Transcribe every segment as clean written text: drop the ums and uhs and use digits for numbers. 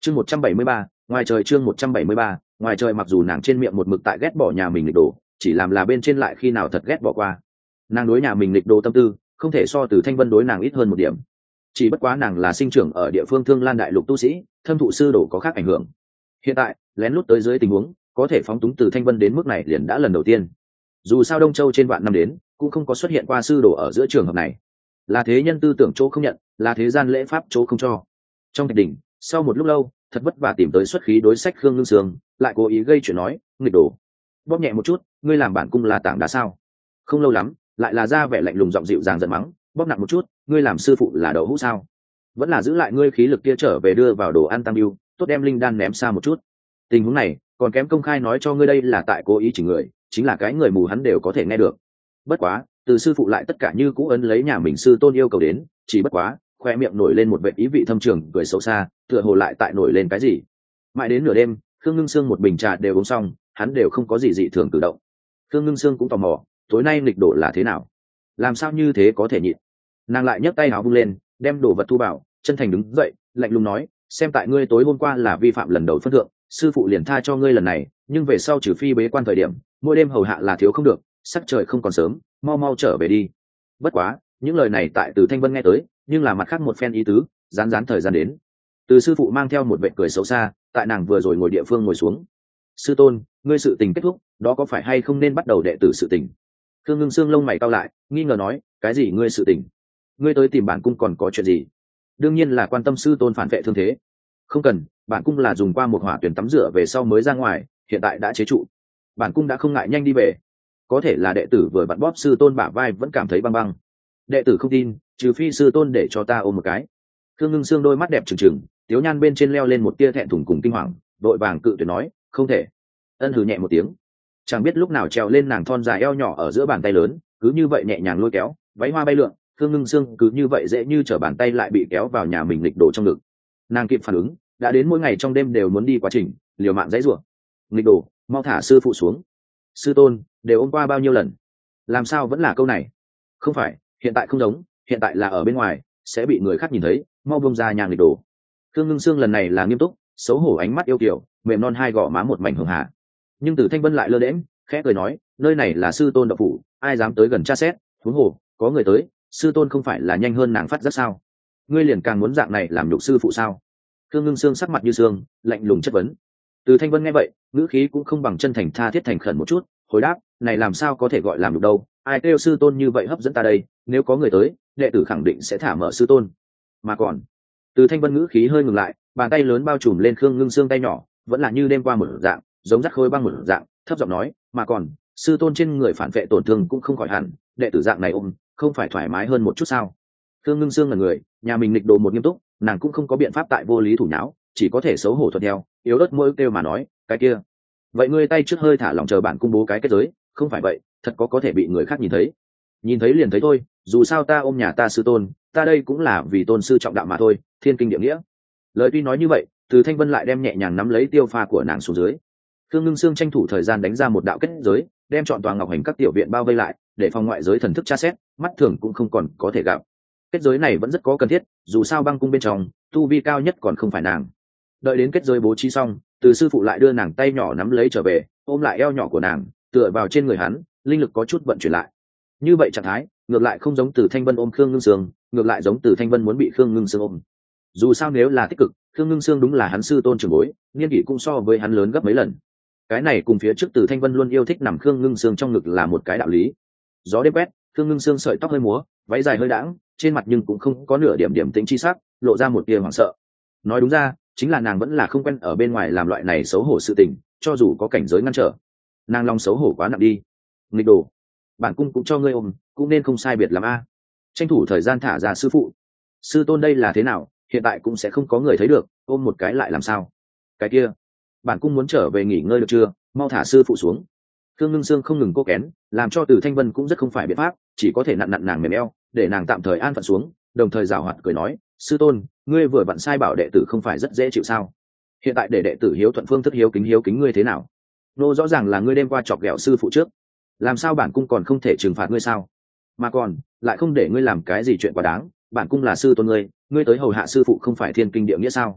chương 173, ngoài trời chương 173, ngoài trời. Mặc dù nàng trên miệng một mực tại ghét bỏ nhà mình nghịch đồ, chỉ làm là bên trên lại khi nào thật ghét bỏ qua. Nàng đối nhà mình nghịch đồ tâm tư không thể so từ Thanh Vân đối nàng ít hơn một điểm, chỉ bất quá nàng là sinh trưởng ở địa phương Thương Lan đại lục tu sĩ, thâm thụ sư đồ có khác ảnh hưởng. Hiện tại lén lút tới dưới tình huống có thể phóng túng từ Thanh Vân đến mức này liền đã lần đầu tiên. Dù sao Đông Châu trên vạn năm đến cũng không có xuất hiện qua sư đồ ở giữa trường hợp này, là thế nhân tư tưởng chỗ không nhận, là thế gian lễ pháp chỗ không cho. Trong thạch đỉnh sau một lúc lâu thật vất vả tìm tới xuất khí đối sách Khương Ngưng Sương, lại cố ý gây chuyện nói: nghịch đồ, bóp nhẹ một chút, ngươi làm bản cung là tảng đá sao? Không lâu lắm lại là ra vẻ lạnh lùng giọng dịu dàng giận mắng: bóp nặng một chút, ngươi làm sư phụ là đậu hũ sao? Vẫn là giữ lại ngươi khí lực kia trở về đưa vào đồ ăn tam yêu, tốt đem linh đan ném xa một chút. Tình huống này còn kém công khai nói cho ngươi đây là tại cố ý chỉ người, chính là cái người mù hắn đều có thể nghe được. Bất quá từ sư phụ lại tất cả như cũ ấn lấy nhà mình sư tôn yêu cầu đến, chỉ bất quá khoe miệng nổi lên một vệ ý vị thâm trường cười xấu xa, tựa hồ lại tại nổi lên cái gì. Mãi đến nửa đêm Khương Ngưng Sương một bình trà đều uống xong, hắn đều không có gì dị thường cử động. Khương Ngưng Sương cũng tò mò tối nay nghịch đổ là thế nào, làm sao như thế có thể nhịn. Nàng lại nhấc tay áo vung lên đem đồ vật thu vào, chân thành đứng dậy lạnh lùng nói: xem tại ngươi tối hôm qua là vi phạm lần đầu phân thượng, sư phụ liền tha cho ngươi lần này, nhưng về sau trừ phi bế quan thời điểm mỗi đêm hầu hạ là thiếu không được, sắc trời không còn sớm, mau mau trở về đi. Bất quá những lời này tại từ Thanh Vân nghe tới nhưng là mặt khác một phen ý tứ, rán rán thời gian đến. Từ sư phụ mang theo một vệ cười xấu xa tại nàng vừa rồi ngồi địa phương ngồi xuống. sư tôn, ngươi sự tình kết thúc, đó có phải hay không nên bắt đầu đệ tử sự tình? Khương Ngưng Sương lông mày cau lại nghi ngờ nói: cái gì ngươi sự tình? Ngươi tới tìm bản cung còn có chuyện gì? Đương nhiên là quan tâm sư tôn phản vệ thương thế. Không cần, bản cung là dùng qua một hỏa tuyển tắm rửa về sau mới ra ngoài, hiện tại đã chế trụ, bản cung đã không ngại nhanh đi về. Có thể là đệ tử vừa vặn bóp sư tôn bả vai vẫn cảm thấy băng băng. Đệ tử không tin, trừ phi sư tôn để cho ta ôm một cái. Khương Ngưng Sương đôi mắt đẹp trừng trừng, tiếu nhan bên trên leo lên một tia thẹn thùng cùng kinh hoàng, đội vàng cự tuyệt nói: không thể. Ân hừ nhẹ một tiếng, chẳng biết lúc nào trèo lên nàng thon dài eo nhỏ ở giữa bàn tay lớn, cứ như vậy nhẹ nhàng lôi kéo, váy hoa bay lượn. Khương Ngưng Sương cứ như vậy dễ như trở bàn tay lại bị kéo vào nhà mình lịch đổ trong ngực. Nàng kịp phản ứng, đã đến mỗi ngày trong đêm đều muốn đi quá trình liều mạng dãy rủa. Nghịch đồ, mau thả sư phụ xuống. Sư tôn, đều ôm qua bao nhiêu lần, làm sao vẫn là câu này? Không phải, hiện tại không giống, hiện tại là ở bên ngoài sẽ bị người khác nhìn thấy, mau buông ra nhà nghịch đồ. Khương Ngưng Sương lần này là nghiêm túc, xấu hổ ánh mắt yêu kiều, mềm non hai gò má một mảnh hường hà. Nhưng Từ Thanh Vân lại lơ đễnh, khẽ cười nói: nơi này là sư tôn đậu phủ, ai dám tới gần tra xét, huống hồ có người tới, sư tôn không phải là nhanh hơn nàng phát rất sao? Ngươi liền càng muốn dạng này làm nhục sư phụ sao? Khương Ngưng Sương sắc mặt như sương, lạnh lùng chất vấn. Từ Thanh Vân nghe vậy, ngữ khí cũng không bằng chân thành tha thiết thành khẩn một chút, hồi đáp: này làm sao có thể gọi làm nhục đâu, ai kêu sư tôn như vậy hấp dẫn ta đây, nếu có người tới, đệ tử khẳng định sẽ thả mở sư tôn. Mà còn, Từ Thanh Vân ngữ khí hơi ngừng lại, bàn tay lớn bao trùm lên Khương Ngưng Sương tay nhỏ, vẫn là như đêm qua một dạng, giống dắt khối băng một dạng, thấp giọng nói: mà còn, sư tôn trên người phản vệ tổn thương cũng không khỏi hẳn, đệ tử dạng này ôm, không phải thoải mái hơn một chút sao? Khương Ngưng Sương là người, nhà mình nghịch đồ một nghiêm túc, nàng cũng không có biện pháp tại vô lý thủ nháo, chỉ có thể xấu hổ thuận theo, yếu ớt môi kêu mà nói: cái kia, vậy ngươi tay trước hơi thả lỏng chờ bản cung bố cái kết giới, không phải vậy, thật có thể bị người khác nhìn thấy. Nhìn thấy liền thấy thôi, dù sao ta ôm nhà ta sư tôn, ta đây cũng là vì tôn sư trọng đạo mà thôi, thiên kinh địa nghĩa. Lời tuy nói như vậy, Từ Thanh Vân lại đem nhẹ nhàng nắm lấy tiêu pha của nàng xuống dưới. Khương Ngưng Sương tranh thủ thời gian đánh ra một đạo kết giới, đem trọn tòa ngọc hành các tiểu viện bao vây lại, để phòng ngoại giới thần thức tra xét, mắt thường cũng không còn có thể gặp. Kết giới này vẫn rất có cần thiết, dù sao băng cung bên trong tu vi cao nhất còn không phải nàng. Đợi đến kết giới bố trí xong, Từ sư phụ lại đưa nàng tay nhỏ nắm lấy trở về, ôm lại eo nhỏ của nàng, tựa vào trên người hắn, linh lực có chút vận chuyển lại. Như vậy trạng thái ngược lại không giống Từ Thanh Vân ôm Khương Ngưng Sương, ngược lại giống Từ Thanh Vân muốn bị Khương Ngưng Sương ôm. Dù sao nếu là tích cực, Khương Ngưng Sương đúng là hắn sư tôn trưởng bối, niên kỷ cũng so với hắn lớn gấp mấy lần. Cái này cùng phía trước Từ Thanh Vân luôn yêu thích nằm Khương Ngưng Sương trong ngực là một cái đạo lý. Gió đêm quét, Khương Ngưng Sương sợi tóc hơi múa, váy dài hơi đãng, trên mặt nhưng cũng không có nửa điểm điểm tĩnh chi sắc, lộ ra một tia hoảng sợ. Nói đúng ra, chính là nàng vẫn là không quen ở bên ngoài làm loại này xấu hổ sự tình, cho dù có cảnh giới ngăn trở, nàng lòng xấu hổ quá nặng đi. Nghịch đồ, bản cung cũng cho ngươi ôm, cũng nên không sai biệt lắm a. Tranh thủ thời gian thả ra sư phụ. Sư tôn đây là thế nào, hiện tại cũng sẽ không có người thấy được, ôm một cái lại làm sao? Cái kia, bản cung muốn trở về nghỉ ngơi được chưa, mau thả sư phụ xuống. Khương Ngưng Sương không ngừng cố kén, làm cho Từ Thanh Vân cũng rất không phải biện pháp, chỉ có thể nặn nặn nàng mềm eo, để nàng tạm thời an phận xuống, đồng thời giảo hoạt cười nói: sư tôn, ngươi vừa vặn sai bảo đệ tử không phải rất dễ chịu sao? Hiện tại để đệ tử hiếu thuận phương thức hiếu kính ngươi thế nào? Nô rõ ràng là ngươi đêm qua chọc ghẹo sư phụ trước, làm sao bản cung còn không thể trừng phạt ngươi sao? Mà còn lại không để ngươi làm cái gì chuyện quá đáng, bản cung là sư tôn ngươi, ngươi tới hầu hạ sư phụ không phải thiên kinh địa nghĩa sao?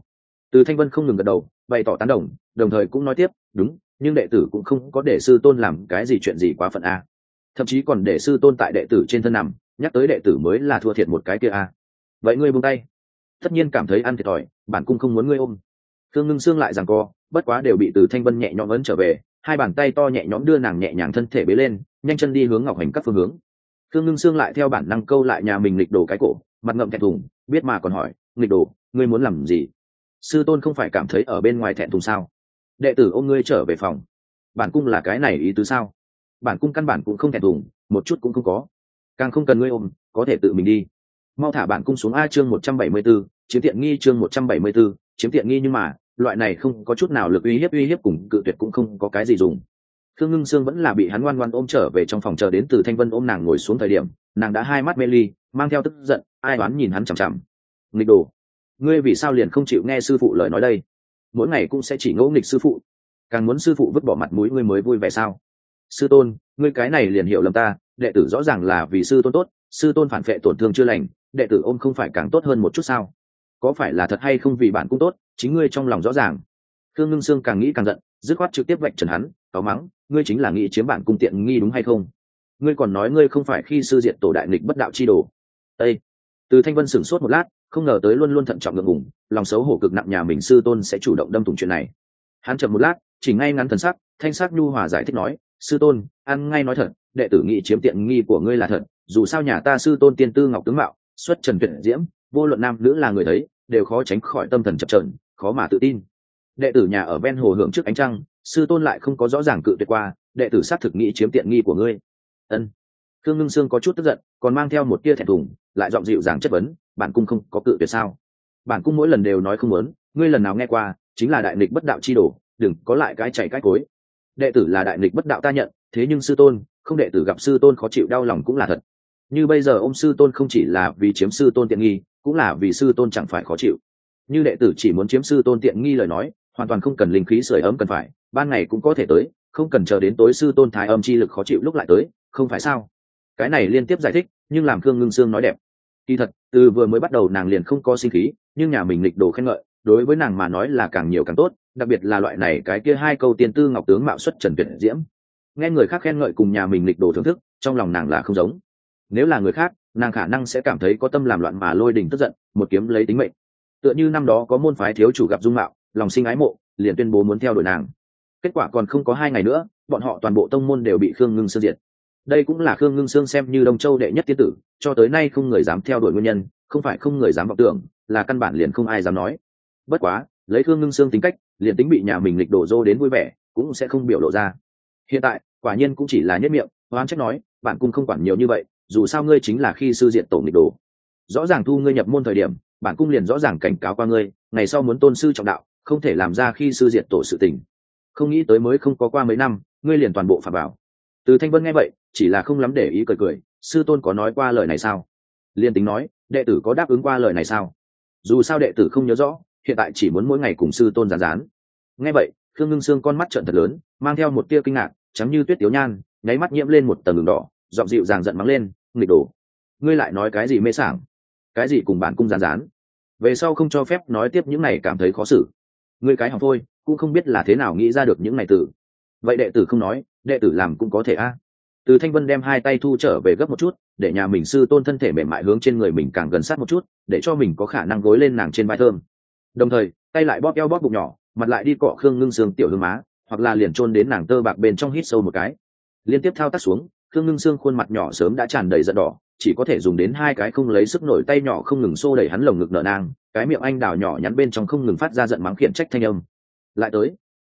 Từ Thanh Vân không ngừng gật đầu bày tỏ tán đồng, đồng thời cũng nói tiếp, đúng, nhưng đệ tử cũng không có để sư tôn làm cái gì chuyện gì quá phận a, thậm chí còn để sư tôn tại đệ tử trên thân nằm, nhắc tới đệ tử mới là thua thiệt một cái kia a. Vậy ngươi buông tay. Tất nhiên cảm thấy ăn thiệt thòi, bản cung không muốn ngươi ôm. Thương Ngưng Sương lại giằng co, bất quá đều bị Từ Thanh Vân nhẹ nhõm ấn trở về, hai bàn tay to nhẹ nhõm đưa nàng nhẹ nhàng thân thể bế lên, nhanh chân đi hướng Ngọc Hành các phương hướng. Thương Ngưng Sương lại theo bản năng câu lại nhà mình nghịch đồ cái cổ, mặt ngậm thẹn thùng, biết mà còn hỏi, nghịch đồ, ngươi muốn làm gì? Sư tôn không phải cảm thấy ở bên ngoài thẹn thùng sao? Đệ tử ôm ngươi trở về phòng. Bản cung là cái này ý tứ sao? Bản cung căn bản cũng không thẹn thùng, một chút cũng không có, càng không cần ngươi ôm, có thể tự mình đi. Mau thả bản cung xuống a. Chương 174, chiếm tiện nghi. Chương 174, chiếm tiện nghi. Nhưng mà loại này không có chút nào lực uy hiếp cùng cự tuyệt cũng không có cái gì dùng. Thương Ngưng Sương vẫn là bị hắn ngoan ngoan ôm trở về trong phòng, chờ đến Từ Thanh Vân ôm nàng ngồi xuống thời điểm, nàng đã hai mắt mê ly, mang theo tức giận, ai đoán nhìn hắn chằm chằm. Nghịch đồ, ngươi vì sao liền không chịu nghe sư phụ lời nói đây? Mỗi ngày cũng sẽ chỉ ngỗ nghịch sư phụ, càng muốn sư phụ vứt bỏ mặt mũi ngươi mới vui vẻ sao? Sư tôn, ngươi cái này liền hiểu lầm ta, đệ tử rõ ràng là vì sư tôn tốt, sư tôn phản phệ tổn thương chưa lành, đệ tử ôm không phải càng tốt hơn một chút sao? Có phải là thật hay không vì bản cung tốt, chính ngươi trong lòng rõ ràng. Thương Ngưng Sương càng nghĩ càng giận, dứt khoát trực tiếp vạch trần hắn, cáu mắng, ngươi chính là nghĩ chiếm bản cung tiện nghi đúng hay không? Ngươi còn nói ngươi không phải khi sư diệt tổ đại nghịch bất đạo chi đồ. Ê! Từ Thanh Vân sửng sốt một lát, không ngờ tới luôn luôn thận trọng ngượng ngùng, lòng xấu hổ cực nặng nhà mình sư tôn sẽ chủ động đâm thủng chuyện này. Hắn chậm một lát, chỉ ngay ngắn thần sắc, thanh sắc nhu hòa giải thích nói, sư tôn, ăn ngay nói thật, đệ tử nghĩ chiếm tiện nghi của ngươi là thật, dù sao nhà ta sư tôn tiên tư ngọc tướng mạo, xuất trần tuyệt diễm, vô luận nam nữ là người thấy đều khó tránh khỏi tâm thần chập chờn, khó mà tự tin. Đệ tử nhà ở ven hồ hưởng trước ánh trăng, sư tôn lại không có rõ ràng cự tuyệt qua, đệ tử xác thực nghĩ chiếm tiện nghi của ngươi. Ân. Thương Ngưng Sương có chút tức giận, còn mang theo một tia thẹn thùng, lại giọng dịu dàng chất vấn, bản cung không có cự tuyệt sao? Bản cung mỗi lần đều nói không muốn, ngươi lần nào nghe qua, chính là đại nghịch bất đạo chi đồ, đừng có lại cái chảy cái cối. Đệ tử là đại nghịch bất đạo ta nhận, thế nhưng sư tôn, không đệ tử gặp sư tôn khó chịu đau lòng cũng là thật. Như bây giờ ôm sư tôn không chỉ là vì chiếm sư tôn tiện nghi, cũng là vì sư tôn chẳng phải khó chịu. Như đệ tử chỉ muốn chiếm sư tôn tiện nghi lời nói, hoàn toàn không cần linh khí sưởi ấm cần phải, ban ngày cũng có thể tới, không cần chờ đến tối sư tôn thái âm chi lực khó chịu lúc lại tới, không phải sao? Cái này liên tiếp giải thích, nhưng làm Thương Ngưng Sương nói đẹp. Kỳ thật, từ vừa mới bắt đầu nàng liền không có sinh khí, nhưng nhà mình nghịch đồ khen ngợi, đối với nàng mà nói là càng nhiều càng tốt, đặc biệt là loại này cái kia hai câu tiên tư ngọc tướng mạo xuất trần tuyệt diễm. Nghe người khác khen ngợi cùng nhà mình nghịch đồ thưởng thức, trong lòng nàng là không giống. Nếu là người khác, nàng khả năng sẽ cảm thấy có tâm làm loạn mà lôi đình tức giận, một kiếm lấy tính mệnh. Tựa như năm đó có môn phái thiếu chủ gặp dung mạo, lòng sinh ái mộ, liền tuyên bố muốn theo đuổi nàng. Kết quả còn không có 2 ngày nữa, bọn họ toàn bộ tông môn đều bị Khương Ngưng Sương diệt. Đây cũng là Khương Ngưng Sương xem như Đông Châu đệ nhất tiên tử, cho tới nay không người dám theo đuổi nguyên nhân, không phải không người dám vọng tưởng, là căn bản liền không ai dám nói. Bất quá, lấy Khương Ngưng Sương tính cách, liền tính bị nhà mình lịch đổ dô đến vui vẻ, cũng sẽ không biểu lộ ra. Hiện tại, quả nhiên cũng chỉ là nhất miệng, oán trách nói, bản cung không quản nhiều như vậy, dù sao ngươi chính là khi sư diện tổ nghịch đồ. Rõ ràng thu ngươi nhập môn thời điểm, bản cung liền rõ ràng cảnh cáo qua ngươi, ngày sau muốn tôn sư trọng đạo, không thể làm ra khi sư diện tổ sự tình. Không nghĩ tới mới không có qua mấy năm, ngươi liền toàn bộ phạm bảo. Từ Thanh Vân nghe vậy, chỉ là không lắm để ý cười cười, sư tôn có nói qua lời này sao? Liên tính nói, đệ tử có đáp ứng qua lời này sao? Dù sao đệ tử không nhớ rõ, hiện tại chỉ muốn mỗi ngày cùng sư tôn rán rán. Nghe vậy, Khương Ngưng Sương con mắt trợn thật lớn, mang theo một tia kinh ngạc, trắng như tuyết tiếu nhan, nháy mắt nhiễm lên một tầng đường đỏ, giọng dịu dàng giận mắng lên, nghịch đồ, ngươi lại nói cái gì mê sảng? Cái gì cùng bản cung rán rán? Về sau không cho phép nói tiếp những này, cảm thấy khó xử. Ngươi cái hỏng thôi, cũng không biết là thế nào nghĩ ra được những này từ. Vậy đệ tử không nói, đệ tử làm cũng có thể a. Từ Thanh Vân đem hai tay thu trở về gấp một chút, để nhà mình sư tôn thân thể mềm mại hướng trên người mình càng gần sát một chút, để cho mình có khả năng gối lên nàng trên vai thơm. Đồng thời, tay lại bóp eo bóp bụng nhỏ, mặt lại đi cọ Khương Ngưng Sương tiểu hương má, hoặc là liền chôn đến nàng tơ bạc bên trong, hít sâu một cái. Liên tiếp thao tác xuống, Khương Ngưng Sương khuôn mặt nhỏ sớm đã tràn đầy giận đỏ, chỉ có thể dùng đến hai cái không lấy sức nổi tay nhỏ không ngừng xô đẩy hắn lồng ngực nở nang, cái miệng anh đào nhỏ nhắn bên trong không ngừng phát ra giận mắng khiển trách thanh âm. Lại tới,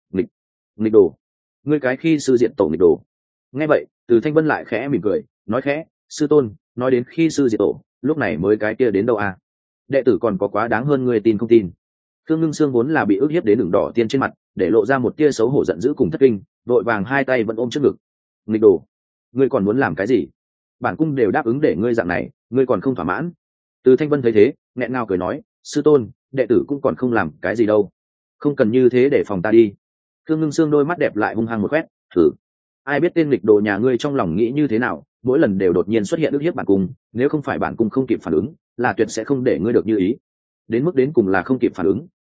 nghịch đồ, ngươi cái khi sư diện tổ nghịch đồ. Nghe vậy, Từ Thanh Vân lại khẽ mỉm cười, nói khẽ, sư tôn, nói đến khi sư diệt tổ, lúc này mới cái kia đến đâu à? Đệ tử còn có quá đáng hơn ngươi tin không tin? Khương Ngưng Sương vốn là bị ức hiếp đến đường đỏ tiên trên mặt, để lộ ra một tia xấu hổ giận dữ cùng thất kinh, vội vàng hai tay vẫn ôm trước ngực. Nghịch đồ, ngươi còn muốn làm cái gì? Bản cung đều đáp ứng để ngươi dạng này, ngươi còn không thỏa mãn? Từ Thanh Vân thấy thế, nghẹn ngào cười nói, sư tôn, đệ tử cũng còn không làm cái gì đâu, không cần như thế để phòng ta đi. Khương Ngưng Sương đôi mắt đẹp lại hung hăng một quét, thử. Ai biết tên nghịch đồ nhà ngươi trong lòng nghĩ như thế nào, mỗi lần đều đột nhiên xuất hiện ức hiếp bản cung, nếu không phải bản cung không kịp phản ứng, là tuyệt sẽ không để ngươi được như ý. Đến mức đến cùng là không kịp phản ứng,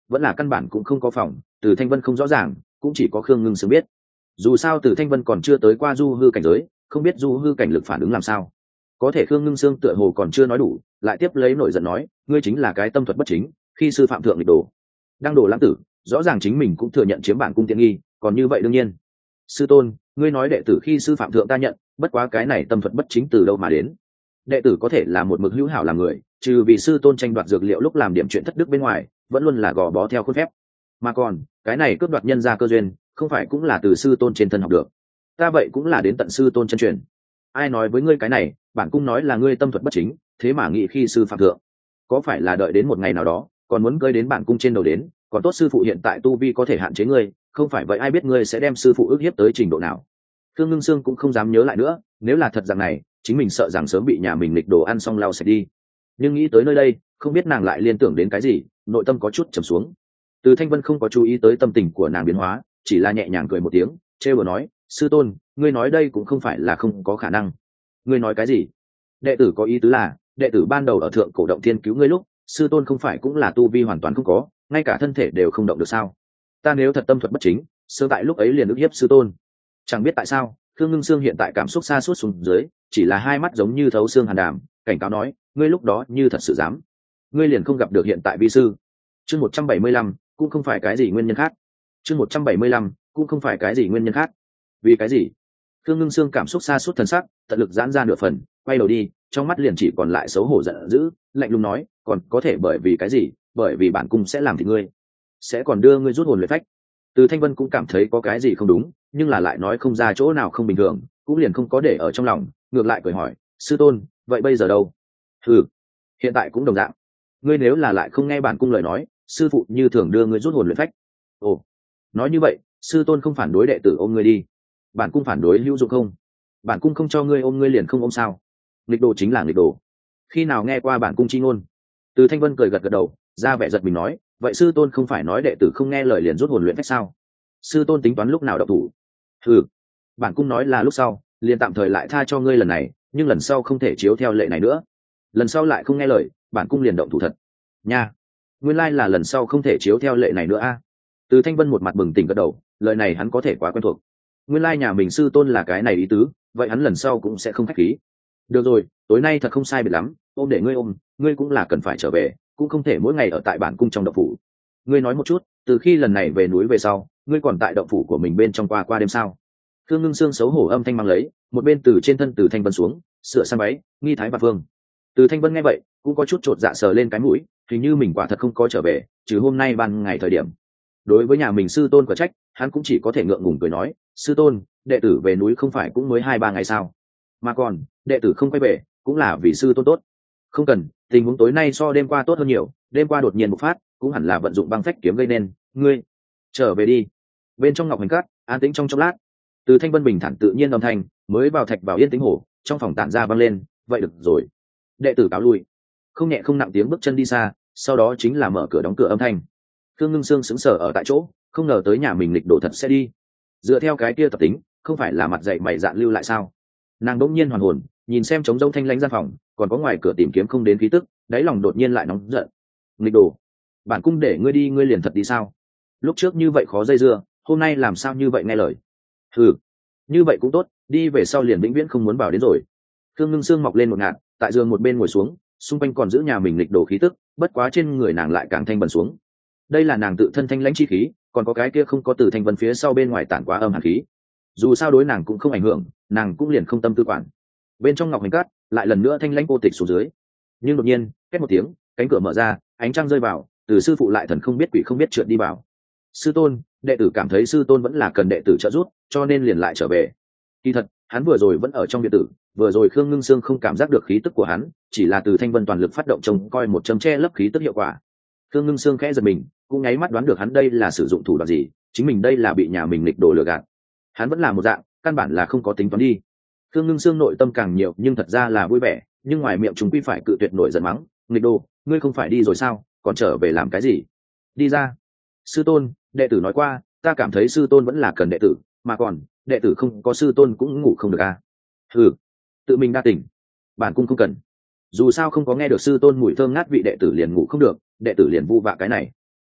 vẫn là căn bản cũng không có phòng, Từ Thanh Vân không rõ ràng, cũng chỉ có Khương Ngưng Sương biết. Dù sao Từ Thanh Vân còn chưa tới qua du hư cảnh giới, không biết du hư cảnh lực phản ứng làm sao. Có thể Khương Ngưng Sương tựa hồ còn chưa nói đủ, lại tiếp lấy nổi giận nói, ngươi chính là cái tâm thuật bất chính, khi sư phạm thượng nghịch đồ. Đang đồ lãng tử, rõ ràng chính mình cũng thừa nhận chiếm bản cung tiện nghi, còn như vậy đương nhiên. Sư tôn, ngươi nói đệ tử khi sư phạm thượng ta nhận, bất quá cái này tâm thuật bất chính từ đâu mà đến? Đệ tử có thể là một mực hữu hảo làm người, trừ vì sư tôn tranh đoạt dược liệu lúc làm điểm chuyện thất đức bên ngoài, vẫn luôn là gò bó theo khuôn phép. Mà còn, cái này cướp đoạt nhân gia cơ duyên, không phải cũng là từ sư tôn trên thân học được. Ta vậy cũng là đến tận sư tôn chân truyền. Ai nói với ngươi cái này, bản cung nói là ngươi tâm thuật bất chính, thế mà nghĩ khi sư phạm thượng. Có phải là đợi đến một ngày nào đó, còn muốn cưới đến bản cung trên đầu đến, còn tốt sư phụ hiện tại tu vi có thể hạn chế ngươi, không phải vậy ai biết ngươi sẽ đem sư phụ ức hiếp tới trình độ nào. Thương Ngưng Sương cũng không dám nhớ lại nữa, nếu là thật rằng này, chính mình sợ rằng sớm bị nhà mình nghịch đồ ăn xong lau sạch đi. Nhưng nghĩ tới nơi đây, không biết nàng lại liên tưởng đến cái gì, nội tâm có chút trầm xuống. Từ Thanh Vân không có chú ý tới tâm tình của nàng biến hóa, chỉ là nhẹ nhàng cười một tiếng, trêu đùa nói, sư tôn, ngươi nói đây cũng không phải là không có khả năng. Ngươi nói cái gì? Đệ tử có ý tứ là, đệ tử ban đầu ở thượng cổ động thiên cứu ngươi lúc, sư tôn không phải cũng là tu vi hoàn toàn không có, ngay cả thân thể đều không động được sao? Ta nếu thật tâm thuật bất chính, sơ tại lúc ấy liền ức hiếp sư tôn. Chẳng biết tại sao, Khương Ngưng Sương hiện tại cảm xúc xa suốt xuống dưới, chỉ là hai mắt giống như thấu xương hàn đàm, cảnh cáo nói, ngươi lúc đó như thật sự dám, ngươi liền không gặp được hiện tại vi sư. Chương 175, cũng không phải cái gì nguyên nhân khác. Chương 175, cũng không phải cái gì nguyên nhân khác. Vì cái gì? Khương Ngưng Sương cảm xúc xa suốt thần sắc, tận lực giãn ra nửa phần, quay đầu đi, trong mắt liền chỉ còn lại xấu hổ giận dữ, lạnh lùng nói, còn có thể bởi vì cái gì? Bởi vì bản cung sẽ làm thịt ngươi, sẽ còn đưa ngươi rút hồn luyện phách. Từ Thanh Vân cũng cảm thấy có cái gì không đúng, nhưng là lại nói không ra chỗ nào không bình thường, cũng liền không có để ở trong lòng, ngược lại cười hỏi, sư tôn, vậy bây giờ đâu? Ừ, hiện tại cũng đồng dạng. Ngươi nếu là lại không nghe bản cung lời nói, sư phụ như thường đưa ngươi rút hồn luyện phách. Ồ, nói như vậy, sư tôn không phản đối đệ tử ôm ngươi đi, bản cung phản đối hữu dụng không? Bản cung không cho ngươi ôm ngươi liền không ôm sao? Nghịch đồ chính là nghịch đồ. Khi nào nghe qua bản cung chi ngôn? Từ Thanh Vân cười gật gật đầu, ra vẻ giật mình nói, vậy sư tôn không phải nói đệ tử không nghe lời liền rút hồn luyện phách sao? Sư tôn tính toán lúc nào động thủ? Ừ, bản cung nói là lúc sau, liền tạm thời lại tha cho ngươi lần này, nhưng lần sau không thể chiếu theo lệ này nữa. Lần sau lại không nghe lời, bản cung liền động thủ thật. Nha, nguyên lai là lần sau không thể chiếu theo lệ này nữa a. Từ Thanh Vân một mặt bừng tỉnh gật đầu, lời này hắn có thể quá quen thuộc. Nguyên lai nhà mình sư tôn là cái này ý tứ, vậy hắn lần sau cũng sẽ không khách khí. Được rồi, tối nay thật không sai biệt lắm, ôm để ngươi ôm, ngươi cũng là cần phải trở về, cũng không thể mỗi ngày ở tại bản cung trong động phủ. Ngươi nói một chút, từ khi lần này về núi về sau, ngươi còn tại động phủ của mình bên trong qua đêm sao? Thương Ngưng Sương xấu hổ âm thanh mang lấy, một bên từ trên thân Từ Thanh Vân xuống, sửa sang váy, nghi thái và phương. Từ Thanh Vân nghe vậy, cũng có chút chột dạ sờ lên cái mũi, hình như mình quả thật không có trở về, trừ hôm nay ban ngày thời điểm. Đối với nhà mình sư tôn quả trách, hắn cũng chỉ có thể ngượng ngùng cười nói, sư tôn, đệ tử về núi không phải cũng mới 2-3 ngày sao? Mà còn, đệ tử không quay về, cũng là vì sư tôn tốt. Không cần, tình huống tối nay so đêm qua tốt hơn nhiều, đêm qua đột nhiên bộc phát, cũng hẳn là vận dụng băng phách kiếm gây nên, ngươi trở về đi. Bên trong ngọc hành cát, an tĩnh trong chốc lát, Từ Thanh Vân bình thản tự nhiên âm thanh, mới vào thạch vào yên tĩnh hồ, trong phòng tản ra vang lên, vậy được rồi. Đệ tử cáo lui. Không nhẹ không nặng tiếng bước chân đi xa, sau đó chính là mở cửa đóng cửa âm thanh. Thương Ngưng Sương sững sờ ở tại chỗ, không ngờ tới nhà mình lịch đổ thật sẽ đi. Dựa theo cái kia tập tính, không phải là mặt dạy mày dạn lưu lại sao? Nàng đỗng nhiên hoàn hồn, nhìn xem trống rỗng thanh lãnh gian phòng, còn có ngoài cửa tìm kiếm không đến khí tức, đáy lòng đột nhiên lại nóng giận. Nghịch đồ, bản cung để ngươi đi ngươi liền thật đi sao? Lúc trước như vậy khó dây dưa, hôm nay làm sao như vậy nghe lời? Ừ, như vậy cũng tốt, đi về sau liền vĩnh viễn không muốn vào đến rồi. Thương Ngưng Sương mọc lên một ngạt, tại giường một bên ngồi xuống, xung quanh còn giữ nhà mình lịch đồ khí tức, bất quá trên người nàng lại càng thanh bần xuống. Đây là nàng tự thân thanh lãnh chi khí, còn có cái kia không có Từ Thanh Vân phía sau bên ngoài tản quá âm hàn khí. Dù sao đối nàng cũng không ảnh hưởng, nàng cũng liền không tâm tư quản. Bên trong ngọc hành cát lại lần nữa thanh lãnh cô tịch xuống dưới. Nhưng đột nhiên, két một tiếng, cánh cửa mở ra, ánh trăng rơi vào, Từ sư phụ lại thần không biết quỷ không biết trượt đi vào. Sư tôn, đệ tử cảm thấy sư tôn vẫn là cần đệ tử trợ giúp, cho nên liền lại trở về. Kỳ thật, hắn vừa rồi vẫn ở trong viện tử, vừa rồi Khương Ngưng Sương không cảm giác được khí tức của hắn, chỉ là Từ Thanh Vân toàn lực phát động trông coi một châm che lấp khí tức hiệu quả. Khương Ngưng Sương khẽ giật mình, cũng nháy mắt đoán được hắn đây là sử dụng thủ đoạn gì, chính mình đây là bị nhà mình nghịch đồ lừa gạt. Hắn vẫn là một dạng, căn bản là không có tính toán đi. Khương Ngưng Sương nội tâm càng nhiều, nhưng thật ra là vui vẻ, nhưng ngoài miệng chúng quy phải cự tuyệt nổi giận mắng, nghịch đồ, ngươi không phải đi rồi sao, còn trở về làm cái gì? Đi ra. Sư tôn, đệ tử nói qua, ta cảm thấy sư tôn vẫn là cần đệ tử, mà còn đệ tử không có sư tôn cũng ngủ không được à? Ừ, tự mình đa tỉnh, bản cung không cần. Dù sao không có nghe được sư tôn mùi thơm ngát vị đệ tử liền ngủ không được, đệ tử liền vu vạ cái này.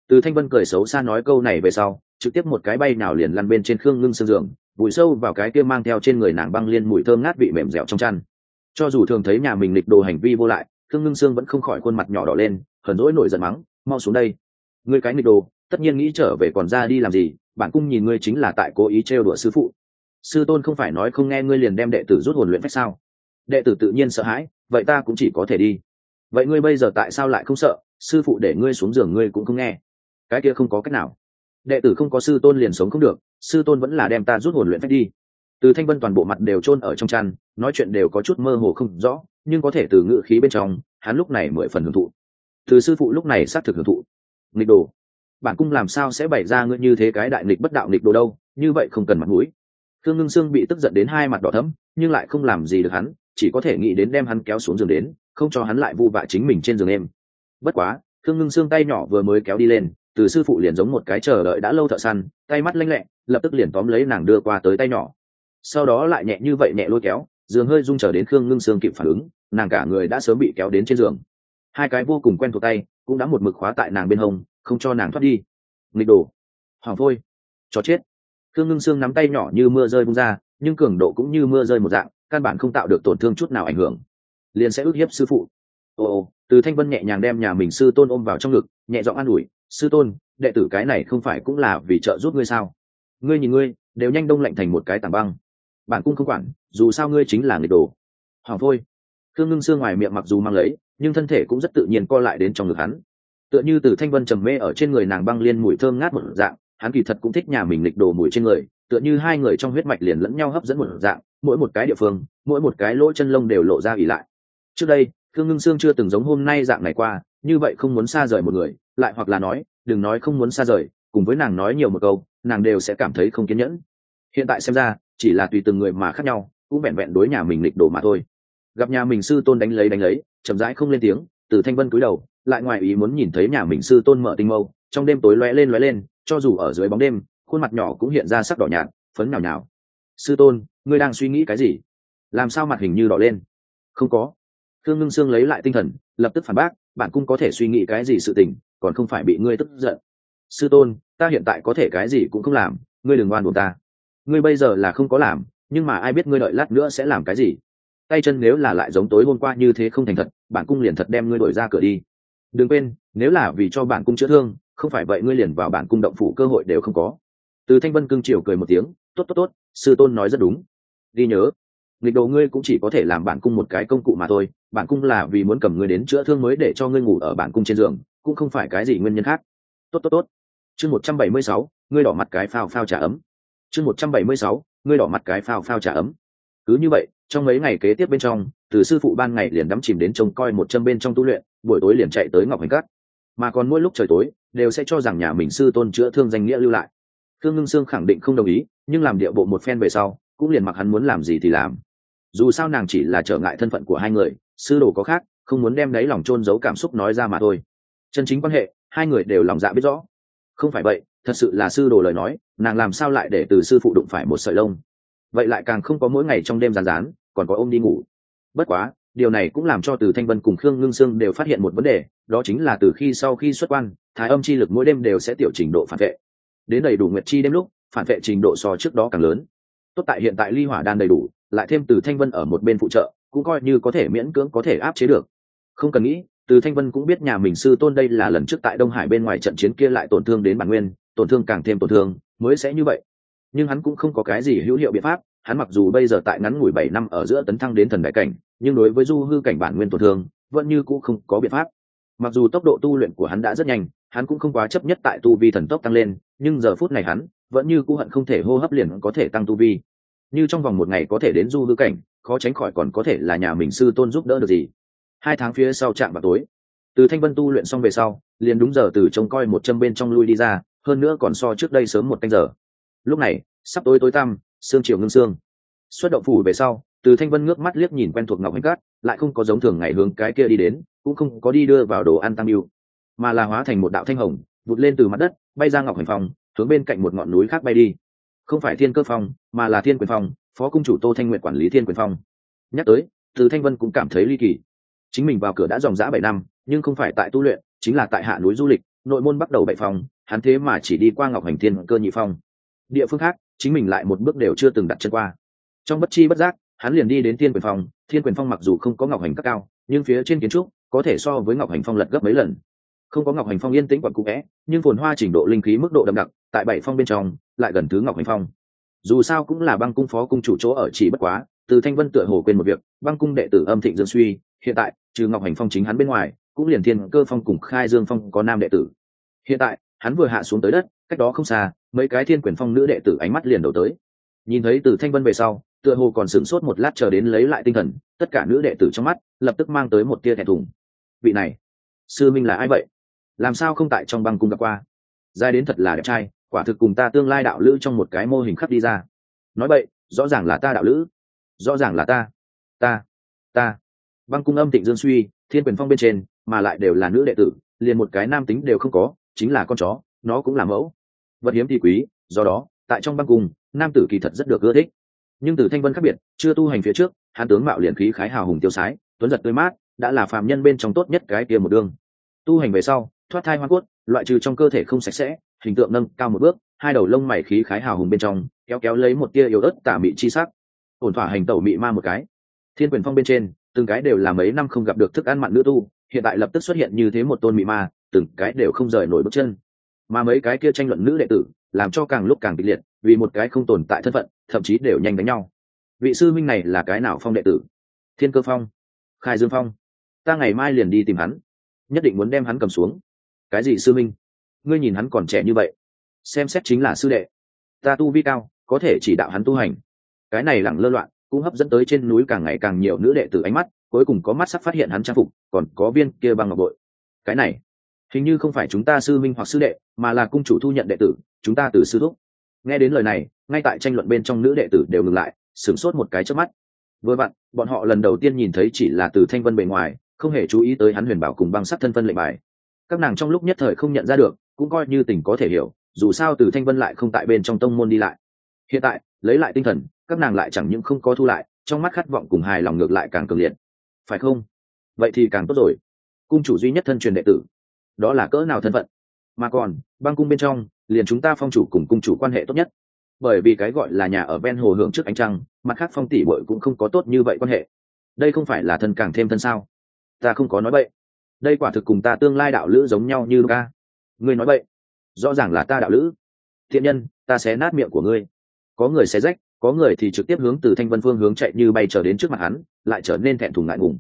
Từ Thanh Vân cười xấu xa nói câu này về sau, trực tiếp một cái bay nào liền lăn bên trên Khương Ngưng Sương giường, vùi sâu vào cái kia mang theo trên người nàng băng liên mùi thơm ngát vị mềm dẻo trong chăn. Cho dù thường thấy nhà mình nghịch đồ hành vi vô lại, Khương Ngưng Sương vẫn không khỏi khuôn mặt nhỏ đỏ lên, hờn dỗi nổi giận mắng, mau xuống đây. Ngươi cái nghịch đồ, tất nhiên nghĩ trở về còn ra đi làm gì, bản cung nhìn ngươi chính là tại cố ý trêu đùa sư phụ. Sư tôn không phải nói không nghe ngươi liền đem đệ tử rút hồn luyện phách sao? Đệ tử tự nhiên sợ hãi, vậy ta cũng chỉ có thể đi. Vậy ngươi bây giờ tại sao lại không sợ? Sư phụ để ngươi xuống giường ngươi cũng không nghe. Cái kia không có cách nào. Đệ tử không có sư tôn liền sống không được, sư tôn vẫn là đem ta rút hồn luyện phách đi. Từ Thanh Vân toàn bộ mặt đều chôn ở trong chăn, nói chuyện đều có chút mơ hồ không rõ, nhưng có thể từ ngữ khí bên trong, hắn lúc này mười phần hưởng thụ. Từ sư phụ lúc này xác thực hưởng thụ. Nghịch đồ, bản cung làm sao sẽ bày ra ngươi như thế cái đại nghịch bất đạo nghịch đồ đâu, như vậy không cần mặt mũi. Thương Ngưng Sương bị tức giận đến hai mặt đỏ thẫm, nhưng lại không làm gì được hắn, chỉ có thể nghĩ đến đem hắn kéo xuống giường đến, không cho hắn lại vu vạ chính mình trên giường em. Bất quá, Thương Ngưng Sương tay nhỏ vừa mới kéo đi lên, từ sư phụ liền giống một cái chờ đợi đã lâu thợ săn, tay mắt lanh lẹ, lập tức liền tóm lấy nàng đưa qua tới tay nhỏ. Sau đó lại nhẹ như vậy nhẹ lôi kéo, giường hơi rung chờ đến Khương Ngưng Sương kịp phản ứng, nàng cả người đã sớm bị kéo đến trên giường. Hai cái vô cùng quen thuộc tay cũng đã một mực khóa tại nàng bên hông, không cho nàng thoát đi. Nghịch đồ, hỏng thôi, chó chết. Khương Ngưng Sương nắm tay nhỏ như mưa rơi bung ra, nhưng cường độ cũng như mưa rơi một dạng, căn bản không tạo được tổn thương chút nào ảnh hưởng, liền sẽ ức hiếp sư phụ. Ồ, Từ Thanh Vân nhẹ nhàng đem nhà mình sư tôn ôm vào trong ngực, nhẹ giọng an ủi, sư tôn, đệ tử cái này không phải cũng là vì trợ giúp ngươi sao? Ngươi nhìn ngươi, đều nhanh đông lạnh thành một cái tảng băng. Bản cung không quản, dù sao ngươi chính là nghịch đồ. Hỏng thôi. Khương Ngưng Sương ngoài miệng mặc dù mang lấy, nhưng thân thể cũng rất tự nhiên co lại đến trong ngực hắn. Tựa như Từ Thanh Vân trầm mê ở trên người nàng băng liên mùi thơm ngát một dạng, hắn kỳ thật cũng thích nhà mình nghịch đồ mùi trên người, tựa như hai người trong huyết mạch liền lẫn nhau hấp dẫn một dạng, mỗi một cái địa phương, mỗi một cái lỗ chân lông đều lộ ra ỉ lại. Trước đây, Khương Ngưng Sương chưa từng giống hôm nay dạng này qua, như vậy không muốn xa rời một người, lại hoặc là nói, đừng nói không muốn xa rời, cùng với nàng nói nhiều một câu, nàng đều sẽ cảm thấy không kiên nhẫn. Hiện tại xem ra, chỉ là tùy từng người mà khác nhau, cũng vẹn vẹn đối nhà mình nghịch đồ mà thôi. Gặp nhà mình sư tôn đánh lấy, chậm rãi không lên tiếng, Từ Thanh Vân cúi đầu, lại ngoài ý muốn nhìn thấy nhà mình sư tôn mở tinh mâu, trong đêm tối lóe lên, cho dù ở dưới bóng đêm, khuôn mặt nhỏ cũng hiện ra sắc đỏ nhạt, phấn nhào nhào. Sư tôn, ngươi đang suy nghĩ cái gì? Làm sao mặt hình như đỏ lên? Không có. Khương Ngưng Sương lấy lại tinh thần, lập tức phản bác, bản cung có thể suy nghĩ cái gì sự tình, còn không phải bị ngươi tức giận. Sư tôn, ta hiện tại có thể cái gì cũng không làm, ngươi đừng oan uổng ta. Ngươi bây giờ là không có làm, nhưng mà ai biết ngươi đợi lát nữa sẽ làm cái gì? Tay chân nếu là lại giống tối hôm qua như thế không thành thật, bản cung liền thật đem ngươi đuổi ra cửa đi. Đừng quên, nếu là vì cho bản cung chữa thương, không phải vậy ngươi liền vào bản cung động phủ cơ hội đều không có. Từ Thanh Vân cưng chiều cười một tiếng, tốt, sư tôn nói rất đúng. Ghi nhớ, nghịch đồ ngươi cũng chỉ có thể làm bản cung một cái công cụ mà thôi, bản cung là vì muốn cầm ngươi đến chữa thương mới để cho ngươi ngủ ở bản cung trên giường, cũng không phải cái gì nguyên nhân khác. Tốt. Chương 176, ngươi đỏ mặt cái phao phao trà ấm. Chương 176, ngươi đỏ mặt cái phao phao trà ấm. Cứ như vậy, trong mấy ngày kế tiếp bên trong, từ sư phụ ban ngày liền đắm chìm đến trông coi một châm bên trong tu luyện, buổi tối liền chạy tới Ngọc Hành Cát, mà còn mỗi lúc trời tối đều sẽ cho rằng nhà mình sư tôn chữa thương danh nghĩa lưu lại. Khương Ngưng Sương khẳng định không đồng ý, nhưng làm điệu bộ một phen về sau, cũng liền mặc hắn muốn làm gì thì làm. Dù sao nàng chỉ là trở ngại thân phận của hai người, sư đồ có khác, không muốn đem đáy lòng chôn giấu cảm xúc nói ra mà thôi. Chân chính quan hệ, hai người đều lòng dạ biết rõ. Không phải vậy, thật sự là sư đồ lời nói, nàng làm sao lại để từ sư phụ đụng phải một sợi lông. Vậy lại càng không có mỗi ngày trong đêm rán, còn có ôm đi ngủ. Bất quá, điều này cũng làm cho Từ Thanh Vân cùng Khương Ngưng Sương đều phát hiện một vấn đề, đó chính là từ khi sau khi xuất quan, thái âm chi lực mỗi đêm đều sẽ tiểu trình độ phản vệ. Đến đầy đủ nguyệt chi đêm lúc, phản vệ trình độ so trước đó càng lớn. Tốt tại hiện tại ly hỏa đan đầy đủ, lại thêm Từ Thanh Vân ở một bên phụ trợ, cũng coi như có thể miễn cưỡng có thể áp chế được. Không cần nghĩ, Từ Thanh Vân cũng biết nhà mình sư tôn đây là lần trước tại Đông Hải bên ngoài trận chiến kia lại tổn thương đến bản nguyên, tổn thương càng thêm tổn thương, mới sẽ như vậy. Nhưng hắn cũng không có cái gì hữu hiệu biện pháp, hắn mặc dù bây giờ tại ngắn ngủi 7 năm ở giữa tấn thăng đến thần đại cảnh, nhưng đối với du hư cảnh bản nguyên tổn thương, vẫn như cũ không có biện pháp. Mặc dù tốc độ tu luyện của hắn đã rất nhanh, hắn cũng không quá chấp nhất tại tu vi thần tốc tăng lên, nhưng giờ phút này hắn vẫn như cũ hận không thể hô hấp liền có thể tăng tu vi. Như trong vòng một ngày có thể đến du hư cảnh, khó tránh khỏi còn có thể là nhà mình sư tôn giúp đỡ được gì. 2 tháng phía sau chạm vào tối, Từ Thanh Vân tu luyện xong về sau, liền đúng giờ từ trông coi một châm bên trong lui đi ra, hơn nữa còn so trước đây sớm 1 canh giờ. Lúc này, sắp tối tăm, sương chiều ngưng sương. Xuất động phủ về sau, Từ Thanh Vân ngước mắt liếc nhìn quen thuộc Ngọc Hành Cát, lại không có giống thường ngày hướng cái kia đi đến, cũng không có đi đưa vào đồ ăn tăng yêu, mà là hóa thành một đạo thanh hồng, vụt lên từ mặt đất, bay ra Ngọc Hành Phong, hướng bên cạnh một ngọn núi khác bay đi. Không phải Thiên Cơ Phong, mà là Thiên Quyền Phong, phó cung chủ Tô Thanh Nguyệt quản lý Thiên Quyền Phong. Nhắc tới, Từ Thanh Vân cũng cảm thấy ly kỳ. Chính mình vào cửa đã dòng dã 7 năm, nhưng không phải tại tu luyện, chính là tại hạ núi du lịch, nội môn bắt đầu bảy phong, hắn thế mà chỉ đi qua Ngọc Hành Thiên Cơ nhị phong. Địa phương khác chính mình lại một bước đều chưa từng đặt chân qua. Trong bất chi bất giác hắn liền đi đến Thiên Quyền Phong. Thiên Quyền Phong mặc dù không có Ngọc Hành các cao, nhưng phía trên kiến trúc có thể so với Ngọc Hành Phong lật gấp mấy lần. Không có Ngọc Hành Phong yên tĩnh quẩn cũ vẽ, nhưng phồn hoa trình độ linh khí mức độ đậm đặc tại bảy phong bên trong lại gần thứ Ngọc Hành Phong. Dù sao cũng là băng cung phó cung chủ chỗ ở, chỉ bất quá Từ Thanh Vân tựa hồ quên một việc, băng cung đệ tử Âm Thịnh Dương suy, hiện tại trừ Ngọc Hành Phong chính hắn bên ngoài, cũng liền Thiên Cơ Phong cùng Khai Dương Phong có nam đệ tử. Hiện tại hắn vừa hạ xuống tới đất, cách đó không xa mấy cái Thiên Quyền Phong nữ đệ tử ánh mắt liền đổ tới. Nhìn thấy Từ Thanh Vân về sau, tựa hồ còn sửng sốt một lát chờ đến lấy lại tinh thần, tất cả nữ đệ tử trong mắt lập tức mang tới một tia thẹn thùng. Vị này sư minh là ai vậy? Làm sao không tại trong băng cung gặp qua? Giai đến thật là đẹp trai, quả thực cùng ta tương lai đạo lữ trong một cái mô hình khắc đi ra. Nói vậy rõ ràng là ta đạo lữ, rõ ràng là ta. Băng cung Âm Thịnh Dương suy, Thiên Quyền Phong bên trên mà lại đều là nữ đệ tử, liền một cái nam tính đều không có, chính là con chó nó cũng là mẫu, vật hiếm thì quý. Do đó tại trong băng cung nam tử kỳ thật rất được ưa thích. Nhưng Từ Thanh Vân khác biệt, chưa tu hành phía trước hắn tướng mạo liền khí khái hào hùng tiêu sái, tuấn giật tươi mát, đã là phàm nhân bên trong tốt nhất cái kia một đương. Tu hành về sau thoát thai hoa cốt, loại trừ trong cơ thể không sạch sẽ, hình tượng nâng cao một bước, hai đầu lông mày khí khái hào hùng bên trong kéo kéo lấy một tia yếu ớt tà mị chi sắc, ổn thỏa hành tẩu mị ma một cái. Thiên Quyền Phong bên trên từng cái đều là mấy năm không gặp được thức ăn mặn nữ tu, hiện tại lập tức xuất hiện như thế một tôn mị ma, từng cái đều không rời nổi bước chân. Mà mấy cái kia tranh luận nữ đệ tử làm cho càng lúc càng kịch liệt, vì một cái không tồn tại thân phận thậm chí đều nhanh đánh nhau. Vị sư minh này là cái nào phong đệ tử? Thiên Cơ Phong, Khai Dương Phong? Ta ngày mai liền đi tìm hắn, nhất định muốn đem hắn cầm xuống. Cái gì sư minh? Ngươi nhìn hắn còn trẻ như vậy, xem xét chính là sư đệ. Ta tu vi cao, có thể chỉ đạo hắn tu hành. Cái này lẳng lơ loạn cũng hấp dẫn tới trên núi càng ngày càng nhiều nữ đệ tử ánh mắt, cuối cùng có mắt sắp phát hiện hắn trang phục còn có viên kia băng ngọc bội. Cái này hình như không phải chúng ta sư minh hoặc sư đệ, mà là cung chủ thu nhận đệ tử, chúng ta từ sư thúc. Nghe đến lời này, ngay tại tranh luận bên trong nữ đệ tử đều ngừng lại, sửng sốt một cái trước mắt. Vừa vặn bọn họ lần đầu tiên nhìn thấy chỉ là Từ Thanh Vân bề ngoài, không hề chú ý tới hắn huyền bảo cùng băng sắc thân phân lệnh bài. Các nàng trong lúc nhất thời không nhận ra được, cũng coi như tình có thể hiểu, dù sao Từ Thanh Vân lại không tại bên trong tông môn đi lại. Hiện tại lấy lại tinh thần, các nàng lại chẳng những không có thu lại, trong mắt khát vọng cùng hài lòng ngược lại càng cường liệt. Phải không? Vậy thì càng tốt rồi. Cung chủ duy nhất thân truyền đệ tử, đó là cỡ nào thân phận? Mà còn băng cung bên trong liền chúng ta phong chủ cùng cung chủ quan hệ tốt nhất, bởi vì cái gọi là nhà ở ven hồ hưởng trước ánh trăng, mặt khác phong tỷ bội cũng không có tốt như vậy quan hệ. Đây không phải là thân càng thêm thân sao? Ta không có nói bậy, đây quả thực cùng ta tương lai đạo lữ giống nhau như ca. Ngươi nói bậy, rõ ràng là ta đạo lữ. Thiện nhân, ta xé nát miệng của ngươi. Có người xé rách, có người thì trực tiếp hướng Từ Thanh Vân phương hướng chạy như bay trở đến trước mặt hắn, lại trở nên thẹn thùng ngại ngùng.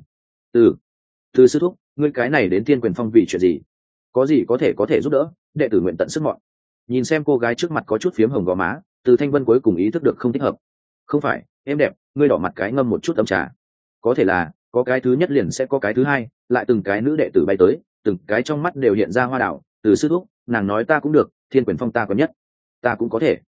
Từ sư thúc, ngươi cái này đến Thiên Quyền Phong vì chuyện gì? Có gì có thể giúp đỡ, đệ tử nguyện tận sức mọn. Nhìn xem cô gái trước mặt có chút phiếm hồng gò má, Từ Thanh Vân cuối cùng ý thức được không thích hợp. Không phải em đẹp, ngươi đỏ mặt cái ngâm một chút ấm trà. Có thể là có cái thứ nhất liền sẽ có cái thứ hai, lại từng cái nữ đệ tử bay tới, từng cái trong mắt đều hiện ra hoa đảo. Từ sư thúc, nàng nói ta cũng được, Thiên Quyền Phong ta có nhất. Ta cũng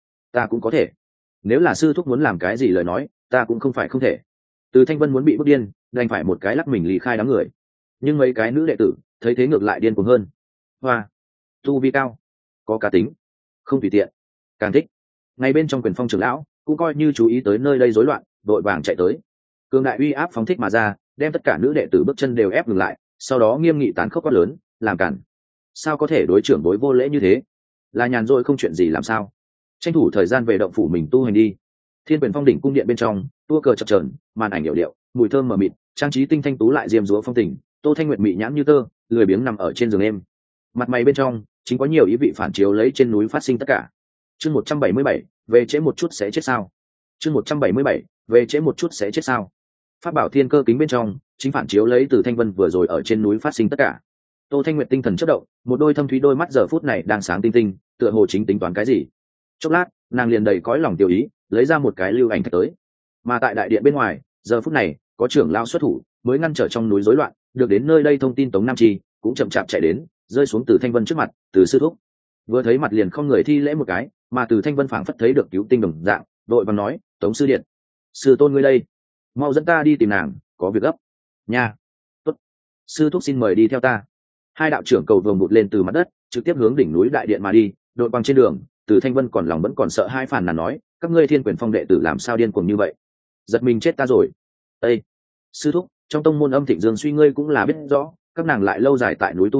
có thể. Nếu là sư thúc muốn làm cái gì lời nói, ta cũng không phải không thể. Từ Thanh Vân muốn bị bức điên, đành phải một cái lắc mình lý khai đám người. Nhưng mấy cái nữ đệ tử thấy thế ngược lại điên cuồng hơn. Hoa, tu vi cao, có cá tính, không tùy tiện, càng thích. Ngay bên trong Quyền Phong trưởng lão cũng coi như chú ý tới nơi đây rối loạn, vội vàng chạy tới. Cường đại uy áp phóng thích mà ra, đem tất cả nữ đệ tử bước chân đều ép ngừng lại, sau đó nghiêm nghị tán khốc quát lớn, làm cản. Sao có thể đối trưởng đối vô lễ như thế? Là nhàn rỗi không chuyện gì làm sao? Tranh thủ thời gian về động phủ mình tu hành đi. Thiên Quyền Phong đỉnh cung điện bên trong, tua cờ chập chờn, màn ảnh điệu điệu, mùi thơm mờ mịt, trang trí tinh thanh tú lại diêm dúa phong tình. Tô Thanh Nguyệt mị nhãn như tơ, lười biếng nằm ở trên giường êm. Mặt mày bên trong chính có nhiều ý vị phản chiếu lấy trên núi phát sinh tất cả. Chương 177, về trễ một chút sẽ chết sao? Chương 177, về trễ một chút sẽ chết sao? Pháp bảo thiên cơ kính bên trong chính phản chiếu lấy Từ Thanh Vân vừa rồi ở trên núi phát sinh tất cả. Tô Thanh Nguyệt tinh thần chớp động, một đôi thâm thúy đôi mắt giờ phút này đang sáng tinh tinh, tựa hồ chính tính toán cái gì. Chốc lát, nàng liền đầy cõi lòng tiêu ý, lấy ra một cái lưu ảnh thạch tới. Mà tại đại điện bên ngoài, giờ phút này có trưởng lão xuất thủ, mới ngăn trở trong núi rối loạn, được đến nơi đây thông tin Tống Nam Chi cũng chậm chạp chạy đến, rơi xuống Từ Thanh Vân trước mặt. Từ sư thúc. Vừa thấy mặt liền không người thi lễ một cái, mà Từ Thanh Vân phảng phất thấy được cứu tinh đồng dạng, đội vàng nói, Tống sư điện, sư tôn ngươi đây, mau dẫn ta đi tìm nàng, có việc gấp. Nha. Tốt. Sư thúc xin mời đi theo ta. Hai đạo trưởng cầu vồng bụt lên từ mặt đất, trực tiếp hướng đỉnh núi đại điện mà đi. Đội bằng trên đường, Từ Thanh Vân còn lòng vẫn còn sợ hai, phản nàn nói, các ngươi Thiên Quyền Phong đệ tử làm sao điên cuồng như vậy? Giật mình chết ta rồi. Ê, sư thúc, trong tông môn Âm Thịnh Dương suy ngươi cũng là biết rõ, các nàng lại lâu dài tại núi tu hành,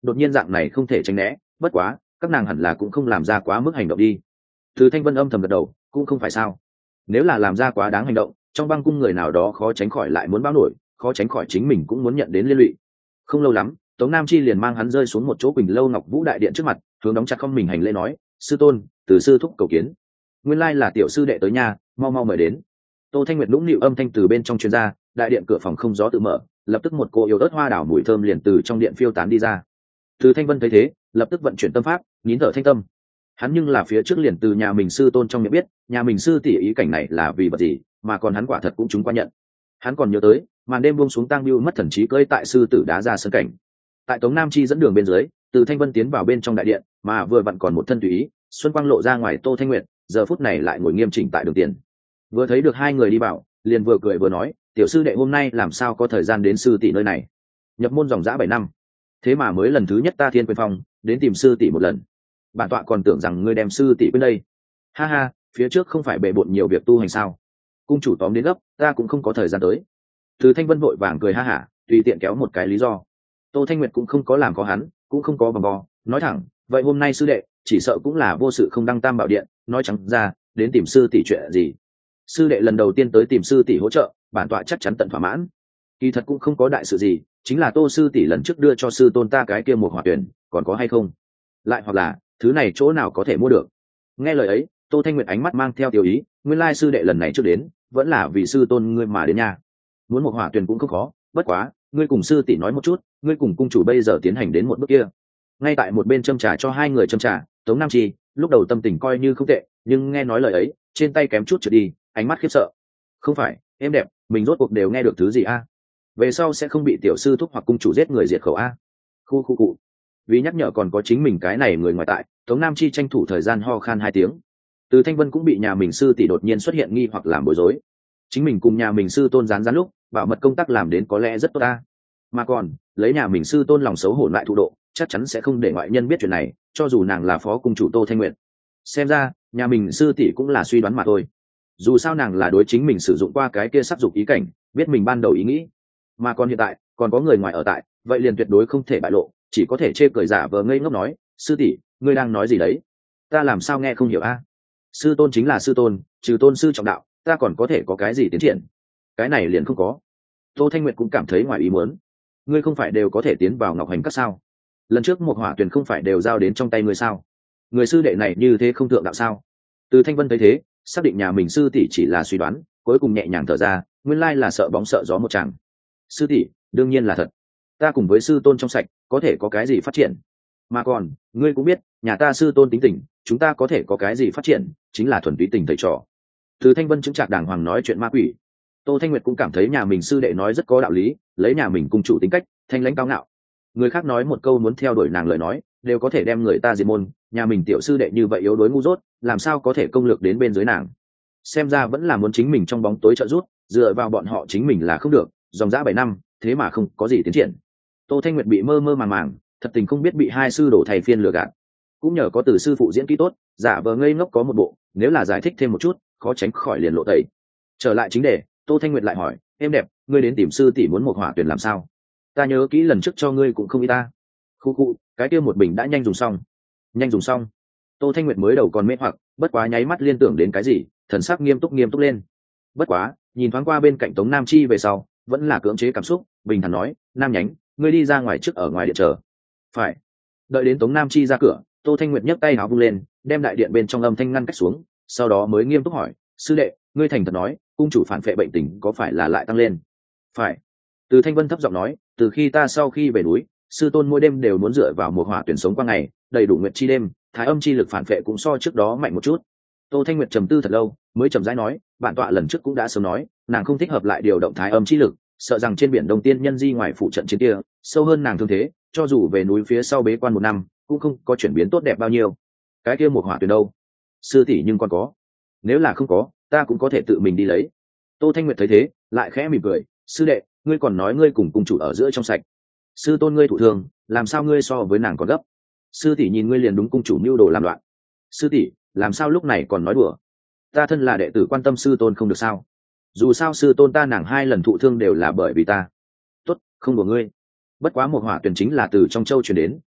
đột nhiên dạng này không thể tránh né, bất quá các nàng hẳn là cũng không làm ra quá mức hành động đi. Từ Thanh Vân âm thầm gật đầu, cũng không phải sao. Nếu là làm ra quá đáng hành động, trong băng cung người nào đó khó tránh khỏi lại muốn báo nổi, khó tránh khỏi chính mình cũng muốn nhận đến liên lụy. Không lâu lắm, Tống Nam Chi liền mang hắn rơi xuống một chỗ Quỳnh Lâu Ngọc Vũ đại điện trước mặt, hướng đóng chặt không mình hành lễ nói: "Sư tôn, từ sư thúc cầu kiến." Nguyên lai là tiểu sư đệ tới nhà, mau mau mời đến. Tô Thanh Nguyệt nũng nịu âm thanh từ bên trong truyền ra, đại điện cửa phòng không gió tự mở, lập tức một cô yêu ớt hoa đảo mùi thơm liền từ trong điện phiêu tán đi ra. Từ Thanh Vân thấy thế, lập tức vận chuyển tâm pháp, nín thở thanh tâm. Hắn nhưng là phía trước liền từ nhà mình sư tôn trong miệng biết, nhà mình sư tỷ ý cảnh này là vì vật gì, mà còn hắn quả thật cũng chúng qua nhận. Hắn còn nhớ tới, màn đêm buông xuống tang bưu mất thần trí cưỡi tại sư tử đá ra sân cảnh. Tại Tống Nam Chi dẫn đường bên dưới, từ Thanh Vân tiến vào bên trong đại điện, mà vừa vặn còn một thân tùy ý, xuân quang lộ ra ngoài Tô Thanh Nguyệt, giờ phút này lại ngồi nghiêm chỉnh tại đường tiền. Vừa thấy được hai người đi vào, liền vừa cười vừa nói: "Tiểu sư đệ hôm nay làm sao có thời gian đến sư tỷ nơi này? Nhập môn dòng dã 7 năm, thế mà mới lần thứ nhất ta Thiên Quyền Phong đến tìm sư tỷ một lần. Bản tọa còn tưởng rằng ngươi đem sư tỷ bên đây. Ha ha, phía trước không phải bệ bội nhiều việc tu hành sao? Cung chủ tóm đến gấp, ta cũng không có thời gian tới." Từ Thanh Vân vội vàng cười ha hả, tùy tiện kéo một cái lý do. Tô Thanh Nguyệt cũng không có làm khó hắn, cũng không có vòng vo, nói thẳng: "Vậy hôm nay sư đệ chỉ sợ cũng là vô sự không đăng tam bảo điện, nói trắng ra, đến tìm sư tỷ chuyện gì? Sư đệ lần đầu tiên tới tìm sư tỷ hỗ trợ, bản tọa chắc chắn tận thỏa mãn. Kỳ thật cũng không có đại sự gì, chính là Tô sư tỷ lần trước đưa cho sư tôn ta cái kia một hỏa tuyển, còn có hay không? Lại hoặc là, thứ này chỗ nào có thể mua được?" Nghe lời ấy, Tô Thanh Nguyệt ánh mắt mang theo tiểu ý, nguyên lai sư đệ lần này trước đến, vẫn là vì sư tôn ngươi mà đến nha. Muốn một hỏa tuyển cũng không khó, bất quá, ngươi cùng sư tỷ nói một chút, ngươi cùng cung chủ bây giờ tiến hành đến một bước kia. Ngay tại một bên châm trà cho hai người châm trà, Tống Nam Chi lúc đầu tâm tình coi như không tệ, nhưng nghe nói lời ấy, trên tay kém chút trượt đi, ánh mắt khiếp sợ. "Không phải, em đẹp, mình rốt cuộc đều nghe được thứ gì a? Về sau sẽ không bị tiểu sư thúc hoặc cung chủ giết người diệt khẩu a?" Khu khu cụ. Vì nhắc nhở còn có chính mình cái này người ngoài tại, Tống Nam Chi tranh thủ thời gian ho khan 2 tiếng. Từ Thanh Vân cũng bị nhà mình sư tỷ đột nhiên xuất hiện nghi hoặc làm bối rối. Chính mình cùng nhà mình sư tôn gián lúc, bảo mật công tác làm đến có lẽ rất tốt ta. Mà còn, lấy nhà mình sư tôn lòng xấu hổ lại thụ độ, chắc chắn sẽ không để ngoại nhân biết chuyện này, cho dù nàng là phó cung chủ Tô Thanh Nguyệt. Xem ra, nhà mình sư tỷ cũng là suy đoán mà thôi. Dù sao nàng là đối chính mình sử dụng qua cái kia sắc dục ý cảnh, biết mình ban đầu ý nghĩ. Mà còn hiện tại, còn có người ngoài ở tại, vậy liền tuyệt đối không thể bại lộ, chỉ có thể chê cười giả vờ ngây ngốc nói: "Sư tỷ, ngươi đang nói gì đấy? Ta làm sao nghe không hiểu a?" Sư tôn chính là sư tôn, trừ tôn sư trọng đạo, ta còn có thể có cái gì tiến triển? Cái này liền không có. Tô Thanh Nguyệt cũng cảm thấy ngoài ý muốn. Ngươi không phải đều có thể tiến vào Ngọc Hành Các sao? Lần trước một hỏa tuyển không phải đều giao đến trong tay ngươi sao? Người sư đệ này như thế không thượng đạo sao? Từ Thanh Vân thấy thế, xác định nhà mình sư tỷ chỉ là suy đoán, cuối cùng nhẹ nhàng thở ra, nguyên lai là sợ bóng sợ gió một chàng. Sư tỷ, đương nhiên là thật. Ta cùng với sư tôn trong sạch, có thể có cái gì phát triển? Mà còn, ngươi cũng biết, nhà ta sư tôn tính tình, chúng ta có thể có cái gì phát triển, chính là thuần túy tình thầy trò. Từ Thanh Vân chứng trạc đàng hoàng nói chuyện ma quỷ. Tô Thanh Nguyệt cũng cảm thấy nhà mình sư đệ nói rất có đạo lý, lấy nhà mình cung chủ tính cách, thanh lãnh cao ngạo. Người khác nói một câu muốn theo đuổi nàng lời nói, đều có thể đem người ta diệt môn, nhà mình tiểu sư đệ như vậy yếu đuối ngu dốt, làm sao có thể công lược đến bên dưới nàng. Xem ra vẫn là muốn chính mình trong bóng tối trợ giúp, dựa vào bọn họ chính mình là không được, dòng dã 7 năm, thế mà không có gì tiến triển. Tô Thanh Nguyệt bị mơ mơ màng màng, thật tình không biết bị hai sư đổ thầy phiên lừa gạt. Cũng nhờ có từ sư phụ diễn kỹ tốt, giả vờ ngây ngốc có một bộ, nếu là giải thích thêm một chút, khó tránh khỏi liền lộ tẩy. Trở lại chính đề, Tô Thanh Nguyệt lại hỏi: "Em đẹp, ngươi đến tìm sư tỷ muốn một hỏa tuyển làm sao? Ta nhớ kỹ lần trước cho ngươi cũng không ý ta." Khu khu, cái kia một bình đã nhanh dùng xong. Nhanh dùng xong. Tô Thanh Nguyệt mới đầu còn mê hoặc, bất quá nháy mắt liên tưởng đến cái gì, thần sắc nghiêm túc lên. Bất quá, nhìn thoáng qua bên cạnh Tống Nam Chi về sau, vẫn là cưỡng chế cảm xúc, bình thản nói: "Nam nhánh, ngươi đi ra ngoài trước ở ngoài điện chờ." Phải. Đợi đến Tống Nam Chi ra cửa, Tô Thanh Nguyệt nhấc tay áo vung lên, đem đại điện bên trong âm thanh ngăn cách xuống, sau đó mới nghiêm túc hỏi: "Sư đệ, ngươi thành thật nói, cung chủ phản phệ bệnh tình có phải là lại tăng lên?" Phải. Từ Thanh Vân thấp giọng nói: "Từ khi ta sau khi về núi, sư tôn mỗi đêm đều muốn dựa vào một hỏa tuyển sống qua ngày, đầy đủ nguyệt chi đêm, thái âm chi lực phản phệ cũng so trước đó mạnh một chút." Tô Thanh Nguyệt trầm tư thật lâu, mới chậm rãi nói: "Bản tọa lần trước cũng đã sớm nói, nàng không thích hợp lại điều động thái âm chi lực, sợ rằng trên biển Đông Tiên nhân di ngoài phụ trận chiến kia, sâu hơn nàng thương thế, cho dù về núi phía sau bế quan 1 năm, cũng không có chuyển biến tốt đẹp bao nhiêu. Cái kia một hỏa tuyển đâu? Sư tỷ nhưng còn có. Nếu là không có, ta cũng có thể tự mình đi lấy." Tô Thanh Nguyệt thấy thế, lại khẽ mỉm cười: "Sư đệ, ngươi còn nói ngươi cùng cung chủ ở giữa trong sạch. Sư tôn ngươi thụ thương, làm sao ngươi so với nàng còn gấp? Sư tỷ nhìn ngươi liền đúng cung chủ mưu đồ làm loạn. Sư tỷ, làm sao lúc này còn nói đùa? Ta thân là đệ tử quan tâm sư tôn không được sao? Dù sao sư tôn ta nàng 2 lần thụ thương đều là bởi vì ta." "Tốt, không của ngươi. Bất quá một hỏa tuyển chính là từ trong châu truyền đến,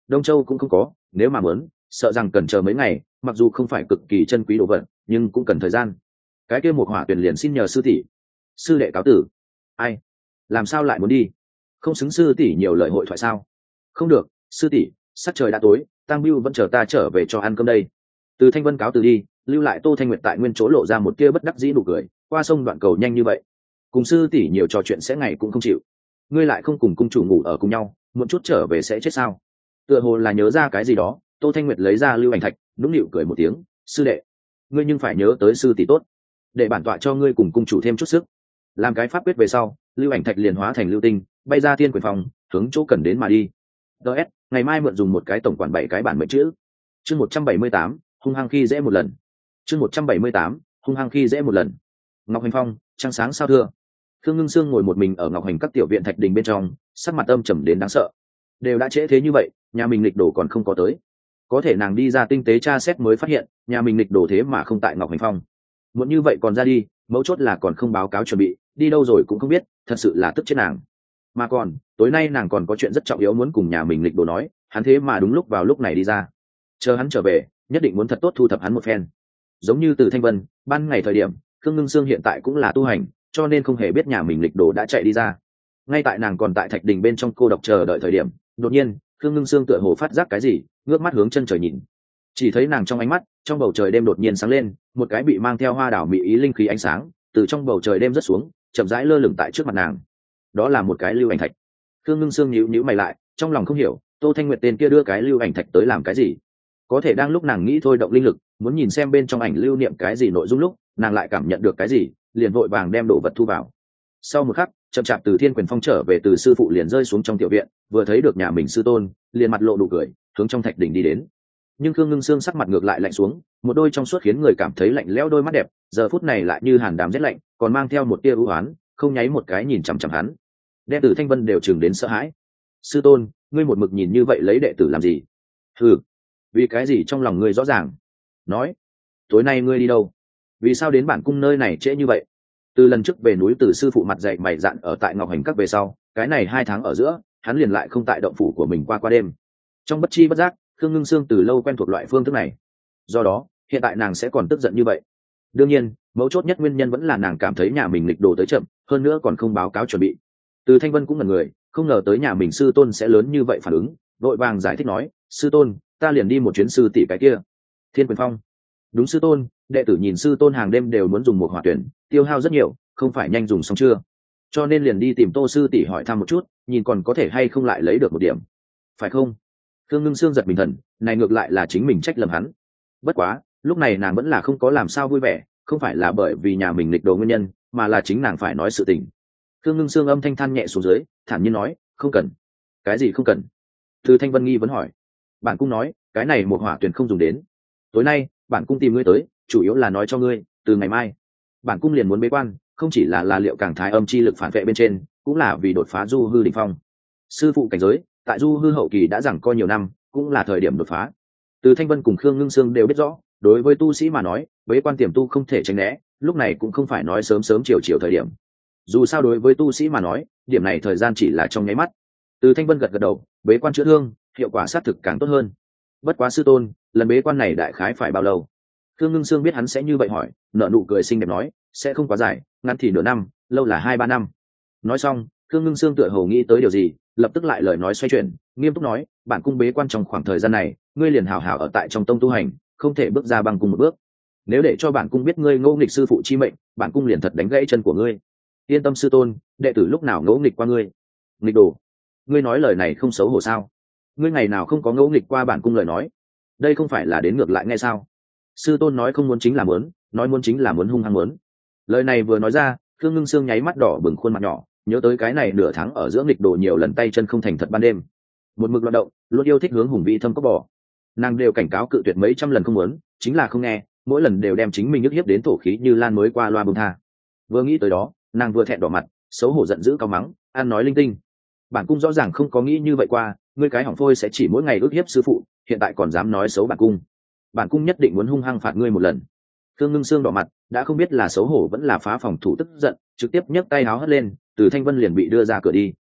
Đông Châu cũng không có, nếu mà muốn sợ rằng cần chờ mấy ngày, mặc dù không phải cực kỳ chân quý đồ vật nhưng cũng cần thời gian. Cái kia một hỏa tuyển liền xin nhờ sư tỷ. Sư đệ cáo tử. Ai? Làm sao lại muốn đi? Không xứng sư tỷ nhiều lời hội thoại sao? Không được, sư tỷ, sắc trời đã tối, Tang Bưu vẫn chờ ta trở về cho ăn cơm đây. Từ Thanh Vân cáo từ đi, lưu lại Tô Thanh Nguyệt tại nguyên chỗ lộ ra một tia bất đắc dĩ nụ cười. Qua sông đoạn cầu nhanh như vậy, cùng sư tỷ nhiều trò chuyện sẽ ngày cũng không chịu. Ngươi lại không cùng cung chủ ngủ ở cùng nhau, muộn chút trở về sẽ chết sao? Tựa hồ là nhớ ra cái gì đó, Tô Thanh Nguyệt lấy ra lưu ảnh thạch, nũng nịu cười một tiếng. Sư đệ, ngươi nhưng phải nhớ tới sư tỷ tốt, để bản tọa cho ngươi cùng cung chủ thêm chút sức. Làm cái pháp quyết về sau, lưu ảnh thạch liền hóa thành lưu tinh, bay ra thiên quyền phòng, hướng chỗ cần đến mà đi. DS, ngày mai mượn dùng một cái tổng quản 7 cái bản mệnh chữ. Chương 178, hung hăng khi dễ một lần. Chương 178, hung hăng khi dễ một lần. Ngọc Hành Phong, trăng sáng sao thưa. Khương Ngưng Sương ngồi một mình ở Ngọc Hành các tiểu viện thạch đình bên trong, sắc mặt âm trầm đến đáng sợ. Đều đã trễ thế như vậy, nhà mình lịch đổ còn không có tới. Có thể nàng đi ra tinh tế tra xét mới phát hiện, nhà mình lịch đổ thế mà không tại Ngọc Hành Phong. Muốn như vậy còn ra đi, mấu chốt là còn không báo cáo chuẩn bị, đi đâu rồi cũng không biết, thật sự là tức chết nàng. Mà còn, tối nay nàng còn có chuyện rất trọng yếu muốn cùng nhà mình lịch đồ nói, hắn thế mà đúng lúc vào lúc này đi ra. Chờ hắn trở về, nhất định muốn thật tốt thu thập hắn một phen. Giống như từ Thanh Vân, ban ngày thời điểm, Khương Ngưng Sương hiện tại cũng là tu hành, cho nên không hề biết nhà mình lịch đồ đã chạy đi ra. Ngay tại nàng còn tại thạch đình bên trong cô độc chờ đợi thời điểm, đột nhiên, Khương Ngưng Sương tựa hồ phát giác cái gì, ngước mắt hướng chân trời nhìn. Chỉ thấy nàng trong ánh mắt, trong bầu trời đêm đột nhiên sáng lên, một cái bị mang theo hoa đảo mỹ ý linh khí ánh sáng, từ trong bầu trời đêm rớt xuống, chậm rãi lơ lửng tại trước mặt nàng. Đó là một cái lưu ảnh thạch. Khương Ngưng Sương nhíu mày lại, trong lòng không hiểu, Tô Thanh Nguyệt tên kia đưa cái lưu ảnh thạch tới làm cái gì? Có thể đang lúc nàng nghĩ thôi động linh lực, muốn nhìn xem bên trong ảnh lưu niệm cái gì nội dung lúc, nàng lại cảm nhận được cái gì, liền vội vàng đem đồ vật thu vào. Sau một khắc, chậm chạp từ Thiên Quyền Phong trở về từ sư phụ liền rơi xuống trong tiểu viện, vừa thấy được nhà mình sư tôn, liền mặt lộ nụ cười, hướng trong thạch đỉnh đi đến. Nhưng Khương Ngưng Sương sắc mặt ngược lại lạnh xuống, một đôi trong suốt khiến người cảm thấy lạnh lẽo đôi mắt đẹp, giờ phút này lại như hàn đàm rét lạnh, còn mang theo một tia u oán, không nháy một cái nhìn chằm chằm hắn. Đệ tử Thanh Vân đều chừng đến sợ hãi. Sư tôn, ngươi một mực nhìn như vậy lấy đệ tử làm gì? Hừ, vì cái gì trong lòng ngươi rõ ràng. Nói, tối nay ngươi đi đâu? Vì sao đến bản cung nơi này trễ như vậy? Từ lần trước về núi từ sư phụ mặt dạy mày dạn ở tại Ngọc Hành Các về sau, cái này 2 tháng ở giữa, hắn liền lại không tại động phủ của mình qua đêm. Trong bất chi bất giác, Khương Ngưng Sương từ lâu quen thuộc loại phương thức này. Do đó, hiện tại nàng sẽ còn tức giận như vậy. Đương nhiên, mấu chốt nhất nguyên nhân vẫn là nàng cảm thấy nhà mình lịch đồ tới chậm, hơn nữa còn không báo cáo chuẩn bị. Từ Thanh Vân cũng ngẩn người, không ngờ tới nhà mình sư tôn sẽ lớn như vậy phản ứng, vội vàng giải thích nói, sư tôn, ta liền đi một chuyến sư tỷ cái kia. Thiên Quyền Phong. Đúng sư tôn, đệ tử nhìn sư tôn hàng đêm đều muốn dùng một hỏa tuyển, tiêu hao rất nhiều, không phải nhanh dùng xong chưa? Cho nên liền đi tìm Tô sư tỷ hỏi thăm một chút, nhìn còn có thể hay không lại lấy được một điểm. Phải không? Khương Ngưng Sương giật mình thần, này ngược lại là chính mình trách lầm hắn. Bất quá, lúc này nàng vẫn là không có làm sao vui vẻ, không phải là bởi vì nhà mình nghịch đồ nguyên nhân, mà là chính nàng phải nói sự tình. Khương Ngưng Sương âm thanh than nhẹ xuống dưới, thản nhiên nói, không cần. Cái gì không cần? Từ Thanh Vân nghi vấn hỏi. Bản cung nói, cái này một hỏa tuyển không dùng đến. Tối nay, bản cung tìm ngươi tới, chủ yếu là nói cho ngươi, từ ngày mai, bản cung liền muốn bế quan, không chỉ là liệu càng thái âm chi lực phản vệ bên trên, cũng là vì đột phá du hư đỉnh phong. Sư phụ cảnh giới, tại du hư hậu kỳ đã giằng co nhiều năm, cũng là thời điểm đột phá. Từ Thanh Vân cùng Khương Ngưng Sương đều biết rõ, đối với tu sĩ mà nói, bế quan tiềm tu không thể tránh né, lúc này cũng không phải nói sớm sớm chiều chiều thời điểm. Dù sao đối với tu sĩ mà nói, điểm này thời gian chỉ là trong nháy mắt. Từ Thanh Vân gật gật đầu, bế quan chữa thương, hiệu quả sát thực càng tốt hơn. Bất quá sư tôn, lần bế quan này đại khái phải bao lâu? Khương Ngưng Sương biết hắn sẽ như vậy hỏi, nở nụ cười xinh đẹp nói, sẽ không quá dài, ngắn thì nửa năm, lâu là 2-3 năm. Nói xong, Khương Ngưng Sương tựa hồ nghĩ tới điều gì, lập tức lại lời nói xoay chuyển, nghiêm túc nói, bản cung bế quan trong khoảng thời gian này, ngươi liền hảo hảo ở tại trong tông tu hành, không thể bước ra bằng cùng một bước. Nếu để cho bản cung biết ngươi ngỗ nghịch sư phụ chi mệnh, bản cung liền thật đánh gãy chân của ngươi. Yên tâm sư tôn, đệ tử lúc nào ngỗ nghịch qua ngươi? Nghịch đồ, ngươi nói lời này không xấu hổ sao? Ngươi ngày nào không có ngỗ nghịch qua bản cung lời nói? Đây không phải là đến ngược lại nghe sao? Sư tôn nói không muốn chính là muốn, nói muốn chính là muốn hung hăng muốn. Lời này vừa nói ra, Khương Ngưng Sương nháy mắt đỏ bừng khuôn mặt nhỏ, nhớ tới cái này nửa tháng ở giữa nghịch đồ nhiều lần tay chân không thành thật ban đêm, một mực loạn động, luôn yêu thích hướng hùng vĩ thâm cốc bò. Nàng đều cảnh cáo cự tuyệt mấy trăm lần không muốn, chính là không nghe, mỗi lần đều đem chính mình nhức hiếp đến thổ khí như lan mới qua loa buông tha. Vừa nghĩ tới đó, nàng vừa thẹn đỏ mặt, xấu hổ giận dữ cao mắng, ăn nói linh tinh. Bản cung rõ ràng không có nghĩ như vậy qua, ngươi cái hỏng phôi sẽ chỉ mỗi ngày ức hiếp sư phụ, hiện tại còn dám nói xấu bản cung. Bản cung nhất định muốn hung hăng phạt ngươi một lần. Khương Ngưng Sương đỏ mặt, đã không biết là xấu hổ vẫn là phá phòng thủ tức giận, trực tiếp nhấc tay háo hất lên, Từ Thanh Vân liền bị đưa ra cửa đi.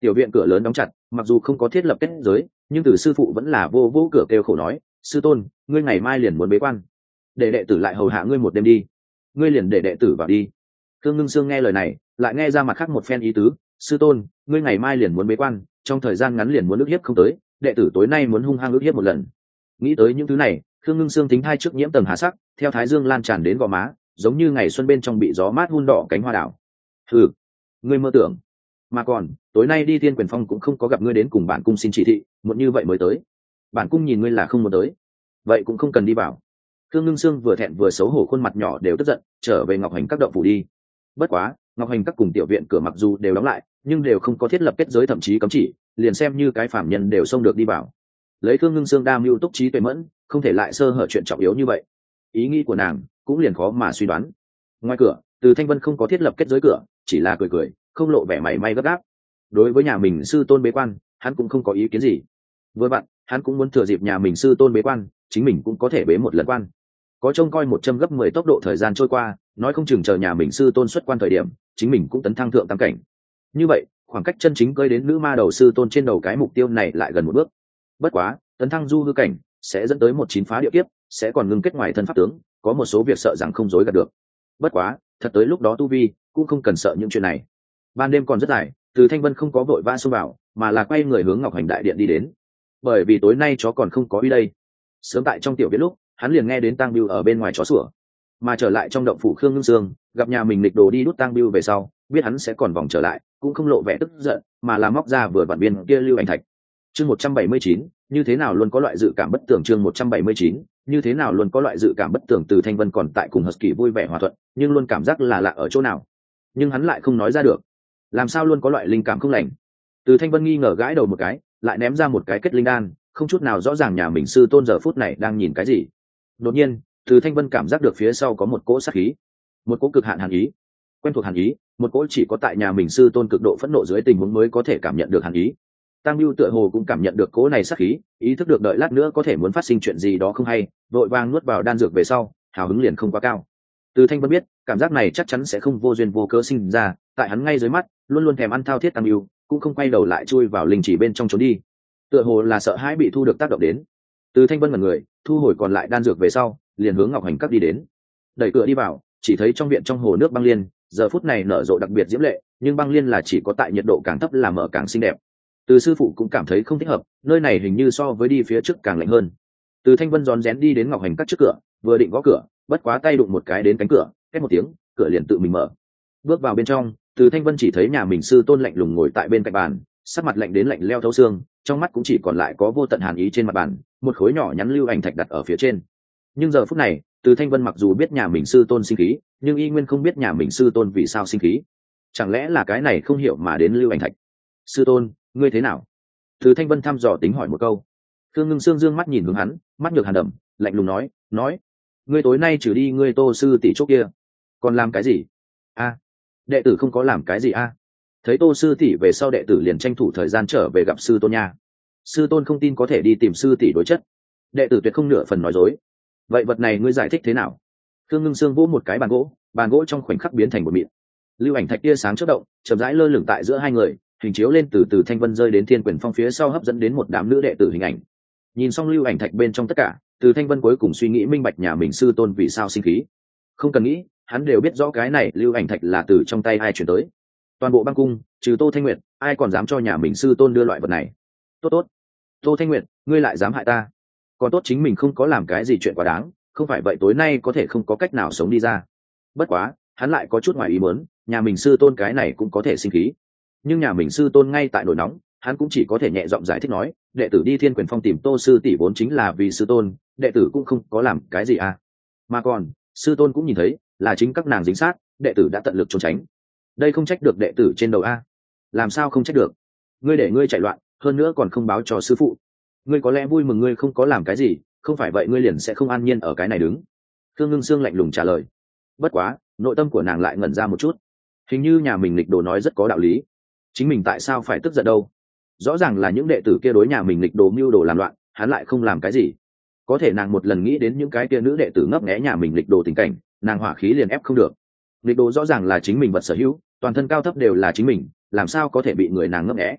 Tiểu viện cửa lớn đóng chặt, mặc dù không có thiết lập kết giới, nhưng từ sư phụ vẫn là vô vô cửa kêu khổ nói, sư tôn, ngươi ngày mai liền muốn bế quan, để đệ tử lại hầu hạ ngươi một đêm đi, ngươi liền để đệ tử vào đi. Thương Ngưng Sương nghe lời này, lại nghe ra mặt khác một phen ý tứ, sư tôn, ngươi ngày mai liền muốn bế quan, trong thời gian ngắn liền muốn ức hiếp không tới, đệ tử tối nay muốn hung hăng ức hiếp một lần. Nghĩ tới những thứ này, Thương Ngưng Sương tính thai trước nhiễm tầng hà sắc, theo thái dương lan tràn đến gò má, giống như ngày xuân bên trong bị gió mát hun đỏ cánh hoa đảo. Hừ, ngươi mơ tưởng. Mà còn, tối nay đi Thiên Quyền Phong cũng không có gặp ngươi đến cùng bản cung xin chỉ thị, muộn như vậy mới tới. Bản cung nhìn ngươi là không muốn tới, vậy cũng không cần đi vào. Thương Ngưng Sương vừa thẹn vừa xấu hổ, khuôn mặt nhỏ đều tức giận, trở về Ngọc Hành các động phủ đi. Bất quá, Ngọc Hành các cùng tiểu viện cửa mặc dù đều đóng lại, nhưng đều không có thiết lập kết giới thậm chí cấm chỉ, liền xem như cái phạm nhân đều xông được đi vào. Lấy Thương Ngưng Sương đa mưu túc trí tuệ mẫn, không thể lại sơ hở chuyện trọng yếu như vậy. Ý nghĩ của nàng cũng liền khó mà suy đoán. Ngoài cửa, Từ Thanh Vân không có thiết lập kết giới cửa, chỉ là cười cười, không lộ vẻ mảy may gấp gáp. Đối với nhà mình sư tôn bế quan, hắn cũng không có ý kiến gì. Vừa vặn, hắn cũng muốn thừa dịp nhà mình sư tôn bế quan, chính mình cũng có thể bế một lần quan. Có trông coi 100 gấp 10 tốc độ thời gian trôi qua, nói không chừng chờ nhà mình sư tôn xuất quan thời điểm, chính mình cũng tấn thăng thượng tam cảnh. Như vậy, khoảng cách chân chính cơi đến nữ ma đầu sư tôn trên đầu cái mục tiêu này lại gần một bước. Bất quá, tấn thăng du hư cảnh sẽ dẫn tới 19 phá địa kiếp, sẽ còn ngưng kết ngoài thân pháp tướng, có một số việc sợ rằng không dối gạt được. Bất quá, thật tới lúc đó tu vi cũng không cần sợ những chuyện này. Ban đêm còn rất dài, Từ Thanh Vân không có vội vã xông vào, mà là quay người hướng Ngọc Hành đại điện đi đến. Bởi vì tối nay chó còn không có uy đây. Sớm tại trong tiểu viện lúc, hắn liền nghe đến Tang Bưu ở bên ngoài chó sủa. Mà trở lại trong động phủ Khương Ngưng Sương, gặp nhà mình nghịch đồ đi đút Tang Bưu về sau, biết hắn sẽ còn vòng trở lại, cũng không lộ vẻ tức giận, mà là móc ra vừa vặn viên kia lưu ảnh thạch. Chương 179, như thế nào luôn có loại dự cảm bất tường. Chương 179, như thế nào luôn có loại dự cảm bất tường. Từ Thanh Vân còn tại cùng Husky vui vẻ hòa thuận, nhưng luôn cảm giác là lạ ở chỗ nào, nhưng hắn lại không nói ra được. Làm sao luôn có loại linh cảm không lành? Từ Thanh Vân nghi ngờ gãi đầu một cái, lại ném ra một cái kết linh đan, không chút nào rõ ràng nhà mình sư tôn giờ phút này đang nhìn cái gì. Đột nhiên, Từ Thanh Vân cảm giác được phía sau có một cỗ sát khí, một cỗ cực hạn hàn ý, quen thuộc hàn ý, một cỗ chỉ có tại nhà mình sư tôn cực độ phẫn nộ dưới tình huống mới có thể cảm nhận được hàn ý. Tam Bưu tựa hồ cũng cảm nhận được cỗ này sát khí, ý thức được đợi lát nữa có thể muốn phát sinh chuyện gì đó không hay, vội vàng nuốt vào đan dược về sau, hào hứng liền không quá cao. Từ Thanh Vân biết, cảm giác này chắc chắn sẽ không vô duyên vô cớ sinh ra, tại hắn ngay dưới mắt, luôn luôn thèm ăn thao thiết Tam Bưu, cũng không quay đầu lại chui vào linh chỉ bên trong trốn đi. Tựa hồ là sợ hãi bị thu được tác động đến. Từ Thanh Vân ngẩn người, thu hồi còn lại đan dược về sau, liền hướng Ngọc Hành các đi đến. Đẩy cửa đi vào, chỉ thấy trong viện trong hồ nước băng liên, giờ phút này nở rộ đặc biệt diễm lệ, nhưng băng liên là chỉ có tại nhiệt độ càng thấp là mở càng xinh đẹp. Từ sư phụ cũng cảm thấy không thích hợp, nơi này hình như so với đi phía trước càng lạnh hơn. Từ Thanh Vân rón rén đi đến Ngọc Hành các trước cửa, vừa định gõ cửa, bất quá tay đụng một cái đến cánh cửa, két một tiếng, cửa liền tự mình mở. Bước vào bên trong, Từ Thanh Vân chỉ thấy nhà mình sư tôn lạnh lùng ngồi tại bên cạnh bàn, sắc mặt lạnh đến lạnh leo thấu xương, trong mắt cũng chỉ còn lại có vô tận hàn ý. Trên mặt bàn, một khối nhỏ nhắn lưu ảnh thạch đặt ở phía trên. Nhưng giờ phút này, Từ Thanh Vân mặc dù biết nhà mình sư tôn sinh khí, nhưng y nguyên không biết nhà mình sư tôn vì sao sinh khí. Chẳng lẽ là cái này không hiểu mà đến lưu ảnh thạch? Sư tôn, ngươi thế nào? Từ Thanh Vân thăm dò tính hỏi một câu. Thương Ngưng Sương dương mắt nhìn hướng hắn, mắt nhược hàn đậm, lạnh lùng nói, ngươi tối nay trừ đi ngươi Tô sư tỷ chỗ kia, còn làm cái gì? A, đệ tử không có làm cái gì a. Thấy Tô sư tỷ về sau, đệ tử liền tranh thủ thời gian trở về gặp sư tôn nha. Sư tôn không tin có thể đi tìm sư tỷ đối chất, đệ tử tuyệt không nửa phần nói dối. Vậy vật này ngươi giải thích thế nào? Thương Ngưng Sương vỗ một cái bàn gỗ trong khoảnh khắc biến thành một mịn. Lưu ảnh thạch tia sáng chớp động, chậm rãi lơ lửng tại giữa hai người, hình chiếu lên từ Thanh Vân rơi đến Thiên Quyền Phong phía sau, hấp dẫn đến một đám nữ đệ tử hình ảnh. Nhìn xong lưu ảnh thạch bên trong tất cả, Từ Thanh Vân cuối cùng suy nghĩ minh bạch nhà mình sư tôn vì sao sinh khí. Không cần nghĩ, hắn đều biết rõ cái này lưu ảnh thạch là từ trong tay ai chuyển tới. Toàn bộ băng cung, trừ Tô Thanh Nguyệt, ai còn dám cho nhà mình sư tôn đưa loại vật này? Tốt, Tô Thanh Nguyệt, ngươi lại dám hại ta? Còn tốt chính mình không có làm cái gì chuyện quá đáng, không phải vậy tối nay có thể không có cách nào sống đi ra. Bất quá, hắn lại có chút ngoài ý muốn, nhà mình sư tôn cái này cũng có thể sinh khí. Nhưng nhà mình sư tôn ngay tại nổi nóng, hắn cũng chỉ có thể nhẹ giọng giải thích nói, đệ tử đi Thiên Quyền Phong tìm Tô sư tỷ vốn chính là vì sư tôn, đệ tử cũng không có làm cái gì à. Mà còn, sư tôn cũng nhìn thấy, là chính các nàng dính sát, đệ tử đã tận lực trốn tránh. Đây không trách được đệ tử trên đầu a. Làm sao không trách được? Ngươi để ngươi chạy loạn, hơn nữa còn không báo cho sư phụ. Ngươi có lẽ vui mừng ngươi không có làm cái gì, không phải vậy ngươi liền sẽ không an nhiên ở cái này đứng. Thương Ngưng Sương lạnh lùng trả lời. Bất quá, nội tâm của nàng lại ngẩn ra một chút. Hình như nhà mình nghịch đồ nói rất có đạo lý. Chính mình tại sao phải tức giận đâu? Rõ ràng là những đệ tử kia đối nhà mình nghịch đồ mưu đồ làm loạn, hắn lại không làm cái gì. Có thể nàng một lần nghĩ đến những cái kia nữ đệ tử ngấp nghé nhà mình nghịch đồ tình cảnh, nàng hỏa khí liền ép không được. Nghịch đồ rõ ràng là chính mình vật sở hữu, toàn thân cao thấp đều là chính mình, làm sao có thể bị người nàng ngấp nghé?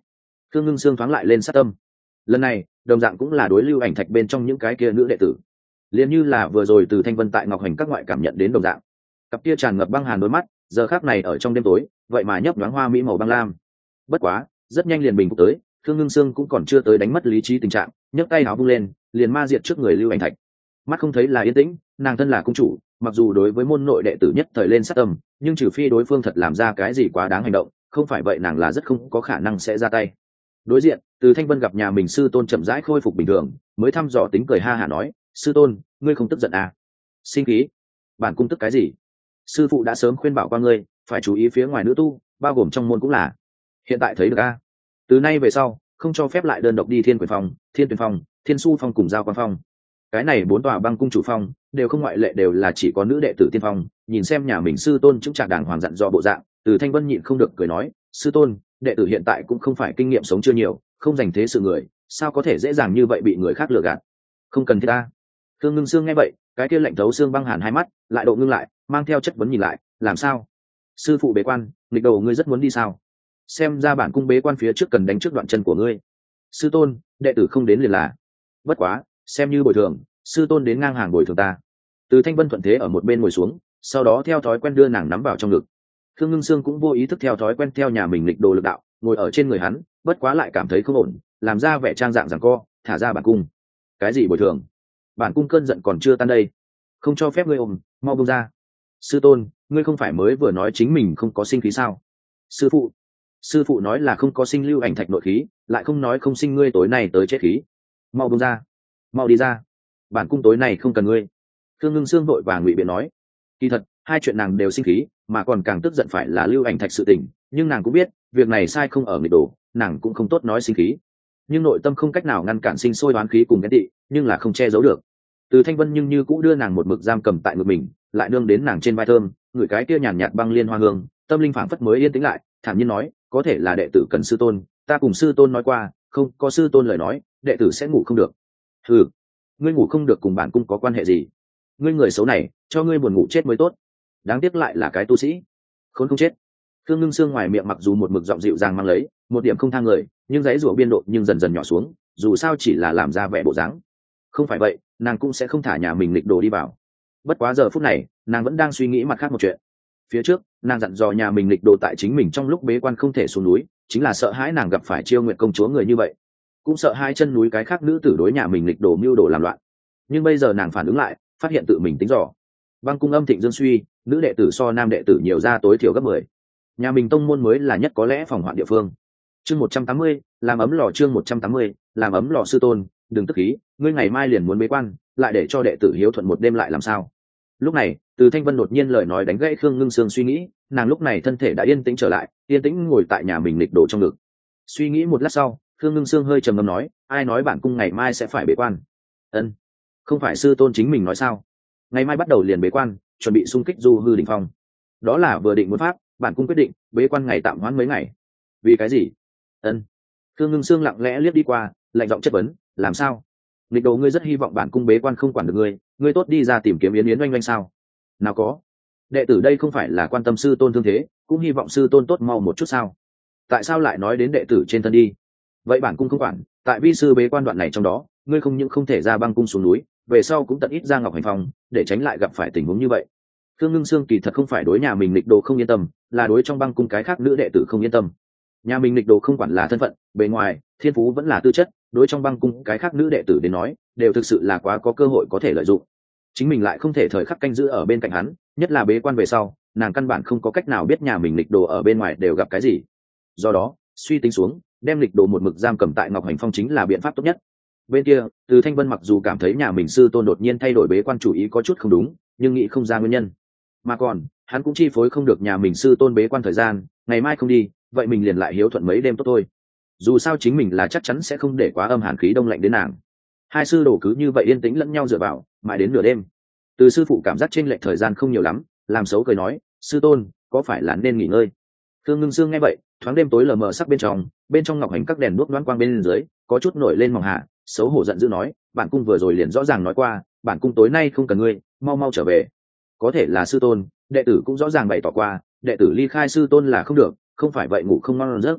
Khương Ngưng Sương thoáng lại lên sát tâm. Lần này đồng dạng cũng là đối Lưu Ảnh Thạch bên trong những cái kia nữ đệ tử, liền như là vừa rồi từ Thanh Vân tại Ngọc Hành các ngoại cảm nhận đến đồng dạng. Cặp kia tràn ngập băng hàn đôi mắt giờ khác này ở trong đêm tối vậy mà nhấp nhoáng hoa mỹ màu băng lam. Bất quá rất nhanh liền bình phục tới, Khương Ngưng Sương cũng còn chưa tới đánh mất lý trí tình trạng, nhấc tay áo vung lên liền ma diệt trước người Lưu Ảnh Thạch. Mắt không thấy là yên tĩnh, nàng thân là cung chủ, mặc dù đối với môn nội đệ tử nhất thời lên sát tâm, nhưng trừ phi đối phương thật làm ra cái gì quá đáng hành động, không phải vậy nàng là rất không có khả năng sẽ ra tay. Đối diện từ Thanh Vân gặp nhà mình sư tôn chậm rãi khôi phục bình thường, mới thăm dò tính cười ha hả nói, sư tôn ngươi không tức giận à? Sinh khí? Bản cung tức cái gì? Sư phụ đã sớm khuyên bảo qua ngươi phải chú ý phía ngoài nữ tu, bao gồm trong môn cũng là. Hiện tại thấy được a? Từ nay về sau không cho phép lại đơn độc đi Thiên Quyền Phong, Thiên Tuyền Phong, Thiên Su Phong cùng Giao Quan Phong. Cái này 4 tòa băng cung chủ phong đều không ngoại lệ đều là chỉ có nữ đệ tử tiên phong. Nhìn xem nhà mình sư tôn chứng trạng đàng hoàng dặn dò bộ dạng, từ Thanh Vân nhịn không được cười nói, sư tôn đệ tử hiện tại cũng không phải kinh nghiệm sống chưa nhiều, không dành thế sự người, sao có thể dễ dàng như vậy bị người khác lừa gạt. Không cần thiết ta. Thương Ngưng Sương nghe vậy, cái kia lạnh thấu xương băng hàn hai mắt lại độ ngưng lại, mang theo chất vấn nhìn lại, làm sao? Sư phụ bế quan, nghịch đầu ngươi rất muốn đi sao? Xem ra bản cung bế quan phía trước cần đánh trước đoạn chân của ngươi. Sư tôn đệ tử không đến liền là. Bất quá xem như bồi thường, sư tôn đến ngang hàng bồi thường ta. Từ Thanh Vân thuận thế ở một bên ngồi xuống, sau đó theo thói quen đưa nàng nắm vào trong ngực. Thương Ngưng Sương cũng vô ý thức theo thói quen theo nhà mình nghịch đồ lực đạo ngồi ở trên người hắn, bất quá lại cảm thấy không ổn, làm ra vẻ trang dạng giằng co, thả ra bản cung. Cái gì bồi thường? Bản cung cơn giận còn chưa tan đây, không cho phép ngươi ôm, mau buông ra. Sư tôn ngươi không phải mới vừa nói chính mình không có sinh khí sao? Sư phụ nói là không có sinh Lưu Ảnh Thạch nội khí, lại không nói không sinh ngươi tối nay tới chết khí. Mau buông ra, mau đi ra, bản cung tối nay không cần ngươi. Thương Ngưng Sương vội vàng ngụy biện nói. Kỳ thật hai chuyện nàng đều sinh khí, mà còn càng tức giận phải là Lưu Ảnh Thạch sự tình, nhưng nàng cũng biết việc này sai không ở nghịch đồ, nàng cũng không tốt nói sinh khí, nhưng nội tâm không cách nào ngăn cản sinh sôi oán khí cùng ghen tị, nhưng là không che giấu được. Từ Thanh Vân nhưng như cũng đưa nàng một mực giam cầm tại ngực mình, lại nương đến nàng trên vai thơm, người cái kia nhàn nhạt băng liên hoa hương, tâm linh phảng phất mới yên tĩnh lại, thản nhiên nói, có thể là đệ tử cần sư tôn, ta cùng sư tôn nói qua, không có sư tôn lời nói đệ tử sẽ ngủ không được. Ừ, ngươi ngủ không được cùng bản cung có quan hệ gì? Ngươi người xấu này cho ngươi buồn ngủ chết mới tốt, đáng tiếc lại là cái tu sĩ khốn không chết. Thương Ngưng Sương ngoài miệng mặc dù một mực giọng dịu dàng mang lấy một điểm không thang người, nhưng dãy rủa biên độ nhưng dần dần nhỏ xuống, dù sao chỉ là làm ra vẻ bộ dáng, không phải vậy nàng cũng sẽ không thả nhà mình lịch đồ đi vào. Bất quá giờ phút này nàng vẫn đang suy nghĩ mặt khác một chuyện. Phía trước nàng dặn dò nhà mình lịch đồ tại chính mình trong lúc bế quan không thể xuống núi, chính là sợ hãi nàng gặp phải Chiêu Nguyệt công chúa người như vậy, cũng sợ hai chân núi cái khác nữ tử đối nhà mình lịch đồ mưu đồ làm loạn. Nhưng bây giờ nàng phản ứng lại, phát hiện tự mình tính dò. Băng cung âm thịnh dương suy, nữ đệ tử so nam đệ tử nhiều ra tối thiểu gấp 10. Nhà mình tông môn mới là nhất có lẽ phòng hoạn địa phương. Chương 180, làm ấm lò. Chương 180, làm ấm lò. Sư tôn đừng tức khí, ngươi ngày mai liền muốn bế quan, lại để cho đệ tử hiếu thuận một đêm lại làm sao? Lúc này từ Thanh Vân đột nhiên lời nói đánh gãy Khương Ngưng Sương suy nghĩ, nàng lúc này thân thể đã yên tĩnh trở lại, yên tĩnh ngồi tại nhà mình lịch đồ trong ngực. Suy nghĩ một lát sau, Khương Ngưng Sương hơi trầm ngâm nói, ai nói bản cung ngày mai sẽ phải bế quan? Ân, không phải sư tôn chính mình nói sao? Ngày mai bắt đầu liền bế quan, chuẩn bị xung kích du hư đỉnh phong. Đó là vừa định muốn pháp, bản cung quyết định bế quan ngày tạm hoãn mấy ngày. Vì cái gì? Ân. Khương Ngưng Sương lặng lẽ liếc đi qua, lạnh giọng chất vấn, làm sao? Lịch đồ ngươi rất hy vọng bản cung bế quan không quản được ngươi, ngươi tốt đi ra tìm kiếm Yến Yến oanh oanh sao? Nào có, đệ tử đây không phải là quan tâm sư tôn thương thế, cũng hy vọng sư tôn tốt mau một chút sao? Tại sao lại nói đến đệ tử trên thân đi? Vậy bản cung không quản, tại vi sư bế quan đoạn này trong đó, ngươi không những không thể ra băng cung xuống núi, về sau cũng tận ít ra Ngọc Hành Phong, để tránh lại gặp phải tình huống như vậy. Khương Ngưng Sương kỳ thật không phải đối nhà mình lịch đồ không yên tâm, là đối trong băng cung cái khác nữ đệ tử không yên tâm. Nhà mình lịch đồ không quản là thân phận, bề ngoài, thiên phú vẫn là tư chất, đối trong băng cung cái khác nữ đệ tử đến nói, đều thực sự là quá có cơ hội có thể lợi dụng. Chính mình lại không thể thời khắc canh giữ ở bên cạnh hắn, nhất là bế quan về sau, nàng căn bản không có cách nào biết nhà mình lịch đồ ở bên ngoài đều gặp cái gì. Do đó, suy tính xuống, đem lịch đồ một mực giam cầm tại Ngọc Hành Phong chính là biện pháp tốt nhất. Bên kia từ Thanh Vân mặc dù cảm thấy nhà mình sư tôn đột nhiên thay đổi bế quan chủ ý có chút không đúng, nhưng nghĩ không ra nguyên nhân, mà còn hắn cũng chi phối không được nhà mình sư tôn bế quan thời gian, ngày mai không đi vậy mình liền lại hiếu thuận mấy đêm tốt thôi. Dù sao chính mình là chắc chắn sẽ không để quá âm hàn khí đông lạnh đến nàng. Hai sư đồ cứ như vậy yên tĩnh lẫn nhau dựa vào mãi đến nửa đêm. Từ sư phụ cảm giác chênh lệch thời gian không nhiều lắm, làm xấu cười nói, sư tôn có phải là nên nghỉ ngơi? Thương Ngưng Sương nghe vậy, thoáng đêm tối lờ mờ sắc bên trong Ngọc Hành các đèn đuốc loáng quang bên dưới có chút nổi lên mỏng hạ, xấu hổ giận dữ nói, bản cung vừa rồi liền rõ ràng nói qua, bản cung tối nay không cần ngươi, mau mau trở về. Có thể là sư tôn, đệ tử cũng rõ ràng bày tỏ qua, đệ tử ly khai sư tôn là không được, không phải vậy ngủ không ngon giấc.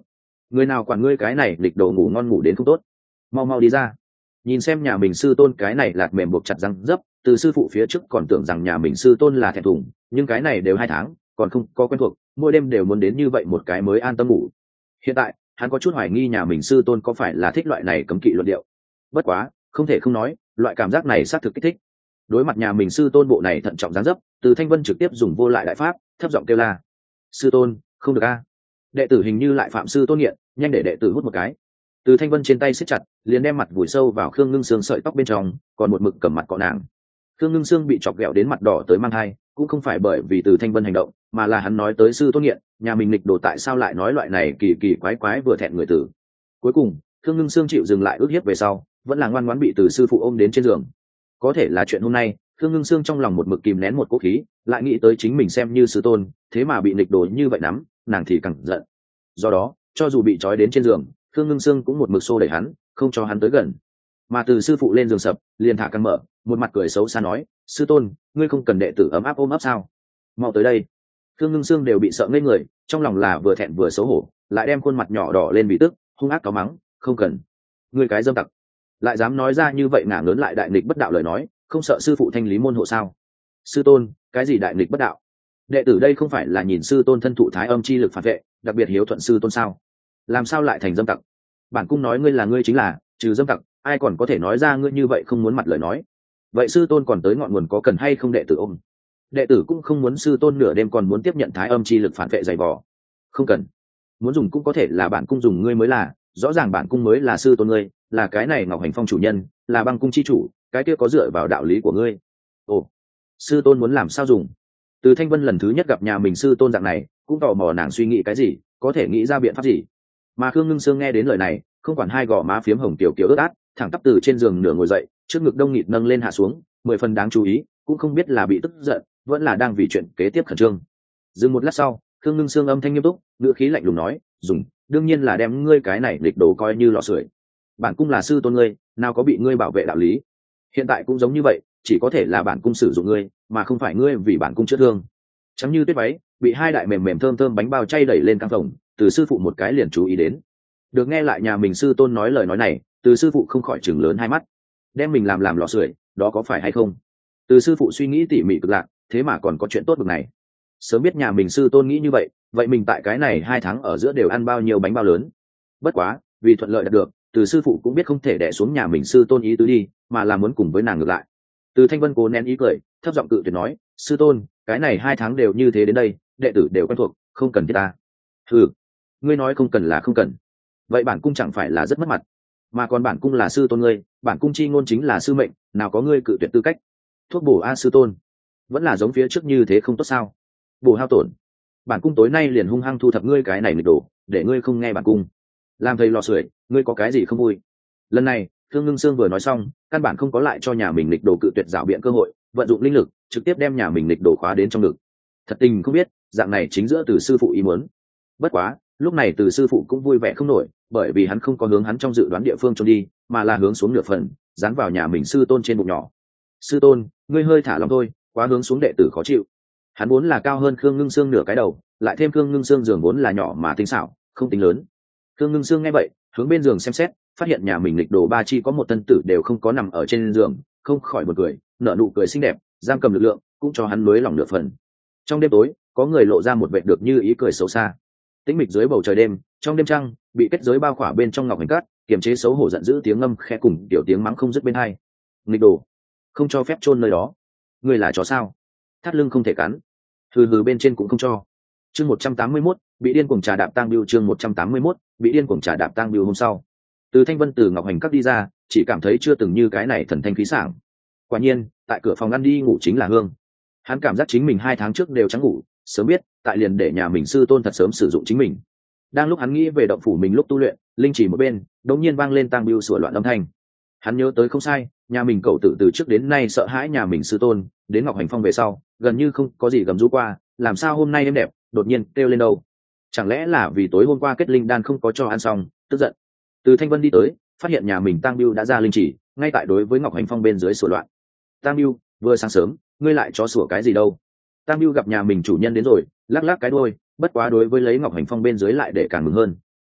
người nào quản ngươi cái này lịch đồ ngủ ngon ngủ đến không tốt, mau mau đi ra. Nhìn xem nhà mình sư tôn cái này lạt mềm buộc chặt răng dấp, từ sư phụ phía trước còn tưởng rằng nhà mình sư tôn là thẹn thùng, nhưng cái này đều 2 tháng còn không có quen thuộc, mỗi đêm đều muốn đến như vậy một cái mới an tâm ngủ. Hiện tại hắn có chút hoài nghi nhà mình sư tôn có phải là thích loại này cấm kỵ luận điệu. Bất quá không thể không nói, loại cảm giác này xác thực kích thích. Đối mặt nhà mình sư tôn bộ này thận trọng dáng dấp, Từ Thanh Vân trực tiếp dùng vô lại đại pháp thấp giọng kêu la: sư tôn không được a, đệ tử hình như lại phạm sư tôn nghiện, nhanh để đệ tử hút một cái. Từ Thanh Vân trên tay siết chặt, liền đem mặt vùi sâu vào Khương Ngưng Sương sợi tóc bên trong, còn một mực cầm mặt cọ nàng. Khương Ngưng Sương bị chọc ghẹo đến mặt đỏ tới mang hai, cũng không phải bởi vì Từ Thanh Vân hành động, mà là hắn nói tới sư tôn nghiện, nhà mình nghịch đồ tại sao lại nói loại này kỳ kỳ quái quái vừa thẹn người tử. Cuối cùng Khương Ngưng Sương chịu dừng lại ước hiếp về sau, vẫn là ngoan ngoãn bị từ sư phụ ôm đến trên giường. Có thể là chuyện hôm nay, Khương Ngưng Sương trong lòng một mực kìm nén một cỗ khí, lại nghĩ tới chính mình xem như sư tôn, thế mà bị nghịch đồ như vậy nắm, nàng thì càng giận. Do đó, cho dù bị trói đến trên giường, Khương Ngưng Sương cũng một mực xô đẩy hắn, không cho hắn tới gần. Mà từ sư phụ lên giường sập, liền thả căng mở, một mặt cười xấu xa nói: sư tôn, ngươi không cần đệ tử ấm áp ôm ấp sao? Mau tới đây. Khương Ngưng Sương đều bị sợ ngây người, trong lòng là vừa thẹn vừa xấu hổ, lại đem khuôn mặt nhỏ đỏ lên bị tức, hung ác cáo mắng: không cần, ngươi cái dâm tặc, lại dám nói ra như vậy ngả lớn lại đại nghịch bất đạo lời nói, không sợ sư phụ thanh lý môn hộ sao? Sư tôn, cái gì đại nghịch bất đạo? Đệ tử đây không phải là nhìn sư tôn thân thụ thái âm chi lực phản vệ, đặc biệt hiếu thuận sư tôn sao? Làm sao lại thành dâm tặc? Bản cung nói ngươi là ngươi chính là, trừ dâm tặc ai còn có thể nói ra ngươi như vậy không muốn mặt lời nói. Vậy sư tôn còn tới ngọn nguồn có cần hay không đệ tử ôm? Đệ tử cũng không muốn sư tôn nửa đêm còn muốn tiếp nhận thái âm chi lực phản vệ dày vò. Không cần, muốn dùng cũng có thể là bản cung dùng ngươi mới là, rõ ràng bản cung mới là sư tôn ngươi, là cái này Ngọc Hành Phong chủ nhân, là băng cung chi chủ, cái kia có dựa vào đạo lý của ngươi. Ồ, sư tôn muốn làm sao dùng? Từ Thanh Vân lần thứ nhất gặp nhà mình sư tôn dạng này, cũng tò mò nàng suy nghĩ cái gì, có thể nghĩ ra biện pháp gì. Mà Khương Ngưng Sương nghe đến lời này, không quản hai gò má phiếm hồng tiểu kiểu ướt át, thẳng tắp từ trên giường nửa ngồi dậy, trước ngực đông nghịt nâng lên hạ xuống, 10 phần đáng chú ý, cũng không biết là bị tức giận, vẫn là đang vì chuyện kế tiếp khẩn trương. Dừng một lát sau, Khương Ngưng Sương âm thanh nghiêm túc, ngữ khí lạnh lùng nói: dùng, đương nhiên là đem ngươi cái này lịch đồ coi như lò sưởi. Bản cung là sư tôn ngươi, nào có bị ngươi bảo vệ đạo lý. Hiện tại cũng giống như vậy, chỉ có thể là bản cung sử dụng ngươi, mà không phải ngươi vì bản cung chữa thương. Trắng như tuyết váy bị hai đại mềm mềm thơm thơm bánh bao chay đẩy lên căng phòng, từ sư phụ một cái liền chú ý đến. Được nghe lại nhà mình sư tôn nói lời nói này, từ sư phụ không khỏi chừng lớn hai mắt. Đem mình làm lò sưởi, đó có phải hay không? Từ sư phụ suy nghĩ tỉ mỉ cực lạc, thế mà còn có chuyện tốt bực này. Sớm biết nhà mình sư tôn nghĩ như vậy, vậy mình tại cái này 2 tháng ở giữa đều ăn bao nhiêu bánh bao lớn. Bất quá vì thuận lợi đạt được, từ sư phụ cũng biết không thể đè xuống nhà mình sư tôn ý tứ đi, mà là muốn cùng với nàng ngược lại. Từ Thanh Vân cố nén ý cười, thấp giọng cự tuyệt nói: sư tôn, cái này 2 tháng đều như thế đến đây, đệ tử đều quen thuộc, không cần thiết ta. Ừ, ngươi nói không cần là không cần, vậy bản cung chẳng phải là rất mất mặt? Mà còn bản cung là sư tôn ngươi, bản cung chi ngôn chính là sư mệnh, nào có ngươi cự tuyệt tư cách. Thuốc bổ a sư tôn, vẫn là giống phía trước như thế không tốt sao? Bổ hao tổn, bản cung tối nay liền hung hăng thu thập ngươi cái này nghịch đổ, để ngươi không nghe bản cung. Làm thầy lò sưởi, ngươi có cái gì không vui? Lần này Thương Ngưng Sương vừa nói xong, căn bản không có lại cho nhà mình nghịch đồ cự tuyệt dạo biện cơ hội, vận dụng linh lực trực tiếp đem nhà mình nghịch đồ khóa đến trong ngực. Thật tình không biết dạng này chính giữa từ sư phụ ý muốn. Bất quá lúc này từ sư phụ cũng vui vẻ không nổi, bởi vì hắn không có hướng hắn trong dự đoán địa phương trốn đi, mà là hướng xuống nửa phần, dán vào nhà mình sư tôn trên bụng nhỏ. Sư tôn, ngươi hơi thả lòng thôi, quá hướng xuống đệ tử khó chịu. Hắn vốn là cao hơn Khương Ngưng Sương nửa cái đầu, lại thêm Khương Ngưng Sương giường vốn là nhỏ mà tinh xảo, không tính lớn. Khương Ngưng Sương nghe vậy, hướng bên giường xem xét, phát hiện nhà mình nghịch đồ ba chi có một tân tử đều không có nằm ở trên giường, không khỏi bật cười, nở nụ cười xinh đẹp, giam cầm lực lượng, cũng cho hắn lối lòng nửa phần. Trong đêm tối, có người lộ ra một vẻ được như ý cười xấu xa. Tĩnh mịch dưới bầu trời đêm, trong đêm trăng, bị kết giới bao khỏa bên trong ngọc hành cát, kiềm chế xấu hổ giận dữ tiếng ngâm khẽ cùng tiểu tiếng mắng không dứt bên hai. Nghịch đồ, không cho phép chôn nơi đó. Ngươi là chó sao? Thắt lưng không thể cắn. Hừ bên trên cũng không cho. Chương 181, bị điên cuồng trà đạp tang biêu. Chương 181, bị điên cuồng trà đạp tang biêu. Hôm sau, từ Thanh Vân từ ngọc hành các đi ra, chỉ cảm thấy chưa từng như cái này thần thanh khí sảng. Quả nhiên, tại cửa phòng ăn đi ngủ chính là Hương. Hắn cảm giác chính mình 2 tháng trước đều trắng ngủ, sớm biết tại liền để nhà mình sư tôn thật sớm sử dụng chính mình. Đang lúc hắn nghĩ về động phủ mình lúc tu luyện, linh chỉ một bên đột nhiên vang lên tang biêu sủa loạn âm thanh. Hắn nhớ tới không sai, nhà mình cậu tử từ trước đến nay sợ hãi nhà mình sư tôn, đến ngọc hành phong về sau gần như không có gì gầm rú qua, làm sao hôm nay em đẹp đột nhiên kêu lên đâu? Chẳng lẽ là vì tối hôm qua kết linh đan không có cho ăn xong, tức giận? Từ Thanh Vân đi tới, phát hiện nhà mình tang biêu đã ra linh chỉ, ngay tại đối với ngọc hành phong bên dưới sủa loạn. Tang biêu, vừa sáng sớm ngươi lại cho sủa cái gì đâu? Tang biêu gặp nhà mình chủ nhân đến rồi, lắc lắc cái đuôi, bất quá đối với lấy ngọc hành phong bên dưới lại để càng mừng hơn.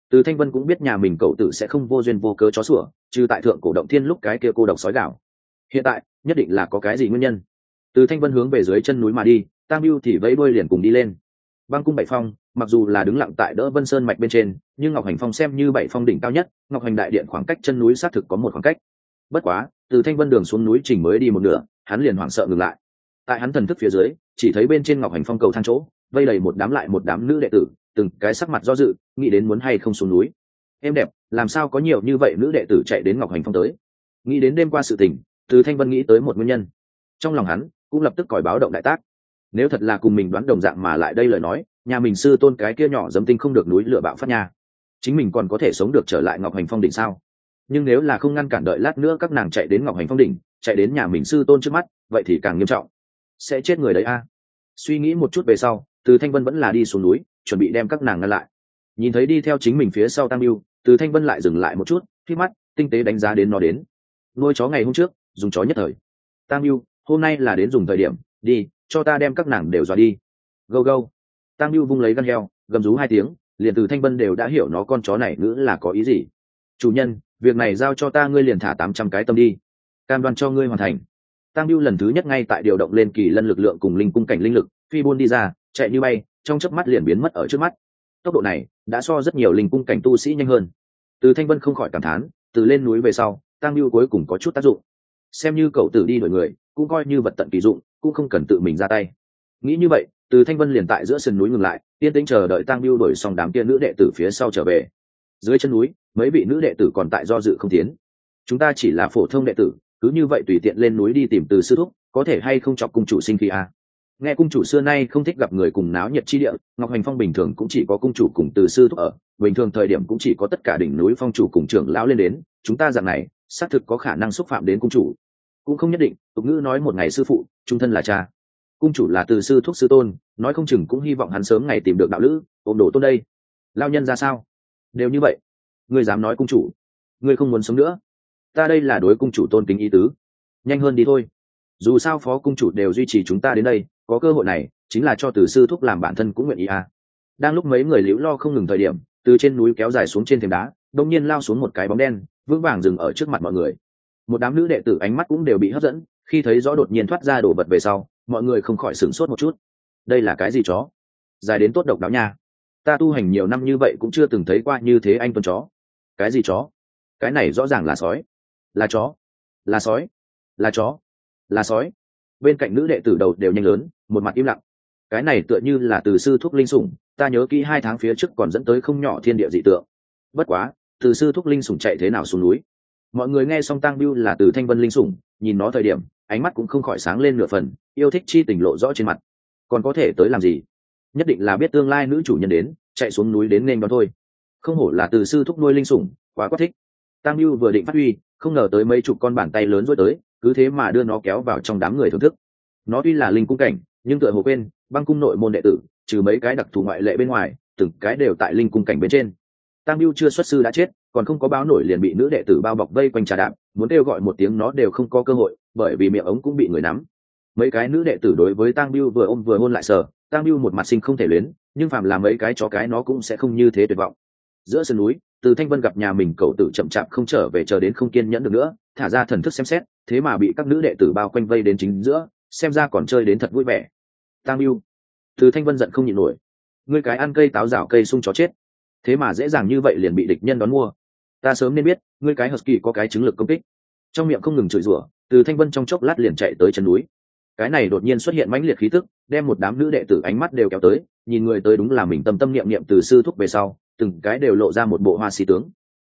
Từ Thanh Vân cũng biết nhà mình cậu tử sẽ không vô duyên vô cớ chó sủa, trừ tại thượng cổ động thiên lúc cái kia cô độc sói gạo. Hiện tại nhất định là có cái gì nguyên nhân. Từ Thanh Vân hướng về dưới chân núi mà đi, Tam Bưu thì vẫy đuôi liền cùng đi lên. Băng cung Bảy Phong mặc dù là đứng lặng tại đỡ Vân Sơn mạch bên trên, nhưng Ngọc Hành Phong xem như Bảy Phong đỉnh cao nhất, Ngọc Hành đại điện khoảng cách chân núi xác thực có một khoảng cách. Bất quá, từ Thanh Vân đường xuống núi trình mới đi một nửa, hắn liền hoảng sợ ngừng lại. Tại hắn thần thức phía dưới, chỉ thấy bên trên Ngọc Hành Phong cầu thang chỗ, vây đầy một đám lại một đám nữ đệ tử, từng cái sắc mặt do dự, nghĩ đến muốn hay không xuống núi. Em đẹp, làm sao có nhiều như vậy nữ đệ tử chạy đến Ngọc Hành Phong tới? Nghĩ đến đêm qua sự tình, từ Thanh Vân nghĩ tới một nguyên nhân. Trong lòng hắn cũng lập tức còi báo động đại tác. Nếu thật là cùng mình đoán đồng dạng mà lại đây lời nói, nhà mình sư tôn cái kia nhỏ dấm tinh không được núi lửa bạo phát nha, chính mình còn có thể sống được trở lại Ngọc Hành Phong đỉnh sao? Nhưng nếu là không ngăn cản đợi lát nữa các nàng chạy đến Ngọc Hành Phong đỉnh, chạy đến nhà mình sư tôn trước mắt, vậy thì càng nghiêm trọng, sẽ chết người đấy a. Suy nghĩ một chút về sau, từ Thanh Vân vẫn là đi xuống núi, chuẩn bị đem các nàng ngăn lại. Nhìn thấy đi theo chính mình phía sau Tam Bưu, từ Thanh Vân lại dừng lại một chút, khi mắt tinh tế đánh giá đến nó đến. Nuôi chó ngày hôm trước dùng chó nhất thời, Tam Bưu hôm nay là đến dùng thời điểm, đi cho ta đem các nàng đều dọa đi. Go go. Tam Bưu vung lấy gan heo, gầm rú 2 tiếng, liền từ Thanh Vân đều đã hiểu nó con chó này ngữ là có ý gì. Chủ nhân, việc này giao cho ta, ngươi liền thả 800 cái tâm đi, cam đoan cho ngươi hoàn thành. Tam Bưu lần thứ nhất ngay tại điều động lên kỳ lân lực lượng cùng linh cung cảnh linh lực, phi buôn đi ra, chạy như bay, trong chớp mắt liền biến mất ở trước mắt. Tốc độ này đã so rất nhiều linh cung cảnh tu sĩ nhanh hơn. Từ Thanh Vân không khỏi cảm thán, từ lên núi về sau, Tam Bưu cuối cùng có chút tác dụng. Xem như cậu tử đi đuổi người, cũng coi như vật tận kỳ dụng, cũng không cần tự mình ra tay. Nghĩ như vậy, từ Thanh Vân liền tại giữa sườn núi ngừng lại, yên tĩnh chờ đợi Tam Bưu đuổi xong đám kia nữ đệ tử phía sau trở về. Dưới chân núi, mấy vị nữ đệ tử còn tại do dự không tiến. Chúng ta chỉ là phổ thông đệ tử, cứ như vậy tùy tiện lên núi đi tìm Từ sư thúc, có thể hay không chọc cung chủ sinh khí à? Nghe cung chủ xưa nay không thích gặp người cùng náo nhiệt chi địa, Ngọc Hành Phong bình thường cũng chỉ có cung chủ cùng Từ sư thúc ở, bình thường thời điểm cũng chỉ có tất cả đỉnh núi phong chủ cùng trưởng lão lên đến, chúng ta dạng này xác thực có khả năng xúc phạm đến cung chủ. Cũng không nhất định, tục ngữ nói một ngày sư phụ, trung thân là cha. Cung chủ là Từ sư thúc sư tôn, nói không chừng cũng hy vọng hắn sớm ngày tìm được đạo lữ, ôm đồ tôn đây. Lao nhân ra sao? Đều như vậy, ngươi dám nói cung chủ? Ngươi không muốn sống nữa? Ta đây là đối cung chủ tôn kính ý tứ. Nhanh hơn đi thôi. Dù sao phó cung chủ đều duy trì chúng ta đến đây, có cơ hội này chính là cho Từ sư thúc làm bản thân cũng nguyện ý à. Đang lúc mấy người liễu lo không ngừng thời điểm, từ trên núi kéo dài xuống trên thềm đá, đông nhiên lao xuống một cái bóng đen, vững vàng dừng ở trước mặt mọi người. Một đám nữ đệ tử ánh mắt cũng đều bị hấp dẫn, khi thấy rõ đột nhiên thoát ra đổ vật về sau, mọi người không khỏi sửng sốt một chút. Đây là cái gì chó? Dài đến tốt độc đáo nha. Ta tu hành nhiều năm như vậy cũng chưa từng thấy qua như thế anh tuấn chó. Cái gì chó? Cái này rõ ràng là sói. Là chó. Là sói. Là chó. Là sói. Bên cạnh nữ đệ tử đầu đều nhanh lớn, một mặt im lặng. Cái này tựa như là Từ sư thúc linh sủng, ta nhớ kỹ 2 tháng phía trước còn dẫn tới không nhỏ thiên địa dị tượng. Bất quá, Từ sư thúc linh sủng chạy thế nào xuống núi? Mọi người nghe xong Tăng Bưu là Từ Thanh Vân linh sủng, nhìn nó thời điểm, ánh mắt cũng không khỏi sáng lên nửa phần, yêu thích chi tình lộ rõ trên mặt. Còn có thể tới làm gì? Nhất định là biết tương lai nữ chủ nhân đến, chạy xuống núi đến nên đón thôi. Không hổ là Từ sư thúc nuôi linh sủng, quá quá thích. Tăng Bưu vừa định phát huy, không ngờ tới mấy chục con bàn tay lớn rối tới, cứ thế mà đưa nó kéo vào trong đám người thưởng thức. Nó tuy là linh cung cảnh, nhưng tựa hồ quên, băng cung nội môn đệ tử, trừ mấy cái đặc thù ngoại lệ bên ngoài, từng cái đều tại linh cung cảnh bên trên. Tam Bưu chưa xuất sư đã chết, còn không có báo nổi liền bị nữ đệ tử bao bọc vây quanh trà đạp, muốn kêu gọi một tiếng nó đều không có cơ hội, bởi vì miệng ống cũng bị người nắm. Mấy cái nữ đệ tử đối với Tam Bưu vừa ôm vừa hôn lại sờ, Tam Bưu một mặt sinh không thể luyến, nhưng phàm là mấy cái chó cái nó cũng sẽ không như thế tuyệt vọng. Giữa sườn núi, Từ Thanh Vân gặp nhà mình cậu tử chậm chạp không trở về, chờ đến không kiên nhẫn được nữa, thả ra thần thức xem xét, thế mà bị các nữ đệ tử bao quanh vây đến chính giữa, xem ra còn chơi đến thật vui vẻ. Tam Bưu. Từ Thanh Vân giận không nhịn nổi. Ngươi cái ăn cây táo rào cây sung chó chết, thế mà dễ dàng như vậy liền bị địch nhân đón mua. Ta sớm nên biết, ngươi cái husky có cái chứng lực công kích. Trong miệng không ngừng chửi rủa, Từ Thanh Vân trong chốc lát liền chạy tới chân núi. Cái này đột nhiên xuất hiện mãnh liệt khí tức, đem một đám nữ đệ tử ánh mắt đều kéo tới, nhìn người tới đúng là mình tâm tâm niệm niệm Từ sư thúc về sau, từng cái đều lộ ra một bộ hoa xí tướng.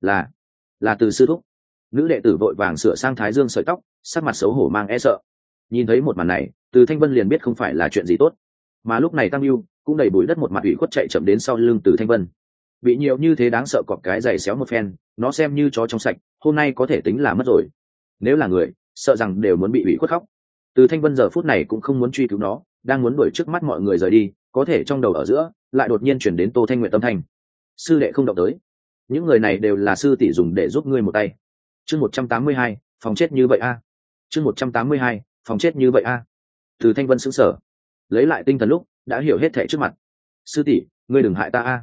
Là Từ sư thúc. Nữ đệ tử vội vàng sửa sang thái dương sợi tóc, sắc mặt xấu hổ mang e sợ. Nhìn thấy một màn này, Từ Thanh Vân liền biết không phải là chuyện gì tốt. Mà lúc này Tam Bưu cũng đầy bụi đất một mặt ủy khuất chạy chậm đến sau lưng Từ Thanh Vân. Bị nhiều như thế đáng sợ cọp cái giày xéo một phen, nó xem như chó trong sạch, hôm nay có thể tính là mất rồi. Nếu là người, sợ rằng đều muốn bị ủy khuất khóc. Từ Thanh Vân giờ phút này cũng không muốn truy cứu nó, đang muốn đuổi trước mắt mọi người rời đi, có thể trong đầu ở giữa lại đột nhiên chuyển đến Tô Thanh Nguyệt tâm thanh. Sư đệ không động tới, những người này đều là sư tỷ dùng để giúp ngươi một tay. Chương 182, phòng chết như vậy a. Chương 182, phòng chết như vậy a. Từ Thanh Vân sững sờ, lấy lại tinh thần lúc đã hiểu hết thảy trước mặt. Sư tỷ, ngươi đừng hại ta a.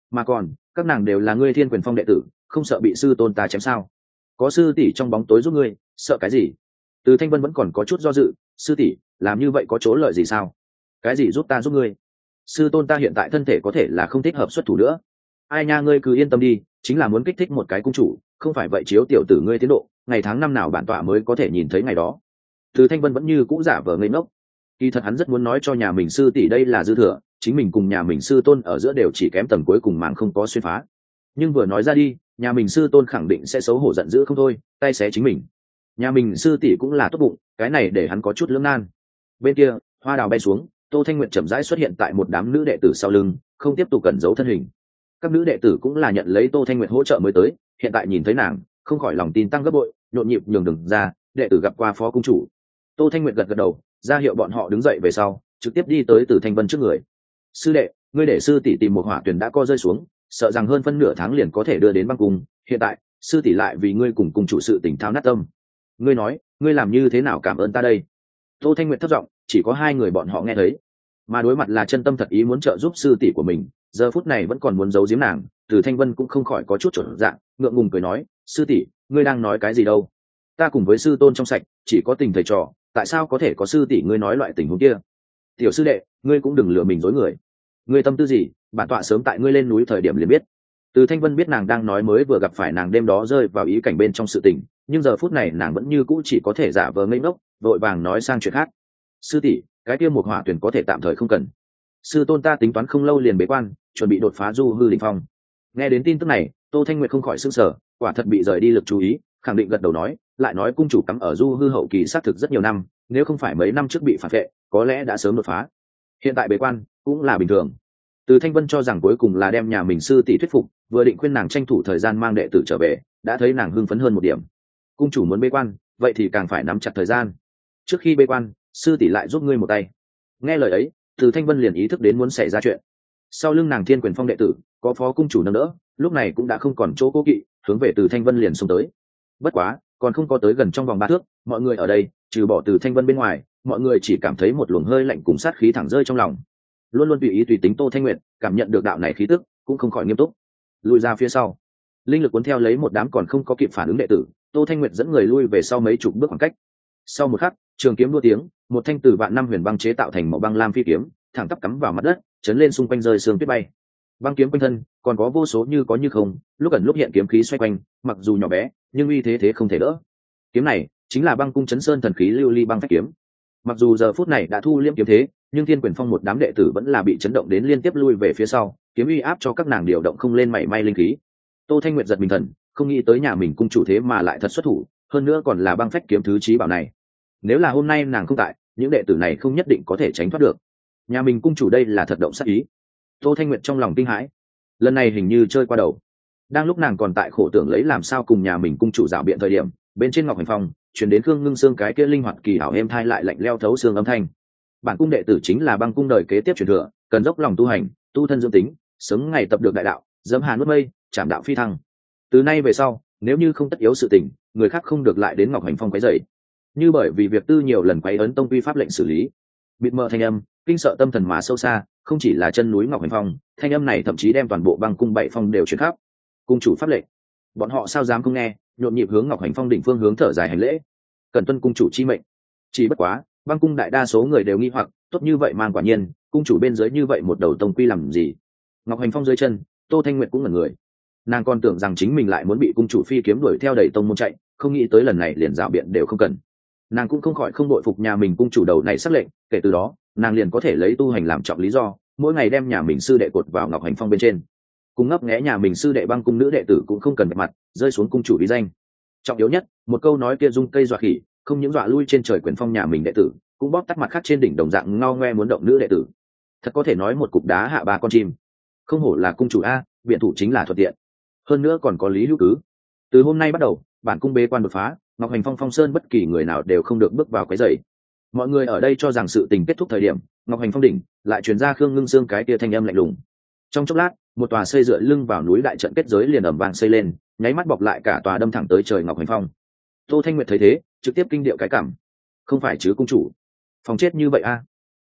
mà còn các nàng đều là ngươi Thiên Quyền Phong đệ tử, không sợ bị sư tôn ta chém sao? Có sư tỷ trong bóng tối giúp ngươi, sợ cái gì? Từ Thanh Vân vẫn còn có chút do dự. Sư tỷ, làm như vậy có chỗ lợi gì sao? Cái gì giúp ta giúp ngươi? Sư tôn ta hiện tại thân thể có thể là không thích hợp xuất thủ nữa. Ai nha, ngươi cứ yên tâm đi, chính là muốn kích thích một cái cung chủ, không phải vậy chiếu tiểu tử ngươi tiến độ, ngày tháng năm nào bản tọa mới có thể nhìn thấy ngày đó. Từ Thanh Vân vẫn như cũ giả vờ ngây ngốc. Kỳ thật hắn rất muốn nói cho nhà mình sư tỷ đây là dư thừa, chính mình cùng nhà mình sư tôn ở giữa đều chỉ kém tầng cuối cùng màng không có xuyên phá. Nhưng vừa nói ra đi, nhà mình sư tôn khẳng định sẽ xấu hổ giận dữ không thôi, tay xé chính mình. Nhà mình sư tỷ cũng là tốt bụng, cái này để hắn có chút lưỡng nan. Bên kia, hoa đào bay xuống, Tô Thanh Nguyệt chậm rãi xuất hiện tại một đám nữ đệ tử sau lưng, không tiếp tục cẩn giấu thân hình. Các nữ đệ tử cũng là nhận lấy Tô Thanh Nguyệt hỗ trợ mới tới, hiện tại nhìn thấy nàng, không khỏi lòng tin tăng gấp bội, nhộn nhịp nhường đường ra, đệ tử gặp qua phó cung chủ. Tô Thanh Nguyệt gật gật đầu, ra hiệu bọn họ đứng dậy về sau, trực tiếp đi tới Từ Thanh Vân trước người. Sư đệ, ngươi để sư tỷ tìm một hỏa tuyển đã co rơi xuống, sợ rằng hơn phân nửa tháng liền có thể đưa đến băng cung. Hiện tại, sư tỷ lại vì ngươi cùng cung chủ sự tình thao nát tâm. Ngươi nói, ngươi làm như thế nào cảm ơn ta đây? Tô Thanh Nguyệt thấp giọng, chỉ có hai người bọn họ nghe thấy, mà đối mặt là chân tâm thật ý muốn trợ giúp sư tỷ của mình, giờ phút này vẫn còn muốn giấu giếm nàng. Từ Thanh Vân cũng không khỏi có chút chột dạ, ngượng ngùng cười nói, sư tỷ, ngươi đang nói cái gì đâu? Ta cùng với sư tôn trong sạch, chỉ có tình thầy trò, tại sao có thể có sư tỷ ngươi nói loại tình huống kia? Tiểu sư đệ, ngươi cũng đừng lừa mình dối người. Ngươi tâm tư gì, bản tọa sớm tại ngươi lên núi thời điểm liền biết. Từ Thanh Vân biết nàng đang nói mới vừa gặp phải nàng đêm đó rơi vào ý cảnh bên trong sự tình, nhưng giờ phút này nàng vẫn như cũ chỉ có thể giả vờ ngây ngốc, vội vàng nói sang chuyện khác. Sư tỷ, cái kia một hỏa tuyển có thể tạm thời không cần. Sư tôn ta tính toán không lâu liền bế quan, chuẩn bị đột phá du hư đỉnh phong. Nghe đến tin tức này, Tô Thanh Nguyệt không khỏi sửng sở, quả thật bị rời đi lực chú ý, khẳng định gật đầu nói, lại nói cung chủ cắm ở du hư hậu kỳ xác thực rất nhiều năm, nếu không phải mấy năm trước bị phản vệ, có lẽ đã sớm đột phá. Hiện tại bế quan cũng là bình thường. Từ Thanh Vân cho rằng cuối cùng là đem nhà mình sư tỷ thuyết phục, vừa định khuyên nàng tranh thủ thời gian mang đệ tử trở về, đã thấy nàng hưng phấn hơn một điểm. Cung chủ muốn bế quan, vậy thì càng phải nắm chặt thời gian. Trước khi bế quan, sư tỷ lại giúp ngươi một tay. Nghe lời ấy, Từ Thanh Vân liền ý thức đến muốn xảy ra chuyện. Sau lưng nàng Thiên Quyền Phong đệ tử, có phó cung chủ nâng đỡ, lúc này cũng đã không còn chỗ cố kỵ, hướng về Từ Thanh Vân liền xông tới. Bất quá, còn không có tới gần trong vòng 3 thước, mọi người ở đây, trừ bỏ Từ Thanh Vân bên ngoài, mọi người chỉ cảm thấy một luồng hơi lạnh cùng sát khí thẳng rơi trong lòng. Luôn luôn tùy ý tùy tính Tô Thanh Nguyệt, cảm nhận được đạo này khí tức, cũng không khỏi nghiêm túc, lùi ra phía sau. Linh lực cuốn theo lấy một đám còn không có kịp phản ứng đệ tử, Tô Thanh Nguyệt dẫn người lui về sau mấy chục bước khoảng cách. Sau một khắc, trường kiếm đua tiếng, một thanh từ vạn năm huyền băng chế tạo thành màu băng lam phi kiếm, thẳng tắp cắm vào mặt đất, chấn lên xung quanh rơi sương tuyết bay. Băng kiếm quanh thân, còn có vô số như có như không, lúc ẩn lúc hiện kiếm khí xoay quanh, mặc dù nhỏ bé, nhưng uy thế không thể đỡ. Kiếm này chính là Băng Cung Chấn Sơn thần khí lưu ly băng phách kiếm. Mặc dù giờ phút này đã thu liễm kiếm thế, nhưng Thiên Quyền Phong một đám đệ tử vẫn là bị chấn động đến liên tiếp lui về phía sau, kiếm uy áp cho các nàng điều động không lên mảy may linh khí. Tô Thanh Nguyệt giật mình thần, không nghĩ tới nhà mình cung chủ thế mà lại thật xuất thủ, hơn nữa còn là băng phách kiếm thứ chí bảo này. Nếu là hôm nay nàng không tại, những đệ tử này không nhất định có thể tránh thoát được. Nhà mình cung chủ đây là thật động sát ý. Tô Thanh Nguyệt trong lòng kinh hãi, lần này hình như chơi qua đầu. Đang lúc nàng còn tại khổ tưởng lấy làm sao cùng nhà mình cung chủ dạo biện thời điểm, bên trên Ngọc Hành Phong chuyển đến Khương Ngưng Xương cái kia linh hoạt kỳ ảo êm thai lại lạnh leo thấu xương âm thanh. Bản cung đệ tử chính là Băng Cung đời kế tiếp truyền thừa, cần dốc lòng tu hành, tu thân dưỡng tính, sớm ngày tập được đại đạo, dẫm hà nuốt mây, chạm đạo phi thăng. Từ nay về sau, nếu như không tất yếu sự tình, người khác không được lại đến Ngọc Hành Phong quấy rầy. Như bởi vì việc tư nhiều lần quấy ấn tông quy pháp lệnh xử lý, mịt mờ thanh âm, kinh sợ tâm thần mà sâu xa, không chỉ là chân núi Ngọc Hành Phong, thanh âm này thậm chí đem toàn bộ Băng Cung 7 phong đều truyền khắp. Cung chủ pháp lệnh, bọn họ sao dám không nghe, nhộn nhịp hướng Ngọc Hành Phong đỉnh phương hướng thở dài hành lễ. Cần tuân cung chủ chi mệnh. Chỉ bất quá, Băng Cung đại đa số người đều nghi hoặc, tốt như vậy mang quả nhiên, cung chủ bên dưới như vậy một đầu tông quy làm gì? Ngọc Hành Phong dưới chân, Tô Thanh Nguyệt cũng ngẩn người. Nàng còn tưởng rằng chính mình lại muốn bị cung chủ phi kiếm đuổi theo đẩy tông môn chạy, không nghĩ tới lần này liền dạo biện đều không cần. Nàng cũng không khỏi không đội phục nhà mình cung chủ đầu này sắc lệnh, kể từ đó, nàng liền có thể lấy tu hành làm trọng lý do, mỗi ngày đem nhà mình sư đệ cột vào Ngọc Hành Phong bên trên. Cùng ngấp nghé nhà mình sư đệ Băng Cung nữ đệ tử cũng không cần bạch mặt, rơi xuống cung chủ uy danh. Trọng yếu nhất, một câu nói kia dung cây dọa khỉ, không những dọa lui trên trời Quyền Phong nhà mình đệ tử, cũng bóp tắt mặt khác trên đỉnh đồng dạng ngao ngoe muốn động nữ đệ tử. Thật có thể nói một cục đá hạ 3 con chim. Không hổ là cung chủ a, biện thủ chính là thuận tiện. Hơn nữa còn có lý hữu cứ. Từ hôm nay bắt đầu, bản cung bế quan đột phá, Ngọc Hành Phong Phong Sơn bất kỳ người nào đều không được bước vào quấy rầy. Mọi người ở đây cho rằng sự tình kết thúc thời điểm, Ngọc Hành Phong đỉnh lại truyền ra Khương Ngưng Xương cái kia thanh âm lạnh lùng. Trong chốc lát, một tòa xây dựa lưng vào núi đại trận kết giới liền ầm vang xây lên, nháy mắt bọc lại cả tòa đâm thẳng tới trời Ngọc Hành Phong. Tô Thanh Nguyệt thấy thế, trực tiếp kinh điệu cái cảm. Không phải chứ cung chủ, phòng chết như vậy a?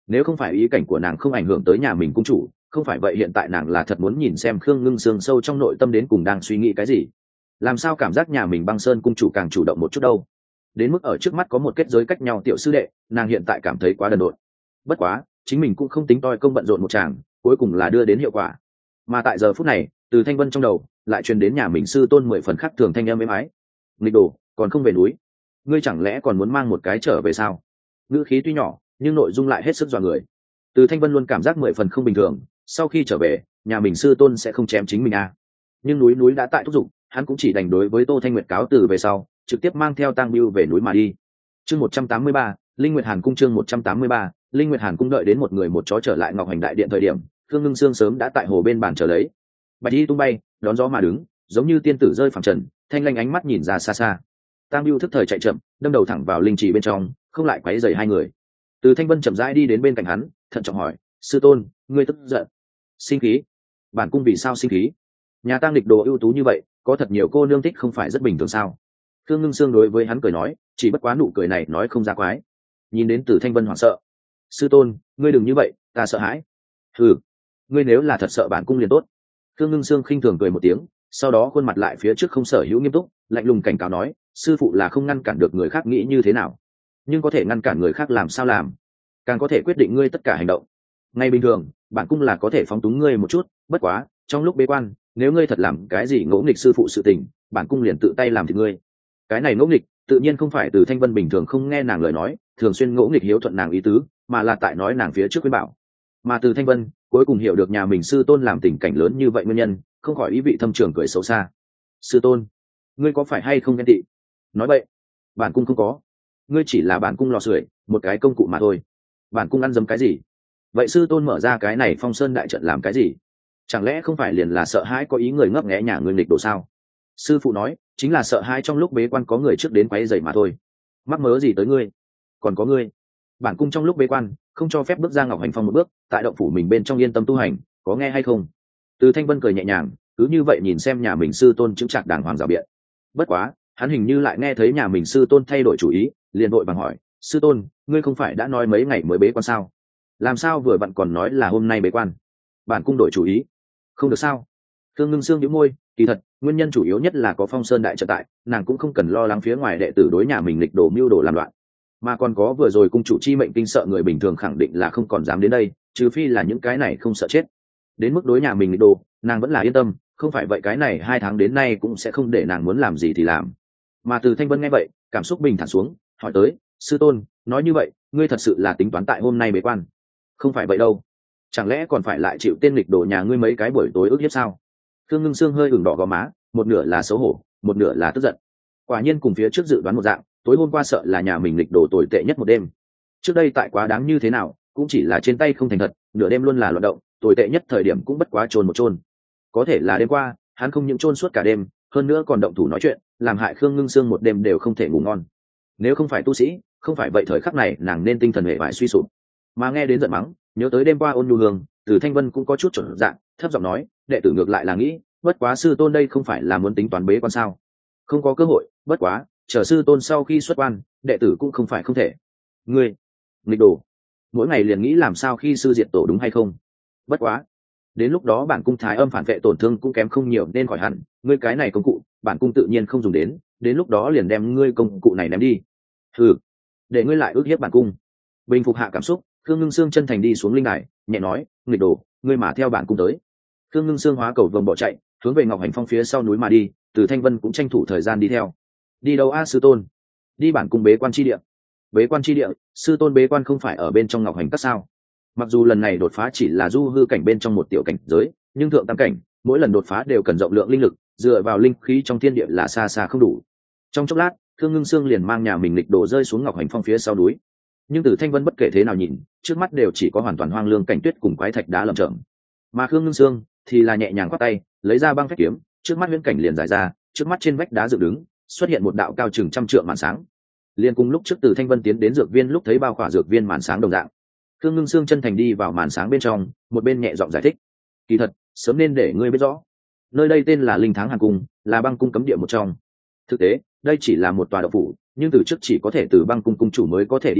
nếu không phải ý cảnh của nàng không ảnh hưởng tới nhà mình cung chủ, không phải vậy hiện tại nàng là thật muốn nhìn xem Khương Ngưng Sương sâu trong nội tâm đến cùng đang suy nghĩ cái gì. Làm sao cảm giác nhà mình Băng Sơn cung chủ càng chủ động một chút đâu. Đến mức ở trước mắt có một kết giới cách nhau tiểu sư đệ, nàng hiện tại cảm thấy quá đần độn. Bất quá chính mình cũng không tính toi công bận rộn một chàng, cuối cùng là đưa đến hiệu quả. Mà tại giờ phút này, từ Thanh Vân trong đầu lại truyền đến nhà mình sư tôn 10 phần khác thường thanh âm êm ái. Nghịch đồ, còn không về núi, ngươi chẳng lẽ còn muốn mang một cái trở về sao? Ngữ khí tuy nhỏ nhưng nội dung lại hết sức dọa người. Từ Thanh Vân luôn cảm giác 10 phần không bình thường, sau khi trở về nhà mình sư tôn sẽ không chém chính mình à. Nhưng núi đã tại thúc giục, hắn cũng chỉ đành đối với Tô Thanh Nguyệt cáo từ về sau, trực tiếp mang theo Tang Biêu về núi mà đi. Chương 183, Linh Nguyệt Hàn cung. Chương 183, Linh Nguyệt Hàn cung. Đợi đến một người một chó trở lại Ngọc Hành đại điện thời điểm, Khương Ngưng Sương sớm đã tại hồ bên bàn chờ lấy. Bạch y tung bay, đón gió mà đứng, giống như tiên tử rơi phàm trần, thanh lanh ánh mắt nhìn ra xa xa. Tang Biêu thức thời chạy chậm, đâm đầu thẳng vào linh trì bên trong, không lại quấy rầy hai người. Từ Thanh Vân chậm rãi đi đến bên cạnh hắn, thận trọng hỏi: sư tôn, ngươi tức giận? Sinh khí? Bản cung vì sao sinh khí? Nhà Tang Lịch đồ ưu tú như vậy, có thật nhiều cô nương thích không phải rất bình thường sao? Khương Ngưng Sương đối với hắn cười nói, chỉ bất quá nụ cười này nói không ra quái. Nhìn đến Từ Thanh Vân hoảng sợ: sư tôn, ngươi đừng như vậy, ta sợ hãi. Ừ, ngươi nếu là thật sợ bản cung liền tốt. Khương Ngưng Sương khinh thường cười một tiếng, sau đó khuôn mặt lại phía trước không sở hữu nghiêm túc, lạnh lùng cảnh cáo nói: sư phụ là không ngăn cản được người khác nghĩ như thế nào, nhưng có thể ngăn cản người khác làm sao làm, càng có thể quyết định ngươi tất cả hành động. Ngay bình thường bản cung là có thể phóng túng ngươi một chút, bất quá trong lúc bế quan, nếu ngươi thật làm cái gì ngỗ nghịch sư phụ sự tình, bản cung liền tự tay làm thịt ngươi. Cái này ngỗ nghịch tự nhiên không phải Từ Thanh Vân bình thường không nghe nàng lời nói, thường xuyên ngỗ nghịch hiếu thuận nàng ý tứ, mà là tại nói nàng phía trước khuyên bảo. Mà Từ Thanh Vân cuối cùng hiểu được nhà mình sư tôn làm tình cảnh lớn như vậy nguyên nhân, không khỏi ý vị thâm trường cười xấu xa. Sư tôn, ngươi có phải hay không ghen tị? Nói vậy, bản cung không có, ngươi chỉ là bản cung lò sưởi, một cái công cụ mà thôi. Bản cung ăn dấm cái gì? Vậy sư tôn mở ra cái này Phong Sơn đại trận làm cái gì? Chẳng lẽ không phải liền là sợ hãi có ý người ngấp nghé nhà người nghịch đồ sao? Sư phụ nói chính là sợ hãi trong lúc bế quan có người trước đến quấy rầy mà thôi. Mắc mớ gì tới ngươi? Còn có ngươi, bản cung trong lúc bế quan không cho phép bước ra Ngọc Hành Phong một bước, tại động phủ mình bên trong yên tâm tu hành, có nghe hay không? Từ Thanh Vân cười nhẹ nhàng, cứ như vậy nhìn xem nhà mình sư tôn chững chạc đàng hoàng rào biện. Bất quá hắn hình như lại nghe thấy nhà mình sư tôn thay đổi chủ ý, liền vội vàng hỏi: sư tôn, ngươi không phải đã nói mấy ngày mới bế quan sao? Làm sao vừa vặn còn nói là hôm nay bế quan? Bản cung đổi chủ ý không được sao? Khương Ngưng Sương nhíu môi, kỳ thật nguyên nhân chủ yếu nhất là có Phong Sơn đại trận tại, nàng cũng không cần lo lắng phía ngoài đệ tử đối nhà mình lịch đồ mưu đồ làm loạn, mà còn có vừa rồi cung chủ chi mệnh kinh sợ người bình thường khẳng định là không còn dám đến đây, trừ phi là những cái này không sợ chết. Đến mức đối nhà mình lịch đồ, nàng vẫn là yên tâm, không phải vậy cái này 2 tháng đến nay cũng sẽ không để nàng muốn làm gì thì làm. Mà Từ Thanh Vân nghe vậy, cảm xúc bình thản xuống, hỏi tới: sư tôn, nói như vậy ngươi thật sự là tính toán tại hôm nay bế quan? Không phải vậy đâu, chẳng lẽ còn phải lại chịu tên lịch đồ nhà ngươi mấy cái buổi tối ức hiếp sao? Khương Ngưng Sương hơi ửng đỏ gò má, một nửa là xấu hổ, một nửa là tức giận. Quả nhiên cùng phía trước dự đoán một dạng, tối hôm qua sợ là nhà mình lịch đồ tồi tệ nhất một đêm. Trước đây tại quá đáng như thế nào, cũng chỉ là trên tay không thành thật, nửa đêm luôn là loạn động, tồi tệ nhất thời điểm cũng bất quá chôn một chôn. Có thể là đêm qua hắn không những chôn suốt cả đêm, hơn nữa còn động thủ nói chuyện, làm hại Khương Ngưng Sương một đêm đều không thể ngủ ngon. Nếu không phải tu sĩ, không phải vậy thời khắc này nàng nên tinh thần hệ vải suy sụp. Mà nghe đến giận mắng, nhớ tới đêm qua Ôn Nhu Hương, Từ Thanh Vân cũng có chút chuẩn dạng, thấp giọng nói: đệ tử ngược lại là nghĩ, bất quá sư tôn đây không phải là muốn tính toán bế quan sao? Không có cơ hội, bất quá chờ sư tôn sau khi xuất quan, đệ tử cũng không phải không thể. Ngươi nghịch đồ, mỗi ngày liền nghĩ làm sao khi sư diệt tổ đúng hay không? Bất quá đến lúc đó bản cung thái âm phản vệ tổn thương cũng kém không nhiều nên khỏi hẳn, ngươi cái này công cụ bản cung tự nhiên không dùng đến lúc đó liền đem ngươi công cụ này ném đi. Ừ, để ngươi lại ức hiếp bản cung. Bình phục hạ cảm xúc, Khương Ngưng Sương chân thành đi xuống linh đài, nhẹ nói: nghịch đồ, ngươi mà theo bản cung tới. Khương Ngưng Sương hóa cầu vồng bỏ chạy, hướng về Ngọc Hành Phong phía sau núi mà đi. Từ Thanh Vân cũng tranh thủ thời gian đi theo. Đi đâu a sư tôn? Đi bản cung bế quan chi địa. Bế quan chi địa? Sư tôn bế quan không phải ở bên trong Ngọc Hành Các sao? Mặc dù lần này đột phá chỉ là du hư cảnh bên trong một tiểu cảnh giới, nhưng thượng tam cảnh mỗi lần đột phá đều cần rộng lượng linh lực, dựa vào linh khí trong thiên địa là xa xa không đủ. Trong chốc lát, Khương Ngưng Sương liền mang nhà mình lịch đồ rơi xuống Ngọc Hành Phong phía sau núi. Nhưng Từ Thanh Vân bất kể thế nào nhìn, trước mắt đều chỉ có hoàn toàn hoang lương cảnh tuyết cùng quái thạch đá lởm chởm. Mà Khương Ngưng Sương thì là nhẹ nhàng quát tay, lấy ra băng phách kiếm, trước mắt huyễn cảnh liền giải ra, trước mắt trên vách đá dựng đứng xuất hiện một đạo cao chừng 100 trượng màn sáng, liền cùng lúc trước Từ Thanh Vân tiến đến dược viên lúc thấy bao khỏa dược viên màn sáng đồng dạng. Khương Ngưng Sương chân thành đi vào màn sáng bên trong, một bên nhẹ giọng giải thích: kỳ thật sớm nên để ngươi biết rõ, nơi đây tên là Linh Tháng Hàn Cung, là băng cung cấm địa một trong. Thực tế đây chỉ là một tòa động phủ, nhưng từ trước chỉ có thể từ băng cung cung chủ mới có thể đi vào,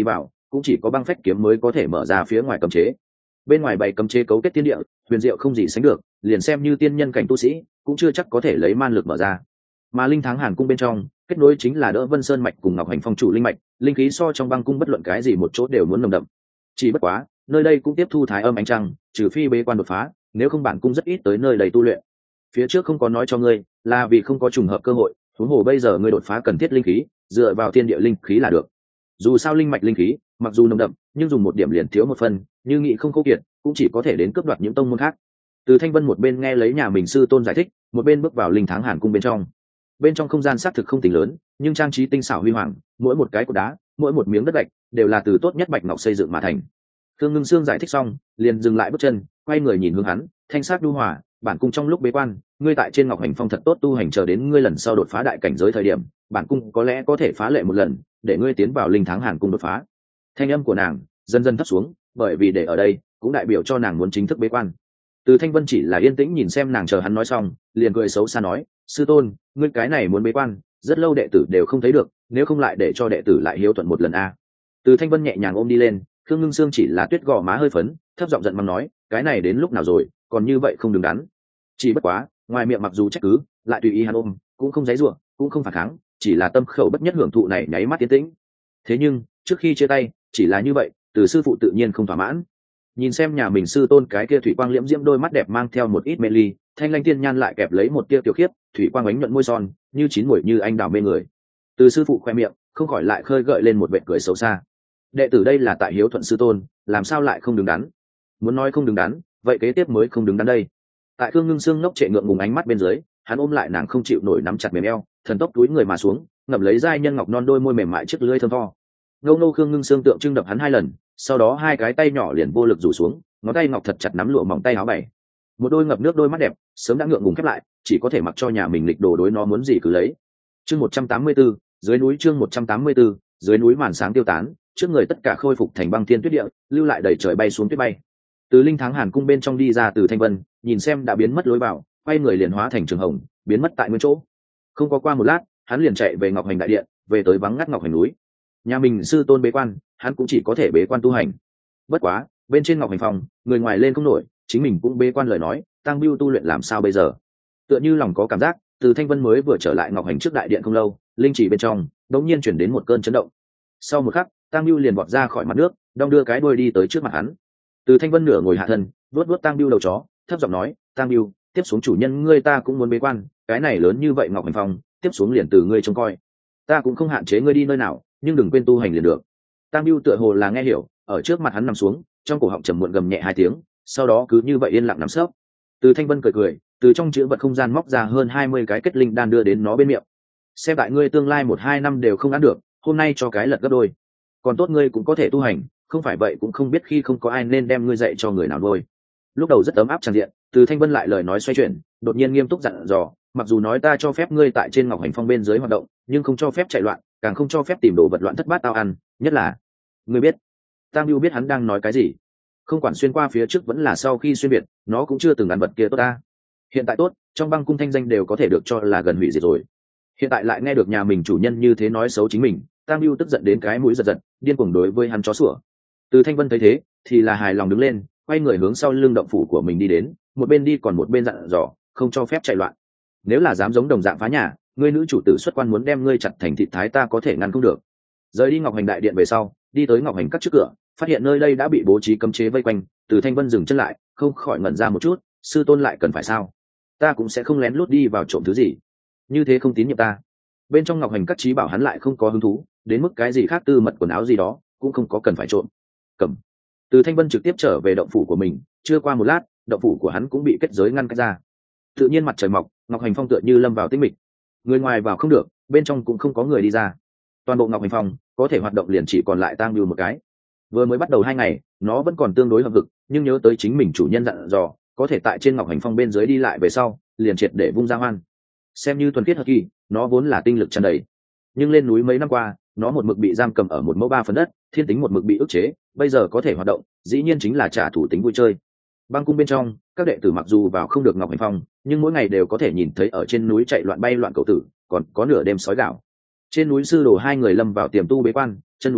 cũng chỉ có băng phách kiếm mới có thể mở ra phía ngoài cấm chế. Bên ngoài bày cấm chế cấu kết thiên địa, huyền diệu không gì sánh được, liền xem như tiên nhân cảnh tu sĩ cũng chưa chắc có thể lấy man lực mở ra. Mà linh tháng hàn cung bên trong kết nối chính là Đỡ Vân Sơn mạch cùng Ngọc Hành Phong chủ linh mạch, linh khí so trong băng cung bất luận cái gì một chỗ đều muốn nồng đậm. Chỉ bất quá, nơi đây cũng tiếp thu thái âm ánh trăng, trừ phi bế quan đột phá, nếu không bản cung rất ít tới nơi đầy tu luyện. Phía trước không có nói cho ngươi, là vì không có trùng hợp cơ hội, huống hồ bây giờ ngươi đột phá cần thiết linh khí, dựa vào thiên địa linh khí là được. Dù sao linh mạch linh khí, mặc dù nồng đậm, nhưng dùng một điểm liền thiếu một phần, như nghị không khô kiệt, cũng chỉ có thể đến cướp đoạt những tông môn khác. Từ Thanh Vân một bên nghe lấy nhà mình sư tôn giải thích, một bên bước vào linh tháng hàn cung bên trong. Bên trong không gian xác thực không tính lớn, nhưng trang trí tinh xảo huy hoàng, mỗi một cái cột đá, mỗi một miếng đất gạch đều là từ tốt nhất bạch ngọc xây dựng mà thành. Thương Ngưng Sương giải thích xong, liền dừng lại bước chân, quay người nhìn hướng hắn, thanh sát nhu hòa, bản cung trong lúc bế quan, ngươi tại trên Ngọc Hành Phong thật tốt tu hành, chờ đến ngươi lần sau đột phá đại cảnh giới thời điểm, bản cung có lẽ có thể phá lệ một lần, để ngươi tiến vào linh tháng hàn cung đột phá. Thanh âm của nàng dần dần thấp xuống, bởi vì để ở đây cũng đại biểu cho nàng muốn chính thức bế quan. Từ Thanh Vân chỉ là yên tĩnh nhìn xem nàng chờ hắn nói xong, liền cười xấu xa nói, sư tôn, ngươi cái này muốn bế quan, rất lâu đệ tử đều không thấy được, nếu không lại để cho đệ tử lại hiếu thuận một lần a. Từ Thanh Vân nhẹ nhàng ôm đi lên, Khương Ngưng Sương chỉ là tuyết gò má hơi phấn, thấp giọng giận mắng nói, cái này đến lúc nào rồi, còn như vậy không đứng đắn. Chỉ bất quá, ngoài miệng mặc dù trách cứ, lại tùy ý hắn ôm, cũng không giãy giụa, cũng không phản kháng, chỉ là tâm khẩu bất nhất hưởng thụ này nháy mắt tiến tĩnh. Thế nhưng, trước khi chia tay, chỉ là như vậy, Từ sư phụ tự nhiên không thỏa mãn. Nhìn xem nhà mình sư tôn cái kia thủy quang liễm diễm đôi mắt đẹp mang theo một ít mê ly, thanh lanh tiên nhan lại kẹp lấy một tia tiểu khiếp, thủy quang ánh nhuận môi son, như chín muồi như anh đào mê người. Từ sư phụ khoe miệng, không khỏi lại khơi gợi lên một vệt cười xấu xa. Đệ tử đây là tại hiếu thuận sư tôn, làm sao lại không đứng đắn? Muốn nói không đứng đắn, vậy kế tiếp mới không đứng đắn đây. Tại Khương Ngưng Sương ngốc trệ ngượng ngùng ánh mắt bên dưới, hắn ôm lại nàng không chịu nổi nắm chặt mềm eo, thần tốc túi người mà xuống, ngậm lấy giai nhân ngọc non đôi môi mềm mại trước lưỡi thơm tho. Ngâu nô Khương Ngưng Sương tượng trưng đập hắn 2 lần, sau đó 2 cái tay nhỏ liền vô lực rủ xuống, ngón tay ngọc thật chặt nắm lụa mỏng tay áo bảy. Một đôi ngập nước đôi mắt đẹp, sớm đã ngượng ngùng khép lại, chỉ có thể mặc cho nhà mình lịch đồ đối nó muốn gì cứ lấy. Chương 184, dưới núi chương 184, dưới núi màn sáng tiêu tán, trước người tất cả khôi phục thành băng thiên tuyết địa, lưu lại đầy trời bay xuống tuyết bay. Từ linh tháng hàn cung bên trong đi ra Từ Thanh Vân, nhìn xem đã biến mất lối vào, quay người liền hóa thành trường hồng, biến mất tại nguyên chỗ. Không có qua một lát, hắn liền chạy về Ngọc Hành đại điện, về tới vắng ngắt Ngọc Hành núi. Nhà mình sư tôn bế quan, hắn cũng chỉ có thể bế quan tu hành. Bất quá, bên trên Ngọc Hành Phong, người ngoài lên không nổi, chính mình cũng bế quan lời nói, tăng biêu tu luyện làm sao bây giờ? Tựa như lòng có cảm giác, Từ Thanh Vân mới vừa trở lại Ngọc Hành trước đại điện không lâu, linh chỉ bên trong đột nhiên chuyển đến một cơn chấn động. Sau một khắc, Tăng Biêu liền vọt ra khỏi mặt nước, đong đưa cái đuôi đi tới trước mặt hắn. Từ Thanh Vân nửa ngồi hạ thân, vuốt vuốt Tăng Biêu đầu chó, thấp giọng nói, Tăng Biêu, tiếp xuống chủ nhân ngươi ta cũng muốn bế quan, cái này lớn như vậy Ngọc Hành Phong, tiếp xuống liền từ ngươi trông coi. Ta cũng không hạn chế ngươi đi nơi nào, nhưng đừng quên tu hành liền được. Tăng Biêu tựa hồ là nghe hiểu, ở trước mặt hắn nằm xuống, trong cổ họng trầm muộn gầm nhẹ 2 tiếng, sau đó cứ như vậy yên lặng nằm sấp. Từ Thanh Vân cười cười, từ trong chữ vật không gian móc ra hơn 20 cái kết linh đan đưa đến nó bên miệng. Xem tại ngươi tương lai 1-2 năm đều không ăn được, hôm nay cho cái lật gấp đôi. Còn tốt ngươi cũng có thể tu hành, không phải vậy cũng không biết khi không có ai nên đem ngươi dạy cho người nào nuôi. Lúc đầu rất ấm áp tràn diện, Từ Thanh Vân lại lời nói xoay chuyển, đột nhiên nghiêm túc dặn dò, mặc dù nói ta cho phép ngươi tại trên Ngọc Hành Phong bên dưới hoạt động, nhưng không cho phép chạy loạn, càng không cho phép tìm đồ vật loạn thất bát tao ăn, nhất là ngươi biết. Tam Bưu biết hắn đang nói cái gì, không quản xuyên qua phía trước vẫn là sau khi xuyên biệt, nó cũng chưa từng ăn vật kia tốt ta. Hiện tại tốt, trong băng cung thanh danh đều có thể được cho là gần hủy diệt rồi, hiện tại lại nghe được nhà mình chủ nhân như thế nói xấu chính mình, Tam Bưu tức giận đến cái mũi giật giật, điên cuồng đối với hắn chó sủa. Từ Thanh Vân thấy thế thì là hài lòng đứng lên, quay người hướng sau lưng động phủ của mình đi đến, một bên đi còn một bên dặn dò, không cho phép chạy loạn. Nếu là dám giống đồng dạng phá nhà, ngươi nữ chủ tử xuất quan muốn đem ngươi chặt thành thịt thái ta có thể ngăn không được. Rời đi Ngọc Hành đại điện về sau, đi tới Ngọc Hành các trước cửa, phát hiện nơi đây đã bị bố trí cấm chế vây quanh, Từ Thanh Vân dừng chân lại, không khỏi ngẩn ra một chút, sư tôn lại cần phải sao? Ta cũng sẽ không lén lút đi vào trộm thứ gì, như thế không tín nhiệm ta. Bên trong Ngọc Hành các trí bảo hắn lại không có hứng thú, đến mức cái gì khác tư mật quần áo gì đó cũng không có cần phải trộm. Cầm. Từ Thanh Vân trực tiếp trở về động phủ của mình, chưa qua một lát, động phủ của hắn cũng bị kết giới ngăn cách ra. Tự nhiên mặt trời mọc, Ngọc Hành Phong tựa như lâm vào tĩnh mịch, người ngoài vào không được, bên trong cũng không có người đi ra. Toàn bộ Ngọc Hành Phong có thể hoạt động liền chỉ còn lại Tang Bưu một cái. Vừa mới bắt đầu 2 ngày, nó vẫn còn tương đối hợp lực, nhưng nhớ tới chính mình chủ nhân dặn dò, có thể tại trên Ngọc Hành Phong bên dưới đi lại về sau, liền triệt để vung ra hoan. Xem như thuần khiết hợp kỳ, nó vốn là tinh lực tràn đầy, nhưng lên núi mấy năm qua, nó một mực bị giam cầm ở 1 mẫu 3 phần đất, thiên tính một mực bị ức chế, bây giờ có thể hoạt động, dĩ nhiên chính là trả thù tính vui chơi. Băng cung bên trong, các đệ tử mặc dù vào không được Ngọc Hành Phong, nhưng mỗi ngày đều có thể nhìn thấy ở trên núi chạy loạn bay loạn cậu tử, còn có nửa đêm sói gạo. Trên núi sư đồ 2 người lâm vào tiềm tu bế quan, chân núi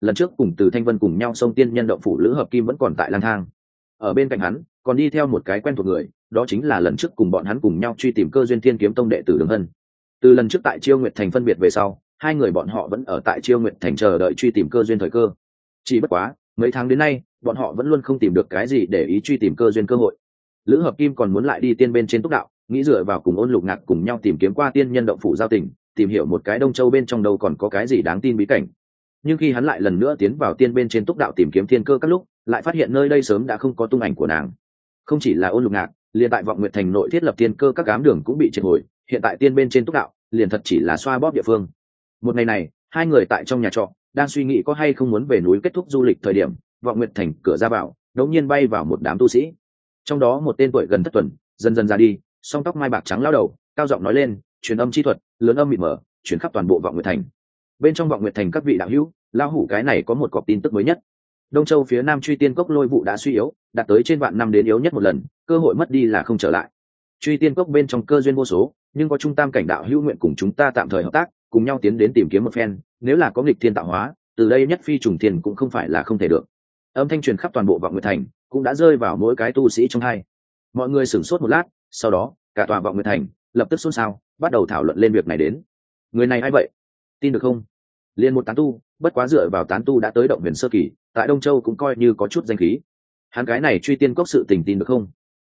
lần trước cùng từ Thanh Vân cùng nhau xông tiên nhân động phủ Lữ Hợp Kim vẫn còn tại lang thang. Ở bên cạnh hắn còn đi theo một cái quen thuộc người, đó chính là lần trước cùng bọn hắn cùng nhau truy tìm cơ duyên Thiên Kiếm Tông đệ tử Đường Hân. Từ lần trước tại Chiêu Nguyệt Thành phân biệt về sau, hai người bọn họ vẫn ở tại Chiêu Nguyệt Thành chờ đợi truy tìm cơ duyên thời cơ. Chỉ bất quá, mấy tháng đến nay, bọn họ vẫn luôn không tìm được cái gì để ý truy tìm cơ duyên cơ hội. Lữ Hợp Kim còn muốn lại đi tiên bên trên túc đạo, nghĩ dựa vào cùng Ôn Lục Ngạc cùng nhau tìm kiếm qua tiên nhân động phủ giao tình, tìm hiểu một cái Đông Châu bên trong đâu còn có cái gì đáng tin bí cảnh. Nhưng khi hắn lại lần nữa tiến vào tiên bên trên túc đạo tìm kiếm thiên cơ các lúc, lại phát hiện nơi đây sớm đã không có tung ảnh của nàng. Không chỉ là Ôn Lục Ngạc, liền tại Vọng Nguyệt Thành nội thiết lập tiên cơ các ám đường cũng bị triệt hồi, hiện tại tiên bên trên túc đạo, liền thật chỉ là xoa bóp địa phương. Một ngày này, hai người tại trong nhà trọ, đang suy nghĩ có hay không muốn về núi kết thúc du lịch thời điểm, Vọng Nguyệt Thành cửa ra vào, đột nhiên bay vào một đám tu sĩ. Trong đó một tên tuổi gần thất tuần, dần dần ra đi, song tóc mai bạc trắng lao đầu, cao giọng nói lên, truyền âm chi thuật, lớn âm mịt mờ, truyền khắp toàn bộ Vọng Nguyệt Thành. Bên trong Vọng Nguyệt Thành các vị đạo hữu, lão hủ cái này có một cọc tin tức mới nhất. Đông Châu phía Nam Truy Tiên Cốc lôi vụ đã suy yếu, đạt tới trên vạn năm đến yếu nhất một lần, cơ hội mất đi là không trở lại. Truy Tiên Cốc bên trong cơ duyên vô số, nhưng có trung tam cảnh đạo hữu nguyện cùng chúng ta tạm thời hợp tác, cùng nhau tiến đến tìm kiếm một phen, nếu là có nghịch thiên tạo hóa, từ đây nhất phi trùng thiên cũng không phải là không thể được. Âm thanh truyền khắp toàn bộ Vọng Nguyệt Thành, cũng đã rơi vào mỗi cái tu sĩ trong hai. Mọi người sửng sốt một lát, sau đó cả tòa Vọng Nguyệt Thành lập tức xôn xao, bắt đầu thảo luận lên việc này đến. Người này ai vậy? Tin được không? Liên một tán tu, bất quá dựa vào tán tu đã tới động huyền sơ kỳ, tại Đông Châu cũng coi như có chút danh khí. Hắn cái này Truy Tiên Cốc sự tình tin được không?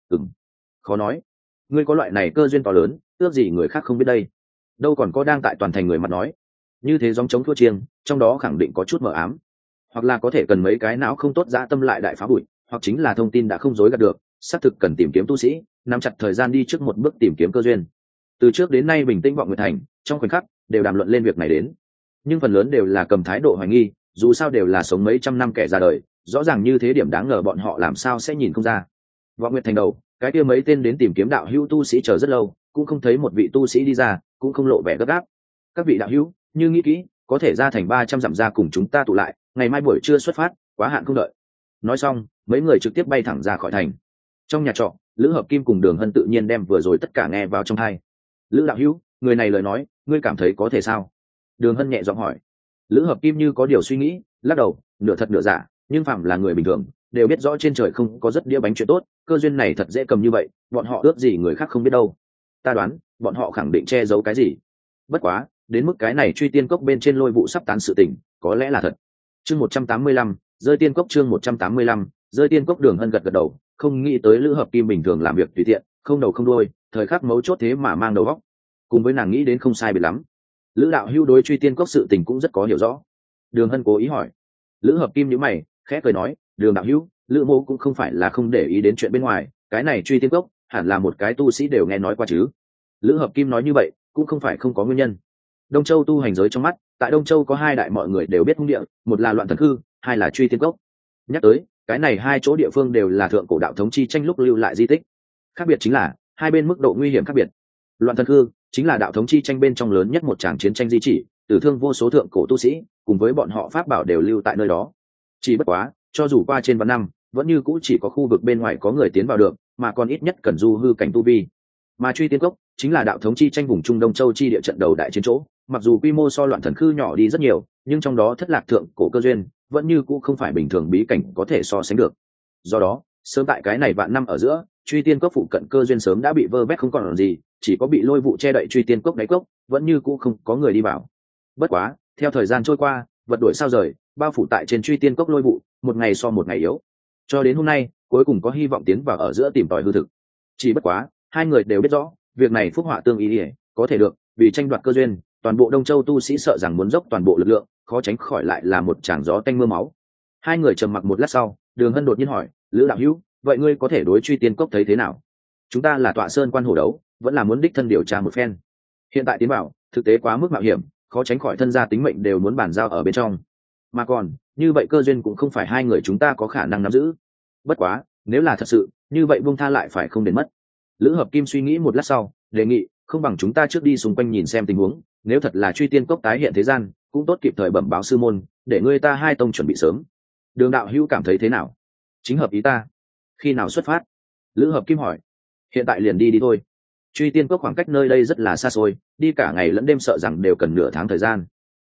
Khó nói. Ngươi có loại này cơ duyên to lớn, ước gì người khác không biết đây. Đâu còn có đang tại toàn thành người mặt nói. Như thế gióng chống thua chiêng, trong đó khẳng định có chút mờ ám. Hoặc là có thể cần mấy cái não không tốt dã tâm lại đại phá bụi, hoặc chính là thông tin đã không dối gạt được, xác thực cần tìm kiếm tu sĩ, nắm chặt thời gian đi trước một bước tìm kiếm cơ duyên. Từ trước đến nay bình tĩnh Vọng Nguyệt Thành, trong khoảnh khắc đều đàm luận lên việc này đến, nhưng phần lớn đều là cầm thái độ hoài nghi, dù sao đều là sống mấy trăm năm kẻ ra đời, rõ ràng như thế điểm đáng ngờ bọn họ làm sao sẽ nhìn không ra. Vọng Nguyệt Thành đầu, cái kia mấy tên đến tìm kiếm đạo hữu tu sĩ chờ rất lâu, cũng không thấy một vị tu sĩ đi ra, cũng không lộ vẻ gấp gáp. Các vị đạo hữu, như nghĩ kỹ, có thể ra thành 300 dặm ra cùng chúng ta tụ lại, ngày mai buổi trưa xuất phát, quá hạn không đợi. Nói xong, mấy người trực tiếp bay thẳng ra khỏi thành. Trong nhà trọ, Lữ Hợp Kim cùng Đường Hân tự nhiên đem vừa rồi tất cả nghe vào trong tai. Lữ đạo hữu, người này lời nói, ngươi cảm thấy có thể sao? Đường Hân nhẹ giọng hỏi. Lữ Hợp Kim như có điều suy nghĩ, lắc đầu, nửa thật nửa giả, nhưng phạm là người bình thường đều biết rõ trên trời không có rất đĩa bánh chuyện tốt, cơ duyên này thật dễ cầm như vậy, bọn họ ước gì người khác không biết đâu. Ta đoán, bọn họ khẳng định che giấu cái gì. Bất quá, đến mức cái này Truy Tiên Cốc bên trên lôi vụ sắp tán sự tình, có lẽ là thật. Chương 185, rơi tiên cốc chương 185, rơi tiên cốc. Đường Hân gật gật đầu, không nghĩ tới Lữ Hợp Kim bình thường làm việc tùy tiện, không đầu không đuôi, thời khắc mấu chốt thế mà mang đầu óc. Cùng với nàng nghĩ đến không sai biệt lắm. Lữ đạo hữu đối Truy Tiên Cốc sự tình cũng rất có hiểu rõ. Đường Hân cố ý hỏi. Lữ Hợp Kim nhíu mày, khẽ cười nói, Đường đạo hữu, Lữ mô cũng không phải là không để ý đến chuyện bên ngoài, cái này Truy Tiên Cốc hẳn là một cái tu sĩ đều nghe nói qua chứ. Lữ Hợp Kim nói như vậy cũng không phải không có nguyên nhân. Đông Châu tu hành giới trong mắt, tại Đông Châu có hai đại mọi người đều biết hung địa, một là Loạn Thần Khư, hai là Truy Tiên Cốc. Nhắc tới, cái này hai chỗ địa phương đều là thượng cổ đạo thống chi tranh lúc lưu lại di tích. Khác biệt chính là hai bên mức độ nguy hiểm khác biệt. Loạn Thần Khư chính là đạo thống chi tranh bên trong lớn nhất một tràng chiến tranh di chỉ, tử thương vô số thượng cổ tu sĩ, cùng với bọn họ pháp bảo đều lưu tại nơi đó. Chỉ bất quá, cho dù qua trên vạn năm, vẫn như cũ chỉ có khu vực bên ngoài có người tiến vào được, mà còn ít nhất cần du hư cảnh tu vi. Mà Truy Tiên Cốc chính là đạo thống chi tranh vùng Trung Đông Châu chi địa trận đầu đại chiến chỗ, mặc dù quy mô so Loạn Thần Khư nhỏ đi rất nhiều, nhưng trong đó thất lạc thượng cổ cơ duyên vẫn như cũ không phải bình thường bí cảnh có thể so sánh được. Do đó, sớm tại cái này vạn năm ở giữa, Truy Tiên Cốc phụ cận cơ duyên sớm đã bị vơ vét không còn gì, chỉ có bị lôi vụ che đậy Truy Tiên Cốc đáy cốc, vẫn như cũ không có người đi vào. Bất quá, theo thời gian trôi qua, vật đổi sao rời, bao phủ tại trên Truy Tiên Cốc lôi vụ, một ngày so một ngày yếu. Cho đến hôm nay, cuối cùng có hy vọng tiến vào ở giữa tìm tòi hư thực. Chỉ bất quá, hai người đều biết rõ, việc này phúc họa tương ý, có thể được, vì tranh đoạt cơ duyên, toàn bộ Đông Châu tu sĩ sợ rằng muốn dốc toàn bộ lực lượng, khó tránh khỏi lại là một tràng gió tanh mưa máu. Hai người trầm mặc một lát sau, Đường Hân đột nhiên hỏi, Lữ đạo hữu, vậy ngươi có thể đối Truy Tiên Cốc thấy thế nào? Chúng ta là tọa sơn quan hổ đấu, vẫn là muốn đích thân điều tra một phen. Hiện tại tiến bảo, thực tế quá mức mạo hiểm, khó tránh khỏi thân gia tính mệnh đều muốn bàn giao ở bên trong. Mà còn, như vậy cơ duyên cũng không phải hai người chúng ta có khả năng nắm giữ. Bất quá, nếu là thật sự, như vậy buông tha lại phải không đến mất. Lữ Hợp Kim suy nghĩ một lát sau, đề nghị, không bằng chúng ta trước đi xung quanh nhìn xem tình huống, nếu thật là Truy Tiên Cốc tái hiện thế gian, cũng tốt kịp thời bẩm báo sư môn, để người ta hai tông chuẩn bị sớm. Đường đạo hữu cảm thấy thế nào? Chính hợp ý ta. Khi nào xuất phát? Lữ Hợp Kim hỏi. Hiện tại liền đi thôi. Truy Tiên Cốc khoảng cách nơi đây rất là xa xôi, đi cả ngày lẫn đêm sợ rằng đều cần nửa tháng thời gian.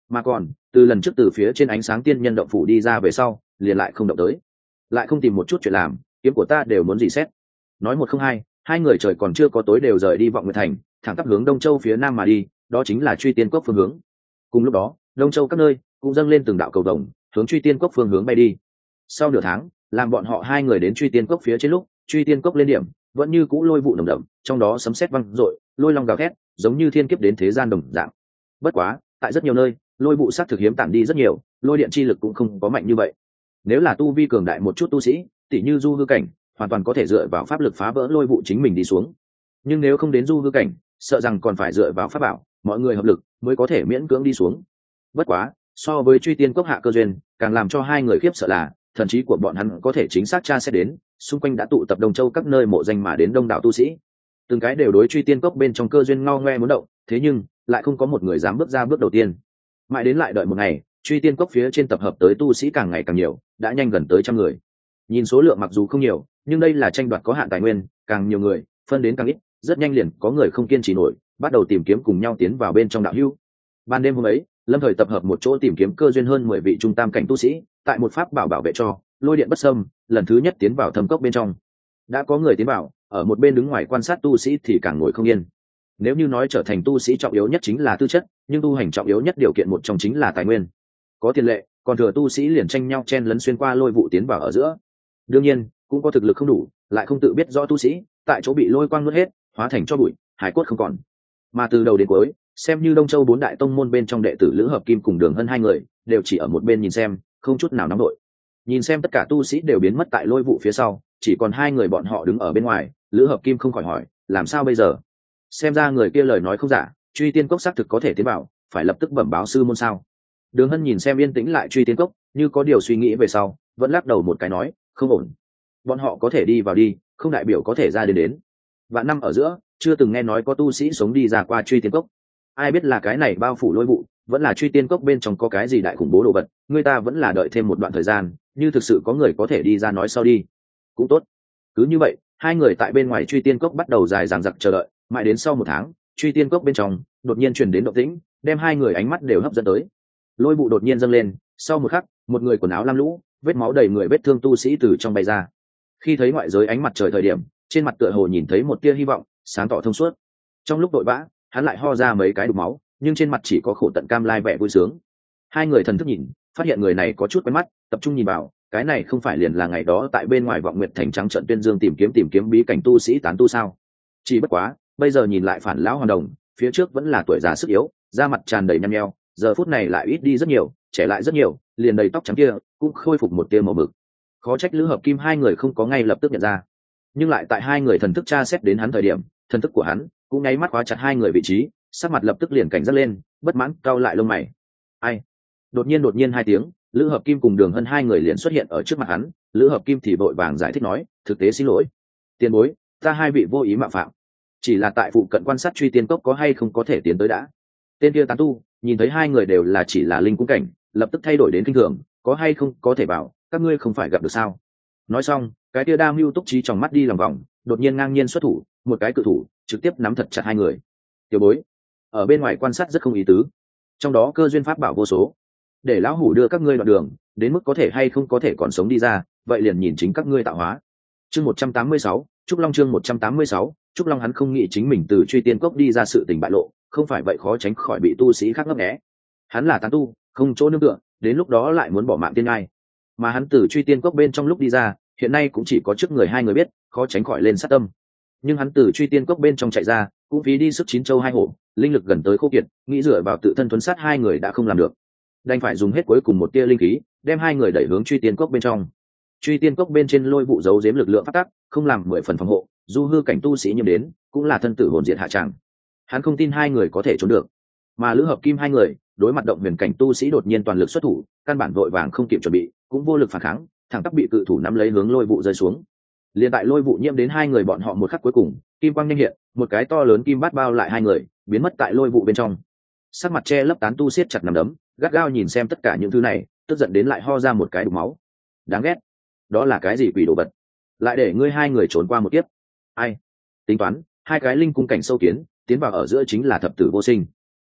mà còn từ lần trước từ phía trên ánh sáng tiên nhân động phủ đi ra về sau liền lại không động tới, lại không tìm một chút chuyện làm, kiếm của ta đều muốn dì xét. Nói một không hai, hai người trời còn chưa có tối đều rời đi Vọng Nguyệt Thành, thẳng tắp hướng Đông Châu phía nam mà đi, đó chính là Truy Tiên Cốc phương hướng. Cùng lúc đó, Đông Châu các nơi cũng dâng lên từng đạo cầu vồng, hướng Truy Tiên Cốc phương hướng bay đi. Sau nửa tháng, làm bọn họ hai người đến Truy Tiên Cốc phía trên lúc, Truy Tiên Cốc lên điểm, vẫn như cũ lôi vụ nồng đậm, trong đó sấm sét vang dội, lôi long gào thét, giống như thiên kiếp đến thế gian đồng dạng. Bất quá, tại rất nhiều nơi, lôi vụ sát thực hiếm tản đi rất nhiều, lôi điện chi lực cũng không có mạnh như vậy. Nếu là tu vi cường đại một chút tu sĩ, tỉ như du hư cảnh, hoàn toàn có thể dựa vào pháp lực phá vỡ lôi vụ chính mình đi xuống. Nhưng nếu không đến du hư cảnh, sợ rằng còn phải dựa vào pháp bảo, mọi người hợp lực mới có thể miễn cưỡng đi xuống. Bất quá, so với Truy Tiên Cốc hạ cơ duyên, càng làm cho hai người khiếp sợ là thần trí của bọn hắn có thể chính xác tra xét đến, xung quanh đã tụ tập Đông Châu các nơi mộ danh mà đến đông đảo tu sĩ, từng cái đều đối Truy Tiên Cốc bên trong cơ duyên ngao ngoe muốn động, thế nhưng lại không có một người dám bước ra bước đầu tiên. Mãi đến lại đợi một ngày, Truy Tiên Cốc phía trên tập hợp tới tu sĩ càng ngày càng nhiều, đã nhanh gần tới 100 người. Nhìn số lượng mặc dù không nhiều, nhưng đây là tranh đoạt có hạn tài nguyên, càng nhiều người phân đến càng ít, rất nhanh liền có người không kiên trì nổi, bắt đầu tìm kiếm cùng nhau tiến vào bên trong đạo hưu. Ban đêm hôm ấy, Lâm Thời tập hợp một chỗ tìm kiếm cơ duyên hơn 10 vị trung tam cảnh tu sĩ, tại một pháp bảo vệ cho lôi điện bất xâm, lần thứ nhất tiến vào thâm cốc bên trong. Đã có người tiến vào, ở một bên đứng ngoài quan sát tu sĩ thì càng ngồi không yên. Nếu như nói trở thành tu sĩ trọng yếu nhất chính là tư chất, nhưng tu hành trọng yếu nhất điều kiện một trong chính là tài nguyên. Có tiền lệ, còn thừa tu sĩ liền tranh nhau chen lấn xuyên qua lôi vụ tiến vào ở giữa. Đương nhiên, cũng có thực lực không đủ, lại không tự biết rõ tu sĩ, tại chỗ bị lôi quang nuốt hết, hóa thành cho bụi, hải cốt không còn. Mà từ đầu đến cuối, xem như Đông Châu 4 đại tông môn bên trong đệ tử Lữ Hợp Kim cùng Đường Hân hai người, đều chỉ ở một bên nhìn xem, không chút nào nóng nổi. Nhìn xem tất cả tu sĩ đều biến mất tại lôi vụ phía sau, chỉ còn hai người bọn họ đứng ở bên ngoài. Lữ Hợp Kim không khỏi hỏi, làm sao bây giờ? Xem ra người kia lời nói không giả, Truy Tiên Cốc xác thực có thể tiến vào, phải lập tức bẩm báo sư môn sao? Đường Hân nhìn xem yên tĩnh lại Truy Tiên Cốc, như có điều suy nghĩ về sau, vẫn lắc đầu một cái nói, không ổn. Bọn họ có thể đi vào đi, không đại biểu có thể ra đến. Vạn năm ở giữa, chưa từng nghe nói có tu sĩ sống đi ra qua Truy Tiên Cốc. Ai biết là cái này bao phủ lôi vụ, vẫn là Truy Tiên Cốc bên trong có cái gì đại khủng bố đồ vật, người ta vẫn là đợi thêm một đoạn thời gian, như thực sự có người có thể đi ra nói sau đi. Cũng tốt. Cứ như vậy, hai người tại bên ngoài Truy Tiên Cốc bắt đầu dài dằng dặc chờ đợi, mãi đến sau một tháng, Truy Tiên Cốc bên trong đột nhiên truyền đến động tĩnh, đem hai người ánh mắt đều hấp dẫn tới. Lôi vụ đột nhiên dâng lên, sau một khắc, một người quần áo lam lũ, vết máu đầy người vết thương tu sĩ từ trong bay ra. Khi thấy ngoại giới ánh mặt trời thời điểm, trên mặt tựa hồ nhìn thấy một tia hy vọng, sáng tỏ thông suốt. Trong lúc vội vã, hắn lại ho ra mấy cái đục máu, nhưng trên mặt chỉ có khổ tận cam lai vẻ vui sướng. Hai người thần thức nhìn, phát hiện người này có chút quen mắt, tập trung nhìn vào, cái này không phải liền là ngày đó tại bên ngoài Vọng Nguyệt Thành trắng trận tuyên dương tìm kiếm bí cảnh tu sĩ tán tu sao? Chỉ bất quá, bây giờ nhìn lại phản lão hoàn đồng, phía trước vẫn là tuổi già sức yếu, da mặt tràn đầy nhăn nheo, giờ phút này lại ít đi rất nhiều, trẻ lại rất nhiều, liền đầy tóc trắng kia cũng khôi phục một tia màu mực. Khó trách Lữ Hợp Kim hai người không có ngay lập tức nhận ra, nhưng lại tại hai người thần thức tra xét đến hắn thời điểm, thần thức của hắn cũng nháy mắt khóa chặt hai người vị trí, sắc mặt lập tức liền cảnh giác lên, bất mãn cau lại lông mày. Ai? Đột nhiên hai tiếng, Lữ Hợp Kim cùng Đường Hân hai người liền xuất hiện ở trước mặt hắn. Lữ Hợp Kim thì vội vàng giải thích nói, thực tế xin lỗi, tiền bối, ta hai vị vô ý mạo phạm, chỉ là tại phụ cận quan sát Truy Tiên Cốc có hay không có thể tiến tới đã. Tên kia tán tu nhìn thấy hai người đều là chỉ là linh cung cảnh, lập tức thay đổi đến kinh thường, có hay không có thể bảo, các ngươi không phải gặp được sao? Nói xong, cái kia đa mưu túc trí trong mắt đi lòng vòng, đột nhiên ngang nhiên xuất thủ, một cái cự thủ trực tiếp nắm thật chặt hai người. Tiểu bối, ở bên ngoài quan sát rất không ý tứ, trong đó cơ duyên pháp bảo vô số, để lão hủ đưa các ngươi đoạn đường, đến mức có thể hay không có thể còn sống đi ra, vậy liền nhìn chính các ngươi tạo hóa. Chương 186, Trúc Long chương 186, Trúc Long hắn không nghĩ chính mình từ Truy Tiên Cốc đi ra sự tình bại lộ, không phải vậy khó tránh khỏi bị tu sĩ khác ngấp nghé. Hắn là tán tu, không chỗ nương tựa, đến lúc đó lại muốn bỏ mạng tiên ngai. Mà hắn từ Truy Tiên Cốc bên trong lúc đi ra, hiện nay cũng chỉ có trước người hai người biết, khó tránh khỏi lên sát tâm. Nhưng hắn từ Truy Tiên Cốc bên trong chạy ra, cũng phí đi sức chín châu hai hổ, linh lực gần tới khô kiệt, nghĩ dựa vào tự thân thuấn sát hai người đã không làm được, đành phải dùng hết cuối cùng một tia linh khí, đem hai người đẩy hướng Truy Tiên Cốc bên trong. Truy Tiên Cốc bên trên lôi vụ giấu giếm lực lượng phát tác, không làm 10 phần phòng hộ, du hư cảnh tu sĩ nhiễm đến, cũng là thân tử hồn diệt hạ tràng. Hắn không tin hai người có thể trốn được, mà Lữ Hợp Kim hai người đối mặt động huyền cảnh tu sĩ đột nhiên toàn lực xuất thủ, căn bản vội vàng không kịp chuẩn bị, cũng vô lực phản kháng, thẳng tắp bị cự thủ nắm lấy hướng lôi vụ rơi xuống. Liên tại lôi vụ nhiễm đến hai người bọn họ một khắc cuối cùng, kim quang nhanh hiện, một cái to lớn kim bát bao lại hai người, biến mất tại lôi vụ bên trong. Sắc mặt che lấp tán tu siết chặt nắm đấm, gắt gao nhìn xem tất cả những thứ này, tức giận đến lại ho ra một cái đục máu. Đáng ghét, đó là cái gì quỷ đồ vật, lại để ngươi hai người trốn qua một kiếp. Ai tính toán, hai cái linh cung cảnh sâu kiến tiến vào ở giữa chính là thập tử vô sinh.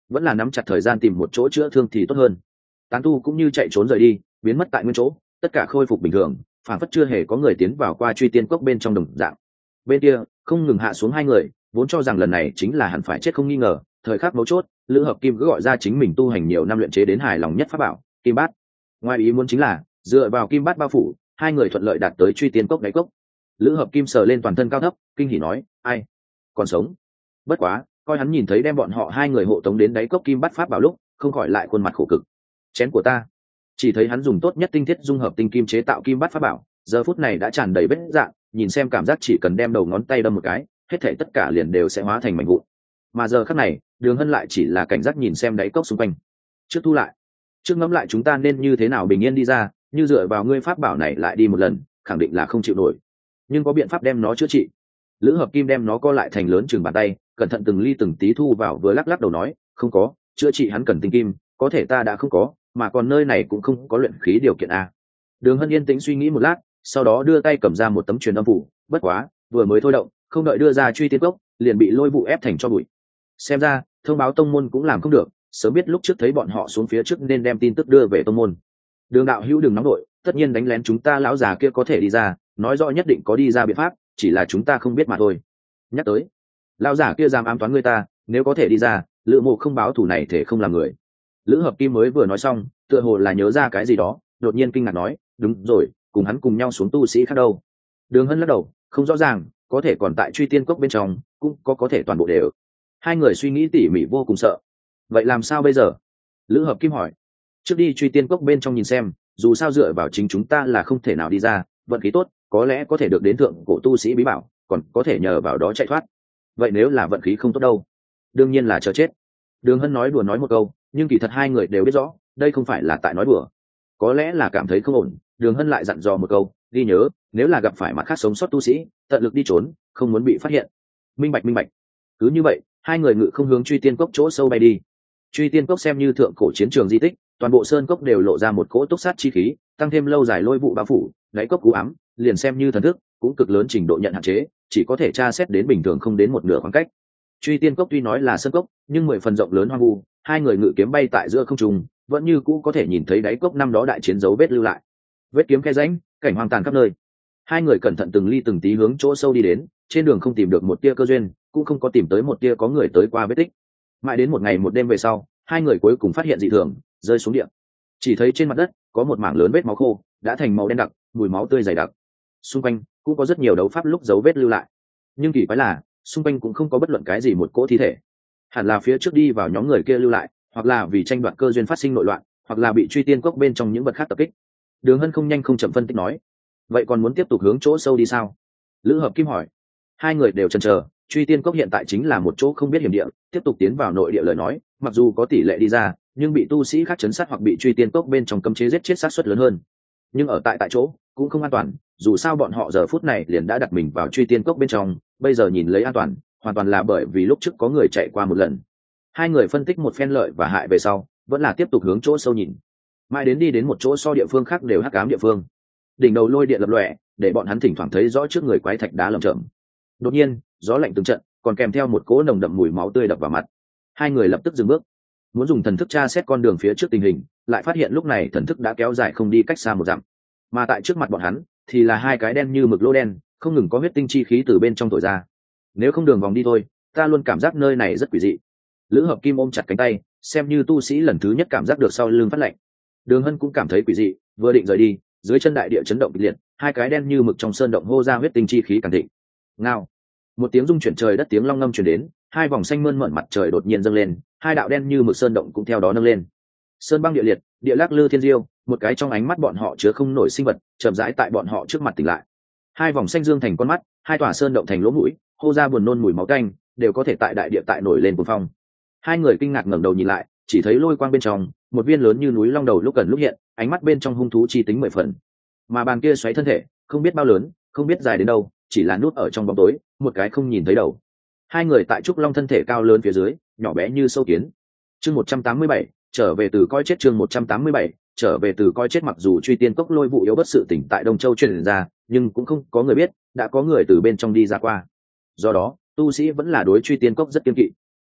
vẫn là nắm chặt thời gian tìm một chỗ chữa thương thì tốt hơn. Tán tu cũng như chạy trốn rời đi, biến mất tại nguyên chỗ, tất cả khôi phục bình thường, phản phất chưa hề có người tiến vào qua truy tiên cốc bên trong đồng dạng. Bên kia không ngừng hạ xuống hai người, vốn cho rằng lần này chính là hẳn phải chết không nghi ngờ. Thời khắc mấu chốt, Lữ Hợp Kim cứ gọi ra chính mình tu hành nhiều năm luyện chế đến hài lòng nhất pháp bảo Kim Bát. Ngoài ý muốn chính là dựa vào Kim Bát bao phủ, hai người thuận lợi đạt tới truy tiên cốc đáy cốc. Lữ Hợp Kim sờ lên toàn thân cao thấp, kinh hỉ nói: ai còn sống? Bất quá coi hắn nhìn thấy đem bọn họ hai người hộ tống đến đáy cốc Kim Bát pháp bảo lúc, không khỏi lại khuôn mặt khổ cực. Chén của ta. Chỉ thấy hắn dùng tốt nhất tinh thiết dung hợp tinh kim chế tạo Kim Bát pháp bảo, giờ phút này đã tràn đầy vết dạng, nhìn xem cảm giác chỉ cần đem đầu ngón tay đâm một cái, hết thảy tất cả liền đều sẽ hóa thành mảnh vụn. Mà giờ khắc này, Đường Hân lại chỉ là cảnh giác nhìn xem đáy cốc xung quanh. Trước thu lại, trước ngẫm lại chúng ta nên như thế nào bình yên đi ra, như dựa vào ngươi pháp bảo này lại đi một lần, khẳng định là không chịu nổi. Nhưng có biện pháp đem nó chữa trị. Lữ Hợp Kim đem nó co lại thành lớn chừng bàn tay, cẩn thận từng ly từng tí thu vào, vừa lắc lắc đầu nói: không có, chữa trị hắn cần tinh kim, có thể ta đã không có, mà còn nơi này cũng không có luyện khí điều kiện a. Đường Hân yên tĩnh suy nghĩ một lát, sau đó đưa tay cầm ra một tấm truyền âm phủ, bất quá vừa mới thôi động, không đợi đưa ra truy tiên cốc, liền bị lôi vụ ép thành cho bụi. Xem ra thông báo tông môn cũng làm không được, sớm biết lúc trước thấy bọn họ xuống phía trước nên đem tin tức đưa về tông môn. Đường đạo hữu đừng nóng đội, tất nhiên đánh lén chúng ta lão già kia có thể đi ra, nói rõ nhất định có đi ra biện pháp, chỉ là chúng ta không biết mà thôi. Nhắc tới lão già kia dám ám toán người ta, nếu có thể đi ra, Lữ Mộ không báo thù này thể không làm người. Lữ Hợp Kim mới vừa nói xong, tựa hồ là nhớ ra cái gì đó, đột nhiên kinh ngạc nói: đúng rồi, cùng hắn cùng nhau xuống tu sĩ khác đâu? Đường Hân lắc đầu, không rõ ràng, có thể còn tại truy tiên cốc bên trong, cũng có thể toàn bộ đều. Hai người suy nghĩ tỉ mỉ vô cùng sợ. Vậy làm sao bây giờ? Lữ Hợp Kim hỏi. Trước đi truy tiên cốc bên trong nhìn xem, dù sao dựa vào chính chúng ta là không thể nào đi ra, vận khí tốt có lẽ có thể được đến thượng cổ tu sĩ bí bảo, còn có thể nhờ vào đó chạy thoát. Vậy nếu là vận khí không tốt đâu? Đương nhiên là chờ chết. Đường Hân nói đùa nói một câu, nhưng kỳ thật hai người đều biết rõ, đây không phải là tại nói đùa. Có lẽ là cảm thấy không ổn, Đường Hân lại dặn dò một câu: ghi nhớ, nếu là gặp phải mặt khác sống sót tu sĩ, tận lực đi trốn, không muốn bị phát hiện. Minh bạch minh bạch. Cứ như vậy, hai người ngự không hướng truy tiên cốc chỗ sâu bay đi. Truy tiên cốc xem như thượng cổ chiến trường di tích, toàn bộ sơn cốc đều lộ ra một cỗ túc sát chi khí, tăng thêm lâu dài lôi vụ bao phủ, đáy cốc cú ám, liền xem như thần thức cũng cực lớn trình độ nhận hạn chế, chỉ có thể tra xét đến bình thường không đến một nửa khoảng cách. Truy tiên cốc tuy nói là sơn cốc, nhưng 10 phần rộng lớn hoang vu, hai người ngự kiếm bay tại giữa không trung, vẫn như cũ có thể nhìn thấy đáy cốc năm đó đại chiến dấu vết lưu lại. Vết kiếm khe rãnh, cảnh hoang tàn khắp nơi. Hai người cẩn thận từng ly từng tí hướng chỗ sâu đi đến, trên đường không tìm được một tia cơ duyên, cũng không có tìm tới một tia có người tới qua vết tích. Mãi đến một ngày một đêm về sau, hai người cuối cùng phát hiện dị thường, rơi xuống địa. Chỉ thấy trên mặt đất có một mảng lớn vết máu khô, đã thành màu đen đặc, mùi máu tươi dày đặc. Xung quanh cũng có rất nhiều đấu pháp lúc dấu vết lưu lại, nhưng kỳ quái là xung quanh cũng không có bất luận cái gì một cỗ thi thể. Hẳn là phía trước đi vào nhóm người kia lưu lại, hoặc là vì tranh đoạt cơ duyên phát sinh nội loạn, hoặc là bị truy tiên cốc bên trong những vật khác tập kích. Đường Hân không nhanh không chậm phân tích nói: vậy còn muốn tiếp tục hướng chỗ sâu đi sao? Lữ Hợp Kim hỏi. Hai người đều chần chờ, truy tiên cốc hiện tại chính là một chỗ không biết hiểm địa, tiếp tục tiến vào nội địa lời nói, mặc dù có tỷ lệ đi ra, nhưng bị tu sĩ khác chấn sát hoặc bị truy tiên cốc bên trong cấm chế giết chết sát suất lớn hơn. Nhưng ở tại chỗ cũng không an toàn, dù sao bọn họ giờ phút này liền đã đặt mình vào truy tiên cốc bên trong, bây giờ nhìn lấy an toàn, hoàn toàn là bởi vì lúc trước có người chạy qua một lần. Hai người phân tích một phen lợi và hại về sau, vẫn là tiếp tục hướng chỗ sâu nhìn. Mãi đến đi đến một chỗ so địa phương khác đều hắc ám địa phương. Đỉnh đầu lôi điện lập lòe, để bọn hắn thỉnh thoảng thấy rõ trước người quái thạch đá lởm chởm. Đột nhiên, gió lạnh từng trận, còn kèm theo một cỗ nồng đậm mùi máu tươi đập vào mặt. Hai người lập tức dừng bước, muốn dùng thần thức tra xét con đường phía trước tình hình, lại phát hiện lúc này thần thức đã kéo dài không đi cách xa một dặm, mà tại trước mặt bọn hắn thì là hai cái đen như mực lỗ đen, không ngừng có huyết tinh chi khí từ bên trong thổi ra. Nếu không đường vòng đi thôi, ta luôn cảm giác nơi này rất quỷ dị. Lữ Hợp Kim ôm chặt cánh tay, xem như tu sĩ lần thứ nhất cảm giác được sau lưng phát lạnh. Đường Hân cũng cảm thấy quỷ dị, vừa định rời đi, dưới chân đại địa chấn động kịch liệt, hai cái đen như mực trong sơn động hô ra huyết tinh chi khí càng thịnh. Ngao, một tiếng rung chuyển trời đất tiếng long ngâm truyền đến, hai vòng xanh mơn mởn mặt trời đột nhiên dâng lên, hai đạo đen như mực sơn động cũng theo đó nâng lên. Sơn băng địa liệt, địa lắc lư thiên diêu, một cái trong ánh mắt bọn họ chứa không nổi sinh vật, chậm rãi tại bọn họ trước mặt tỉnh lại. Hai vòng xanh dương thành con mắt, hai tòa sơn động thành lỗ mũi, hô ra buồn nôn mùi máu tanh, đều có thể tại đại địa tại nổi lên cuồng phong. Hai người kinh ngạc ngẩng đầu nhìn lại, chỉ thấy lôi quang bên trong, một viên lớn như núi long đầu lúc gần lúc hiện, ánh mắt bên trong hung thú chi tính 10 phần. Mà bàn kia xoáy thân thể, không biết bao lớn, không biết dài đến đâu, chỉ là nút ở trong bóng tối, một cái không nhìn thấy đầu. Hai người tại trúc long thân thể cao lớn phía dưới, nhỏ bé như sâu kiến. Chương 187, trở về từ coi chết. Chương 187, trở về từ coi chết. Mặc dù truy tiên cốc lôi vụ yếu bất sự tỉnh tại Đông Châu truyền ra, nhưng cũng không có người biết đã có người từ bên trong đi ra qua. Do đó tu sĩ vẫn là đối truy tiên cốc rất kiên kỵ.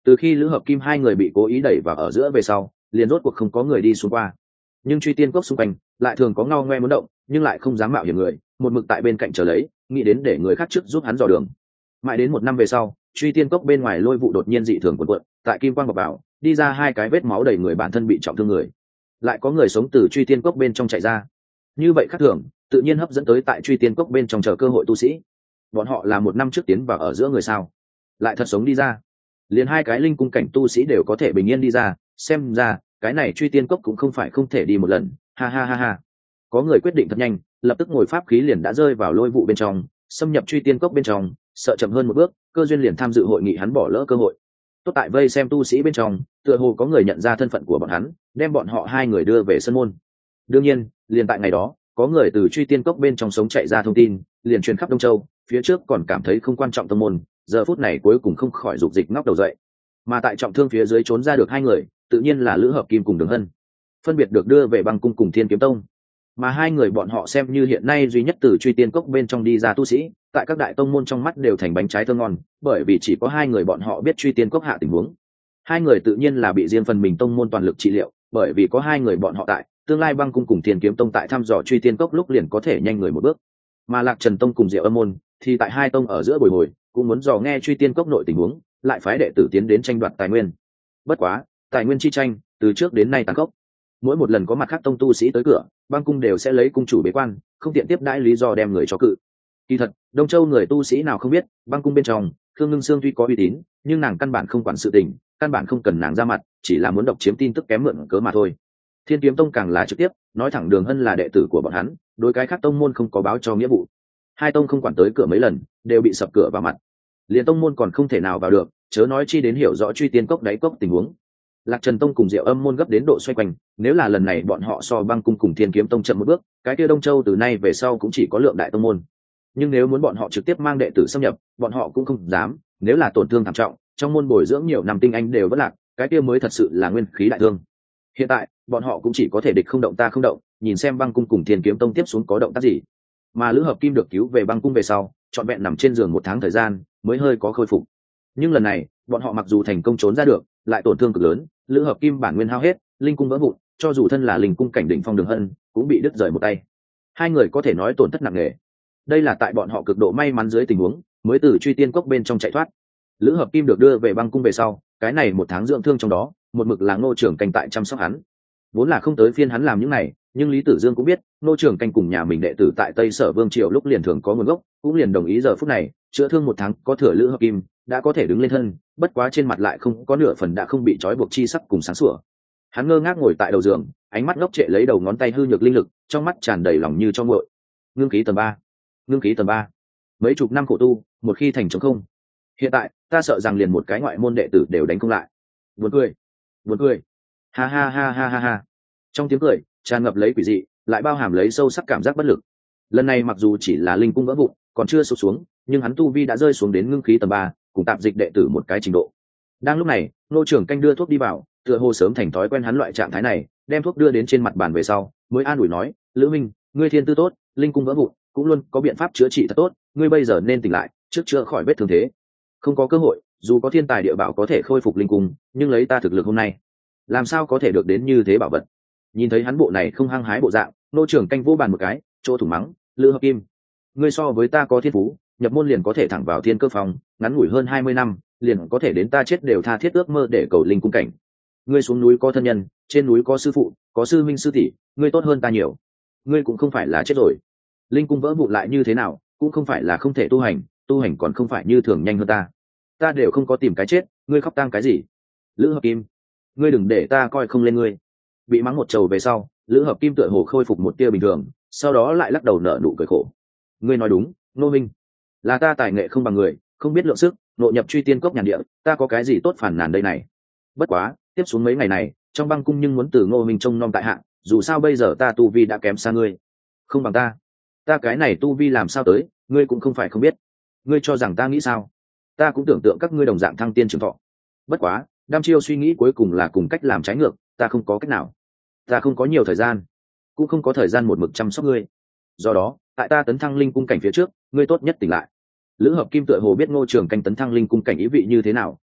Từ khi lữ hợp kim hai người bị cố ý đẩy vào ở giữa về sau, liền rốt cuộc không có người đi xuống qua. Nhưng truy tiên cốc xung quanh lại thường có ngao ngoe muốn động, nhưng lại không dám mạo hiểm người, một mực tại bên cạnh chờ lấy, nghĩ đến để người khác trước giúp hắn dò đường. Mãi đến 1 năm về sau, truy tiên cốc bên ngoài lôi vụ đột nhiên dị thường cuộn cuộn, tại kim quang bọc vào, đi ra 2 cái vết máu đầy người, bản thân bị trọng thương người. Lại có người sống từ truy tiên cốc bên trong chạy ra. Như vậy khác thường, tự nhiên hấp dẫn tới tại truy tiên cốc bên trong chờ cơ hội tu sĩ. Bọn họ là 1 năm trước tiến vào ở giữa người sao? Lại thật sống đi ra. Liền 2 cái linh cung cảnh tu sĩ đều có thể bình yên đi ra, xem ra cái này truy tiên cốc cũng không phải không thể đi một lần. Ha ha ha ha. Có người quyết định thật nhanh, lập tức ngồi pháp khí liền đã rơi vào lôi vụ bên trong, xâm nhập truy tiên cốc bên trong, sợ chậm hơn một bước, cơ duyên liền tham dự hội nghị hắn bỏ lỡ cơ hội. Tốt tại vây xem tu sĩ bên trong, tựa hồ có người nhận ra thân phận của bọn hắn, đem bọn họ 2 người đưa về sân môn. Đương nhiên, liền tại ngày đó, có người từ truy tiên cốc bên trong sống chạy ra thông tin, liền truyền khắp Đông Châu, phía trước còn cảm thấy không quan trọng tông môn, giờ phút này cuối cùng không khỏi dục dịch ngóc đầu dậy. Mà tại trọng thương phía dưới trốn ra được 2 người, tự nhiên là Lữ Hợp Kim cùng Đường Hân, phân biệt được đưa về Băng cung cùng Thiên Kiếm Tông. Mà 2 người bọn họ xem như hiện nay duy nhất từ truy tiên cốc bên trong đi ra tu sĩ, tại các đại tông môn trong mắt đều thành bánh trái thơm ngon, bởi vì chỉ có 2 người bọn họ biết truy tiên cốc hạ tình huống. 2 người tự nhiên là bị riêng phần mình tông môn toàn lực trị liệu, bởi vì có 2 người bọn họ tại, tương lai Băng cung cùng Thiên Kiếm Tông tại thăm dò truy tiên cốc lúc liền có thể nhanh người một bước. Mà Lạc Trần Tông cùng Diệu Âm môn thì tại 2 tông ở giữa bồi hồi, cũng muốn dò nghe truy tiên cốc nội tình huống, lại phái đệ tử tiến đến tranh đoạt tài nguyên. Bất quá, tài nguyên chi tranh từ trước đến nay tàn khốc. Mỗi một lần có mặt khác tông tu sĩ tới cửa, Băng cung đều sẽ lấy cung chủ bế quan, không tiện tiếp đãi lý do đem người cho cự. Kỳ thật, Đông Châu người tu sĩ nào không biết, Băng cung bên trong, Khương Ngưng Sương tuy có uy tín, nhưng nàng căn bản không quản sự tình, căn bản không cần nàng ra mặt, chỉ là muốn độc chiếm tin tức kém mượn cớ mà thôi. Thiên Kiếm Tông càng là trực tiếp nói thẳng Đường Hân là đệ tử của bọn hắn, đối cái khác tông môn không có báo cho nghĩa vụ. 2 tông không quản tới cửa mấy lần, đều bị sập cửa vào mặt. Liên tông môn còn không thể nào vào được, chớ nói chi đến hiểu rõ truy tiên cốc đáy cốc tình huống. Lạc Trần Tông cùng Diệu Âm môn gấp đến độ xoay quanh, nếu là lần này bọn họ so Băng cung cùng Thiên Kiếm Tông chậm một bước, cái kia Đông Châu từ nay về sau cũng chỉ có lượng đại tông môn. Nhưng nếu muốn bọn họ trực tiếp mang đệ tử xâm nhập, bọn họ cũng không dám, nếu là tổn thương thảm trọng, trong môn bồi dưỡng nhiều năm tinh anh đều vất lạc, cái kia mới thật sự là nguyên khí đại thương. Hiện tại, bọn họ cũng chỉ có thể địch không động ta không động, nhìn xem Băng cung cùng Thiên Kiếm Tông tiếp xuống có động tác gì. Mà Lữ Hợp Kim được cứu về Băng cung về sau, trọn vẹn nằm trên giường 1 tháng thời gian, mới hơi có khôi phục. Nhưng lần này, bọn họ mặc dù thành công trốn ra được, lại tổn thương cực lớn, Lữ Hợp Kim bản nguyên hao hết, linh cung vỡ vụn, cho dù thân là linh cung cảnh đỉnh phong Đường Hân, cũng bị đứt rời một tay. 2 người có thể nói tổn thất nặng nề. Đây là tại bọn họ cực độ may mắn dưới tình huống, mới từ truy tiên cốc bên trong chạy thoát. Lữ Hợp Kim được đưa về Băng cung về sau, cái này 1 tháng dưỡng thương trong đó, một mực là Ngô Trưởng Canh tại chăm sóc hắn. Vốn là không tới phiên hắn làm những này, nhưng Lý Tử Dương cũng biết, Ngô Trưởng Canh cùng nhà mình đệ tử tại Tây Sở Vương triều lúc liền thường có nguồn gốc, cũng liền đồng ý giờ phút này, chữa thương 1 tháng có thừa Lữ Hợp Kim đã có thể đứng lên thân, bất quá trên mặt lại không có nửa phần đã không bị trói buộc chi sắc cùng sáng sủa. Hắn ngơ ngác ngồi tại đầu giường, ánh mắt ngốc trệ lấy đầu ngón tay hư nhược linh lực, trong mắt tràn đầy lòng như cho nguội. Ngưng khí tầng 3, ngưng khí tầng 3. Mấy chục năm khổ tu, một khi thành trống không. Hiện tại, ta sợ rằng liền một cái ngoại môn đệ tử đều đánh không lại. Buồn cười, buồn cười. Ha ha ha ha ha ha. Trong tiếng cười, tràn ngập lấy quỷ dị, lại bao hàm lấy sâu sắc cảm giác bất lực. Lần này mặc dù chỉ là linh cung vỡ vụn, còn chưa sụp xuống, nhưng hắn tu vi đã rơi xuống đến ngưng khí tầng 3, cùng tạp dịch đệ tử một cái trình độ. Đang lúc này, Ngô Trưởng Canh đưa thuốc đi vào, tựa hồ sớm thành thói quen hắn loại trạng thái này, đem thuốc đưa đến trên mặt bàn về sau, mới an ủi nói, Lữ Minh, ngươi thiên tư tốt, linh cung vỡ vụn, cũng luôn có biện pháp chữa trị thật tốt, ngươi bây giờ nên tỉnh lại, trước chữa khỏi vết thương thế. Không có cơ hội, dù có thiên tài địa bảo có thể khôi phục linh cung, nhưng lấy ta thực lực hôm nay, làm sao có thể được đến như thế bảo vật. Nhìn thấy hắn bộ này không hăng hái bộ dạng, Ngô Trưởng Canh vô bàn một cái, chỗ thủ mắng, Lữ Hợp Kim, ngươi so với ta có thiên phú, nhập môn liền có thể thẳng vào thiên cơ phòng, ngắn ngủi hơn 20 năm, liền có thể đến ta chết đều tha thiết ước mơ để cầu linh cung cảnh. Ngươi xuống núi có thân nhân, trên núi có sư phụ, có sư minh sư tỷ, ngươi tốt hơn ta nhiều. Ngươi cũng không phải là chết rồi. Linh cung vỡ vụn lại như thế nào, cũng không phải là không thể tu hành còn không phải như thường nhanh hơn ta. Ta đều không có tìm cái chết, ngươi khóc tang cái gì? Lữ Hợp Kim, ngươi đừng để ta coi không lên ngươi. Bị mắng một trầu về sau, Lữ Hợp Kim tựa hồ khôi phục một tia bình thường, sau đó lại lắc đầu nở nụ cười khổ. Ngươi nói đúng, Ngô Minh, là ta tài nghệ không bằng người, không biết lượng sức, nội nhập truy tiên cốc nhàn địa, ta có cái gì tốt phản nàn đây này. Bất quá, tiếp xuống mấy ngày này, trong Băng cung nhưng muốn từ Ngô Minh trông nom tại hạ, dù sao bây giờ ta tu vi đã kém xa ngươi, không bằng ta cái này tu vi làm sao tới, ngươi cũng không phải không biết. Ngươi cho rằng ta nghĩ sao? Ta cũng tưởng tượng các ngươi đồng dạng thăng tiên trường thọ. Bất quá, đam chiêu suy nghĩ cuối cùng là cùng cách làm trái ngược, ta không có cách nào. Ta không có nhiều thời gian, cũng không có thời gian một mực chăm sóc ngươi. Do đó, tại ta tấn thăng linh cung cảnh phía trước, ngươi tốt nhất tỉnh lại. Lữ Hợp Kim tựa hồ biết Ngô Trưởng Canh tấn thăng linh cung cảnh ý vị như thế nào,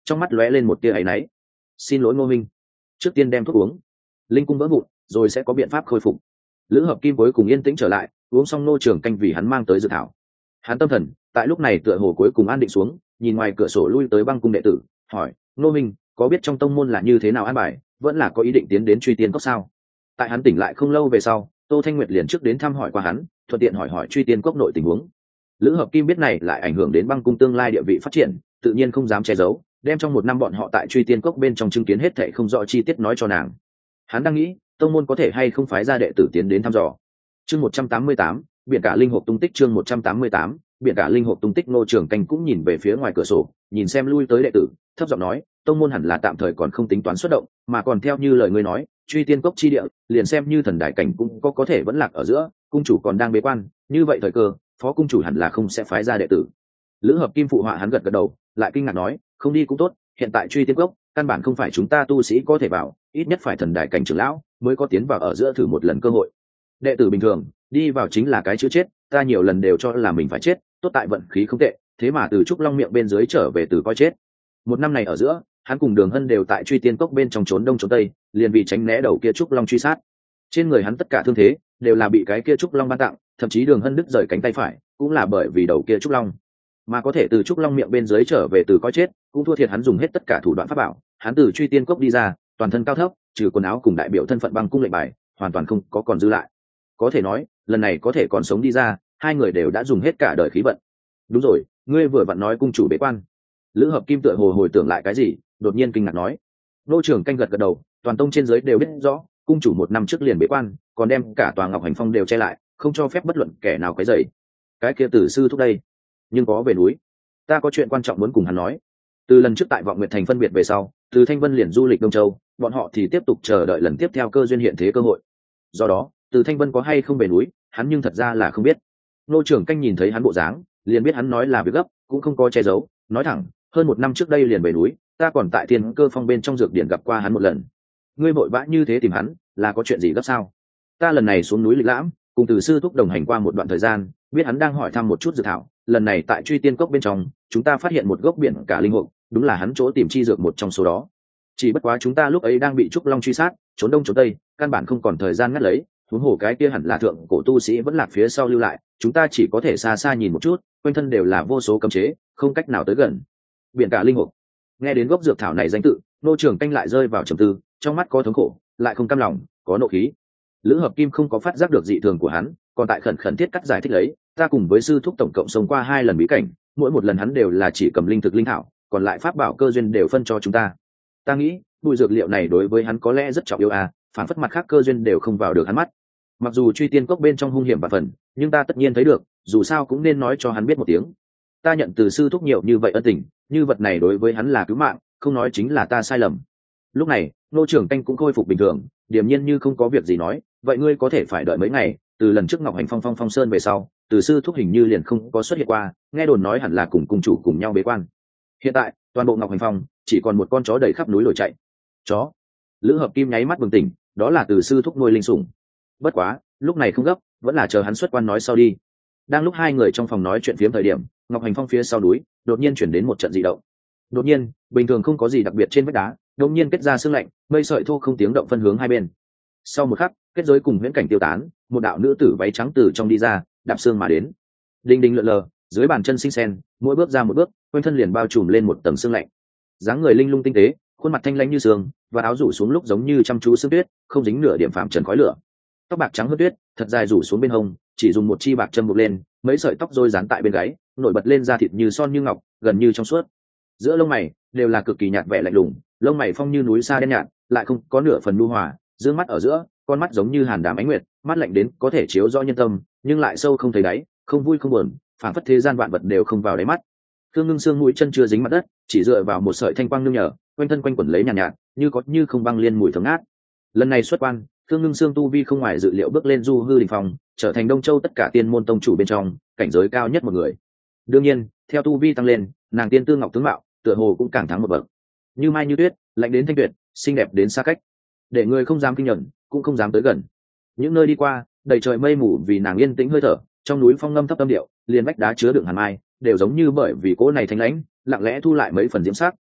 trong mắt lóe lên một tia áy náy. Xin lỗi Ngô minh, trước tiên đem thuốc uống, linh cung vỡ vụn rồi sẽ có biện pháp khôi phục. Lữ Hợp Kim cuối cùng yên tĩnh trở lại, uống xong nô trường canh vì hắn mang tới dự thảo. Hắn tâm thần tại lúc này tựa hồ cuối cùng an định xuống, nhìn ngoài cửa sổ lui tới băng cung đệ tử, hỏi: Ngô minh, có biết trong tông môn là như thế nào an bài, vẫn là có ý định tiến đến Truy Tiên Cốc sao? Tại hắn tỉnh lại không lâu về sau, Tô Thanh Nguyệt liền trước đến thăm hỏi qua hắn, thuận tiện hỏi hỏi Truy Tiên Cốc nội tình huống. Lữ Hợp Kim biết này lại ảnh hưởng đến băng cung tương lai địa vị phát triển, tự nhiên không dám che giấu, đem trong một năm bọn họ tại Truy Tiên Cốc bên trong chứng kiến hết thảy không rõ chi tiết nói cho nàng. Hắn đang nghĩ, tông môn có thể hay không phái ra đệ tử tiến đến thăm dò. Chương 188, biển cả linh hộp tung tích. Chương 188, biển cả linh hộp tung tích. Ngô Trường Canh cũng nhìn về phía ngoài cửa sổ, nhìn xem lui tới đệ tử, thấp giọng nói: tông môn hẳn là tạm thời còn không tính toán xuất động, mà còn theo như lời ngươi nói, Truy Tiên Cốc chi địa, liền xem như thần đại cảnh cũng có thể vẫn lạc ở giữa, cung chủ còn đang bế quan, như vậy thời cơ, phó cung chủ hẳn là không sẽ phái ra đệ tử. Lữ Hợp Kim phụ họa hắn gật gật đầu, lại kinh ngạc nói: không đi cũng tốt, hiện tại Truy Tiên Cốc căn bản không phải chúng ta tu sĩ có thể vào, ít nhất phải thần đại cảnh trưởng lão mới có tiến vào ở giữa thử một lần cơ hội. Đệ tử bình thường đi vào chính là cái chữ chết, ta nhiều lần đều cho là mình phải chết, tốt tại vận khí không tệ, thế mà từ Trúc Long miệng bên dưới trở về từ coi chết. Một năm này ở giữa, hắn cùng Đường Hân đều tại Truy Tiên Cốc bên trong trốn đông trốn tây, liền vì tránh né đầu kia Trúc Long truy sát. Trên người hắn tất cả thương thế đều là bị cái kia Trúc Long ban tặng, thậm chí Đường Hân đứt rời cánh tay phải cũng là bởi vì đầu kia Trúc Long. Mà có thể từ Trúc Long miệng bên dưới trở về từ coi chết, cũng thua thiệt hắn dùng hết tất cả thủ đoạn pháp bảo. Hắn từ Truy Tiên Cốc đi ra, toàn thân cao thấp, trừ quần áo cùng đại biểu thân phận băng cung lệnh bài, hoàn toàn không có còn dư lại. Có thể nói, lần này có thể còn sống đi ra, hai người đều đã dùng hết cả đời khí vận. Đúng rồi, ngươi vừa vặn nói cung chủ bế quan. Lữ Hợp Kim tựa hồ hồi tưởng lại cái gì, đột nhiên kinh ngạc nói. Nô Trường Canh gật gật đầu, toàn tông trên dưới đều biết rõ, cung chủ một năm trước liền bế quan, còn đem cả tòa Ngọc Hành Phong đều che lại, không cho phép bất luận kẻ nào quấy rầy. Cái kia Tử sư thúc đây, nhưng có về núi, ta có chuyện quan trọng muốn cùng hắn nói. Từ lần trước tại Vọng Nguyệt Thành phân biệt về sau, từ Thanh Vân liền du lịch Đông Châu, bọn họ thì tiếp tục chờ đợi lần tiếp theo cơ duyên hiện thế cơ hội. Do đó, từ Thanh Vân có hay không về núi, hắn nhưng thật ra là không biết. Nô Trường Canh nhìn thấy hắn bộ dáng, liền biết hắn nói là việc gấp, cũng không có che giấu, nói thẳng: hơn một năm trước đây liền về núi, ta còn tại Thiên Cơ Phong bên trong dược điển gặp qua hắn một lần. Ngươi vội vã như thế tìm hắn, là có chuyện gì gấp sao? Ta lần này xuống núi lịch lãm, cùng từ sư thúc đồng hành qua một đoạn thời gian, biết hắn đang hỏi thăm một chút dược thảo. Lần này tại Truy Tiên Cốc bên trong, chúng ta phát hiện một gốc biển cả linh hộp, đúng là hắn chỗ tìm chi dược một trong số đó. Chỉ bất quá chúng ta lúc ấy đang bị Trúc Long truy sát, trốn đông trốn tây, căn bản không còn thời gian ngắt lấy. Huống hồ cái kia hẳn là thượng cổ tu sĩ vẫn lạc phía sau lưu lại, chúng ta chỉ có thể xa xa nhìn một chút, quanh thân đều là vô số cấm chế, không cách nào tới gần. Biển cả linh hộp. Nghe đến gốc dược thảo này danh tự, Nô Trường Canh lại rơi vào trầm tư, trong mắt có thống khổ, lại không cam lòng, có nộ khí. Lữ Hợp Kim không có phát giác được dị thường của hắn, còn tại khẩn thiết cắt giải thích lấy: ta cùng với sư thúc tổng cộng sống qua 2 lần bí cảnh, mỗi một lần hắn đều là chỉ cầm linh thực linh thảo, còn lại pháp bảo cơ duyên đều phân cho chúng ta. Ta nghĩ bùi dược liệu này đối với hắn có lẽ rất trọng yếu phản phất mặt khác cơ duyên đều không vào được hắn mắt. Mặc dù Truy Tiên Cốc bên trong hung hiểm và phần, nhưng ta tất nhiên thấy được, dù sao cũng nên nói cho hắn biết một tiếng. Ta nhận từ sư thúc nhiều như vậy ân tình, như vật này đối với hắn là cứu mạng, không nói chính là ta sai lầm. Lúc này Nô Trường Canh cũng khôi phục bình thường, điềm nhiên như không có việc gì nói: vậy ngươi có thể phải đợi mấy ngày, từ lần trước Ngọc Hành Phong Phong Sơn về sau, từ sư thúc hình như liền không có xuất hiện qua, nghe đồn nói hẳn là cùng cung chủ cùng nhau bế quan. Hiện tại toàn bộ Ngọc Hành Phong chỉ còn một con chó đầy khắp núi lồi chạy. Chó? Lữ Hợp Kim nháy mắt bừng tỉnh, đó là từ sư thúc nuôi linh sủng. Bất quá lúc này không gấp, vẫn là chờ hắn xuất quan nói sau đi. Đang lúc hai người trong phòng nói chuyện phiếm thời điểm, Ngọc Hành Phong phía sau núi đột nhiên chuyển đến một trận dị động. Đột nhiên, bình thường không có gì đặc biệt trên vách đá, đột nhiên kết ra sương lạnh, mây sợi thô không tiếng động phân hướng hai bên. Sau một khắc, kết giới cùng huyễn cảnh tiêu tán, một đạo nữ tử váy trắng từ trong đi ra, đạp sương mà đến. Đinh đinh lượn lờ, dưới bàn chân xinh xen, mỗi bước ra một bước, quanh thân liền bao trùm lên một tầng sương lạnh. Dáng người linh lung tinh tế, khuôn mặt thanh lãnh như sương, và áo rủ xuống lúc giống như chăm chú sương tuyết, không dính nửa điểm phạm trần khói lửa. Tóc bạc trắng hơn tuyết, thật dài rủ xuống bên hông, chỉ dùng một chi bạc châm buộc lên, mấy sợi tóc rối dán tại bên gáy, nổi bật lên da thịt như son như ngọc, gần như trong suốt. Giữa lông mày đều là cực kỳ nhạt vẻ lạnh lùng, lông mày phong như núi sa đen nhạt, lại không có nửa phần nhu hòa, dương mắt ở giữa, con mắt giống như hàn đàm ánh nguyệt, mắt lạnh đến có thể chiếu rõ nhân tâm, nhưng lại sâu không thấy đáy, không vui không buồn, phảng phất thế gian vạn vật đều không vào đáy mắt. Thương Ngưng Sương mũi chân chưa dính mặt đất, chỉ dựa vào một sợi thanh quang nương nhờ, quanh thân quanh quẩn lấy nhàn nhạt, như có như không băng liên mùi thơm ngát. Lần này xuất quan, Thương Ngưng Sương tu vi không ngoài dự liệu bước lên du hư đỉnh phong, trở thành Đông Châu tất cả tiên môn tông chủ bên trong, cảnh giới cao nhất một người. Đương nhiên, theo tu vi tăng lên, nàng tiên tư ngọc tướng mạo, tựa hồ cũng càng thắng một bậc. Như mai như tuyết, lạnh đến thanh tuyệt, xinh đẹp đến xa cách, để người không dám kinh nhẫn, cũng không dám tới gần. Những nơi đi qua, đầy trời mây mù vì nàng yên tĩnh hơi thở, trong núi phong ngâm thấp tâm điệu, liền vách đá chứa đựng hàn mai, đều giống như bởi vì cỗ này thanh lãnh, lặng lẽ thu lại mấy phần diễm sắc,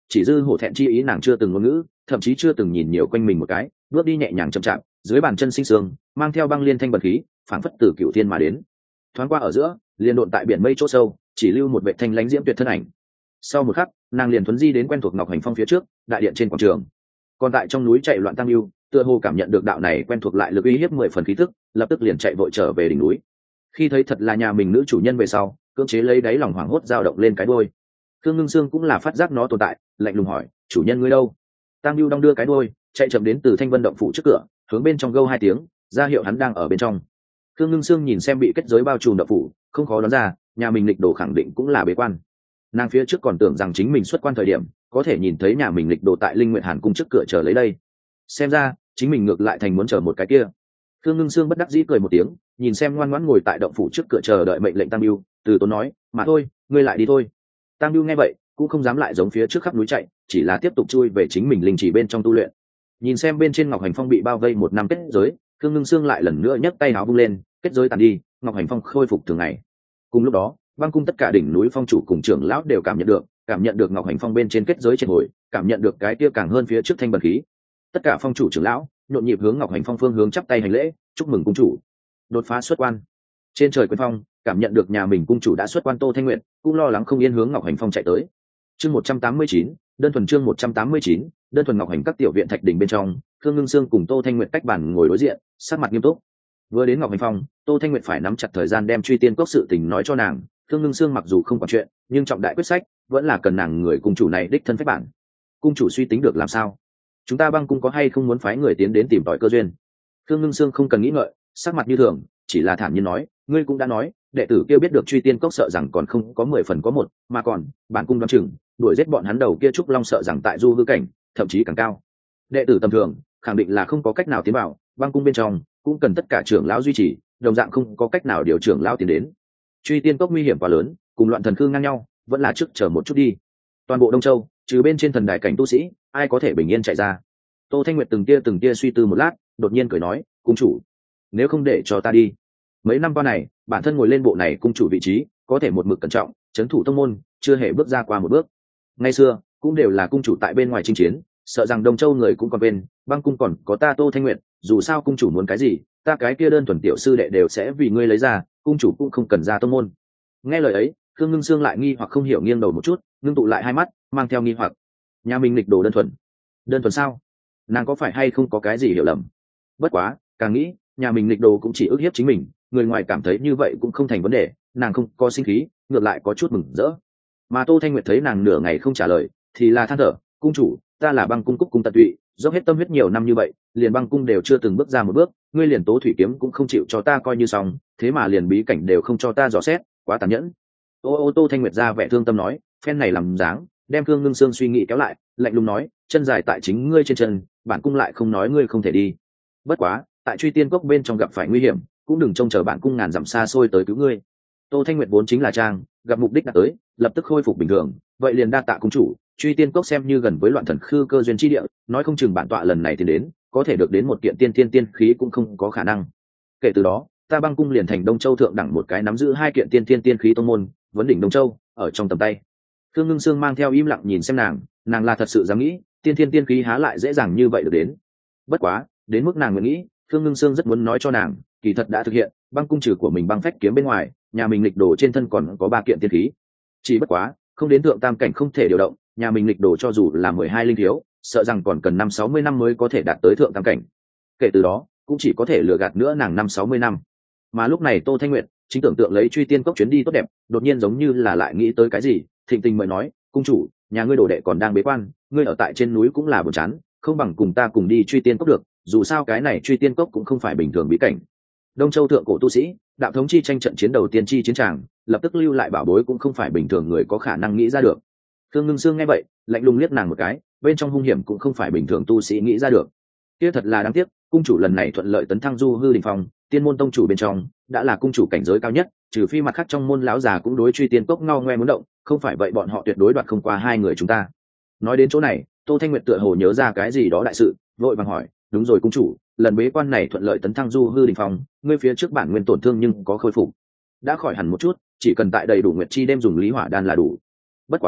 chỉ dư hổ thẹn chi ý nàng chưa từng ngôn ngữ, thậm chí chưa từng nhìn nhiều quanh mình một cái, bước đi nhẹ nhàng chậm chạp, dưới bàn chân sinh sương mang theo băng liên thanh bật khí, phảng phất từ cửu thiên mà đến. Thoáng qua ở giữa, liền độn tại biển mây chỗ sâu, chỉ lưu một vệ thanh lãnh diễm tuyệt thân ảnh. Sau một khắc, nàng liền thuấn di đến quen thuộc Ngọc Hành Phong phía trước, đại điện trên quảng trường. Còn tại trong núi chạy loạn Tăng Lưu, tựa hồ cảm nhận được đạo này quen thuộc lại lực uy hiếp 10 phần khí tức, lập tức liền chạy vội trở về đỉnh núi. Khi thấy thật là nhà mình nữ chủ nhân về sau, cưỡng chế lấy đáy lòng hoảng hốt dao động lên cái đuôi. Khương Ngưng Sương cũng là phát giác nó tồn tại, lạnh lùng hỏi, chủ nhân ngươi đâu? Tăng Lưu đong đưa cái đuôi, chạy chậm đến từ Thanh Vân động phủ trước cửa, hướng bên trong gâu 2 tiếng, ra hiệu hắn đang ở bên trong. Khương Ngưng Sương nhìn xem bị kết giới bao trùm động phủ, không khó đoán ra, nhà mình lịch đồ khẳng định cũng là bế quan. Nàng phía trước còn tưởng rằng chính mình xuất quan thời điểm có thể nhìn thấy nhà mình lịch đồ tại Linh Nguyện Hàn cung trước cửa chờ lấy đây, xem ra chính mình ngược lại thành muốn chờ một cái kia. Khương Ngưng Sương bất đắc dĩ cười một tiếng, nhìn xem ngoan ngoãn ngồi tại động phủ trước cửa chờ đợi mệnh lệnh Tăng Biêu, từ tốn nói, mà thôi, ngươi lại đi thôi. Tăng Biêu nghe vậy cũng không dám lại giống phía trước khắp núi chạy, chỉ là tiếp tục chui về chính mình linh chỉ bên trong tu luyện. Nhìn xem bên trên Ngọc Hành Phong bị bao vây 1 năm kết giới, Khương Ngưng Sương lại lần nữa nhấc tay áo vung lên, kết giới tàn đi, Ngọc Hành Phong khôi phục thường ngày. Cùng lúc đó, băng cung tất cả đỉnh núi phong chủ cùng trưởng lão đều cảm nhận được Ngọc Hành Phong bên trên kết giới triệt hồi, cảm nhận được cái kia càng hơn phía trước thanh bần khí. Tất cả phong chủ trưởng lão nhộn nhịp hướng Ngọc Hành Phong phương hướng chắp tay hành lễ, chúc mừng cung chủ đột phá xuất quan. Trên trời quyền phong, cảm nhận được nhà mình cung chủ đã xuất quan Tô Thanh Nguyệt cũng lo lắng không yên hướng Ngọc Hành Phong chạy tới. Chương 189, đơn thuần chương 189, đơn thuần Ngọc Hành các tiểu viện thạch đỉnh bên trong, Khương Ngưng Sương cùng Tô Thanh Nguyệt cách bàn ngồi đối diện, sắc mặt nghiêm túc. Vừa đến Ngọc Hành Phong, Tô Thanh Nguyệt phải nắm chặt thời gian đem truy tiên cốc sự tình nói cho nàng. Khương Ngưng Sương mặc dù không quản chuyện, nhưng trọng đại quyết sách vẫn là cần nàng người cung chủ này đích thân phép bản. Cung chủ suy tính được làm sao? Chúng ta băng cung có hay không muốn phái người tiến đến tìm tòi cơ duyên? Khương Ngưng Sương không cần nghĩ ngợi, sắc mặt như thường, chỉ là thản nhiên nói, ngươi cũng đã nói, đệ tử kia biết được truy tiên cốc sợ rằng còn không có 10 phần có một, mà còn bản cung đoán chừng đuổi giết bọn hắn đầu kia trúc long sợ rằng tại du hư cảnh, thậm chí càng cao. Đệ tử tầm thường khẳng định là không có cách nào tiến vào băng cung bên trong, cũng cần tất cả trưởng lão duy trì, đồng dạng không có cách nào điều trưởng lão tiến đến. Truy tiên cốc nguy hiểm quá lớn, cùng loạn thần khương ngang nhau, vẫn là trước chờ một chút đi. Toàn bộ Đông Châu, trừ bên trên thần đại cảnh tu sĩ, ai có thể bình yên chạy ra? Tô Thanh Nguyệt từng tia suy tư một lát, đột nhiên cười nói, cung chủ, nếu không để cho ta đi. Mấy năm qua này, bản thân ngồi lên bộ này cung chủ vị trí, có thể một mực cẩn trọng, trấn thủ tông môn, chưa hề bước ra qua một bước. Ngày xưa cũng đều là cung chủ tại bên ngoài chinh chiến, sợ rằng Đông Châu người cũng còn bên, băng cung còn có ta Tô Thanh Nguyệt, dù sao cung chủ muốn cái gì, ta cái kia đơn thuần tiểu sư đệ đều sẽ vì ngươi lấy ra, cung chủ cũng không cần ra tông môn. Nghe lời ấy, Khương Ngưng Sương lại nghi hoặc không hiểu nghiêng đầu một chút, ngưng tụ lại hai mắt, mang theo nghi hoặc. Nhà mình lịch đồ đơn thuần sao? Nàng có phải hay không có cái gì hiểu lầm? Bất quá, càng nghĩ, nhà mình lịch đồ cũng chỉ ức hiếp chính mình, người ngoài cảm thấy như vậy cũng không thành vấn đề, nàng không có sinh khí, ngược lại có chút mừng rỡ. Mà Tô Thanh Nguyệt thấy nàng nửa ngày không trả lời, thì là than thở, cung chủ, ta là băng cung cúc cung tận tụy, dốc hết tâm huyết nhiều năm như vậy, liền băng cung đều chưa từng bước ra một bước, ngươi liền tố thủy kiếm cũng không chịu cho ta coi như xong, thế mà liền bí cảnh đều không cho ta dò xét, quá tàn nhẫn. Tô Thanh Nguyệt ra vẻ thương tâm nói, phen này làm dáng, đem Khương Ngưng Sương suy nghĩ kéo lại, lạnh lùng nói, chân dài tại chính ngươi trên chân, bản cung lại không nói ngươi không thể đi. Bất quá, tại truy tiên cốc bên trong gặp phải nguy hiểm, cũng đừng trông chờ bản cung ngàn dặm xa xôi tới cứu ngươi. Tô Thanh Nguyệt vốn chính là trang, gặp mục đích đã tới, lập tức khôi phục bình thường, vậy liền đa tạ cung chủ, truy tiên cốc xem như gần với loạn thần khư cơ duyên chi địa, nói không chừng bản tọa lần này thì đến, có thể được đến một kiện tiên khí cũng không có khả năng. Kể từ đó, ta băng cung liền thành Đông Châu thượng đẳng một cái nắm giữ 2 kiện tiên khí tông môn, vấn đỉnh Đông Châu ở trong tầm tay. Khương Ngưng Sương mang theo im lặng nhìn xem nàng là thật sự dám nghĩ, tiên khí há lại dễ dàng như vậy được đến. Bất quá, đến mức nàng nguyện nghĩ, Khương Ngưng Sương rất muốn nói cho nàng, kỳ thật đã thực hiện, băng cung trừ của mình băng phách kiếm bên ngoài, nhà mình lịch đồ trên thân còn có 3 kiện tiên khí. Chỉ bất quá, không đến thượng tam cảnh không thể điều động, nhà mình lịch đồ cho dù là 12 linh thiếu, sợ rằng còn cần 5-60 năm mới có thể đạt tới thượng tam cảnh. Kể từ đó, cũng chỉ có thể lừa gạt nữa nàng 5-60 năm. Mà lúc này Tô Thanh Nguyệt chính tưởng tượng lấy truy tiên cốc chuyến đi tốt đẹp, đột nhiên giống như là lại nghĩ tới cái gì, thịnh tình mới nói, cung chủ, nhà ngươi đồ đệ còn đang bế quan, ngươi ở tại trên núi cũng là buồn chán, không bằng cùng ta cùng đi truy tiên cốc được, dù sao cái này truy tiên cốc cũng không phải bình thường bí cảnh. Đông Châu thượng cổ tu sĩ, đạo thống chi tranh trận chiến đầu tiên chi chiến tràng, lập tức lưu lại bảo bối cũng không phải bình thường người có khả năng nghĩ ra được. Khương Ngưng Sương nghe vậy, lạnh lùng liếc nàng một cái, bên trong hung hiểm cũng không phải bình thường tu sĩ nghĩ ra được. Kia thật là đáng tiếc, cung chủ lần này thuận lợi tấn thăng du hư đỉnh phong, tiên môn tông chủ bên trong đã là cung chủ cảnh giới cao nhất, trừ phi mặt khác trong môn lão già cũng đối truy tiên cốc ngao ngoe muốn động, không phải vậy bọn họ tuyệt đối đoạt không qua 2 người chúng ta. Nói đến chỗ này, Tô Thanh Nguyệt tựa hồ nhớ ra cái gì đó đại sự, vội vàng hỏi, đúng rồi cung chủ, lần bế quan này thuận lợi tấn thăng du hư đỉnh phong, ngươi phía trước bản nguyên tổn thương nhưng có khôi phục, đã khỏi hẳn một chút, chỉ cần tại đầy đủ nguyệt chi đêm dùng lý hỏa đan là đủ. Bất quá,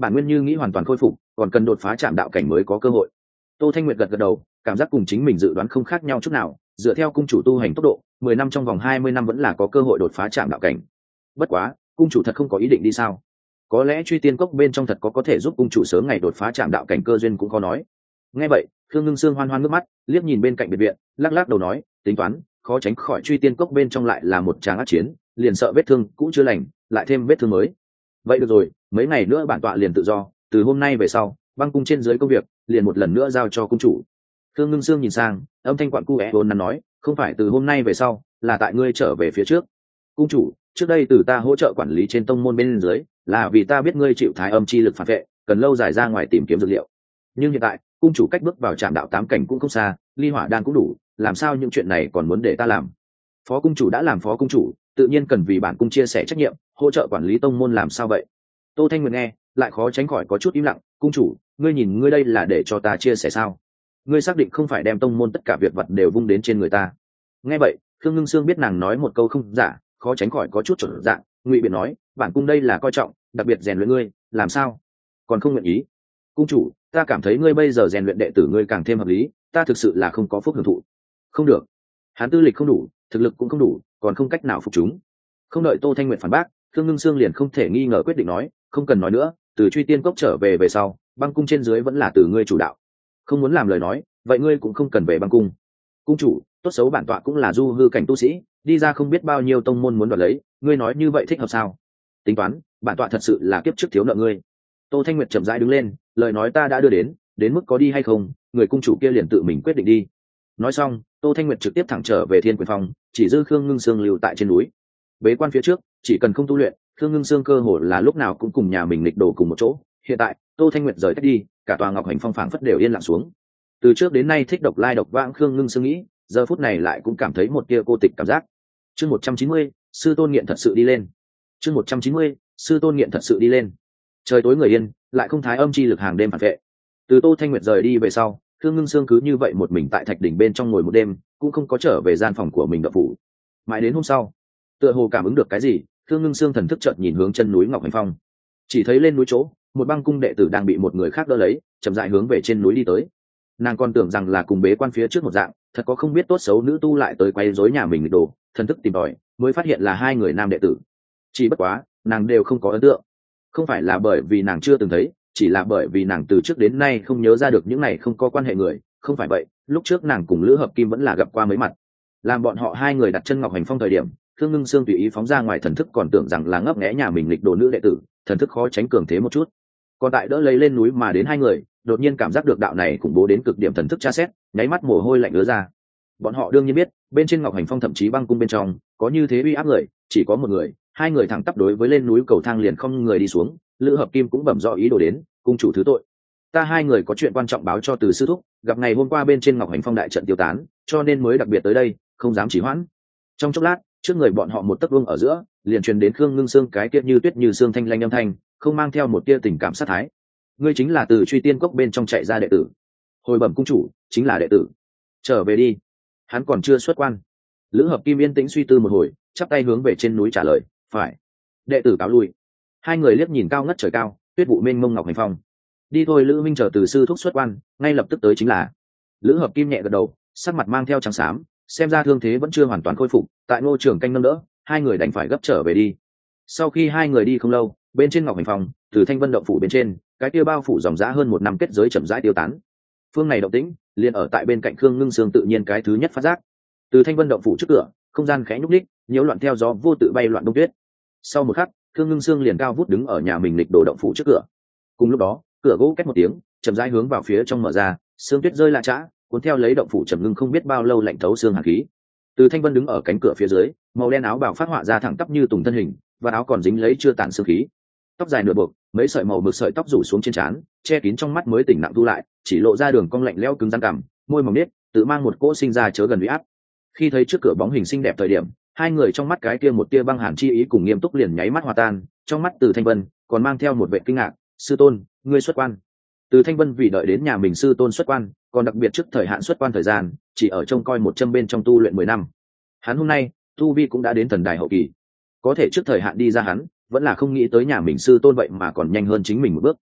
bản nguyên như nghĩ hoàn toàn khôi phục, còn cần đột phá chạm đạo cảnh mới có cơ hội. Tô Thanh Nguyệt gật gật đầu, cảm giác cùng chính mình dự đoán không khác nhau chút nào, dựa theo cung chủ tu hành tốc độ, 10 năm trong vòng 20 năm vẫn là có cơ hội đột phá chạm đạo cảnh. Bất quá, cung chủ thật không có ý định đi sao? Có lẽ truy tiên cốc bên trong thật có thể giúp cung chủ sớm ngày đột phá chạm đạo cảnh cơ duyên cũng khó nói. Nghe vậy, Khương Ngưng Sương hoan hoan nước mắt, liếc nhìn bên cạnh biệt viện, lắc lắc đầu nói, tính toán, khó tránh khỏi truy tiên cốc bên trong lại là một tràng ác chiến, liền sợ vết thương cũ chưa lành, lại thêm vết thương mới. Vậy được rồi, mấy ngày nữa bản tọa liền tự do, từ hôm nay về sau, băng cung trên dưới công việc, liền một lần nữa giao cho cung chủ. Khương Ngưng Sương nhìn sang, âm thanh quặn cu é vốn nắn nói, không phải từ hôm nay về sau, là tại ngươi trở về phía trước. Cung chủ, trước đây từ ta hỗ trợ quản lý trên tông môn bên dưới, là vì ta biết ngươi chịu thái âm chi lực phản vệ, cần lâu dài ra ngoài tìm kiếm dược liệu. Nhưng hiện tại, cung chủ cách bước vào trạm đạo 8 cảnh cũng không xa, ly hỏa đan cũng đủ, làm sao những chuyện này còn muốn để ta làm? Phó cung chủ đã làm phó cung chủ, tự nhiên cần vì bản cung chia sẻ trách nhiệm, hỗ trợ quản lý tông môn làm sao vậy? Tô Thanh Nguyệt nghe, lại khó tránh khỏi có chút im lặng, cung chủ, ngươi nhìn ngươi đây là để cho ta chia sẻ sao? Ngươi xác định không phải đem tông môn tất cả việc vật đều vung đến trên người ta? Nghe vậy, Khương Ngưng Sương biết nàng nói một câu không giả, khó tránh khỏi có chút trở dạng, ngụy biện nói, bản cung đây là coi trọng, đặc biệt rèn luyện ngươi, làm sao? Còn không nguyện ý? Cung chủ, ta cảm thấy ngươi bây giờ rèn luyện đệ tử ngươi càng thêm hợp lý, ta thực sự là không có phúc hưởng thụ. Không được, hắn tư lịch không đủ, thực lực cũng không đủ, còn không cách nào phục chúng. Không đợi Tô Thanh Nguyệt phản bác, Khương Ngưng Sương liền không thể nghi ngờ quyết định nói, không cần nói nữa, từ truy tiên cốc trở về sau, băng cung trên dưới vẫn là từ ngươi chủ đạo. Không muốn làm lời nói, vậy ngươi cũng không cần về băng cung. Cung chủ, tốt xấu bản tọa cũng là du hư cảnh tu sĩ, đi ra không biết bao nhiêu tông môn muốn đoạt lấy, ngươi nói như vậy thích hợp sao? Tính toán, bản tọa thật sự là kiếp trước thiếu nợ ngươi. Tô Thanh Nguyệt chậm rãi đứng lên, lời nói ta đã đưa đến mức có đi hay không, người cung chủ kia liền tự mình quyết định đi. Nói xong, Tô Thanh Nguyệt trực tiếp thẳng trở về Thiên Quyền Phong, chỉ dư Khương Ngưng Sương lưu tại trên núi. Bế quan phía trước, chỉ cần không tu luyện, Khương Ngưng Sương cơ hồ là lúc nào cũng cùng nhà mình lịch đồ cùng một chỗ. Hiện tại, Tô Thanh Nguyệt rời cách đi, cả tòa Ngọc Hành Phong phảng phất đều yên lặng xuống. Từ trước đến nay thích độc lai độc vãng Khương Ngưng Sương nghĩ, giờ phút này lại cũng cảm thấy một tia cô tịch cảm giác. Chương 190, sư tôn nghiện thật sự đi lên. Chương 190, sư tôn nghiện thật sự đi lên. Trời tối người yên, lại không thái âm chi lực hàng đêm phản vệ. Từ Tô Thanh Nguyệt rời đi về sau, Khương Ngưng Sương cứ như vậy một mình tại thạch đỉnh bên trong ngồi một đêm, cũng không có trở về gian phòng của mình đậu phủ. Mãi đến hôm sau, tựa hồ cảm ứng được cái gì, Khương Ngưng Sương thần thức chợt nhìn hướng chân núi Ngọc Hành Phong, chỉ thấy lên núi chỗ, một băng cung đệ tử đang bị một người khác đỡ lấy, chậm rãi hướng về trên núi đi tới. Nàng còn tưởng rằng là cùng bế quan phía trước một dạng, thật có không biết tốt xấu nữ tu lại tới quấy rối nhà mình đồ, thần thức tìm tòi, mới phát hiện là hai người nam đệ tử. Chỉ bất quá, nàng đều không có ấn tượng. Không phải là bởi vì nàng chưa từng thấy, chỉ là bởi vì nàng từ trước đến nay không nhớ ra được những này không có quan hệ người. Không phải vậy, lúc trước nàng cùng Lữ Hợp Kim vẫn là gặp qua mấy mặt. Làm bọn họ hai người đặt chân Ngọc Hành Phong thời điểm, Khương Ngưng Sương tùy ý phóng ra ngoài thần thức, còn tưởng rằng là ngấp nghé nhà mình lịch đồ nữ đệ tử, thần thức khó tránh cường thế một chút. Còn tại đỡ lấy lên núi mà đến hai người, đột nhiên cảm giác được đạo này khủng bố đến cực điểm thần thức tra xét, nháy mắt mồ hôi lạnh ứa ra. Bọn họ đương nhiên biết, bên trên Ngọc Hành Phong thậm chí băng cung bên trong, có như thế uy áp người, chỉ có một người, hai người thẳng tắp đối với lên núi cầu thang liền không người đi xuống. Lữ Hợp Kim cũng bẩm rõ ý đồ đến, cung chủ thứ tội, ta hai người có chuyện quan trọng báo cho từ sư thúc, gặp ngày hôm qua bên trên Ngọc Hành Phong đại trận tiêu tán, cho nên mới đặc biệt tới đây, không dám trì hoãn. Trong chốc lát, trước người bọn họ một tấc vuông ở giữa, liền truyền đến Khương Ngưng Sương cái kia như tuyết như xương thanh lanh âm thanh, không mang theo một tia tình cảm sát thái. Ngươi chính là từ truy tiên cốc bên trong chạy ra đệ tử? Hồi bẩm cung chủ, chính là đệ tử. Trở về đi, hắn còn chưa xuất quan. Lữ Hợp Kim yên tĩnh suy tư một hồi, chắp tay hướng về trên núi trả lời, phải. Đệ tử cáo lui. Hai người liếc nhìn cao ngất trời cao, tuyết vụ mênh mông Ngọc Hành Phong. Đi thôi, Lữ Minh chờ từ sư thúc xuất quan, ngay lập tức tới chính là. Lữ Hợp Kim nhẹ gật đầu, sắc mặt mang theo trắng xám, xem ra thương thế vẫn chưa hoàn toàn khôi phục. Tại Ngô Trường Canh nâng đỡ, hai người đành phải gấp trở về đi. Sau khi hai người đi không lâu, bên trên Ngọc Hành Phong, từ Thanh Vân động phủ bên trên, cái kia bao phủ dòng giá hơn một năm kết giới chậm rãi tiêu tán. Phương này động tĩnh, liền ở tại bên cạnh Khương Ngưng Sương tự nhiên cái thứ nhất phát giác. Từ Thanh Vân động phủ trước cửa, không gian khẽ nhúc nhích, nhiễu loạn theo gió vô tự bay loạn đông tuyết. Sau một khắc, Khương Ngưng Sương liền cao vút đứng ở nhà mình lịch đồ động phủ trước cửa. Cùng lúc đó, cửa gỗ két một tiếng, chậm rãi hướng vào phía trong mở ra, sương tuyết rơi lạ chã, cuốn theo lấy động phủ trầm ngưng không biết bao lâu lạnh thấu xương hàn khí. Từ Thanh Vân đứng ở cánh cửa phía dưới, màu đen áo bào phát họa ra thẳng tắp như tùng thân hình, và áo còn dính lấy chưa tàn sương khí. Tóc dài nửa buộc, mấy sợi màu mực sợi tóc rủ xuống trên trán, che kín trong mắt mới tỉnh nặng thu lại, chỉ lộ ra đường cong lạnh lẽo cứng rắn cằm, môi mỏng nết, tự mang một cỗ sinh ra chớ gần uy áp. Khi thấy trước cửa bóng hình xinh đẹp thời điểm, hai người trong mắt cái kia một tia băng hàn chi ý cùng nghiêm túc liền nháy mắt hòa tan, trong mắt Từ Thanh Vân còn mang theo một vẻ kinh ngạc, "Sư tôn, ngươi xuất quan?" Từ Thanh Vân vì đợi đến nhà mình sư tôn xuất quan, còn đặc biệt trước thời hạn xuất quan thời gian, chỉ ở trông coi một châm bên trong tu luyện 10 năm. Hắn hôm nay, tu vi cũng đã đến thần đài hậu kỳ. Có thể trước thời hạn đi ra hắn, vẫn là không nghĩ tới nhà mình sư tôn vậy mà còn nhanh hơn chính mình một bước.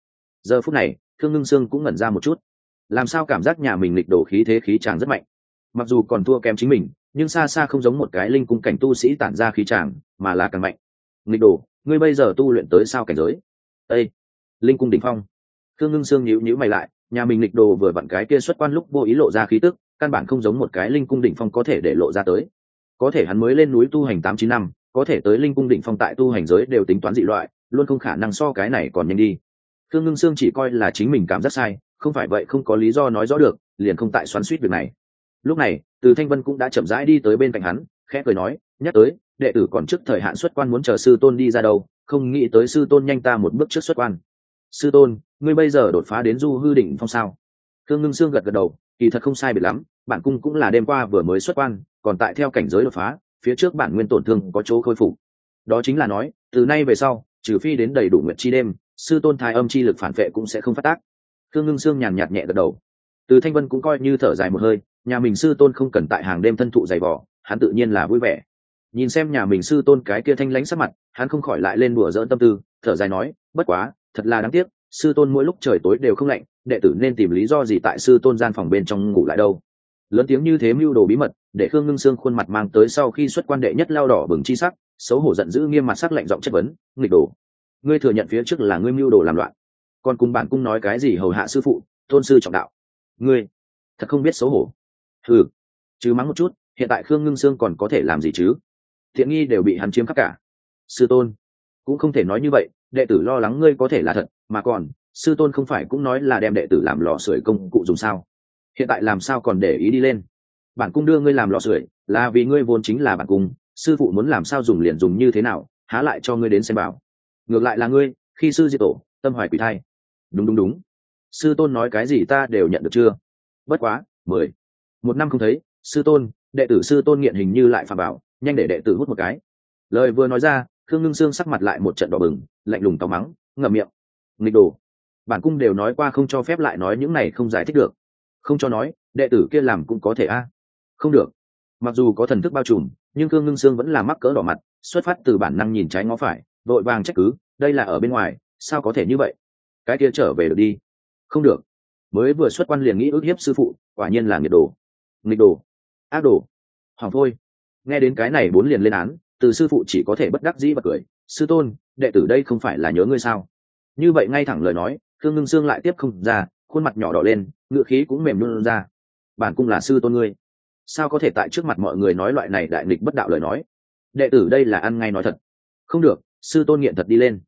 Giờ phút này Khương Ngưng Sương cũng ngẩn ra một chút, làm sao cảm giác nhà mình lịch đồ khí thế khí tràng rất mạnh, mặc dù còn thua kém chính mình nhưng xa xa không giống một cái linh cung cảnh tu sĩ tản ra khí tràng, mà là càng mạnh. Lịch đồ, ngươi bây giờ tu luyện tới sao cảnh giới? Ê, linh cung đỉnh phong. Khương Ngưng Sương nhíu mày lại, nhà mình lịch đồ vừa vặn cái kia xuất quan lúc vô ý lộ ra khí tức, căn bản không giống một cái linh cung đỉnh phong có thể để lộ ra tới. Có thể hắn mới lên núi tu hành 8-9 năm, có thể tới linh cung đỉnh phong tại tu hành giới đều tính toán dị loại, luôn không khả năng so cái này còn nhanh đi. Khương Ngưng Sương chỉ coi là chính mình cảm giác sai, không phải vậy không có lý do nói rõ được, liền không tại xoắn xuýt việc này. Lúc này Từ Thanh Vân cũng đã chậm rãi đi tới bên cạnh hắn, khẽ cười nói, nhắc tới đệ tử còn trước thời hạn xuất quan muốn chờ sư tôn đi ra đâu, không nghĩ tới sư tôn nhanh ta một bước trước xuất quan. Sư tôn, ngươi bây giờ đột phá đến du hư đỉnh phong sao? Khương Ngưng Sương gật gật đầu, kỳ thật không sai biệt lắm, bản cung cũng là đêm qua vừa mới xuất quan, còn tại theo cảnh giới đột phá, phía trước bản nguyên tổn thương có chỗ khôi phục. Đó chính là nói, từ nay về sau, trừ phi đến đầy đủ nguyệt chi đêm, sư tôn thái âm chi lực phản vệ cũng sẽ không phát tác. Khương Ngưng Sương nhàn nhạt nhẹ gật đầu. Từ Thanh Vân cũng coi như thở dài một hơi, nhà mình sư tôn không cần tại hàng đêm thân thụ dày vò, hắn tự nhiên là vui vẻ. Nhìn xem nhà mình sư tôn cái kia thanh lãnh sắc mặt, hắn không khỏi lại lên đùa giỡn tâm tư, thở dài nói, bất quá, thật là đáng tiếc, sư tôn mỗi lúc trời tối đều không lạnh, đệ tử nên tìm lý do gì tại sư tôn gian phòng bên trong ngủ lại đâu. Lớn tiếng như thế mưu đồ bí mật, để Khương Ngưng Sương khuôn mặt mang tới sau khi xuất quan đệ nhất lao đỏ bừng chi sắc, xấu hổ giận dữ nghiêm mặt sắc lạnh giọng chất vấn, nghịch đồ, ngươi thừa nhận phía trước là ngươi mưu đồ làm loạn, còn cùng bản cung nói cái gì hầu hạ sư phụ, tôn sư trọng đạo, ngươi thật không biết xấu hổ. Ừ, chứ mắng một chút, hiện tại Khương Ngưng Sương còn có thể làm gì chứ? Thiện nghi đều bị hắn chiếm khắp cả. Sư tôn cũng không thể nói như vậy, đệ tử lo lắng ngươi có thể là thật, mà còn sư tôn không phải cũng nói là đem đệ tử làm lò sưởi công cụ dùng sao? Hiện tại làm sao còn để ý đi lên? Bản cung đưa ngươi làm lò sưởi là vì ngươi vốn chính là bản cung, sư phụ muốn làm sao dùng liền dùng như thế nào, há lại cho ngươi đến xem bảo. Ngược lại là ngươi khi sư diệt tổ, tâm hoài quỷ thai. Đúng, sư tôn nói cái gì ta đều nhận được chưa? Bất quá 11 năm không thấy, sư tôn, đệ tử sư tôn nghiện hình như lại phạm bảo, nhanh để đệ tử hút một cái. Lời vừa nói ra, Khương Ngưng Sương sắc mặt lại một trận đỏ bừng, lạnh lùng táo mắng, ngậm miệng. Nghịch đồ, bản cung đều nói qua không cho phép lại nói những này không giải thích được. Không cho nói, đệ tử kia làm cũng có thể a. Không được. Mặc dù có thần thức bao trùm, nhưng Khương Ngưng Sương vẫn là mắc cỡ đỏ mặt, xuất phát từ bản năng nhìn trái ngó phải, vội vàng trách cứ, đây là ở bên ngoài, sao có thể như vậy? Cái kia trở về được đi. Không được. Mới vừa xuất quan liền nghĩ ức hiếp sư phụ, quả nhiên là nghịch đồ. Nghịch đồ, ác đồ, hỏng thôi. Nghe đến cái này bốn liền lên án, từ sư phụ chỉ có thể bất đắc dĩ và cười, sư tôn, đệ tử đây không phải là nhớ ngươi sao? Như vậy ngay thẳng lời nói, Khương Ngưng Sương lại tiếp không ra, khuôn mặt nhỏ đỏ lên, ngựa khí cũng mềm luôn ra. Bản cung là sư tôn ngươi, sao có thể tại trước mặt mọi người nói loại này đại nghịch bất đạo lời nói? Đệ tử đây là ăn ngay nói thật. Không được, sư tôn nghiện thật đi lên.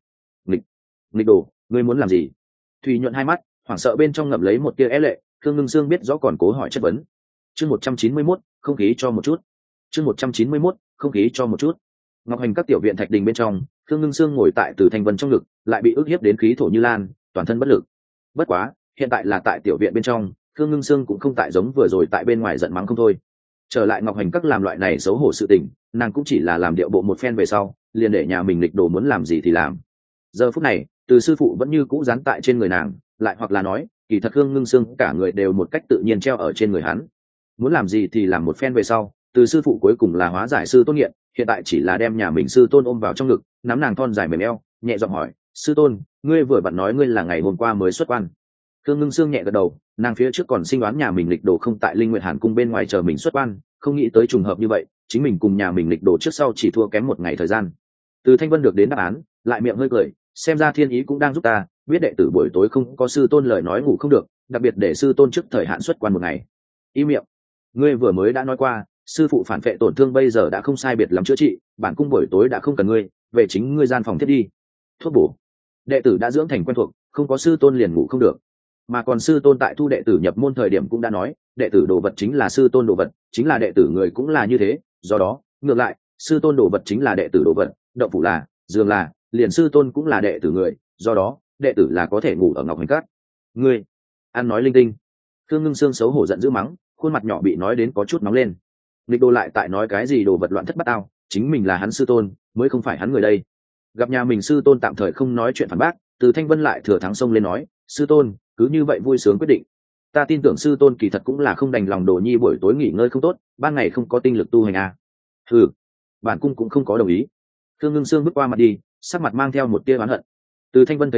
Nghịch đồ, ngươi muốn làm gì? Thùy nhuận hai mắt, hoảng sợ bên trong ngậm lấy một tia é lệ. Khương Ngưng Sương biết rõ còn cố hỏi chất vấn. Chương 191, không khí cho một chút. Chương 191, không khí cho một chút. Ngọc Hành các tiểu viện thạch đình bên trong, Khương Ngưng Sương ngồi tại Từ Thanh Vân trong ngực, lại bị ức hiếp đến khí thổ như lan, toàn thân bất lực. Bất quá, hiện tại là tại tiểu viện bên trong, Khương Ngưng Sương cũng không tại giống vừa rồi tại bên ngoài giận mắng không thôi. Trở lại Ngọc Hành các làm loại này xấu hổ sự tình, nàng cũng chỉ là làm điệu bộ một phen về sau, liền để nhà mình lịch đồ muốn làm gì thì làm. Giờ phút này, Từ sư phụ vẫn như cũ dán tại trên người nàng, lại hoặc là nói, kỳ thật Khương Ngưng Sương cả người đều một cách tự nhiên treo ở trên người hắn. Muốn làm gì thì làm một phen về sau, Từ sư phụ cuối cùng là hóa giải sư tôn nghiện, hiện tại chỉ là đem nhà mình sư tôn ôm vào trong ngực, nắm nàng thon dài mềm eo, nhẹ giọng hỏi, sư tôn, ngươi vừa vặn nói ngươi là ngày hôm qua mới xuất quan. Khương Ngưng Sương nhẹ gật đầu, nàng phía trước còn suy đoán nhà mình lịch đồ không tại Linh Nguyệt Hàn cung bên ngoài chờ mình xuất quan, không nghĩ tới trùng hợp như vậy, chính mình cùng nhà mình lịch đồ trước sau chỉ thua kém một ngày thời gian. Từ Thanh Vân được đến đáp án, lại miệng hơi cười, xem ra thiên ý cũng đang giúp ta, biết đệ tử buổi tối không có sư tôn lời nói ngủ không được, đặc biệt để sư tôn trước thời hạn xuất quan một ngày. Im miệng, ngươi vừa mới đã nói qua, sư phụ phản vệ tổn thương bây giờ đã không sai biệt lắm chữa trị, bản cung buổi tối đã không cần ngươi, về chính ngươi gian phòng thiết đi. Thuốc bổ, đệ tử đã dưỡng thành quen thuộc, không có sư tôn liền ngủ không được. Mà còn sư tôn tại thu đệ tử nhập môn thời điểm cũng đã nói, đệ tử đồ vật chính là sư tôn đồ vật, chính là đệ tử người cũng là như thế, do đó ngược lại, sư tôn đồ vật chính là đệ tử đồ vật, động phủ là, giường là, liền sư tôn cũng là đệ tử người, do đó đệ tử là có thể ngủ ở Ngọc Hành Các. Ngươi ăn nói linh tinh. Khương Ngưng Sương xấu hổ giận dữ mắng, khuôn mặt nhỏ bị nói đến có chút nóng lên. Lịch đồ lại tại nói cái gì đồ vật loạn thất bát ao, chính mình là hắn sư tôn, mới không phải hắn người đây. Gặp nhà mình sư tôn tạm thời không nói chuyện phản bác, Từ Thanh Vân lại thừa thắng xông lên nói, sư tôn, cứ như vậy vui sướng quyết định. Ta tin tưởng sư tôn kỳ thật cũng là không đành lòng đồ nhi buổi tối nghỉ ngơi không tốt, ban ngày không có tinh lực tu hành à. Ừ, bản cung cũng không có đồng ý. Khương Ngưng Sương bước qua mặt đi, sắc mặt mang theo một tia oán hận. Từ Thanh Vân thấy thế,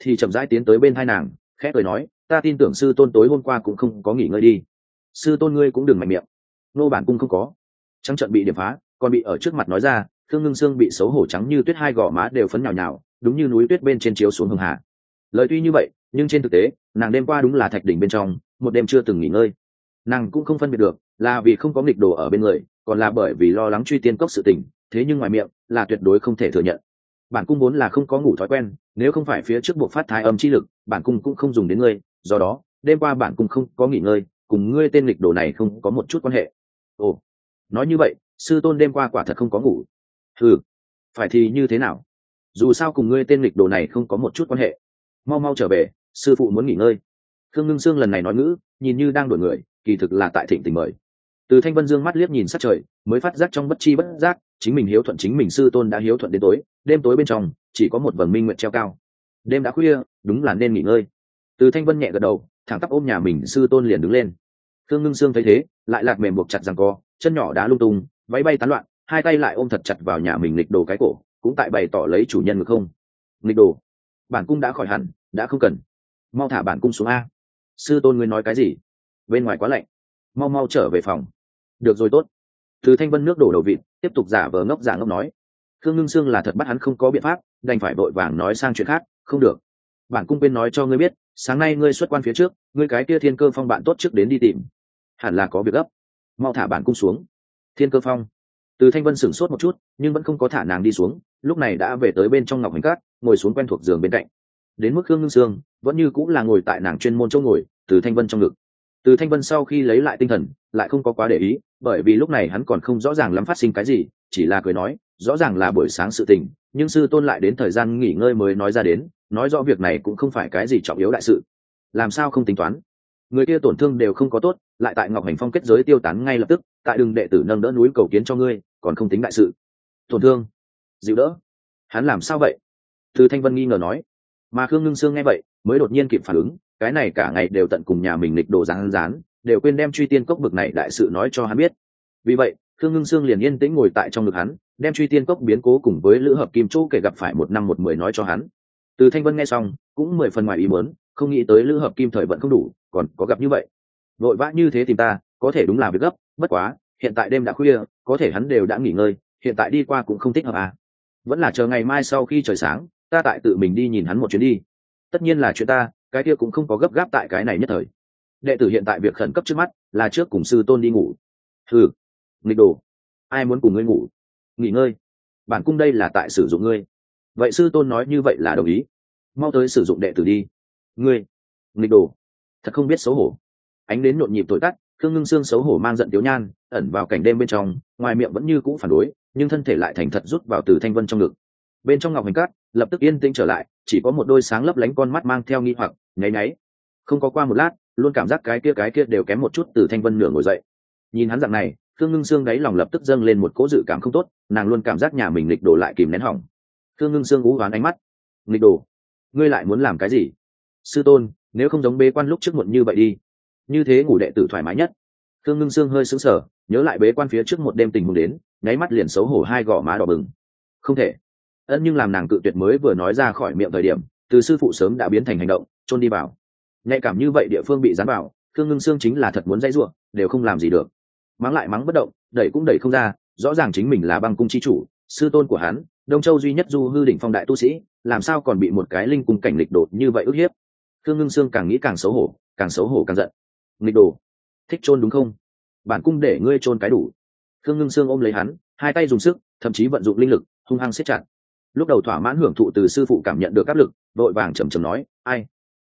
thì chậm rãi tiến tới bên hai nàng, khẽ cười nói, ta tin tưởng sư tôn tối hôm qua cũng không có nghỉ ngơi đi. Sư tôn ngươi cũng đừng mạnh miệng. Nô bản cung không có. Trắng trận bị điểm phá, còn bị ở trước mặt nói ra, Thương Ngưng Sương bị xấu hổ trắng như tuyết, hai gò má đều phấn nhào nhào, đúng như núi tuyết bên trên chiếu xuống hường hà. Lời tuy như vậy, nhưng trên thực tế, nàng đêm qua đúng là thạch đỉnh bên trong, một đêm chưa từng nghỉ ngơi. Nàng cũng không phân biệt được, là vì không có nghịch đồ ở bên người, còn là bởi vì lo lắng truy tiên cốc sự tình, thế nhưng ngoài miệng là tuyệt đối không thể thừa nhận. Bản cung vốn là không có ngủ thói quen, nếu không phải phía trước buộc phát thái âm chi lực, bản cung cũng không dùng đến ngươi, do đó, đêm qua bản cung không có nghỉ ngơi, cùng ngươi tên nghịch đồ này không có một chút quan hệ. Ồ, nói như vậy, sư tôn đêm qua quả thật không có ngủ. Ừ, phải thì như thế nào? Dù sao cùng ngươi tên nghịch đồ này không có một chút quan hệ. Mau mau trở về, sư phụ muốn nghỉ ngơi. Khương Ngưng Sương lần này nói ngữ, nhìn như đang đuổi người, kỳ thực là tại thịnh tình mời. Từ Thanh Vân dương mắt liếc nhìn sát trời, mới phát giác trong bất chi bất giác, chính mình hiếu thuận chính mình sư tôn đã hiếu thuận đến tối, đêm tối bên trong chỉ có một vầng minh nguyệt treo cao. Đêm đã khuya, đúng là nên nghỉ ngơi. Từ Thanh Vân nhẹ gật đầu, thẳng tắp ôm nhà mình sư tôn liền đứng lên. Khương Ngưng Sương thấy thế, lại lạc mềm buộc chặt giằng co, chân nhỏ đá lung tung, váy bay tán loạn, hai tay lại ôm thật chặt vào nhà mình nghịch đồ cái cổ, cũng tại bày tỏ lấy chủ nhân ngược không. Nghịch đồ, bản cung đã khỏi hẳn, đã không cần. Mau thả bản cung xuống a. Sư tôn ngươi nói cái gì? Bên ngoài quá lạnh, mau mau trở về phòng. Được rồi tốt. Từ Thanh Vân nước đổ đầu vịt, tiếp tục giả vờ ngốc nói. Khương Ngưng Sương là thật bắt hắn không có biện pháp, đành phải vội vàng nói sang chuyện khác. Không được, bản cung quên nói cho ngươi biết, sáng nay ngươi xuất quan phía trước, ngươi cái kia Thiên Cơ Phong bạn tốt trước đến đi tìm, hẳn là có việc gấp. Mau thả bản cung xuống. Thiên Cơ Phong. Từ Thanh Vân sửng sốt một chút, nhưng vẫn không có thả nàng đi xuống, lúc này đã về tới bên trong Ngọc Hành Cát, ngồi xuống quen thuộc giường bên cạnh. Đến mức Khương Ngưng Sương vẫn như cũng là ngồi tại nàng chuyên môn chỗ ngồi, Từ Thanh Vân trong ngực. Từ Thanh Vân sau khi lấy lại tinh thần, lại không có quá để ý, bởi vì lúc này hắn còn không rõ ràng lắm phát sinh cái gì, chỉ là cười nói, rõ ràng là buổi sáng sự tình, nhưng sư tôn lại đến thời gian nghỉ ngơi mới nói ra đến, nói rõ việc này cũng không phải cái gì trọng yếu đại sự. Làm sao không tính toán? Người kia tổn thương đều không có tốt, lại tại Ngọc Hành Phong kết giới tiêu tán ngay lập tức, tại đường đệ tử nâng đỡ núi cầu kiến cho ngươi, còn không tính đại sự. Tổn thương? Dịu đỡ? Hắn làm sao vậy? Từ Thanh Vân nghi ngờ nói. Mà Khương Ngưng Sương nghe vậy, mới đột nhiên kịp phản ứng, cái này cả ngày đều tận cùng nhà mình nghịch đồ rán, đều quên đem truy tiên cốc bực này đại sự nói cho hắn biết. Vì vậy, Khương Ngưng Sương liền yên tĩnh ngồi tại trong ngực hắn, đem truy tiên cốc biến cố cùng với lữ hợp kim chỗ kể gặp phải 1 năm 1 10 nói cho hắn. Từ Thanh Vân nghe xong, cũng 10 phần ngoài ý muốn, không nghĩ tới lữ hợp kim thời vận không đủ, còn có gặp như vậy. Vội vã như thế tìm ta, có thể đúng là việc gấp, bất quá, hiện tại đêm đã khuya, có thể hắn đều đã nghỉ ngơi, hiện tại đi qua cũng không thích hợp à. Vẫn là chờ ngày mai sau khi trời sáng, ta tại tự mình đi nhìn hắn một chuyến đi. Tất nhiên là chuyện ta, cái kia cũng không có gấp gáp tại cái này nhất thời. Đệ tử hiện tại việc khẩn cấp trước mắt là trước cùng sư tôn đi ngủ. Ừ, nghịch đồ, ai muốn cùng ngươi ngủ? Nghỉ ngơi, bản cung đây là tại sử dụng ngươi. Vậy sư tôn nói như vậy là đồng ý, mau tới sử dụng đệ tử đi. Ngươi, nghịch đồ, thật không biết xấu hổ. Ánh đến nhộn nhịp tối tắt, Khương Ngưng Sương xấu hổ mang giận tiếu nhan, ẩn vào cảnh đêm bên trong, ngoài miệng vẫn như cũ phản đối, nhưng thân thể lại thành thật rút vào Từ Thanh Vân trong ngực. Bên trong Ngọc Hành Cát lập tức yên tĩnh trở lại, chỉ có một đôi sáng lấp lánh con mắt mang theo nghi hoặc, nháy nháy. Không có qua một lát, luôn cảm giác cái kia đều kém một chút. Từ Thanh Vân nửa ngồi dậy, nhìn hắn dạng này, Khương Ngưng Sương đáy lòng lập tức dâng lên một cỗ dự cảm không tốt, nàng luôn cảm giác nhà mình nghịch đồ lại kìm nén hỏng. Khương Ngưng Sương ú oán ánh mắt, nghịch đồ, ngươi lại muốn làm cái gì? Sư tôn, nếu không giống bế quan lúc trước muộn như vậy đi, như thế ngủ đệ tử thoải mái nhất. Khương Ngưng Sương hơi sững sờ, nhớ lại bế quan phía trước một đêm tình huống đến, nháy mắt liền xấu hổ, hai gò má đỏ bừng. Không thể. Nhưng làm nàng cự tuyệt mới vừa nói ra khỏi miệng thời điểm, từ sư phụ sớm đã biến thành hành động, chôn đi vào. Nhạy cảm như vậy địa phương bị dán vào, Khương Ngưng Sương chính là thật muốn dãy ruộng, đều không làm gì được. Mắng lại mắng bất động, đẩy cũng đẩy không ra, rõ ràng chính mình là Băng cung chi chủ, sư tôn của hắn, Đông Châu duy nhất du hư đỉnh phong đại tu sĩ, làm sao còn bị một cái linh cung cảnh lịch đột như vậy ức hiếp. Khương Ngưng Sương càng nghĩ càng xấu hổ, càng xấu hổ càng giận. Nghịch đồ, thích chôn đúng không? Bản cung để ngươi chôn cái đủ. Khương Ngưng Sương ôm lấy hắn, hai tay dùng sức, thậm chí vận dụng linh lực, hung hăng siết chặt. Lúc đầu thỏa mãn hưởng thụ từ sư phụ cảm nhận được áp lực, vội vàng trầm trầm nói, ai?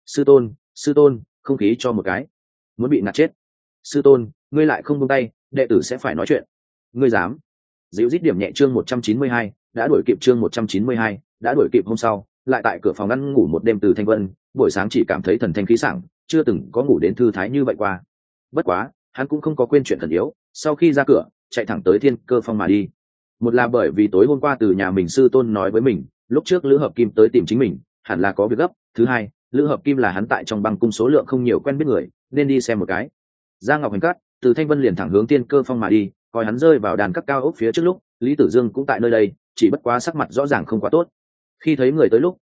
Sư tôn, không khí cho một cái, muốn bị ngạt chết. Sư tôn, ngươi lại không buông tay, đệ tử sẽ phải nói chuyện. Ngươi dám? Dịu rít điểm nhẹ chương 192, đã đuổi kịp chương 192, đã đuổi kịp. Hôm sau, lại tại cửa phòng ăn ngủ một đêm. Từ Thanh Vân, buổi sáng chỉ cảm thấy thần thanh khí sảng, chưa từng có ngủ đến thư thái như vậy qua. Bất quá, hắn cũng không có quên chuyện thần yếu, sau khi ra cửa, chạy thẳng tới Thiên Cơ Phong mà đi. Một là bởi vì tối hôm qua từ nhà mình sư tôn nói với mình, lúc trước Lữ Hợp Kim tới tìm chính mình, hẳn là có việc gấp. Thứ hai, Lữ Hợp Kim là hắn tại trong băng cung số lượng không nhiều quen biết người, nên đi xem một cái. Ra Ngọc Hành Cát, Từ Thanh Vân liền thẳng hướng Thiên Cơ Phong mà đi, coi hắn rơi vào đàn các cao ốc phía trước lúc, Lý Tử Dương cũng tại nơi đây, chỉ bất quá sắc mặt rõ ràng không quá tốt. Khi thấy người tới lúc,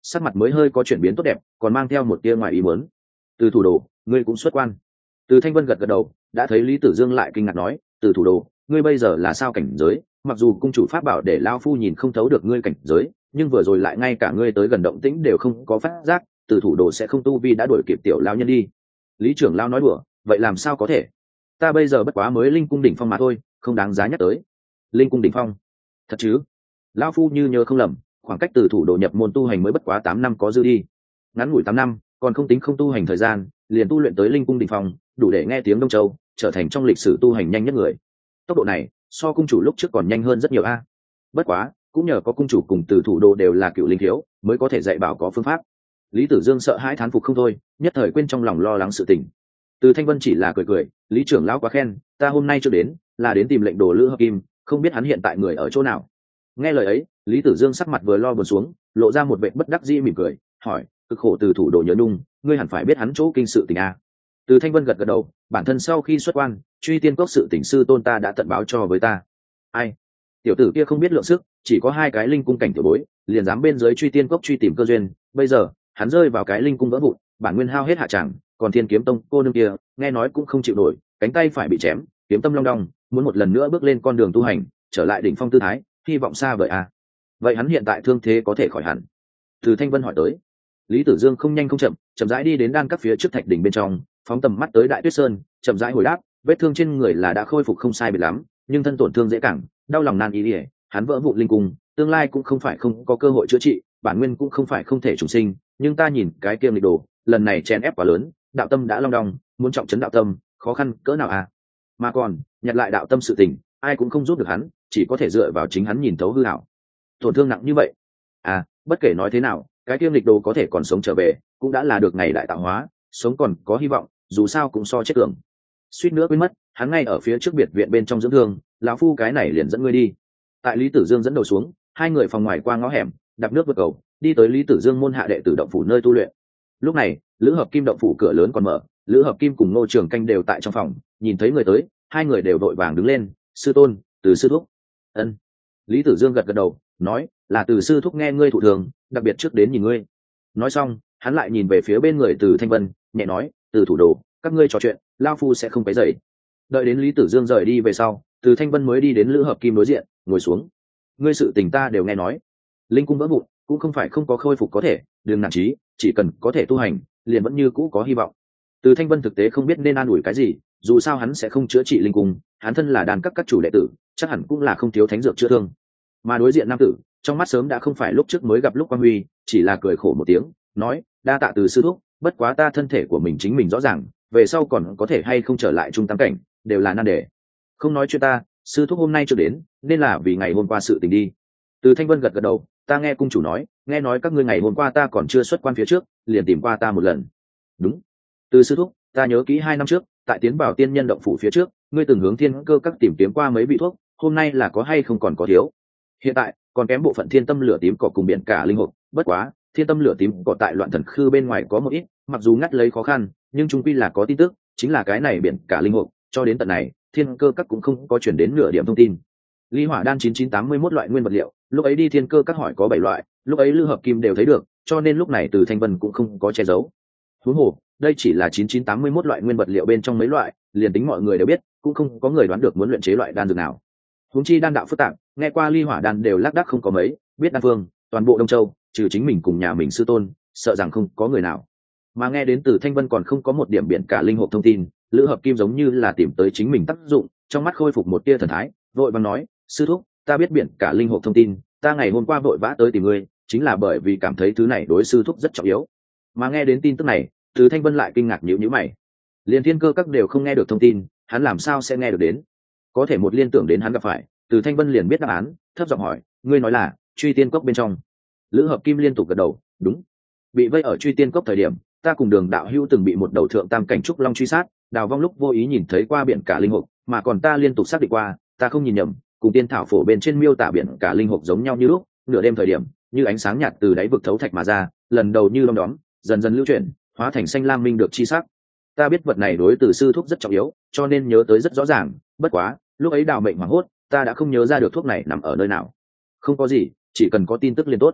sắc mặt mới hơi có chuyển biến tốt đẹp, còn mang theo một tia ngoài ý muốn. Từ thủ đồ, ngươi cũng xuất quan. Từ Thanh Vân gật gật đầu, đã thấy Lý Tử Dương lại kinh ngạc nói, từ thủ đồ, ngươi bây giờ là sao cảnh giới? Mặc dù cung chủ pháp bảo để lao phu nhìn không thấu được ngươi cảnh giới, nhưng vừa rồi lại ngay cả ngươi tới gần động tĩnh đều không có phát giác, từ thủ đồ sẽ không tu vi đã đuổi kịp tiểu lao nhân đi. Lý trưởng lao nói đùa, vậy làm sao có thể? Ta bây giờ bất quá mới linh cung đỉnh phong mà thôi, không đáng giá nhắc tới. Linh cung đỉnh phong? Thật chứ? Lao phu như nhớ không lầm, khoảng cách từ thủ đồ nhập môn tu hành mới bất quá 8 năm có dư đi. Ngắn ngủi 8 năm, còn không tính không tu hành thời gian, liền tu luyện tới linh cung đỉnh phong, đủ để nghe tiếng Đông Châu, trở thành trong lịch sử tu hành nhanh nhất người. Tốc độ này, so cung chủ lúc trước còn nhanh hơn rất nhiều a. Bất quá, cũng nhờ có cung chủ cùng từ thủ đồ đều là cựu linh thiếu, mới có thể dạy bảo có phương pháp. Lý Tử Dương sợ hãi thán phục không thôi, nhất thời quên trong lòng lo lắng sự tình. Từ Thanh Vân chỉ là cười cười, Lý trưởng lão quá khen, ta hôm nay chưa đến, là đến tìm lệnh đồ Lữ Hợp Kim, không biết hắn hiện tại người ở chỗ nào. Nghe lời ấy, Lý Tử Dương sắc mặt vừa lo vừa xuống, lộ ra một vẻ bất đắc dĩ mỉm cười, hỏi, cực khổ từ thủ đồ nhớ nung, ngươi hẳn phải biết hắn chỗ kinh sự tình a. Từ Thanh Vân gật gật đầu, bản thân sau khi xuất quan, truy tiên cốc sự tỉnh sư tôn ta đã tận báo cho với ta. Ai? Tiểu tử kia không biết lượng sức, chỉ có 2 cái linh cung cảnh tiểu bối, liền dám bên dưới truy tiên cốc truy tìm cơ duyên, bây giờ, hắn rơi vào cái linh cung vỡ vụn, bản nguyên hao hết hạ tràng, còn Thiên Kiếm Tông cô nương kia, nghe nói cũng không chịu nổi, cánh tay phải bị chém, kiếm tâm long đong, muốn một lần nữa bước lên con đường tu hành, trở lại đỉnh phong tư thái, hy vọng xa vời a. Vậy hắn hiện tại thương thế có thể khỏi hẳn? Từ Thanh Vân hỏi tới. Lý Tử Dương không nhanh không chậm, chậm rãi đi đến đan các phía trước thạch đỉnh bên trong, phóng tầm mắt tới Đại Tuyết Sơn, chậm rãi hồi đáp, vết thương trên người là đã khôi phục không sai biệt lắm, nhưng thân tổn thương dễ cảng, đau lòng nan ý, hắn vỡ vụn linh cung, tương lai cũng không phải không có cơ hội chữa trị, bản nguyên cũng không phải không thể trùng sinh, nhưng ta nhìn cái kia nghịch đồ, lần này chen ép quá lớn, đạo tâm đã long đong, muốn trọng trấn đạo tâm, khó khăn cỡ nào à? Mà còn, nhặt lại đạo tâm sự tình, ai cũng không giúp được hắn, chỉ có thể dựa vào chính hắn nhìn thấu hư ảo. Tổn thương nặng như vậy, à, bất kể nói thế nào, cái kia nghịch đồ có thể còn sống trở về, cũng đã là được ngày đại tạo hóa, sống còn có hy vọng, dù sao cũng so chết tưởng. Suýt nữa quên mất, hắn ngay ở phía trước biệt viện bên trong dưỡng thương, lão phu cái này liền dẫn ngươi đi. Tại Lý Tử Dương dẫn đầu xuống, 2 người phòng ngoài qua ngõ hẻm, đạp nước vượt cầu, đi tới Lý Tử Dương môn hạ đệ tử động phủ nơi tu luyện. Lúc này, Lữ Hợp Kim động phủ cửa lớn còn mở, Lữ Hợp Kim cùng Ngô Trường Canh đều tại trong phòng, nhìn thấy người tới, 2 người đều đội vàng đứng lên, sư tôn, Từ sư thúc. Ân. Lý Tử Dương gật gật đầu, nói, là Từ sư thúc nghe ngươi thụ thường, đặc biệt trước đến nhìn ngươi. Nói xong, hắn lại nhìn về phía bên người Từ Thanh Vân, nhẹ nói, Từ thủ đồ, các ngươi trò chuyện, lao phu sẽ không quấy rầy. Đợi đến Lý Tử Dương rời đi về sau, Từ Thanh Vân mới đi đến Lữ Hợp Kim đối diện, ngồi xuống. Ngươi sự tình ta đều nghe nói, linh cung vỡ vụn cũng không phải không có khôi phục có thể, đừng nản chí, chỉ cần có thể tu hành, liền vẫn như cũ có hy vọng. Từ Thanh Vân thực tế không biết nên an ủi cái gì, dù sao hắn sẽ không chữa trị linh cung, hắn thân là đàn các chủ đệ tử, chắc hẳn cũng là không thiếu thánh dược chữa thương. Mà đối diện nam tử, trong mắt sớm đã không phải lúc trước mới gặp lúc Quang Huy, chỉ là cười khổ một tiếng, nói, đa tạ Từ sư thúc, bất quá ta thân thể của mình chính mình rõ ràng, về sau còn có thể hay không trở lại trung tam cảnh, đều là nan đề. Không nói chuyện ta, sư thúc hôm nay chưa đến, nên là vì ngày hôm qua sự tình đi. Từ Thanh Vân gật gật đầu, ta nghe cung chủ nói, nghe nói các ngươi ngày hôm qua ta còn chưa xuất quan phía trước, liền tìm qua ta một lần. Đúng. Từ sư thúc, ta nhớ kỹ 2 năm trước, tại tiến vào tiên nhân động phủ phía trước, ngươi từng hướng thiên cơ các tìm kiếm qua mấy vị thuốc, hôm nay là có hay không còn có thiếu. Hiện tại, còn kém bộ phận thiên tâm lửa tím cỏ cùng biển cả linh hồn, bất quá, thiên tâm lửa tím cỏ tại loạn thần khư bên ngoài có một ít, mặc dù ngắt lấy khó khăn, nhưng chung quy là có tin tức, chính là cái này biển cả linh hồn, cho đến tận này, thiên cơ các cũng không có chuyển đến nửa điểm thông tin. Ly hỏa đan 9981 loại nguyên vật liệu, lúc ấy đi thiên cơ các hỏi có 7 loại, lúc ấy Lữ Hợp Kim đều thấy được, cho nên lúc này Từ Thanh Vân cũng không có che giấu. Huống hồ, đây chỉ là 9981 loại nguyên vật liệu bên trong mấy loại, liền tính mọi người đều biết, cũng không có người đoán được muốn luyện chế loại đan dược nào. Huống chi đan đạo phức tạp, nghe qua ly hỏa đan đều lác đác không có mấy, biết đan phương, toàn bộ Đông Châu, trừ chính mình cùng nhà mình sư tôn, sợ rằng không có người nào. Mà nghe đến Từ Thanh Vân còn không có một điểm biển cả linh hồn thông tin, Lữ Hợp Kim giống như là tìm tới chính mình tác dụng, trong mắt khôi phục một tia thần thái, vội vàng nói, sư thúc, ta biết biển cả linh hồn thông tin, ta ngày hôm qua vội vã tới tìm ngươi, chính là bởi vì cảm thấy thứ này đối sư thúc rất trọng yếu. Mà nghe đến tin tức này, Từ Thanh Vân lại kinh ngạc nhíu mày. Liên thiên cơ các đều không nghe được thông tin, hắn làm sao sẽ nghe được đến? Có thể một liên tưởng đến hắn gặp phải, Từ Thanh Vân liền biết đáp án, thấp giọng hỏi, ngươi nói là truy tiên cốc bên trong? Lữ Hợp Kim liên tục gật đầu, đúng. Bị vây ở truy tiên cốc thời điểm, ta cùng Đường đạo hữu từng bị một đầu thượng tam cảnh trúc long truy sát, Đào Vong lúc vô ý nhìn thấy qua biển cả linh hồn, mà còn ta liên tục xác định qua, ta không nhìn nhầm, cùng tiên thảo phổ bên trên miêu tả biển cả linh hồn giống nhau như lúc, nửa đêm thời điểm, như ánh sáng nhạt từ đáy vực thấu thạch mà ra, lần đầu như đom đóm, dần dần lưu chuyển, hóa thành xanh lam minh được chi sắc. Ta biết vật này đối từ sư thuốc rất trọng yếu, cho nên nhớ tới rất rõ ràng, bất quá, lúc ấy Đào mệnh hoảng hốt, ta đã không nhớ ra được thuốc này nằm ở nơi nào. Không có gì, chỉ cần có tin tức liền tốt.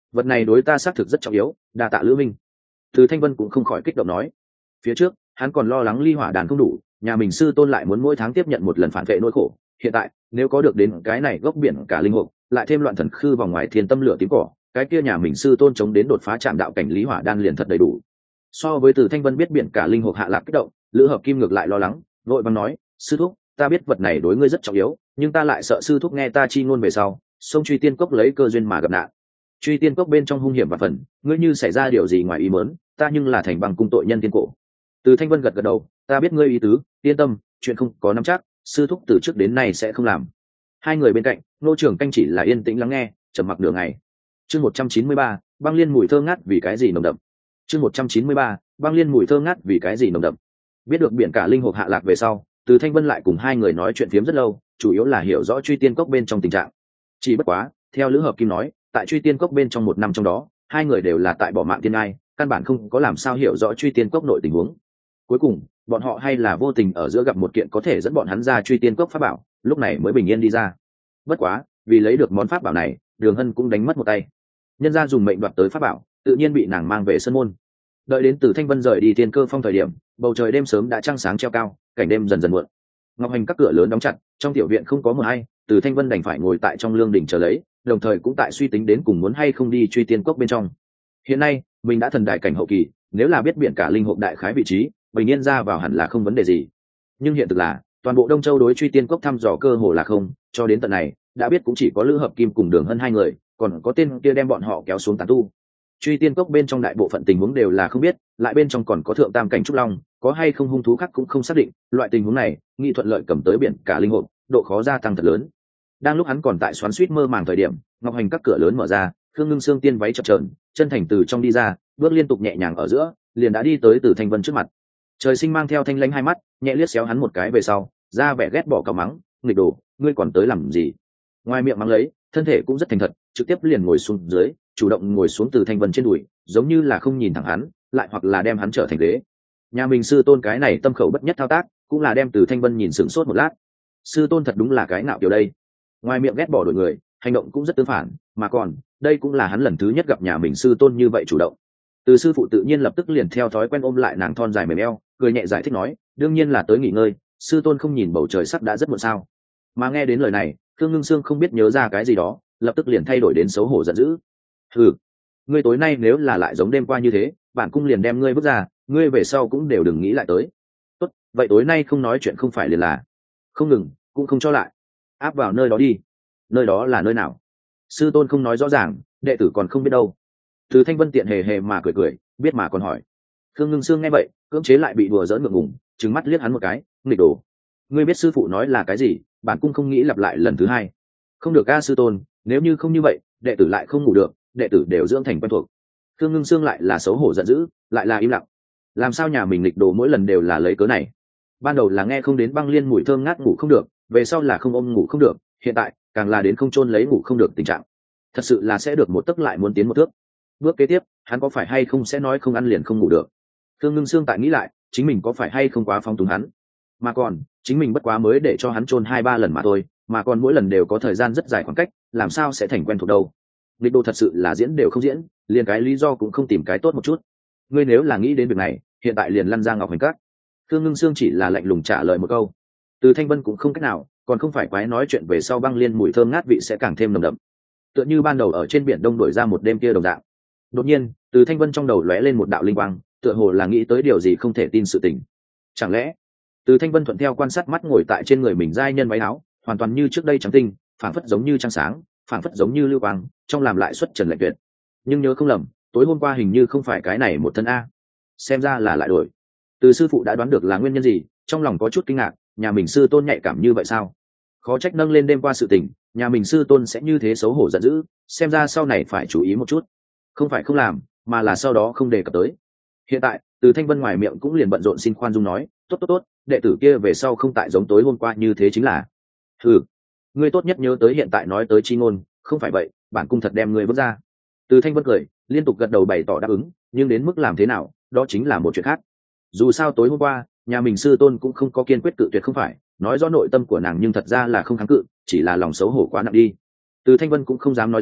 vật này đối ta xác thực rất trọng yếu, đa tạ Lữ Minh. Từ Thanh Vân cũng không khỏi kích động nói. Phía trước hắn còn lo lắng ly hỏa đàn không đủ, nhà mình sư tôn lại muốn mỗi tháng tiếp nhận một lần phản vệ nỗi khổ. Hiện tại nếu có được đến cái này gốc biển cả linh hồn, lại thêm loạn thần khư vòng ngoài thiên tâm lửa tím cỏ, cái kia nhà mình sư tôn chống đến đột phá chạm đạo cảnh lý hỏa đan liền thật đầy đủ. So với Từ Thanh Vân biết biển cả linh hồn hạ lạc kích động, Lữ Hợp Kim ngược lại lo lắng, vội vàng nói: sư thúc, ta biết vật này đối ngươi rất trọng yếu, nhưng ta lại sợ sư thúc nghe ta chi ngôn về sau, sông truy tiên cốc lấy cơ duyên mà gặp nạn. Truy tiên cốc bên trong hung hiểm và phần, ngươi như xảy ra điều gì ngoài ý muốn, ta nhưng là thành bằng cung tội nhân tiên cổ. Từ Thanh Vân gật gật đầu, ta biết ngươi ý tứ, yên tâm, chuyện không có nắm chắc, sư thúc từ trước đến nay sẽ không làm. Hai người bên cạnh, Nô trưởng canh chỉ là yên tĩnh lắng nghe, trầm mặc nửa ngày. Chương 193, băng liên mùi thơ ngát vì cái gì nồng đậm. Chương 193, băng liên mùi thơ ngát vì cái gì nồng đậm. Biết được biển cả linh hồn hạ lạc về sau, Từ Thanh Vân lại cùng hai người nói chuyện phiếm rất lâu, chủ yếu là hiểu rõ truy tiên cốc bên trong tình trạng. Chỉ bất quá, theo Lữ Hợp Kim nói, tại truy tiên cốc bên trong một năm trong đó, hai người đều là tại bỏ mạng tiên ai, căn bản không có làm sao hiểu rõ truy tiên cốc nội tình huống. Cuối cùng bọn họ hay là vô tình ở giữa gặp một kiện có thể dẫn bọn hắn ra truy tiên cốc pháp bảo, lúc này mới bình yên đi ra. Bất quá vì lấy được món pháp bảo này, Đường Hân cũng đánh mất một tay. Nhân ra dùng mệnh đoạt tới pháp bảo, tự nhiên bị nàng mang về sân môn. Đợi đến Từ Thanh Vân rời đi Tiên Cơ Phong thời điểm, bầu trời đêm sớm đã trăng sáng treo cao, cảnh đêm dần dần muộn. Ngọc Hành các cửa lớn đóng chặt, trong tiểu viện không có một ai, Từ Thanh Vân đành phải ngồi tại trong lương đỉnh chờ lấy, đồng thời cũng tại suy tính đến cùng muốn hay không đi truy tiên cốc bên trong. Hiện nay mình đã thần đại cảnh hậu kỳ, nếu là biết biển cả linh hồn đại khái vị trí, bình yên ra vào hẳn là không vấn đề gì. Nhưng hiện thực là toàn bộ Đông Châu đối truy tiên cốc thăm dò cơ hồ là không, cho đến tận này đã biết cũng chỉ có Lữ Hợp Kim cùng Đường Hân hai người, còn có tên kia đem bọn họ kéo xuống tán tu. Truy tiên cốc bên trong đại bộ phận tình huống đều là không biết, lại bên trong còn có thượng tam cảnh trúc long, có hay không hung thú khác cũng không xác định. Loại tình huống này nghi thuận lợi cầm tới biển cả linh hồn, độ khó gia tăng thật lớn. Đang lúc hắn còn tại xoắn xuýt mơ màng thời điểm, Ngọc Hành các cửa lớn mở ra, Khương Ngưng Sương tiên váy chập chờn, chân thành từ trong đi ra, bước liên tục nhẹ nhàng ở giữa, liền đã đi tới Từ Thanh Vân trước mặt. Trời Sinh mang theo thanh lãnh hai mắt, nhẹ liếc xéo hắn một cái về sau, ra vẻ ghét bỏ cào mắng, nghịch đồ, ngươi còn tới làm gì? Ngoài miệng mắng lấy, thân thể cũng rất thành thật, trực tiếp liền ngồi xuống dưới, chủ động ngồi xuống Từ Thanh Vân trên đùi, giống như là không nhìn thẳng hắn, lại hoặc là đem hắn trở thành ghế. Nhà mình sư tôn cái này tâm khẩu bất nhất thao tác, cũng là đem Từ Thanh Vân nhìn sửng sốt một lát. Sư tôn thật đúng là cái ngạo kiểu đây. Ngoài miệng ghét bỏ đội người, hành động cũng rất tương phản, mà còn đây cũng là hắn lần thứ nhất gặp nhà mình sư tôn như vậy chủ động. Từ sư phụ tự nhiên lập tức liền theo thói quen ôm lại nàng thon dài mềm eo, cười nhẹ giải thích nói, đương nhiên là tới nghỉ ngơi, sư tôn không nhìn bầu trời sắp đã rất muộn sao? Mà nghe đến lời này, Khương Ngưng Sương không biết nhớ ra cái gì đó, lập tức liền thay đổi đến xấu hổ giận dữ. Ừ, ngươi tối nay nếu là lại giống đêm qua như thế, bản cung liền đem ngươi vứt ra, ngươi về sau cũng đều đừng nghĩ lại tới. Tốt, vậy tối nay không nói chuyện không phải liền là? Không ngừng, cũng không cho lại. Áp vào nơi đó đi. Nơi đó là nơi nào? Sư tôn không nói rõ ràng, đệ tử còn không biết đâu. Từ Thanh Vân tiện hề hề mà cười cười, biết mà còn hỏi. Khương Ngưng Sương nghe vậy, cưỡng chế lại bị đùa giỡn ngượng ngùng, trừng mắt liếc hắn một cái, nghịch đồ. Ngươi biết sư phụ nói là cái gì, bản cung không nghĩ lặp lại lần thứ hai. Không được a sư tôn, nếu như không như vậy, đệ tử lại không ngủ được, đệ tử đều dưỡng thành quen thuộc. Khương Ngưng Sương lại là xấu hổ giận dữ, lại là im lặng. Làm sao nhà mình nghịch đồ mỗi lần đều là lấy cớ này? Ban đầu là nghe không đến băng liên mùi thơm ngát ngủ không được, về sau là không ôm ngủ không được, hiện tại càng là đến không chôn lấy ngủ không được tình trạng. Thật sự là sẽ được một tấc lại muốn tiến một thước. Bước kế tiếp hắn có phải hay không sẽ nói không ăn liền không ngủ được? Khương Ngưng Sương tại nghĩ lại, chính mình có phải hay không quá phóng túng hắn, mà còn chính mình bất quá mới để cho hắn chôn 2-3 lần mà thôi, mà còn mỗi lần đều có thời gian rất dài khoảng cách, làm sao sẽ thành quen thuộc đâu? Nghịch đồ thật sự là diễn đều không diễn, liền cái lý do cũng không tìm cái tốt một chút. Ngươi nếu là nghĩ đến việc này, hiện tại liền lăn ra Ngọc Hành Các. Khương Ngưng Sương chỉ là lạnh lùng trả lời một câu. Từ Thanh Vân cũng không cách nào, còn không phải quái nói chuyện về sau băng liên mùi thơm ngát vị sẽ càng thêm nồng đậm, tựa như ban đầu ở trên biển đông đổi ra một đêm kia đồng dạng. Đột nhiên Từ Thanh Vân trong đầu lóe lên một đạo linh quang, tựa hồ là nghĩ tới điều gì không thể tin sự tình. Chẳng lẽ Từ Thanh Vân thuận theo quan sát mắt ngồi tại trên người mình giai nhân váy áo, hoàn toàn như trước đây trắng tinh, phảng phất giống như trăng sáng, phảng phất giống như lưu quang, trong làm lại xuất trần lạnh tuyệt. Nhưng nhớ không lầm, tối hôm qua hình như không phải cái này một thân a. Xem ra là lại đổi. Từ sư phụ đã đoán được là nguyên nhân gì, trong lòng có chút kinh ngạc, nhà mình sư tôn nhạy cảm như vậy sao? Khó trách nâng lên đêm qua sự tình, nhà mình sư tôn sẽ như thế xấu hổ giận dữ, xem ra sau này phải chú ý một chút. Không phải không làm, mà là sau đó không đề cập tới. Hiện tại Từ Thanh Vân ngoài miệng cũng liền bận rộn xin khoan dung nói, tốt, đệ tử kia về sau không tại giống tối hôm qua như thế chính là. Ngươi tốt nhất nhớ tới hiện tại nói tới chi ngôn, không phải vậy bản cung thật đem ngươi vứt ra. Từ Thanh Vân cười liên tục gật đầu bày tỏ đáp ứng, nhưng đến mức làm thế nào, đó chính là một chuyện khác. Dù sao tối hôm qua nhà mình sư tôn cũng không có kiên quyết cự tuyệt, không phải nói rõ nội tâm của nàng, nhưng thật ra là không kháng cự, chỉ là lòng xấu hổ quá nặng đi. Từ Thanh Vân cũng không dám nói ra,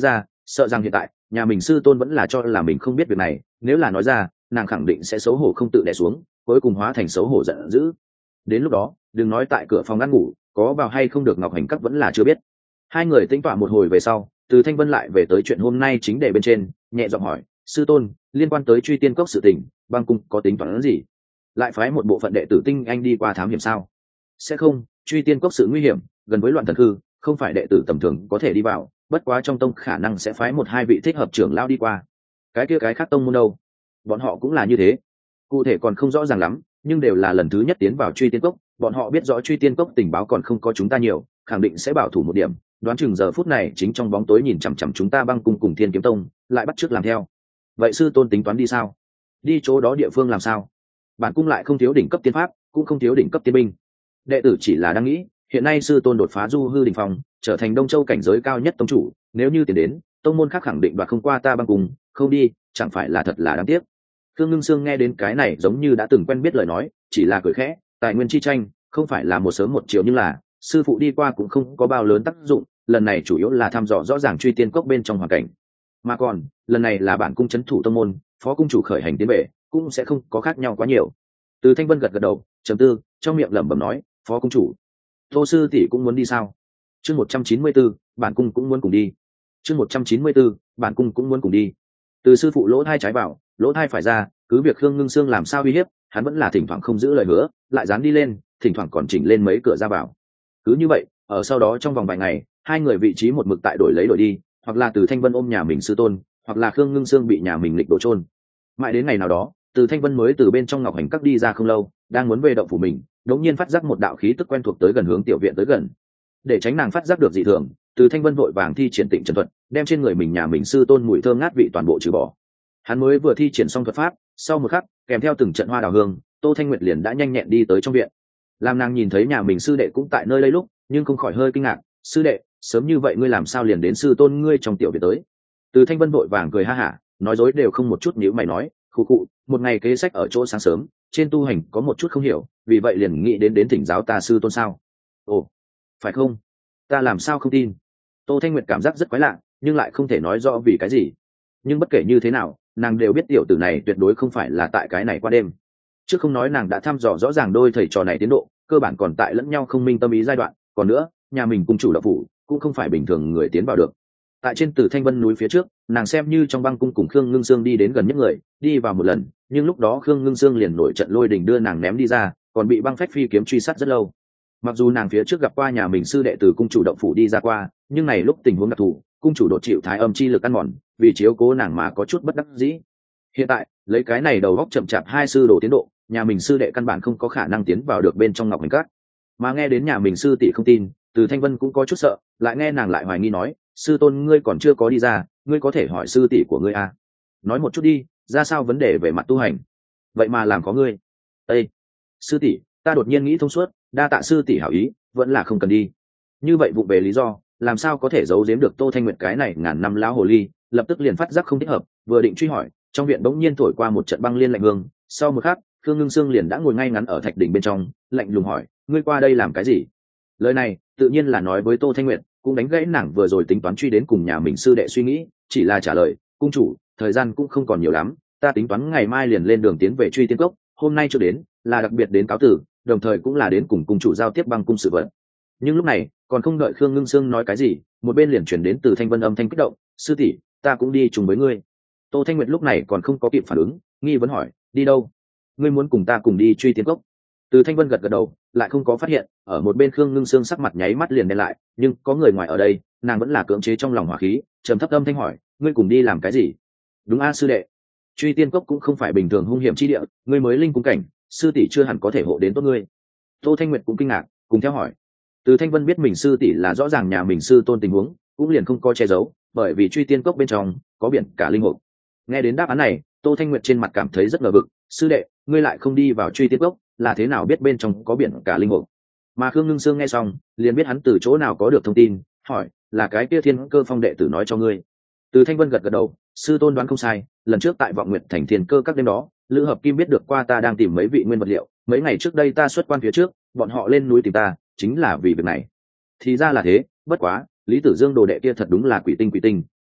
sợ rằng hiện tại nhà mình sư tôn vẫn là cho là mình không biết việc này, nếu là nói ra nàng khẳng định sẽ xấu hổ không tự đè xuống, cuối cùng hóa thành xấu hổ giận dữ. Đến lúc đó đừng nói tại cửa phòng ăn ngủ có vào hay không được, Ngọc Hành Các vẫn là chưa biết. Hai người tính tọa một hồi về sau, Từ Thanh Vân lại về tới chuyện hôm nay chính đề bên trên, nhẹ giọng hỏi: sư tôn, liên quan tới Truy Tiên Cốc sự tình, băng cung có tính toán gì? Lại phái một bộ phận đệ tử tinh anh đi qua thám hiểm sao? Sẽ không, Truy Tiên Cốc sự nguy hiểm gần với loạn thần hư, không phải đệ tử tầm thường có thể đi vào, bất quá trong tông khả năng sẽ phái một hai vị thích hợp trưởng lao đi qua. Cái kia cái khác tông môn đâu? Bọn họ cũng là như thế, cụ thể còn không rõ ràng lắm, nhưng đều là lần thứ nhất tiến vào Truy Tiên Cốc, bọn họ biết rõ Truy Tiên Cốc tình báo còn không có chúng ta nhiều, khẳng định sẽ bảo thủ một điểm, đoán chừng giờ phút này chính trong bóng tối nhìn chằm chằm chúng ta băng cung cùng Thiên Kiếm Tông, lại bắt chước làm theo. Vậy sư tôn tính toán đi sao? Đi chỗ đó địa phương làm sao? Bản cung lại không thiếu đỉnh cấp tiên pháp, cũng không thiếu đỉnh cấp tiên binh. Đệ tử chỉ là đang nghĩ, hiện nay sư tôn đột phá du hư đỉnh phong, trở thành Đông Châu cảnh giới cao nhất tông chủ, nếu như tiền đến, tông môn khác khẳng định đoạt không qua ta băng cung, không đi, chẳng phải là thật là đáng tiếc. Khương Ngưng Sương nghe đến cái này giống như đã từng quen biết lời nói, chỉ là cười khẽ, tài nguyên chi tranh, không phải là một sớm một chiều, nhưng là sư phụ đi qua cũng không có bao lớn tác dụng, lần này chủ yếu là thăm dò rõ ràng Truy Tiên Cốc bên trong hoàn cảnh. Mà còn, lần này là bản cung trấn thủ tông môn, phó cung chủ khởi hành tiến về, cũng sẽ không có khác nhau quá nhiều. Từ Thanh Vân gật gật đầu, trầm tư, trong miệng lẩm bẩm nói: phó cung chủ, Tô sư tỷ cũng muốn đi sao? Chương 194, bản cung cũng muốn cùng đi. Chương 194, bản cung cũng muốn cùng đi. Từ sư phụ lỗ thai trái vào, lỗ thai phải ra, cứ việc Khương Ngưng Sương làm sao uy hiếp, hắn vẫn là thỉnh thoảng không giữ lời hứa, lại dán đi lên, thỉnh thoảng còn chỉnh lên mấy cửa ra vào. Cứ như vậy, ở sau đó trong vòng vài ngày, hai người vị trí một mực tại đổi lấy đổi đi, hoặc là Từ Thanh Vân ôm nhà mình sư tôn, hoặc là Khương Ngưng Sương bị nhà mình lịch đổ chôn. Mãi đến ngày nào đó, Từ Thanh Vân mới từ bên trong Ngọc Hành Các đi ra không lâu, đang muốn về động phủ mình, đột nhiên phát giác một đạo khí tức quen thuộc tới gần hướng tiểu viện tới gần. Để tránh nàng phát giác được dị thường, Từ Thanh Vân vội vàng thi triển Tịnh Trần thuật, đem trên người mình nhà mình sư tôn mùi thơm ngát vị toàn bộ trừ bỏ. Hắn mới vừa thi triển xong thuật pháp, sau một khắc, kèm theo từng trận hoa đào hương, Tô Thanh Nguyệt liền đã nhanh nhẹn đi tới trong viện. Làm nàng nhìn thấy nhà mình sư đệ cũng tại nơi đây lúc, nhưng không khỏi hơi kinh ngạc: sư đệ, sớm như vậy ngươi làm sao liền đến sư tôn ngươi trong tiểu viện tới? Từ Thanh Vân vội vàng cười ha hả, nói dối đều không một chút nhíu mày nói: khụ khụ, một ngày kế sách ở chỗ sáng sớm, trên tu hành có một chút không hiểu, vì vậy liền nghĩ đến thỉnh giáo ta sư tôn sao? Ồ, phải không? Ta làm sao không tin? Tô Thanh Nguyệt cảm giác rất quái lạ, nhưng lại không thể nói rõ vì cái gì. Nhưng bất kể như thế nào, nàng đều biết tiểu tử này tuyệt đối không phải là tại cái này qua đêm. Trước không nói nàng đã thăm dò rõ ràng đôi thầy trò này tiến độ, cơ bản còn tại lẫn nhau không minh tâm ý giai đoạn, còn nữa, nhà mình cung chủ đạo phủ cũng không phải bình thường người tiến vào được. Tại trên Từ Thanh Vân núi phía trước, nàng xem như trong băng cung cùng Khương Ngưng Sương đi đến gần nhất người, đi vào một lần, nhưng lúc đó Khương Ngưng Sương liền nổi trận lôi đình đưa nàng ném đi ra, còn bị băng phách phi kiếm truy sát rất lâu. Mặc dù nàng phía trước gặp qua nhà mình sư đệ từ cung chủ động phủ đi ra qua, nhưng này lúc tình huống đặc thù, cung chủ đột chịu thái âm chi lực ăn mòn, vì chiếu cố nàng mà có chút bất đắc dĩ. Hiện tại lấy cái này đầu góc chậm chạp hai sư đổ tiến độ, nhà mình sư đệ căn bản không có khả năng tiến vào được bên trong Ngọc Hành Các. Mà nghe đến nhà mình sư tỷ không tin, Từ Thanh Vân cũng có chút sợ, lại nghe nàng lại hoài nghi nói: sư tôn ngươi còn chưa có đi ra, ngươi có thể hỏi sư tỷ của ngươi à? Nói một chút đi, ra sao vấn đề về mặt tu hành? Vậy mà làm có ngươi. Ê, sư tỷ, ta đột nhiên nghĩ thông suốt, đa tạ sư tỷ hảo ý, vẫn là không cần đi. Như vậy vụ về lý do, làm sao có thể giấu giếm được Tô Thanh Nguyệt cái này ngàn năm lão hồ ly, lập tức liền phát giác không thích hợp, vừa định truy hỏi, trong viện bỗng nhiên thổi qua một trận băng liên lạnh hương, sau một khắc, Khương Ngưng Sương liền đã ngồi ngay ngắn ở thạch đỉnh bên trong, lạnh lùng hỏi: ngươi qua đây làm cái gì? Lời này tự nhiên là nói với Tô Thanh Nguyệt, cũng đánh gãy nàng vừa rồi tính toán truy đến cùng nhà mình sư đệ suy nghĩ, chỉ là trả lời: cung chủ, thời gian cũng không còn nhiều lắm, ta tính toán ngày mai liền lên đường tiến về Truy Tiên Cốc, hôm nay chưa đến, là đặc biệt đến cáo tử, đồng thời cũng là đến cùng cung chủ giao tiếp băng cung sự vật. Nhưng lúc này, còn không đợi Khương Ngưng Sương nói cái gì, một bên liền chuyển đến từ Thanh Vân âm thanh kích động: sư tỷ, ta cũng đi chung với ngươi. Tô Thanh Nguyệt lúc này còn không có kịp phản ứng, nghi vấn hỏi: đi đâu? Ngươi muốn cùng ta cùng đi Truy Tiên Cốc? Từ Thanh Vân gật gật đầu, lại không có phát hiện, ở một bên Khương Ngưng Sương sắc mặt nháy mắt liền đen lại, nhưng có người ngoài ở đây, nàng vẫn là cưỡng chế trong lòng hỏa khí, trầm thấp âm thanh hỏi: ngươi cùng đi làm cái gì? Đúng a sư đệ, Truy Tiên Cốc cũng không phải bình thường hung hiểm chi địa, ngươi mới linh cung cảnh, sư tỷ chưa hẳn có thể hộ đến tốt ngươi. Tô Thanh Nguyệt cũng kinh ngạc, cùng theo hỏi. Từ Thanh Vân biết mình sư tỷ là rõ ràng nhà mình sư tôn tình huống, cũng liền không có che giấu, bởi vì Truy Tiên Cốc bên trong có biển cả linh hồn. Nghe đến đáp án này, Tô Thanh Nguyệt trên mặt cảm thấy rất ngờ vực, sư đệ, ngươi lại không đi vào Truy Tiên Cốc, là thế nào biết bên trong có biển cả linh hồn? Mà Khương Ngưng Sương nghe xong, liền biết hắn từ chỗ nào có được thông tin, hỏi: là cái kia Thiên Cơ Phong đệ tử nói cho ngươi? Từ Thanh Vân gật gật đầu, sư tôn đoán không sai, lần trước tại Vọng Nguyệt Thành Thiên Cơ các đêm đó, Lữ Hợp Kim biết được qua ta đang tìm mấy vị nguyên vật liệu, mấy ngày trước đây ta xuất quan phía trước, bọn họ lên núi tìm ta, chính là vì việc này. Thì ra là thế, bất quá, Lý Tử Dương đồ đệ kia thật đúng là quỷ tinh,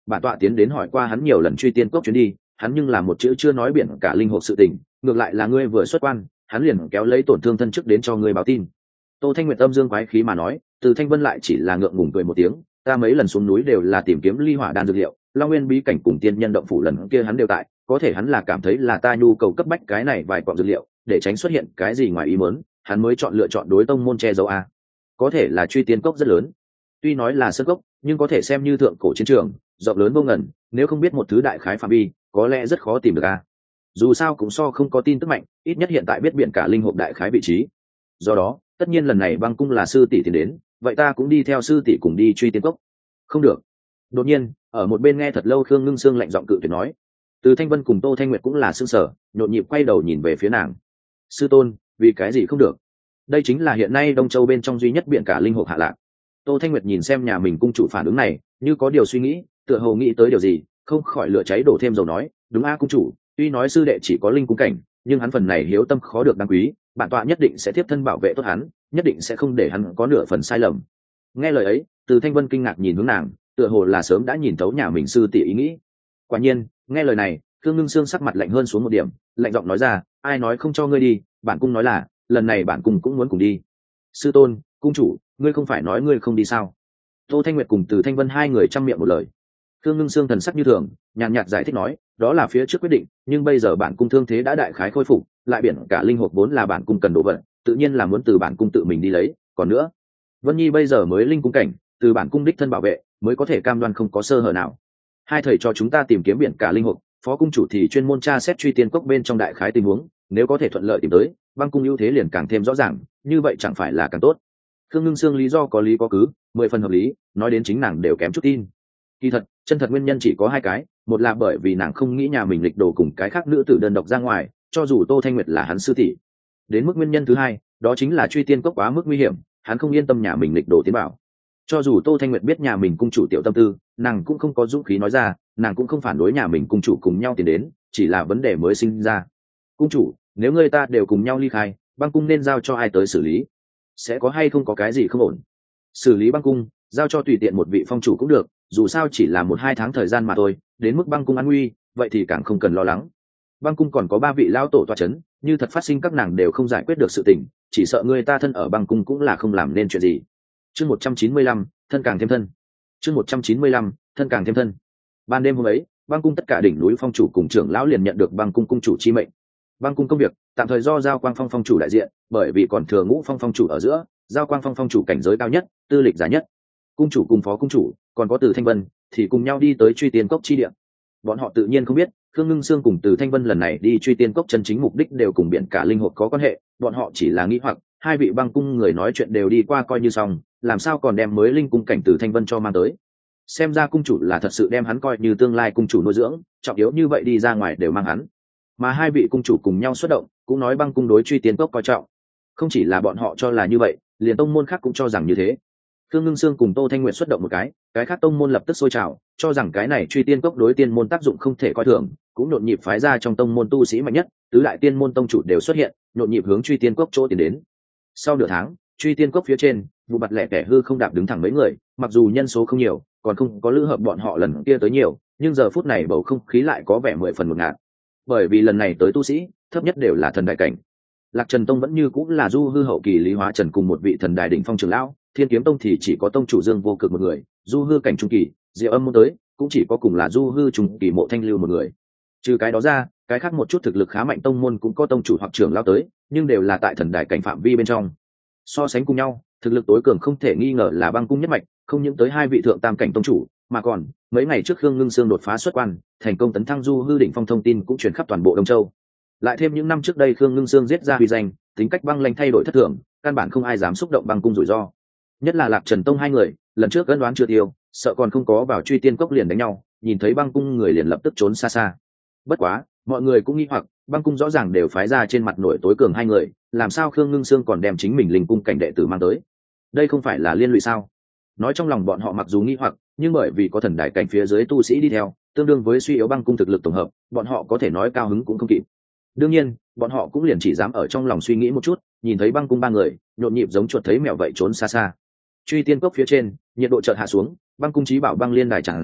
bản tọa tiến đến hỏi qua hắn nhiều lần truy tiên cốc chuyến đi, hắn nhưng là một chữ chưa nói biển cả linh hồn sự tình, ngược lại là ngươi vừa xuất quan, hắn liền kéo lấy tổn thương thân trước đến cho ngươi báo tin. Tô Thanh Nguyệt âm dương quái khí mà nói, Từ Thanh Vân lại chỉ là ngượng ngùng cười một tiếng, ta mấy lần xuống núi đều là tìm kiếm ly hỏa đan dược liệu, Long Nguyên bí cảnh cùng tiên nhân động phủ lần kia hắn đều tại, có thể hắn là cảm thấy là ta nhu cầu cấp bách cái này vài quặng dược liệu, để tránh xuất hiện cái gì ngoài ý muốn, hắn mới lựa chọn đối tông môn che giấu a. Có thể là truy tiên cốc rất lớn, tuy nói là sơn cốc, nhưng có thể xem như thượng cổ chiến trường, rộng lớn vô ngần, nếu không biết một thứ đại khái phạm vi, có lẽ rất khó tìm được a. Dù sao cũng so không có tin tức mạnh, ít nhất hiện tại biết biển cả linh hộp đại khái vị trí. Do đó, tất nhiên lần này băng cung là sư tỷ tiến đến, vậy ta cũng đi theo sư tỷ cùng đi truy tiên cốc. Không được. Đột nhiên, ở một bên nghe thật lâu Khương Ngưng Sương lạnh giọng cự tuyệt nói. Từ Thanh Vân cùng Tô Thanh Nguyệt cũng là sững sờ, nhộn nhịp quay đầu nhìn về phía nàng. Sư tôn, vì cái gì không được? Đây chính là hiện nay Đông Châu bên trong duy nhất biển cả linh hộp hạ lạc. Tô Thanh Nguyệt nhìn xem nhà mình cung chủ phản ứng này, như có điều suy nghĩ, tựa hồ nghĩ tới điều gì, không khỏi lửa cháy đổ thêm dầu nói, đúng a cung chủ, tuy nói sư đệ chỉ có linh cung cảnh, nhưng hắn phần này hiếu tâm khó được đáng quý, bản tọa nhất định sẽ tiếp thân bảo vệ tốt hắn, nhất định sẽ không để hắn có nửa phần sai lầm. Nghe lời ấy, Từ Thanh Vân kinh ngạc nhìn hướng nàng, tựa hồ là sớm đã nhìn thấu nhà mình sư tỷ ý nghĩ. Quả nhiên, nghe lời này, Khương Ngưng Sương sắc mặt lạnh hơn xuống một điểm, lạnh giọng nói ra, ai nói không cho ngươi đi, bản cung nói là, lần này bản cung cũng muốn cùng đi. Sư tôn, cung chủ, ngươi không phải nói ngươi không đi sao? Tô Thanh Nguyệt cùng Từ Thanh Vân hai người trăm miệng một lời. Khương Ngưng Sương thần sắc như thường, nhàn nhạt giải thích nói, đó là phía trước quyết định, nhưng bây giờ bản cung thương thế đã đại khái khôi phục, lại biển cả linh hồn vốn là bản cung cần đồ vật, tự nhiên là muốn từ bản cung tự mình đi lấy. Còn nữa, Vân Nhi bây giờ mới linh cung cảnh, từ bản cung đích thân bảo vệ, mới có thể cam đoan không có sơ hở nào. Hai thầy cho chúng ta tìm kiếm biển cả linh hồn, phó cung chủ thì chuyên môn tra xét truy tiên cốc bên trong đại khái tình huống, nếu có thể thuận lợi tìm tới, băng cung ưu thế liền càng thêm rõ ràng, như vậy chẳng phải là càng tốt. Khương Ngưng Sương lý do có lý có cứ, 10 phần hợp lý, nói đến chính nàng đều kém chút tin. Kỳ thật, chân thật nguyên nhân chỉ có hai cái, một là bởi vì nàng không nghĩ nhà mình lịch đồ cùng cái khác nữ tử đơn độc ra ngoài, cho dù Tô Thanh Nguyệt là hắn sư tỷ. Đến mức nguyên nhân thứ hai, đó chính là truy tiên cốc quá mức nguy hiểm, hắn không yên tâm nhà mình lịch đồ tiến bảo. Cho dù Tô Thanh Nguyệt biết nhà mình cung chủ tiểu tâm tư, nàng cũng không có dũng khí nói ra, nàng cũng không phản đối nhà mình cung chủ cùng nhau tiến đến, chỉ là vấn đề mới sinh ra. Cung chủ, nếu người ta đều cùng nhau ly khai, băng cung nên giao cho ai tới xử lý? Sẽ có hay không có cái gì không ổn? Xử lý băng cung, giao cho tùy tiện một vị phong chủ cũng được, dù sao chỉ là 1-2 tháng thời gian mà thôi, đến mức băng cung an nguy, vậy thì càng không cần lo lắng. Băng cung còn có 3 vị lão tổ tọa chấn, như thật phát sinh các nàng đều không giải quyết được sự tình, chỉ sợ người ta thân ở băng cung cũng là không làm nên chuyện gì. Chương 195, thân càng thêm thân. Chương 195, thân càng thêm thân. Ban đêm hôm ấy, băng cung tất cả đỉnh núi phong chủ cùng trưởng lão liền nhận được băng cung cung chủ chi mệnh. Băng cung công việc tạm thời do Giao Quang Phong phong chủ đại diện, bởi vì còn thừa Ngũ Phong phong chủ ở giữa, Giao Quang Phong phong chủ cảnh giới cao nhất, tư lịch giá nhất. Cung chủ cùng phó cung chủ, còn có Từ Thanh Vân, thì cùng nhau đi tới truy tiên cốc chi địa. Bọn họ tự nhiên không biết, Khương Ngưng Sương cùng Từ Thanh Vân lần này đi truy tiên cốc chân chính mục đích đều cùng biển cả linh hồn có quan hệ, bọn họ chỉ là nghĩ hoặc, hai vị băng cung người nói chuyện đều đi qua coi như xong, làm sao còn đem mới linh cung cảnh Từ Thanh Vân cho mang tới. Xem ra cung chủ là thật sự đem hắn coi như tương lai cung chủ nuôi dưỡng, trọng yếu như vậy đi ra ngoài đều mang hắn. Mà hai vị cung chủ cùng nhau xuất động, cũng nói băng cung đối truy tiên cốc coi trọng. Không chỉ là bọn họ cho là như vậy, liền tông môn khác cũng cho rằng như thế. Khương Ngưng Sương cùng Tô Thanh Nguyệt xuất động một cái khác tông môn lập tức sôi trào, cho rằng cái này truy tiên cốc đối tiên môn tác dụng không thể coi thường, cũng nhộn nhịp phái ra trong tông môn tu sĩ mạnh nhất, tứ đại tiên môn tông chủ đều xuất hiện, nhộn nhịp hướng truy tiên cốc chỗ tiến đến. Sau nửa tháng, truy tiên cốc phía trên, vụ bặt lẻ tẻ hư không đạp đứng thẳng mấy người, mặc dù nhân số không nhiều, còn không có lữ hợp bọn họ lần kia tới nhiều, nhưng giờ phút này bầu không khí lại có vẻ 10 phần 100. Bởi vì lần này tới tu sĩ, thấp nhất đều là thần đại cảnh. Lạc Trần Tông vẫn như cũng là du hư hậu kỳ Lý Hóa Trần cùng một vị thần đại đỉnh phong trưởng lão, Thiên Kiếm Tông thì chỉ có tông chủ Dương Vô Cực một người, du hư cảnh trung kỳ, Diệu Âm môn tới, cũng chỉ có cùng là du hư trung kỳ Mộ Thanh Lưu một người. Trừ cái đó ra, cái khác một chút thực lực khá mạnh tông môn cũng có tông chủ hoặc trưởng lão tới, nhưng đều là tại thần đại cảnh phạm vi bên trong. So sánh cùng nhau, thực lực tối cường không thể nghi ngờ là băng cung nhất mạch, không những tới hai vị thượng tam cảnh tông chủ, mà còn mấy ngày trước Khương Ngưng Sương đột phá xuất quan, thành công tấn thăng du hư đỉnh phong thông tin cũng truyền khắp toàn bộ Đông Châu. Lại thêm những năm trước đây Khương Ngưng Sương giết ra huy danh, tính cách băng lãnh thay đổi thất thường, căn bản không ai dám xúc động băng cung rủi ro. Nhất là Lạc Trần Tông hai người, lần trước ân đoán chưa tiêu, sợ còn không có vào truy tiên cốc liền đánh nhau, nhìn thấy băng cung người liền lập tức trốn xa xa. Bất quá, mọi người cũng nghi hoặc, băng cung rõ ràng đều phái ra trên mặt nổi tối cường hai người, làm sao Khương Ngưng Sương còn đem chính mình linh cung cảnh đệ tử mang tới? Đây không phải là liên lụy sao? Nói trong lòng bọn họ mặc dù nghi hoặc, nhưng bởi vì có thần đại cảnh phía dưới tu sĩ đi theo, tương đương với suy yếu băng cung thực lực tổng hợp, bọn họ có thể nói cao hứng cũng không kịp. Đương nhiên, bọn họ cũng liền chỉ dám ở trong lòng suy nghĩ một chút, nhìn thấy băng cung ba người, nhộn nhịp giống chuột thấy mèo vậy trốn xa xa. Truy tiên cốc phía trên, nhiệt độ chợt hạ xuống, băng cung chí bảo băng liên đài tràn ra,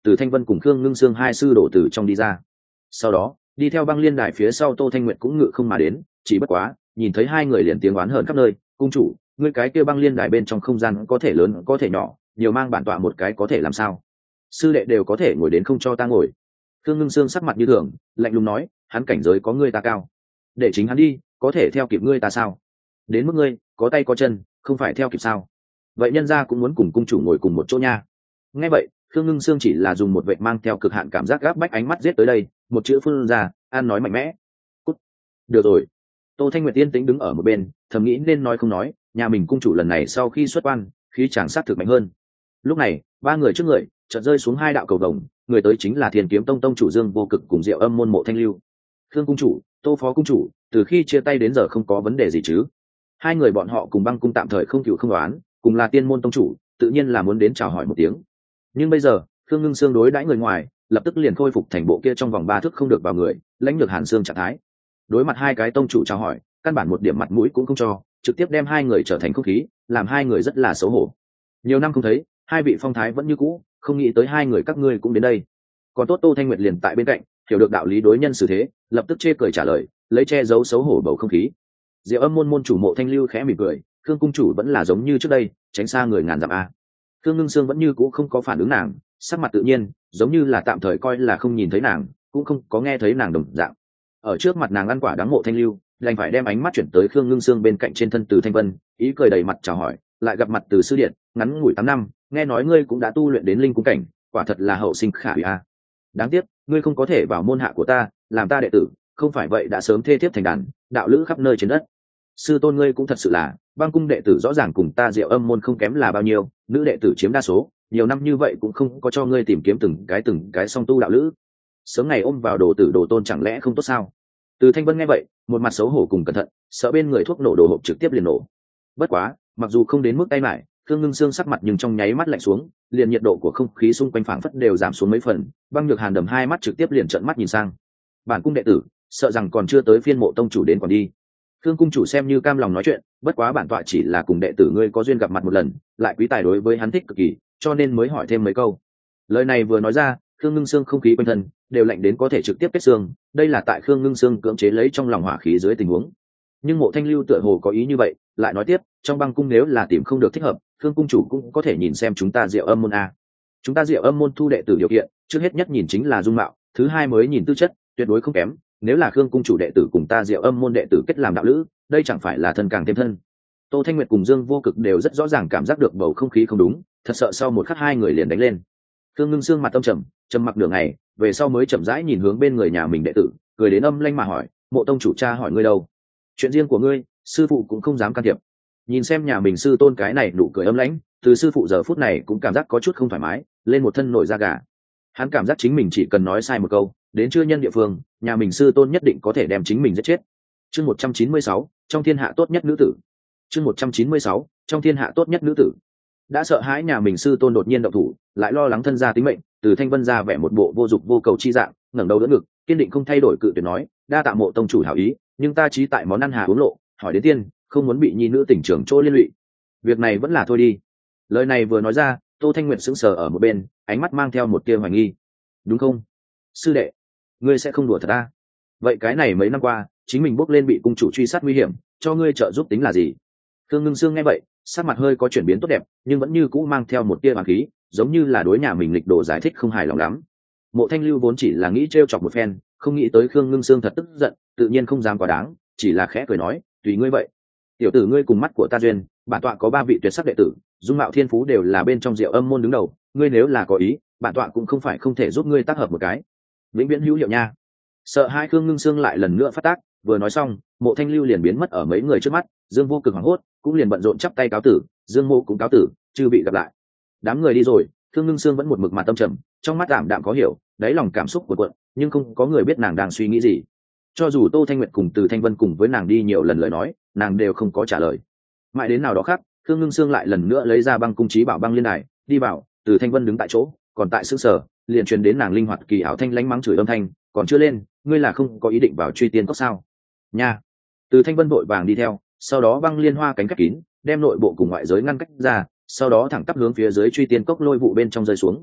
từ thanh vân cùng khương ngưng sương hai sư đổ từ trong đi ra. Sau đó đi theo băng liên đài phía sau Tô Thanh Nguyệt cũng ngự không mà đến, chỉ bất quá nhìn thấy hai người liền tiếng oán hờn khắp nơi. Cung chủ, ngươi cái kia băng liên đài bên trong không gian có thể lớn có thể nhỏ, nhiều mang bản tọa một cái có thể làm sao? Sư đệ đều có thể ngồi đến không cho ta ngồi. Khương Ngưng Sương sắc mặt như thường, lạnh lùng nói, hắn cảnh giới có ngươi ta cao, để chính hắn đi, có thể theo kịp ngươi ta sao? Đến mức ngươi có tay có chân, không phải theo kịp sao? Vậy nhân gia cũng muốn cùng cung chủ ngồi cùng một chỗ nha. Nghe vậy, Khương Ngưng Sương chỉ là dùng một vệ mang theo cực hạn cảm giác gáp bách ánh mắt giết tới đây, một chữ phun ra, an nói mạnh mẽ. Cút. Được rồi. Tô Thanh Nguyệt yên tĩnh đứng ở một bên, thầm nghĩ nên nói không nói, nhà mình cung chủ lần này sau khi xuất quan, khí chàng sát thực mạnh hơn. Lúc này, ba người trước người chợt rơi xuống hai đạo cầu vồng, người tới chính là Thiên Kiếm Tông tông chủ Dương Vô Cực cùng Diệu Âm môn Mộ Thanh Lưu. Khương cung chủ, Tô phó cung chủ, từ khi chia tay đến giờ không có vấn đề gì chứ? Hai người bọn họ cùng Băng cung tạm thời không cựu không đoán, cùng là Tiên môn tông chủ, tự nhiên là muốn đến chào hỏi một tiếng. Nhưng bây giờ, Khương Ngưng Sương đối đãi người ngoài, lập tức liền khôi phục thành bộ kia trong vòng 3 thước không được vào người, lãnh nhược hàn xương trạng thái. Đối mặt hai cái tông chủ chào hỏi, căn bản một điểm mặt mũi cũng không cho, trực tiếp đem hai người trở thành không khí, làm hai người rất là xấu hổ. Nhiều năm không thấy, hai vị phong thái vẫn như cũ, không nghĩ tới hai người các ngươi cũng đến đây. Còn tốt Tô Thanh Nguyệt liền tại bên cạnh, hiểu được đạo lý đối nhân xử thế, lập tức chê cười trả lời, lấy che giấu xấu hổ bầu không khí. Diệu Âm môn môn chủ Mộ Thanh Lưu khẽ mỉm cười, Khương cung chủ vẫn là giống như trước đây, tránh xa người ngàn dặm a. Khương Ngưng Sương vẫn như cũ không có phản ứng nàng, sắc mặt tự nhiên, giống như là tạm thời coi là không nhìn thấy nàng, cũng không có nghe thấy nàng đồng dạng. Ở trước mặt nàng ăn quả đắng Mộ Thanh Lưu, đành phải đem ánh mắt chuyển tới Khương Ngưng Sương bên cạnh trên thân Từ Thanh Vân, ý cười đầy mặt chào hỏi, lại gặp mặt Từ sư điện, ngắn ngủi 8 năm, nghe nói ngươi cũng đã tu luyện đến linh cung cảnh, quả thật là hậu sinh khả úy a. Đáng tiếc, ngươi không có thể vào môn hạ của ta, làm ta đệ tử, không phải vậy đã sớm thê thiếp thành đàn, đạo lữ khắp nơi trên đất. Sư tôn ngươi cũng thật sự là, Băng cung đệ tử rõ ràng cùng ta Diệu Âm môn không kém là bao nhiêu, nữ đệ tử chiếm đa số, nhiều năm như vậy cũng không có cho ngươi tìm kiếm từng cái song tu đạo lữ. Sớm ngày ôm vào đồ tử đồ tôn chẳng lẽ không tốt sao? Từ Thanh Vân nghe vậy, một mặt xấu hổ cùng cẩn thận, sợ bên người thuốc nổ đồ hộp trực tiếp liền nổ. Bất quá, mặc dù không đến mức tay mải, Khương Ngưng Sương sắc mặt nhưng trong nháy mắt lạnh xuống, liền nhiệt độ của không khí xung quanh phảng phất đều giảm xuống mấy phần, Băng Nhược Hàn đầm hai mắt trực tiếp liền trợn mắt nhìn sang. Bản cung đệ tử, sợ rằng còn chưa tới phiên Mộ tông chủ đến còn đi. Khương cung chủ xem như cam lòng nói chuyện, bất quá bản tọa chỉ là cùng đệ tử ngươi có duyên gặp mặt một lần, lại quý tài đối với hắn thích cực kỳ, cho nên mới hỏi thêm mấy câu. Lời này vừa nói ra, Khương Ngưng Sương không khí quanh thân đều lạnh đến có thể trực tiếp kết xương, đây là tại Khương Ngưng Sương cưỡng chế lấy trong lòng hỏa khí dưới tình huống. Nhưng Mộ Thanh Lưu tựa hồ có ý như vậy, lại nói tiếp, trong băng cung nếu là tìm không được thích hợp, Khương cung chủ cũng có thể nhìn xem chúng ta Diệu Âm môn a. Chúng ta Diệu Âm môn thu đệ tử điều kiện, trước hết nhất nhìn chính là dung mạo, thứ hai mới nhìn tư chất, tuyệt đối không kém. Nếu là Khương cung chủ đệ tử cùng ta Diệu Âm môn đệ tử kết làm đạo lữ, đây chẳng phải là thân càng thêm thân. Tô Thanh Nguyệt cùng Dương Vô Cực đều rất rõ ràng cảm giác được bầu không khí không đúng, thật sợ sau một khắc hai người liền đánh lên. Khương Ngưng Sương mặt âm trầm, trầm mặc nửa ngày, về sau mới chậm rãi nhìn hướng bên người nhà mình đệ tử, cười đến âm lanh mà hỏi, Mộ tông chủ cha hỏi ngươi đâu? Chuyện riêng của ngươi, sư phụ cũng không dám can thiệp. Nhìn xem nhà mình sư tôn cái này nụ cười âm lãnh, từ sư phụ giờ phút này cũng cảm giác có chút không thoải mái, lên một thân nổi da gà. Hắn cảm giác chính mình chỉ cần nói sai một câu, đến chưa nhân địa phương, nhà mình sư tôn nhất định có thể đem chính mình giết chết. Chương 196, trong thiên hạ tốt nhất nữ tử. Chương 196, trong thiên hạ tốt nhất nữ tử. Đã sợ hãi nhà mình sư tôn đột nhiên động thủ, lại lo lắng thân gia tính mệnh, Từ Thanh Vân ra vẻ một bộ vô dục vô cầu chi dạng, ngẩng đầu đỡ ngực, kiên định không thay đổi cự tuyệt nói, đa tạ Mộ tông chủ hảo ý, nhưng ta chí tại món ăn hà uống lộ, hỏi đến tiên, không muốn bị nhi nữ tỉnh trưởng chỗ liên lụy. Việc này vẫn là thôi đi. Lời này vừa nói ra, Tô Thanh Nguyệt sững sờ ở một bên, ánh mắt mang theo một tia hoài nghi. Đúng không? Sư đệ, ngươi sẽ không đùa thật à? Vậy cái này mấy năm qua, chính mình bước lên bị cung chủ truy sát nguy hiểm, cho ngươi trợ giúp tính là gì? Khương Ngưng Sương nghe vậy, sắc mặt hơi có chuyển biến tốt đẹp, nhưng vẫn như cũ mang theo một tia oán khí, giống như là đối nhà mình lịch đồ giải thích không hài lòng lắm. Mộ Thanh Lưu vốn chỉ là nghĩ trêu chọc một phen, không nghĩ tới Khương Ngưng Sương thật tức giận, tự nhiên không dám quá đáng, chỉ là khẽ cười nói, tùy ngươi vậy. Tiểu tử ngươi cùng mắt của ta duyên, bản tọa có 3 vị tuyệt sắc đệ tử, dung mạo thiên phú đều là bên trong Diệu Âm môn đứng đầu, ngươi nếu là có ý, bản tọa cũng không phải không thể giúp ngươi tác hợp một cái. Vĩnh viễn hữu hiệu nha. Sợ hai Khương Ngưng Sương lại lần nữa phát tác, vừa nói xong, Mộ Thanh Lưu liền biến mất ở mấy người trước mắt, Dương Vô Cực hoảng hốt, cũng liền bận rộn chắp tay cáo tử, Dương Mộ cũng cáo tử, chư vị gặp lại. Đám người đi rồi, Khương Ngưng Sương vẫn một mực mặt tâm trầm, trong mắt ảm đạm có hiểu, đáy lòng cảm xúc cuộn cuộn, nhưng không có người biết nàng đang suy nghĩ gì. Cho dù Tô Thanh Nguyệt cùng Từ Thanh Vân cùng với nàng đi nhiều lần lời nói, nàng đều không có trả lời. Mãi đến nào đó khác, Khương Ngưng Sương lại lần nữa lấy ra băng cung trí bảo băng liên đài, đi vào, Từ Thanh Vân đứng tại chỗ, còn tại sững sờ, liền truyền đến nàng linh hoạt kỳ ảo thanh lãnh mắng chửi âm thanh, còn chưa lên, ngươi là không có ý định vào truy tiên cốc sao? Nha. Từ Thanh Vân vội vàng đi theo, sau đó băng liên hoa cánh khép kín, đem nội bộ cùng ngoại giới ngăn cách ra, sau đó thẳng tắp hướng phía dưới truy tiên cốc lôi vụ bên trong rơi xuống.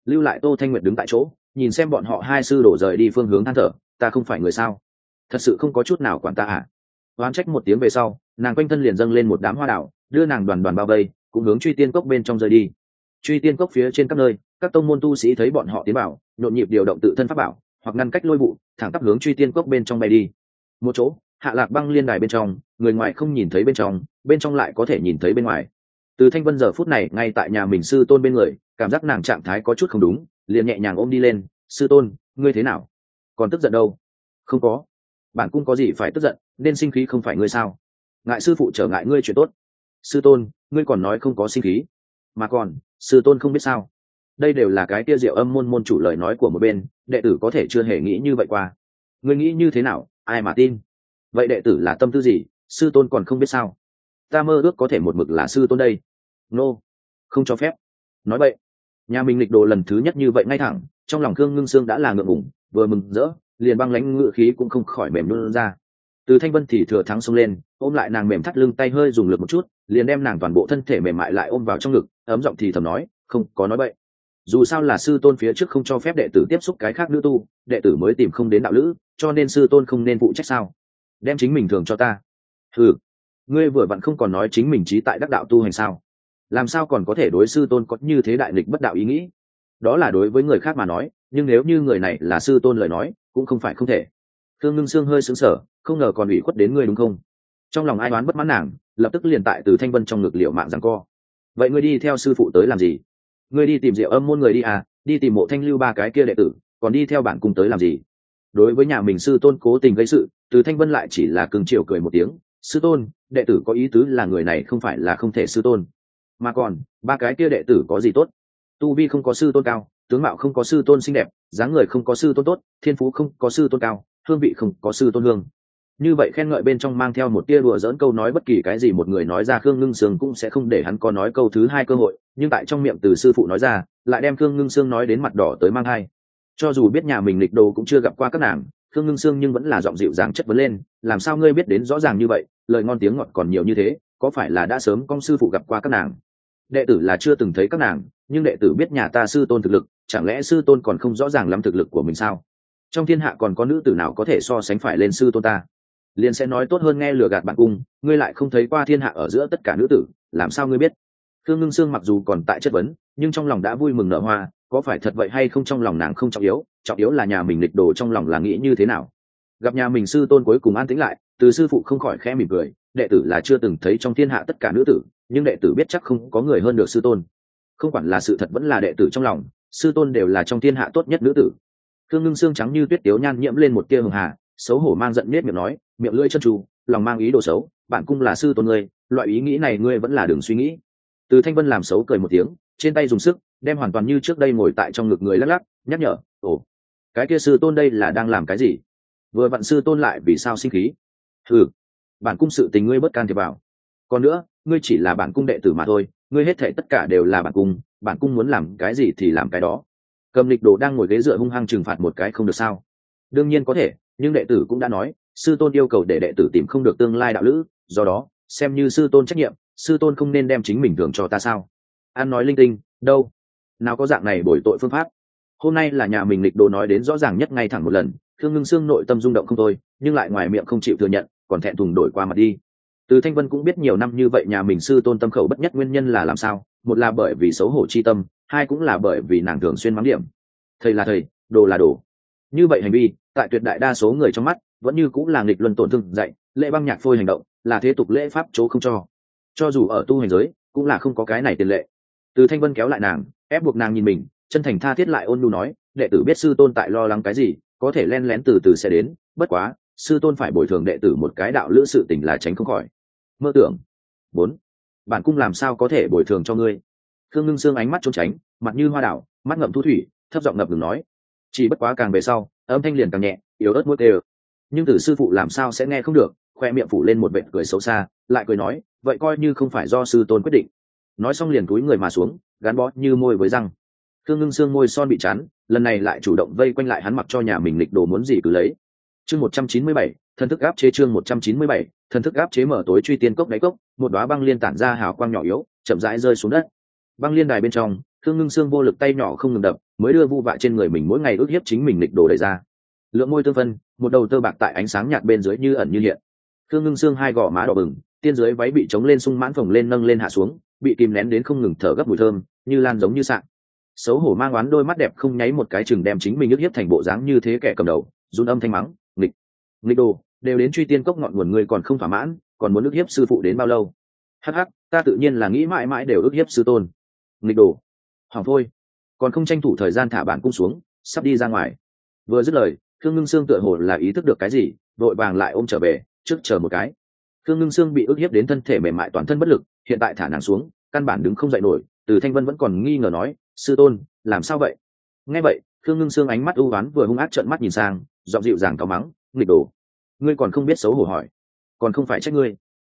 lưu lại Tô Thanh Nguyệt đứng tại chỗ nhìn xem bọn họ hai sư đổ rời đi phương hướng than thở, ta không phải người sao, thật sự không có chút nào quản ta à. Oán trách một tiếng về sau, nàng quanh thân liền dâng lên một đám hoa đảo, đưa nàng đoàn đoàn bao vây, cũng hướng truy tiên cốc bên trong rơi đi. Truy tiên cốc phía trên các nơi, các tông môn tu sĩ thấy bọn họ tiến vào, nhộn nhịp điều động tự thân pháp bảo hoặc ngăn cách lôi vụ, thẳng tắp hướng truy tiên cốc bên trong bay đi. Một chỗ Hạ Lạc Băng liên đài bên trong, người ngoài không nhìn thấy bên trong lại có thể nhìn thấy bên ngoài. Từ Thanh Vân giờ phút này ngay tại nhà mình sư tôn bên người, cảm giác nàng trạng thái có chút không đúng, liền nhẹ nhàng ôm đi lên. Sư tôn, ngươi thế nào? Còn tức giận đâu? Không có, bản cung có gì phải tức giận, nên sinh khí không phải ngươi sao? Ngại sư phụ trở ngại ngươi chuyện tốt. Sư tôn, ngươi còn nói không có sinh khí, mà còn sư tôn không biết sao? Đây đều là cái tia Diệu Âm môn môn chủ lời nói của một bên, đệ tử có thể chưa hề nghĩ như vậy qua. Ngươi nghĩ như thế nào, ai mà tin? Vậy đệ tử là tâm tư gì, sư tôn còn không biết sao? Ta mơ ước có thể một mực là sư tôn đây. Nô, không cho phép. Nói vậy, nhà mình lịch đồ lần thứ nhất như vậy ngay thẳng, trong lòng Khương Ngưng Sương đã là ngượng ngùng, vừa mừng rỡ, liền băng lãnh ngựa khí cũng không khỏi mềm luôn ra. Từ Thanh Vân thì thừa thắng xông lên, ôm lại nàng mềm thắt lưng, tay hơi dùng lực một chút, liền đem nàng toàn bộ thân thể mềm mại lại ôm vào trong ngực, ấm giọng thì thầm nói, không có nói bậy. Dù sao là sư tôn phía trước không cho phép đệ tử tiếp xúc cái khác nữ tu, đệ tử mới tìm không đến đạo lữ, cho nên sư tôn không nên phụ trách sao? Đem chính mình thường cho ta. Ừ, ngươi vừa vặn không còn nói chính mình trí tại đắc đạo tu hành sao? Làm sao còn có thể đối sư tôn có như thế đại nghịch bất đạo ý nghĩ? Đó là đối với người khác mà nói, nhưng nếu như người này là sư tôn lời nói, cũng không phải không thể. Thương Ngưng Sương hơi sững sờ, không ngờ còn ủy khuất đến ngươi đúng không? Trong lòng ai đoán bất mãn nàng, lập tức liền tại Từ Thanh Vân trong ngực liệu mạng giằng co. Vậy ngươi đi theo sư phụ tới làm gì? Ngươi đi tìm Diệu Âm môn người đi à? Đi tìm Mộ Thanh Lưu ba cái kia đệ tử, còn đi theo bản cung tới làm gì? Đối với nhà mình sư tôn cố tình gây sự, Từ Thanh Vân lại chỉ là cưng chiều cười một tiếng. Sư tôn, đệ tử có ý tứ là người này không phải là không thể sư tôn, mà còn ba cái kia đệ tử có gì tốt? Tu vi không có sư tôn cao, tướng mạo không có sư tôn xinh đẹp, dáng người không có sư tôn tốt, thiên phú không có sư tôn cao, hương vị không có sư tôn hương. Như vậy khen ngợi bên trong mang theo một tia đùa dỡn câu nói, bất kỳ cái gì một người nói ra Khương Ngưng Sương cũng sẽ không để hắn có nói câu thứ hai cơ hội, nhưng tại trong miệng từ sư phụ nói ra, lại đem Khương Ngưng Sương nói đến mặt đỏ tới mang hai. Cho dù biết nhà mình lịch đồ cũng chưa gặp qua các nàng, Khương Ngưng Sương nhưng vẫn là giọng dịu dàng chất vấn lên, làm sao ngươi biết đến rõ ràng như vậy, lời ngon tiếng ngọt còn nhiều như thế, có phải là đã sớm con sư phụ gặp qua các nàng? Đệ tử là chưa từng thấy các nàng, nhưng đệ tử biết nhà ta sư tôn thực lực, chẳng lẽ sư tôn còn không rõ ràng lắm thực lực của mình sao? Trong thiên hạ còn có nữ tử nào có thể so sánh phải lên sư tôn ta? Liền sẽ nói tốt hơn nghe lừa gạt bạn cung, ngươi lại không thấy qua thiên hạ ở giữa tất cả nữ tử, làm sao ngươi biết? Khương Ngưng Sương mặc dù còn tại chất vấn, nhưng trong lòng đã vui mừng nở hoa, có phải thật vậy hay không trong lòng nàng không trọng yếu là nhà mình lịch đồ trong lòng là nghĩ như thế nào. Gặp nhà mình sư tôn cuối cùng an tĩnh lại, từ sư phụ không khỏi khẽ mỉm cười, đệ tử là chưa từng thấy trong thiên hạ tất cả nữ tử, nhưng đệ tử biết chắc không có người hơn được sư tôn. Không quản là sự thật vẫn là đệ tử trong lòng, sư tôn đều là trong thiên hạ tốt nhất nữ tử. Khương Ngưng Sương trắng như tuyết tiếu nhan nhiễm lên một tia hường hà, xấu hổ mang giận nết miệng nói, miệng lưỡi chân tru, lòng mang ý đồ xấu, bản cung là sư tôn ngươi, loại ý nghĩ này ngươi vẫn là đừng suy nghĩ. Từ Thanh Vân làm xấu cười một tiếng, trên tay dùng sức đem hoàn toàn như trước đây ngồi tại trong ngực người lắc lắc, nhắc nhở, ồ, cái kia sư tôn đây là đang làm cái gì? Vừa vặn sư tôn lại vì sao sinh khí? Ừ, bản cung sự tình ngươi bất can thiệp vào. Còn nữa, ngươi chỉ là bản cung đệ tử mà thôi, ngươi hết thảy tất cả đều là bản cung muốn làm cái gì thì làm cái đó. Cầm lịch đồ đang ngồi ghế dựa hung hăng trừng phạt một cái không được sao? Đương nhiên có thể, nhưng đệ tử cũng đã nói, sư tôn yêu cầu để đệ tử tìm không được tương lai đạo lữ, do đó xem như sư tôn trách nhiệm, sư tôn không nên đem chính mình thưởng cho ta sao? An nói linh tinh, đâu? Nào có dạng này bồi tội phương pháp? Hôm nay là nhà mình lịch đồ nói đến rõ ràng nhất ngay thẳng một lần, Khương Ngưng Sương nội tâm rung động không thôi, nhưng lại ngoài miệng không chịu thừa nhận, còn thẹn thùng đổi qua mặt đi. Từ Thanh Vân cũng biết nhiều năm như vậy nhà mình sư tôn tâm khẩu bất nhất nguyên nhân là làm sao, một là bởi vì xấu hổ chi tâm, hai cũng là bởi vì nàng thường xuyên mắng điểm. Thầy là thầy, đồ là đồ. Như vậy hành vi, tại tuyệt đại đa số người trong mắt, vẫn như cũng là nghịch luân tổn thương dạy, lễ băng nhạc phôi hành động, là thế tục lễ pháp chỗ không cho. Cho dù ở tu hành giới, cũng là không có cái này tiền lệ. Từ Thanh Vân kéo lại nàng, ép buộc nàng nhìn mình, chân thành tha thiết lại ôn nhu nói, đệ tử biết sư tôn tại lo lắng cái gì, có thể len lén từ từ sẽ đến, bất quá sư tôn phải bồi thường đệ tử một cái đạo lữ sự tình là tránh không khỏi. Mơ tưởng. 4. Bản cung làm sao có thể bồi thường cho ngươi? Khương Ngưng Sương ánh mắt trốn tránh, mặt như hoa đảo, mắt ngậm thu thủy, thấp giọng ngập ngừng nói, chỉ bất quá càng về sau, âm thanh liền càng nhẹ, yếu ớt muốt đều. Nhưng từ sư phụ làm sao sẽ nghe không được, khoe miệng phủ lên một vệt cười xấu xa, lại cười nói, vậy coi như không phải do sư tôn quyết định. Nói xong liền cúi người mà xuống, gắn bó như môi với răng. Khương Ngưng Sương môi son bị chán, lần này lại chủ động vây quanh lại hắn, mặc cho nhà mình lịch đồ muốn gì cứ lấy. Chương 197, thần thức áp chế. Chương 197, thần thức áp chế. Mở tối truy tiên cốc đáy cốc, một đóa băng liên tản ra hào quang nhỏ yếu, chậm rãi rơi xuống đất. Băng liên đài bên trong, Khương Ngưng Sương vô lực tay nhỏ không ngừng đập, mới đưa vu vạ trên người mình mỗi ngày ức hiếp chính mình nghịch đồ đẩy ra. Lượng môi tương phân, một đầu tơ bạc tại ánh sáng nhạt bên dưới như ẩn như hiện. Khương Ngưng Sương hai gò má đỏ bừng, tiên dưới váy bị chống lên sung mãn phồng lên nâng lên hạ xuống, bị kìm nén đến không ngừng thở gấp mùi thơm, như lan giống như sạng. Xấu hổ mang oán đôi mắt đẹp không nháy một cái chừng đem chính mình ức hiếp thành bộ dáng như thế kẻ cầm đầu, run âm thanh mắng, nghịch đồ, đều đến truy tiên cốc ngọn nguồn ngươi còn không thỏa mãn, còn muốn ức hiếp sư phụ đến bao lâu? Hắc hắc, ta tự nhiên là nghĩ mãi mãi đều ức hiếp sư tôn. Nghịch đồ, hỏng thôi, còn không tranh thủ thời gian thả bản cung xuống, sắp đi ra ngoài. Vừa dứt lời, Khương Ngưng Sương tựa hồ là ý thức được cái gì, vội vàng lại ôm trở về, trước chờ một cái. Khương Ngưng Sương bị ức hiếp đến thân thể mềm mại toàn thân bất lực, hiện tại thả nàng xuống, căn bản đứng không dậy nổi. Từ Thanh Vân vẫn còn nghi ngờ nói, sư tôn, làm sao vậy? Nghe vậy, Khương Ngưng Sương ánh mắt u ám vừa hung ác trợn mắt nhìn sang, giọng dịu dàng cáu mắng, nghịch đồ, ngươi còn không biết xấu hổ hỏi, còn không phải trách ngươi.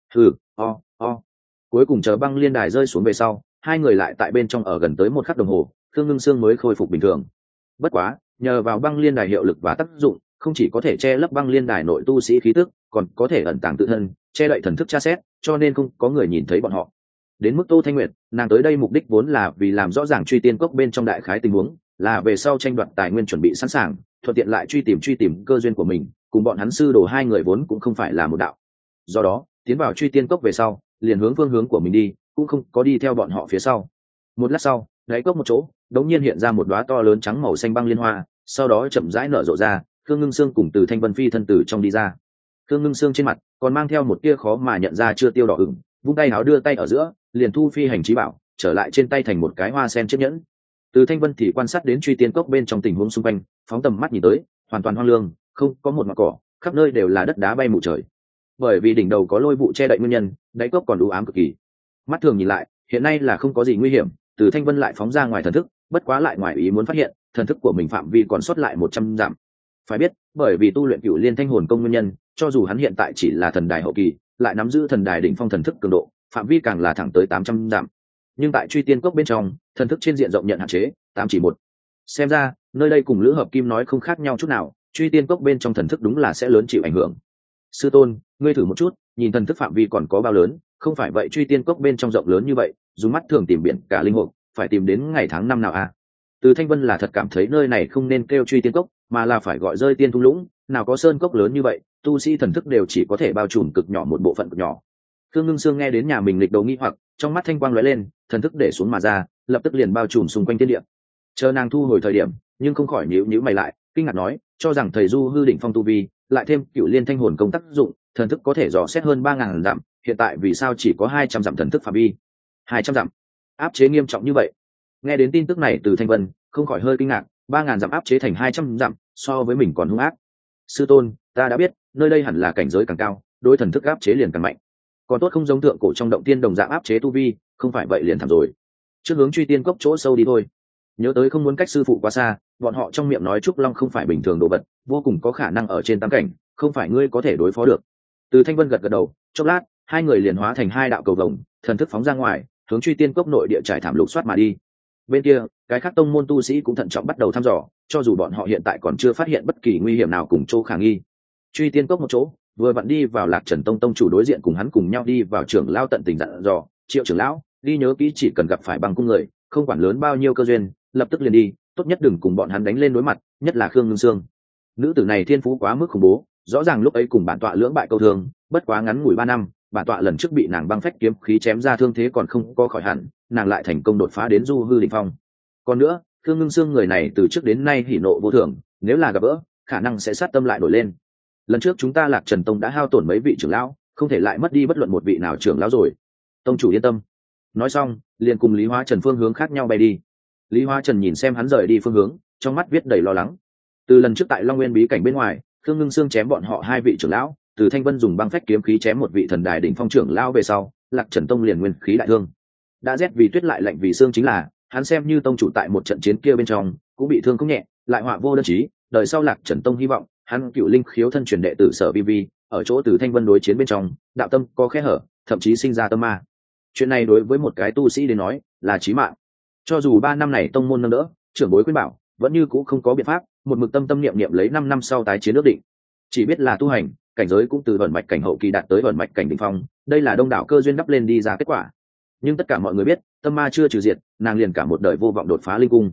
Cuối cùng chờ băng liên đài rơi xuống về sau, hai người lại tại bên trong ở gần tới 1 khắc đồng hồ, Khương Ngưng Sương mới khôi phục bình thường. Bất quá, nhờ vào băng liên đài hiệu lực và tác dụng, không chỉ có thể che lấp băng liên đài nội tu sĩ khí tức, còn có thể ẩn tàng tự thân, che đậy thần thức tra xét, cho nên không có người nhìn thấy bọn họ. Đến mức Tô Thanh Nguyệt, nàng tới đây mục đích vốn là vì làm rõ ràng truy tiên cốc bên trong đại khái tình huống, là về sau tranh đoạt tài nguyên chuẩn bị sẵn sàng, thuận tiện lại truy tìm cơ duyên của mình, cùng bọn hắn sư đồ hai người vốn cũng không phải là một đạo. Do đó, tiến vào truy tiên cốc về sau, liền hướng phương hướng của mình đi, cũng không có đi theo bọn họ phía sau. Một lát sau, đáy cốc một chỗ, đống nhiên hiện ra một đóa to lớn trắng màu xanh băng liên hoa, sau đó chậm rãi nở rộ ra, Khương Ngưng Sương cùng Từ Thanh Vân phi thân từ trong đi ra. Khương Ngưng Sương trên mặt còn mang theo một tia khó mà nhận ra chưa tiêu đỏ ửng, vung tay áo đưa tay ở giữa, liền thu phi hành chí bảo, trở lại trên tay thành một cái hoa sen chiếc nhẫn. Từ Thanh Vân thì quan sát đến truy tiên cốc bên trong tình huống xung quanh, phóng tầm mắt nhìn tới, hoàn toàn hoang lương, không có một mảng cỏ, khắp nơi đều là đất đá bay mù trời. Bởi vì đỉnh đầu có lôi vụ che đậy nguyên nhân, đáy cốc còn u ám cực kỳ. Mắt thường nhìn lại, hiện nay là không có gì nguy hiểm. Từ Thanh Vân lại phóng ra ngoài thần thức, bất quá lại ngoài ý muốn phát hiện, thần thức của mình phạm vi còn sót lại 100 dặm. Phải biết, bởi vì tu luyện Cửu Liên Thanh Hồn Công nguyên nhân, cho dù hắn hiện tại chỉ là thần đài hậu kỳ, lại nắm giữ thần đài đỉnh phong thần thức cường độ, phạm vi càng là thẳng tới 800 dặm. Nhưng tại truy tiên cốc bên trong, thần thức trên diện rộng nhận hạn chế, 8 chỉ 1. Xem ra, nơi đây cùng Lữ Hợp Kim nói không khác nhau chút nào, truy tiên cốc bên trong thần thức đúng là sẽ lớn chịu ảnh hưởng. Sư tôn, ngươi thử một chút, nhìn thần thức phạm vi còn có bao lớn, không phải vậy truy tiên cốc bên trong rộng lớn như vậy, dùng mắt thường tìm biển cả linh hồn, phải tìm đến ngày tháng năm nào à? Từ Thanh Vân là thật cảm thấy nơi này không nên kêu truy tiên cốc, mà là phải gọi rơi tiên thung lũng, nào có sơn cốc lớn như vậy, tu sĩ thần thức đều chỉ có thể bao trùm cực nhỏ một bộ phận cực nhỏ. Khương Ngưng Sương nghe đến nhà mình lịch đầu nghi hoặc, trong mắt thanh quang lóe lên, thần thức để xuống mà ra, lập tức liền bao trùm xung quanh thiên địa. Chờ nàng thu hồi thời điểm, nhưng không khỏi nhíu mày lại, kinh ngạc nói, cho rằng thầy Du hư đỉnh phong tu vi, lại thêm Cửu Liên Thanh Hồn Công tác dụng, thần thức có thể dò xét hơn 3000 dặm, hiện tại vì sao chỉ có 200 dặm thần thức phạm vi? 200 dặm? Áp chế nghiêm trọng như vậy. Nghe đến tin tức này từ Thanh Vân, không khỏi hơi kinh ngạc, 3000 dặm áp chế thành 200 dặm, so với mình còn hung ác. Sư tôn, ta đã biết, nơi đây hẳn là cảnh giới càng cao, đối thần thức áp chế liền càng mạnh. Còn tốt không giống thượng cổ trong động tiên đồng dạng áp chế tu vi, không phải vậy liền thảm rồi. Trước hướng truy tiên cốc chỗ sâu đi thôi. Nhớ tới không muốn cách sư phụ quá xa, bọn họ trong miệng nói trúc long không phải bình thường đồ vật, vô cùng có khả năng ở trên tam cảnh, không phải ngươi có thể đối phó được. Từ Thanh Vân gật đầu, chốc lát, hai người liền hóa thành hai đạo cầu vồng, thần thức phóng ra ngoài, hướng truy tiên cốc nội địa trải thảm lục soát mà đi. Bên kia, cái khác tông môn tu sĩ cũng thận trọng bắt đầu thăm dò, cho dù bọn họ hiện tại còn chưa phát hiện bất kỳ nguy hiểm nào cùng chỗ khả nghi. Truy tiên cốc một chỗ, vừa vặn đi vào Lạc Trần Tông tông chủ đối diện cùng hắn cùng nhau đi vào trưởng lão tận tình dặn dò, Triệu trưởng lão, đi nhớ kỹ chỉ cần gặp phải bằng cung người, không quản lớn bao nhiêu cơ duyên, lập tức liền đi, tốt nhất đừng cùng bọn hắn đánh lên đối mặt, nhất là Khương Ngưng Sương. Nữ tử này thiên phú quá mức khủng bố, rõ ràng lúc ấy cùng bản tọa lưỡng bại câu thương, bất quá ngắn ngủi 3 năm, bản tọa lần trước bị nàng băng phách kiếm khí chém ra thương thế còn không có khỏi hẳn, nàng lại thành công đột phá đến Du hư đỉnh phong. Còn nữa, Khương Ngưng Sương người này từ trước đến nay hỉ nộ vô thường, nếu là gặp gỡ, khả năng sẽ sát tâm lại nổi lên. Lần trước chúng ta Lạc Trần Tông đã hao tổn mấy vị trưởng lão, không thể lại mất đi bất luận một vị nào trưởng lão rồi. Tông chủ yên tâm. Nói xong, liền cùng Lý Hóa Trần phương hướng khác nhau bay đi. Lý Hóa Trần nhìn xem hắn rời đi phương hướng, trong mắt viết đầy lo lắng. Từ lần trước tại Long Nguyên bí cảnh bên ngoài, Khương Ngưng Sương chém bọn họ 2 vị trưởng lão, từ Thanh Vân dùng băng phách kiếm khí chém một vị thần đài đỉnh phong trưởng lão về sau, Lạc Trần Tông liền nguyên khí đại thương. Đã rét vì tuyết lại lạnh vì xương chính là, hắn xem như tông chủ tại một trận chiến kia bên trong, cũng bị thương không nhẹ, lại họa vô đơn chí, đời sau Lạc Trần Tông hy vọng, hắn Cựu Linh khiếu thân truyền đệ tử Sở Vi Vi, ở chỗ từ Thanh Vân đối chiến bên trong, đạo tâm có khe hở, thậm chí sinh ra tâm ma. Chuyện này đối với một cái tu sĩ đến nói, là chí mạng. Cho dù 3 năm này tông môn nâng đỡ, trưởng bối khuyên bảo, vẫn như cũ không có biện pháp, một mực tâm niệm niệm lấy 5 năm sau tái chiến ước định. Chỉ biết là tu hành, cảnh giới cũng từ vận mạch cảnh hậu kỳ đạt tới vận mạch cảnh đỉnh phong, đây là đông đảo cơ duyên đắp lên đi ra kết quả. Nhưng tất cả mọi người biết, tâm ma chưa trừ diệt, nàng liền cả một đời vô vọng đột phá linh cung.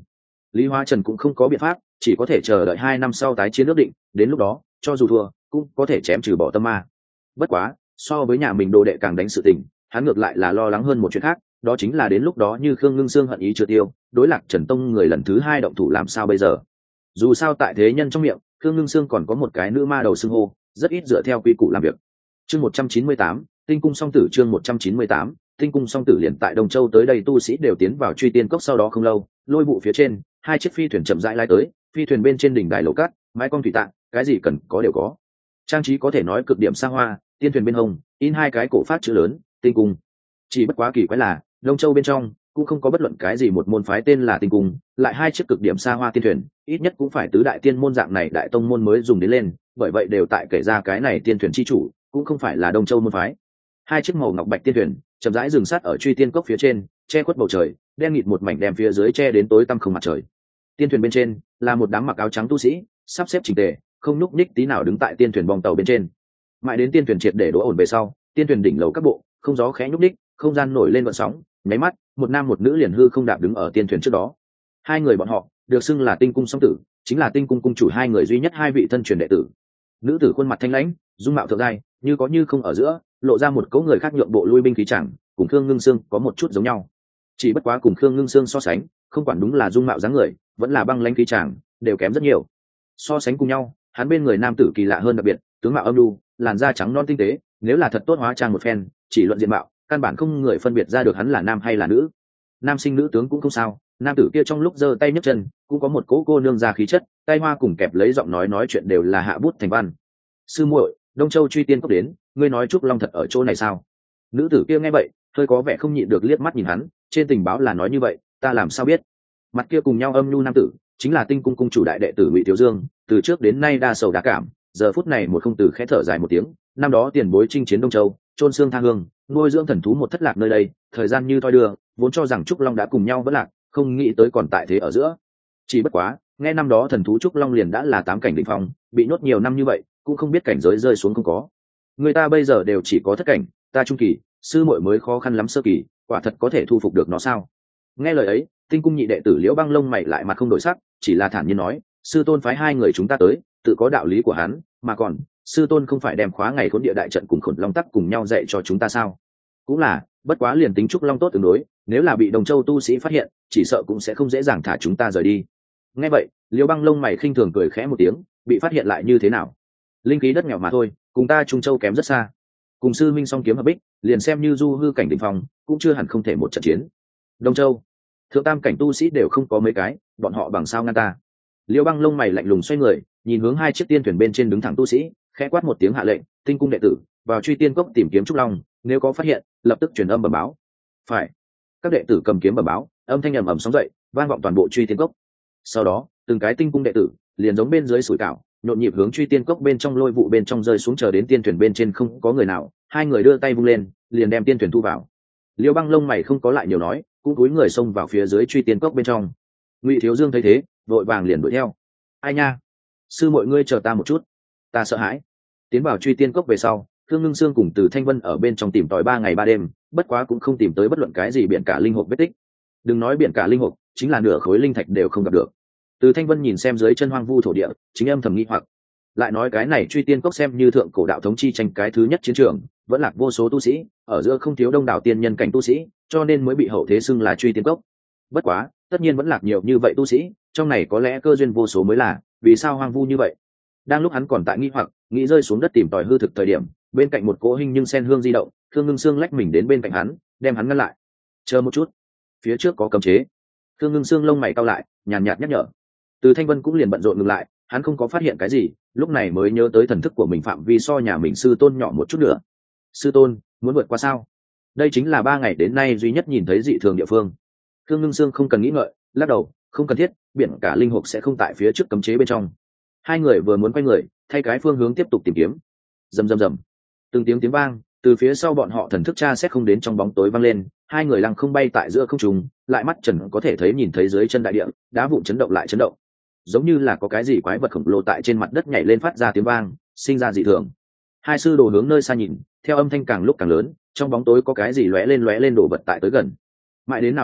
Lý Hoa Trần cũng không có biện pháp, chỉ có thể chờ đợi 2 năm sau tái chiến ước định, đến lúc đó cho dù thua cũng có thể chém trừ bỏ tâm ma. Bất quá so với nhà mình đồ đệ càng đánh sự tình, hắn ngược lại là lo lắng hơn một chuyện khác, đó chính là đến lúc đó như Khương Ngưng Sương hận ý chưa tiêu, đối Lạc Trần Tông người lần thứ 2 động thủ làm sao bây giờ. Dù sao tại thế nhân trong miệng, Khương Ngưng Sương còn có một cái nữ ma đầu xưng hô, rất ít dựa theo quy củ làm việc. Chương 198, Tinh cung song tử. Chương 198, Tinh cung song tử. Liền tại Đông Châu tới đây tu sĩ đều tiến vào Truy Tiên Cốc sau đó không lâu, lôi vụ phía trên, 2 chiếc phi thuyền chậm rãi lái tới, phi thuyền bên trên đỉnh đài lầu cát, mái cong thủy tạng, cái gì cần có đều có. Trang trí có thể nói cực điểm xa hoa, tiên thuyền bên hông in 2 cái cổ phát chữ lớn, Tinh cung. Chỉ bất quá kỳ quái là, Đông Châu bên trong cũng không có bất luận cái gì một môn phái tên là Tinh cung, lại 2 chiếc cực điểm xa hoa tiên thuyền, ít nhất cũng phải tứ đại tiên môn dạng này đại tông môn mới dùng đến lên, bởi vậy đều tại kể ra cái này tiên thuyền chi chủ cũng không phải là Đông Châu môn phái. 2 chiếc màu ngọc bạch tiên thuyền chậm rãi dừng sát ở Truy Tiên Cốc phía trên, che khuất bầu trời, đen nghịt một mảnh đem phía dưới che đến tối tăm không mặt trời. Tiên thuyền bên trên là một đám mặc áo trắng tu sĩ, sắp xếp chỉnh tề, không nhúc nhích tí nào đứng tại tiên thuyền bong tàu bên trên. Mãi đến tiên thuyền triệt để đỗ ổn về sau, tiên thuyền đỉnh lầu các bộ, không gió khẽ nhúc nhích, không gian nổi lên gợn sóng, nháy mắt, một nam một nữ liền hư không đạp đứng ở tiên thuyền trước đó. 2 người bọn họ được xưng là Tinh cung song tử, chính là Tinh cung cung chủ 2 người duy nhất 2 vị thân truyền đệ tử. Nữ tử khuôn mặt thanh lãnh, dung mạo thượng giai, như có như không ở giữa, lộ ra một cấu người khác nhượng bộ lui binh khí chẳng, cùng Khương Ngưng Sương có một chút giống nhau. Chỉ bất quá cùng Khương Ngưng Sương so sánh, không quản đúng là dung mạo dáng người, vẫn là băng lãnh khí chẳng, đều kém rất nhiều. So sánh cùng nhau, hắn bên người nam tử kỳ lạ hơn đặc biệt, tướng mạo âm nhu, làn da trắng non tinh tế, nếu là thật tốt hóa trang một phen, chỉ luận diện mạo, căn bản không người phân biệt ra được hắn là nam hay là nữ. Nam sinh nữ tướng cũng không sao, nam tử kia trong lúc giơ tay nhấc chân cũng có một cỗ cô nương ra khí chất, tay hoa cùng kẹp lấy giọng nói chuyện đều là hạ bút thành văn. Sư muội, Đông Châu Truy Tiên Cốc đến, ngươi nói Trúc Long thật ở chỗ này sao? Nữ tử kia nghe vậy hơi có vẻ không nhịn được liếc mắt nhìn hắn, trên tình báo là nói như vậy, ta làm sao biết? Mặt kia cùng nhau âm nhu nam tử chính là Tinh cung cung chủ đại đệ tử Ngụy Thiếu Dương, từ trước đến nay đa sầu đa cảm, giờ phút này một không từ khẽ thở dài một tiếng, năm đó tiền bối chinh chiến Đông Châu, trôn xương tha hương, nuôi dưỡng thần thú một thất lạc nơi đây, thời gian như thoi đưa, vốn cho rằng Trúc Long đã cùng nhau vẫn lạc, không nghĩ tới còn tại thế ở giữa. Chỉ bất quá, nghe năm đó thần thú Trúc Long liền đã là 8 cảnh đỉnh phong, bị nhốt nhiều năm như vậy, cũng không biết cảnh giới rơi xuống không có. Người ta bây giờ đều chỉ có thất cảnh, ta trung kỳ, sư muội mới khó khăn lắm sơ kỳ, quả thật có thể thu phục được nó sao? Nghe lời ấy, Tinh cung nhị đệ tử Liễu Băng lông mày lại mặt không đổi sắc, chỉ là thản nhiên nói, sư tôn phái 2 người chúng ta tới, tự có đạo lý của hắn, mà còn sư tôn không phải đem khóa ngày khốn địa đại trận cùng Khổn Long tắc cùng nhau dạy cho chúng ta sao? Cũng là, bất quá liền tính Trúc Long tốt tương đối, nếu là bị Đồng Châu tu sĩ phát hiện, chỉ sợ cũng sẽ không dễ dàng thả chúng ta rời đi. Nghe vậy, Liễu Băng lông mày khinh thường cười khẽ một tiếng, bị phát hiện lại như thế nào? Linh khí đất nghèo mà thôi, cùng ta Trung Châu kém rất xa. Cùng sư minh song kiếm hợp bích, liền xem như du hư cảnh đỉnh phong, cũng chưa hẳn không thể một trận chiến. Đông Châu, thượng tam cảnh tu sĩ đều không có mấy cái, bọn họ bằng sao ngăn ta? Liễu Băng lông mày lạnh lùng xoay người, nhìn hướng 2 chiếc tiên thuyền bên trên đứng thẳng tu sĩ, khẽ quát một tiếng hạ lệnh, Tinh cung đệ tử vào Truy Tiên Cốc tìm kiếm Trúc Long, nếu có phát hiện, lập tức truyền âm bẩm báo. Phải. Các đệ tử cầm kiếm bẩm báo, âm thanh ầm ầm sóng dậy, vang vọng toàn bộ Truy Tiên Cốc. Sau đó, từng cái Tinh cung đệ tử liền giống bên dưới sủi cảo, nhộn nhịp hướng Truy Tiên Cốc bên trong lôi vụ bên trong rơi xuống, chờ đến tiên thuyền bên trên không có người nào, 2 người đưa tay vung lên, liền đem tiên thuyền thu vào. Liễu Băng lông mày không có lại nhiều nói, cũng cúi người xông vào phía dưới Truy Tiên Cốc bên trong. Ngụy Thiếu Dương thấy thế, vội vàng liền đuổi theo. Ai nha, sư mọi ngươi chờ ta một chút, ta sợ hãi. Tiến vào Truy Tiên Cốc về sau, Khương Ngưng Sương cùng Từ Thanh Vân ở bên trong tìm tòi 3 ngày 3 đêm, bất quá cũng không tìm tới bất luận cái gì biển cả linh hồn vết tích. Đừng nói biển cả linh hồn, chính là nửa khối linh thạch đều không gặp được. Từ Thanh Vân nhìn xem dưới chân hoang vu thổ địa, chính âm thầm nghi hoặc. Lại nói cái này Truy Tiên Cốc xem như thượng cổ đạo thống chi tranh cái thứ nhất chiến trường, vẫn lạc vô số tu sĩ, ở giữa không thiếu đông đảo tiên nhân cảnh tu sĩ, cho nên mới bị hậu thế xưng là Truy Tiên Cốc. Bất quá, tất nhiên vẫn lạc nhiều như vậy tu sĩ, trong này có lẽ cơ duyên vô số mới là, vì sao hoang vu như vậy? Đang lúc hắn còn tại nghi hoặc, nghĩ rơi xuống đất tìm tòi hư thực thời điểm, bên cạnh một cỗ hình nhưng sen hương di động, Khương Ngưng Sương lách mình đến bên cạnh hắn, đem hắn ngăn lại. Chờ một chút, phía trước có cấm chế. Khương Ngưng Sương lông mày cau lại, nhàn nhạt nhắc nhở. Từ Thanh Vân cũng liền bận rộn ngừng lại, hắn không có phát hiện cái gì, lúc này mới nhớ tới thần thức của mình phạm vi so nhà mình sư tôn nhỏ một chút nữa. Sư tôn, muốn vượt qua sao? Đây chính là 3 ngày đến nay duy nhất nhìn thấy dị thường địa phương. Khương Ngưng Sương không cần nghĩ ngợi, lắc đầu, không cần thiết, biển cả linh hồn sẽ không tại phía trước cấm chế bên trong. 2 người vừa muốn quay người, thay cái phương hướng tiếp tục tìm kiếm. Rầm rầm rầm, từng tiếng vang từ phía sau bọn họ thần thức tra xét không đến trong bóng tối vang lên, 2 người lăng không bay tại giữa không trung, lại mắt trần có thể thấy nhìn thấy dưới chân đại địa, đá vụn chấn động lại chấn động, giống như là có cái gì quái vật khổng lồ tại trên mặt đất nhảy lên phát ra tiếng vang, sinh ra dị thường. 2 sư đồ hướng nơi xa nhìn, theo âm thanh càng lúc càng lớn, trong bóng tối có cái gì lóe lên đồ vật tại tới gần. Mãi đến nào đó khác,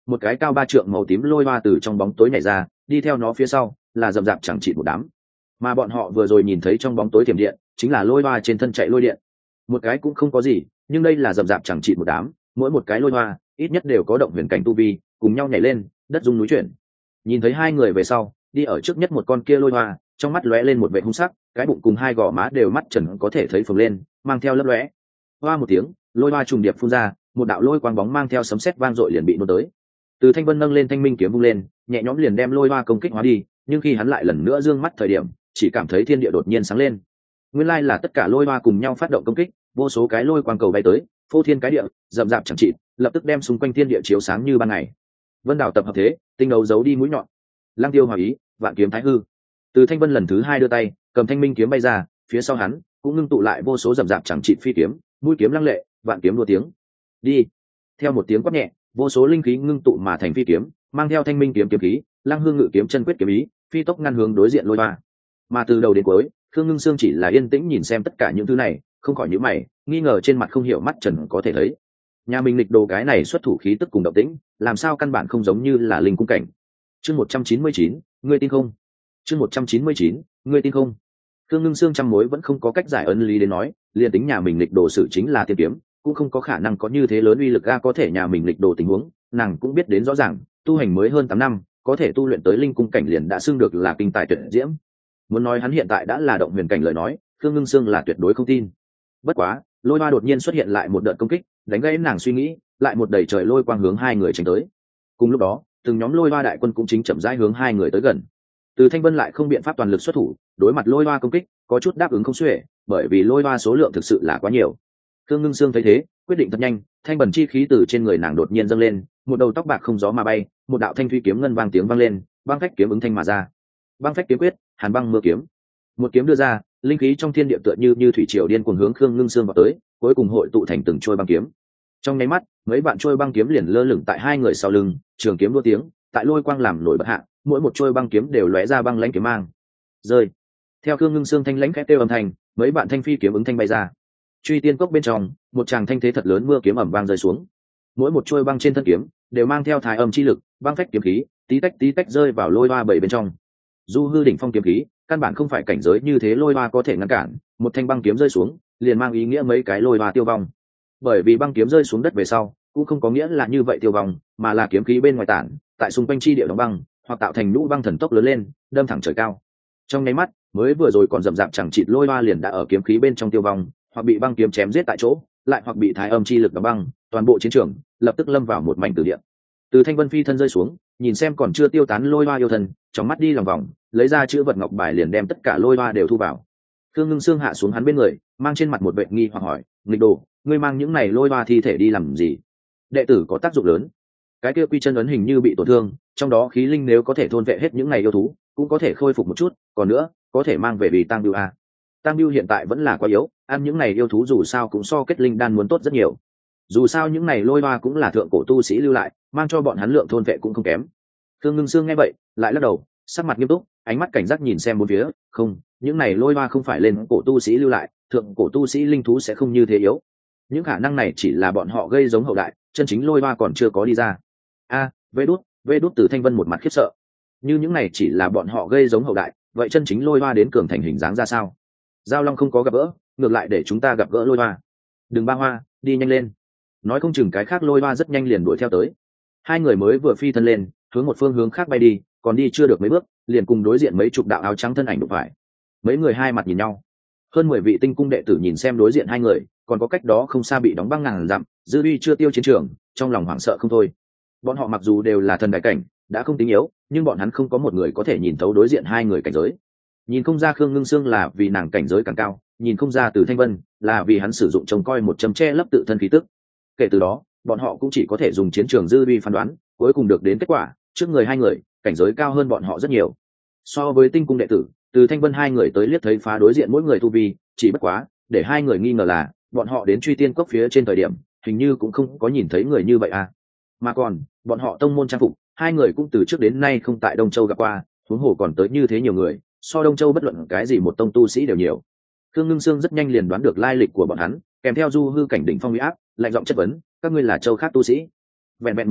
một cái cao 3 trượng màu tím lôi hoa từ trong bóng tối nhảy ra, đi theo nó phía sau là rậm rạp chẳng trị một đám. Mà bọn họ vừa rồi nhìn thấy trong bóng tối thiểm điện chính là lôi hoa trên thân chạy lôi điện. Một cái cũng không có gì, nhưng đây là rậm rạp chẳng trị một đám, mỗi một cái lôi hoa ít nhất đều có động huyền cảnh tu vi, cùng nhau nhảy lên, đất rung núi chuyển. Nhìn thấy hai người về sau, đi ở trước nhất một con kia lôi hoa, trong mắt lóe lên một vẻ hung sắc, cái bụng cùng hai gò má đều mắt trần có thể thấy phồng lên, mang theo lấp lóe. Hoa một tiếng, lôi hoa trùng điệp phun ra, một đạo lôi quang bóng mang theo sấm sét vang dội liền bị nôn tới. Từ Thanh Vân nâng lên thanh minh kiếm vung lên, nhẹ nhõm liền đem lôi hoa công kích hóa đi, nhưng khi hắn lại lần nữa dương mắt thời điểm, chỉ cảm thấy thiên địa đột nhiên sáng lên. Nguyên lai là tất cả lôi hoa cùng nhau phát động công kích, vô số cái lôi quang cầu bay tới, phô thiên cái địa, rậm rạp chẳng trị, lập tức đem xung quanh thiên địa chiếu sáng như ban ngày. Vân đảo tập hợp thế, tinh đấu giấu đi mũi nhọn. Lăng Tiêu hòa ý, vạn kiếm thái hư. Từ Thanh Vân lần thứ hai đưa tay, cầm thanh minh kiếm bay ra, phía sau hắn cũng ngưng tụ lại vô số rậm rạp chẳng trị phi kiếm, mũi kiếm lăng lệ, vạn kiếm đua tiếng. Đi. Theo một tiếng quát nhẹ, vô số linh khí ngưng tụ mà thành phi kiếm, mang theo thanh minh kiếm kiếm khí, Lăng Hương ngự kiếm chân quyết kiếm ý, phi tốc ngăn hướng đối diện lôi hoa. Mà từ đầu đến cuối, Khương Ngưng Sương chỉ là yên tĩnh nhìn xem tất cả những thứ này, không khỏi nhíu mày, nghi ngờ trên mặt không hiểu mắt trần có thể thấy. Nhà mình lịch đồ cái này xuất thủ khí tức cùng động tĩnh, làm sao căn bản không giống như là linh cung cảnh. Chương 199, ngươi tin không? Chương 199, ngươi tin không? Khương Ngưng Sương trăm mối vẫn không có cách giải ấn lý đến nói, liền tính nhà mình lịch đồ sự chính là tiên kiếm, cũng không có khả năng có như thế lớn uy lực ga có thể nhà mình lịch đồ tình huống, nàng cũng biết đến rõ ràng, tu hành mới hơn 8 năm, có thể tu luyện tới linh cung cảnh liền đã xưng được là kinh tài tuyệt diễm. Muốn nói hắn hiện tại đã là động huyền cảnh lời nói, Khương Ngưng Sương là tuyệt đối không tin. Bất quá, lôi hoa đột nhiên xuất hiện lại một đợt công kích, đánh gãy nàng suy nghĩ, lại một đầy trời lôi quang hướng hai người chém tới. Cùng lúc đó, từng nhóm lôi hoa đại quân cũng chính chậm rãi hướng hai người tới gần. Từ Thanh Vân lại không biện pháp toàn lực xuất thủ, đối mặt lôi hoa công kích, có chút đáp ứng không xuể, bởi vì lôi hoa số lượng thực sự là quá nhiều. Khương Ngưng Sương thấy thế, quyết định thật nhanh, thanh bẩn chi khí từ trên người nàng đột nhiên dâng lên, một đầu tóc bạc không gió mà bay, một đạo thanh thủy kiếm ngân vang tiếng vang lên, băng phách kiếm ứng thanh mà ra. Băng phách kiếm quyết, hàn băng mưa kiếm. Một kiếm đưa ra, linh khí trong thiên địa tựa như thủy triều điên cuồng hướng Khương Ngưng Sương vào tới, cuối cùng hội tụ thành từng trôi băng kiếm. Trong nháy mắt, mấy bạn trôi băng kiếm liền lơ lửng tại hai người sau lưng, trường kiếm đua tiếng, tại lôi quang làm nổi bật hạ, mỗi một trôi băng kiếm đều lóe ra băng lãnh kiếm mang. Rơi. Theo Khương Ngưng Sương thanh lãnh khẽ kêu âm thanh, mấy bạn thanh phi kiếm ứng thanh bay ra. Truy tiên cốc bên trong, một tràng thanh thế thật lớn mưa kiếm ẩm vang rơi xuống. Mỗi một trôi băng trên thân kiếm đều mang theo thái âm chi lực, băng phách kiếm khí, tí tách rơi vào lôi hoa bảy bên trong. Du hư đỉnh phong kiếm khí, căn bản không phải cảnh giới như thế lôi hoa có thể ngăn cản, một thanh băng kiếm rơi xuống, liền mang ý nghĩa mấy cái lôi hoa tiêu vong. Bởi vì băng kiếm rơi xuống đất về sau, cũng không có nghĩa là như vậy tiêu vong, mà là kiếm khí bên ngoài tản, tại xung quanh chi địa đóng băng, hoặc tạo thành nhũ băng thần tốc lớn lên, đâm thẳng trời cao. Trong nháy mắt, mới vừa rồi còn rậm rạp chẳng chịt lôi hoa liền đã ở kiếm khí bên trong tiêu vong, hoặc bị băng kiếm chém giết tại chỗ, lại hoặc bị thái âm chi lực đóng băng, toàn bộ chiến trường lập tức lâm vào một mảnh tử địa. Từ Thanh Vân phi thân rơi xuống, nhìn xem còn chưa tiêu tán lôi hoa yêu thần, trong mắt đi lòng vòng, lấy ra chữ vật ngọc bài liền đem tất cả lôi hoa đều thu vào. Khương Ngưng Sương hạ xuống hắn bên người, mang trên mặt một vệ nghi hoặc hỏi, nghịch đồ, ngươi mang những này lôi hoa thi thể đi làm gì? Đệ tử có tác dụng lớn. Cái kia quy chân ấn hình như bị tổn thương, trong đó khí linh nếu có thể thôn vệ hết những này yêu thú, cũng có thể khôi phục một chút, còn nữa, có thể mang về vì Tang Biêu a. Tang Biêu hiện tại vẫn là quá yếu, ăn những này yêu thú dù sao cũng so kết linh đan muốn tốt rất nhiều. Dù sao những này lôi hoa cũng là thượng cổ tu sĩ lưu lại, mang cho bọn hắn lượng thôn vệ cũng không kém. Khương Ngưng Sương nghe vậy, lại lắc đầu, sắc mặt nghiêm túc, ánh mắt cảnh giác nhìn xem bốn phía, không, những này lôi hoa không phải lên cổ tu sĩ lưu lại, thượng cổ tu sĩ linh thú sẽ không như thế yếu. Những khả năng này chỉ là bọn họ gây giống hậu đại, chân chính lôi hoa còn chưa có đi ra. Vê đút Từ Thanh Vân một mặt khiếp sợ. Như những này chỉ là bọn họ gây giống hậu đại, vậy chân chính lôi hoa đến cường thành hình dáng ra sao? Giao Long không có gặp gỡ, ngược lại để chúng ta gặp gỡ lôi hoa. Đừng ba hoa, đi nhanh lên. Nói không chừng cái khác lôi hoa rất nhanh liền đuổi theo tới. Hai người mới vừa phi thân lên, hướng một phương hướng khác bay đi, còn đi chưa được mấy bước, liền cùng đối diện mấy chục đạo áo trắng thân ảnh đụng phải. Mấy người hai mặt nhìn nhau. Hơn 10 vị tinh cung đệ tử nhìn xem đối diện hai người, còn có cách đó không xa bị đóng băng ngàn dặm, dư uy chưa tiêu chiến trường, trong lòng hoảng sợ không thôi. Bọn họ mặc dù đều là thần đại cảnh, đã không tính yếu, nhưng bọn hắn không có một người có thể nhìn thấu đối diện hai người cảnh giới. Nhìn không ra Khương Ngưng Sương là vì nàng cảnh giới càng cao, nhìn không ra Từ Thanh Vân là vì hắn sử dụng trông coi một châm che lấp tự thân khí tức. Kể từ đó, bọn họ cũng chỉ có thể dùng chiến trường dư uy phán đoán, cuối cùng được đến kết quả, trước người hai người, cảnh giới cao hơn bọn họ rất nhiều. So với tinh cung đệ tử, Từ Thanh Vân hai người tới liếc thấy phá đối diện mỗi người tu vi, chỉ bất quá, để hai người nghi ngờ là, bọn họ đến truy tiên cốc phía trên thời điểm, hình như cũng không có nhìn thấy người như vậy à. Mà còn, bọn họ tông môn trang phục, hai người cũng từ trước đến nay không tại Đông Châu gặp qua, huống hồ còn tới như thế nhiều người, so Đông Châu bất luận cái gì một tông tu sĩ đều nhiều. Khương Ngưng Sương rất nhanh liền đoán được lai lịch của bọn hắn, kèm theo du hư cảnh đỉnh phong uy áp, lạnh giọng chất vấn, các ngươi là châu khác tu sĩ? Vẹn vẹn một câu,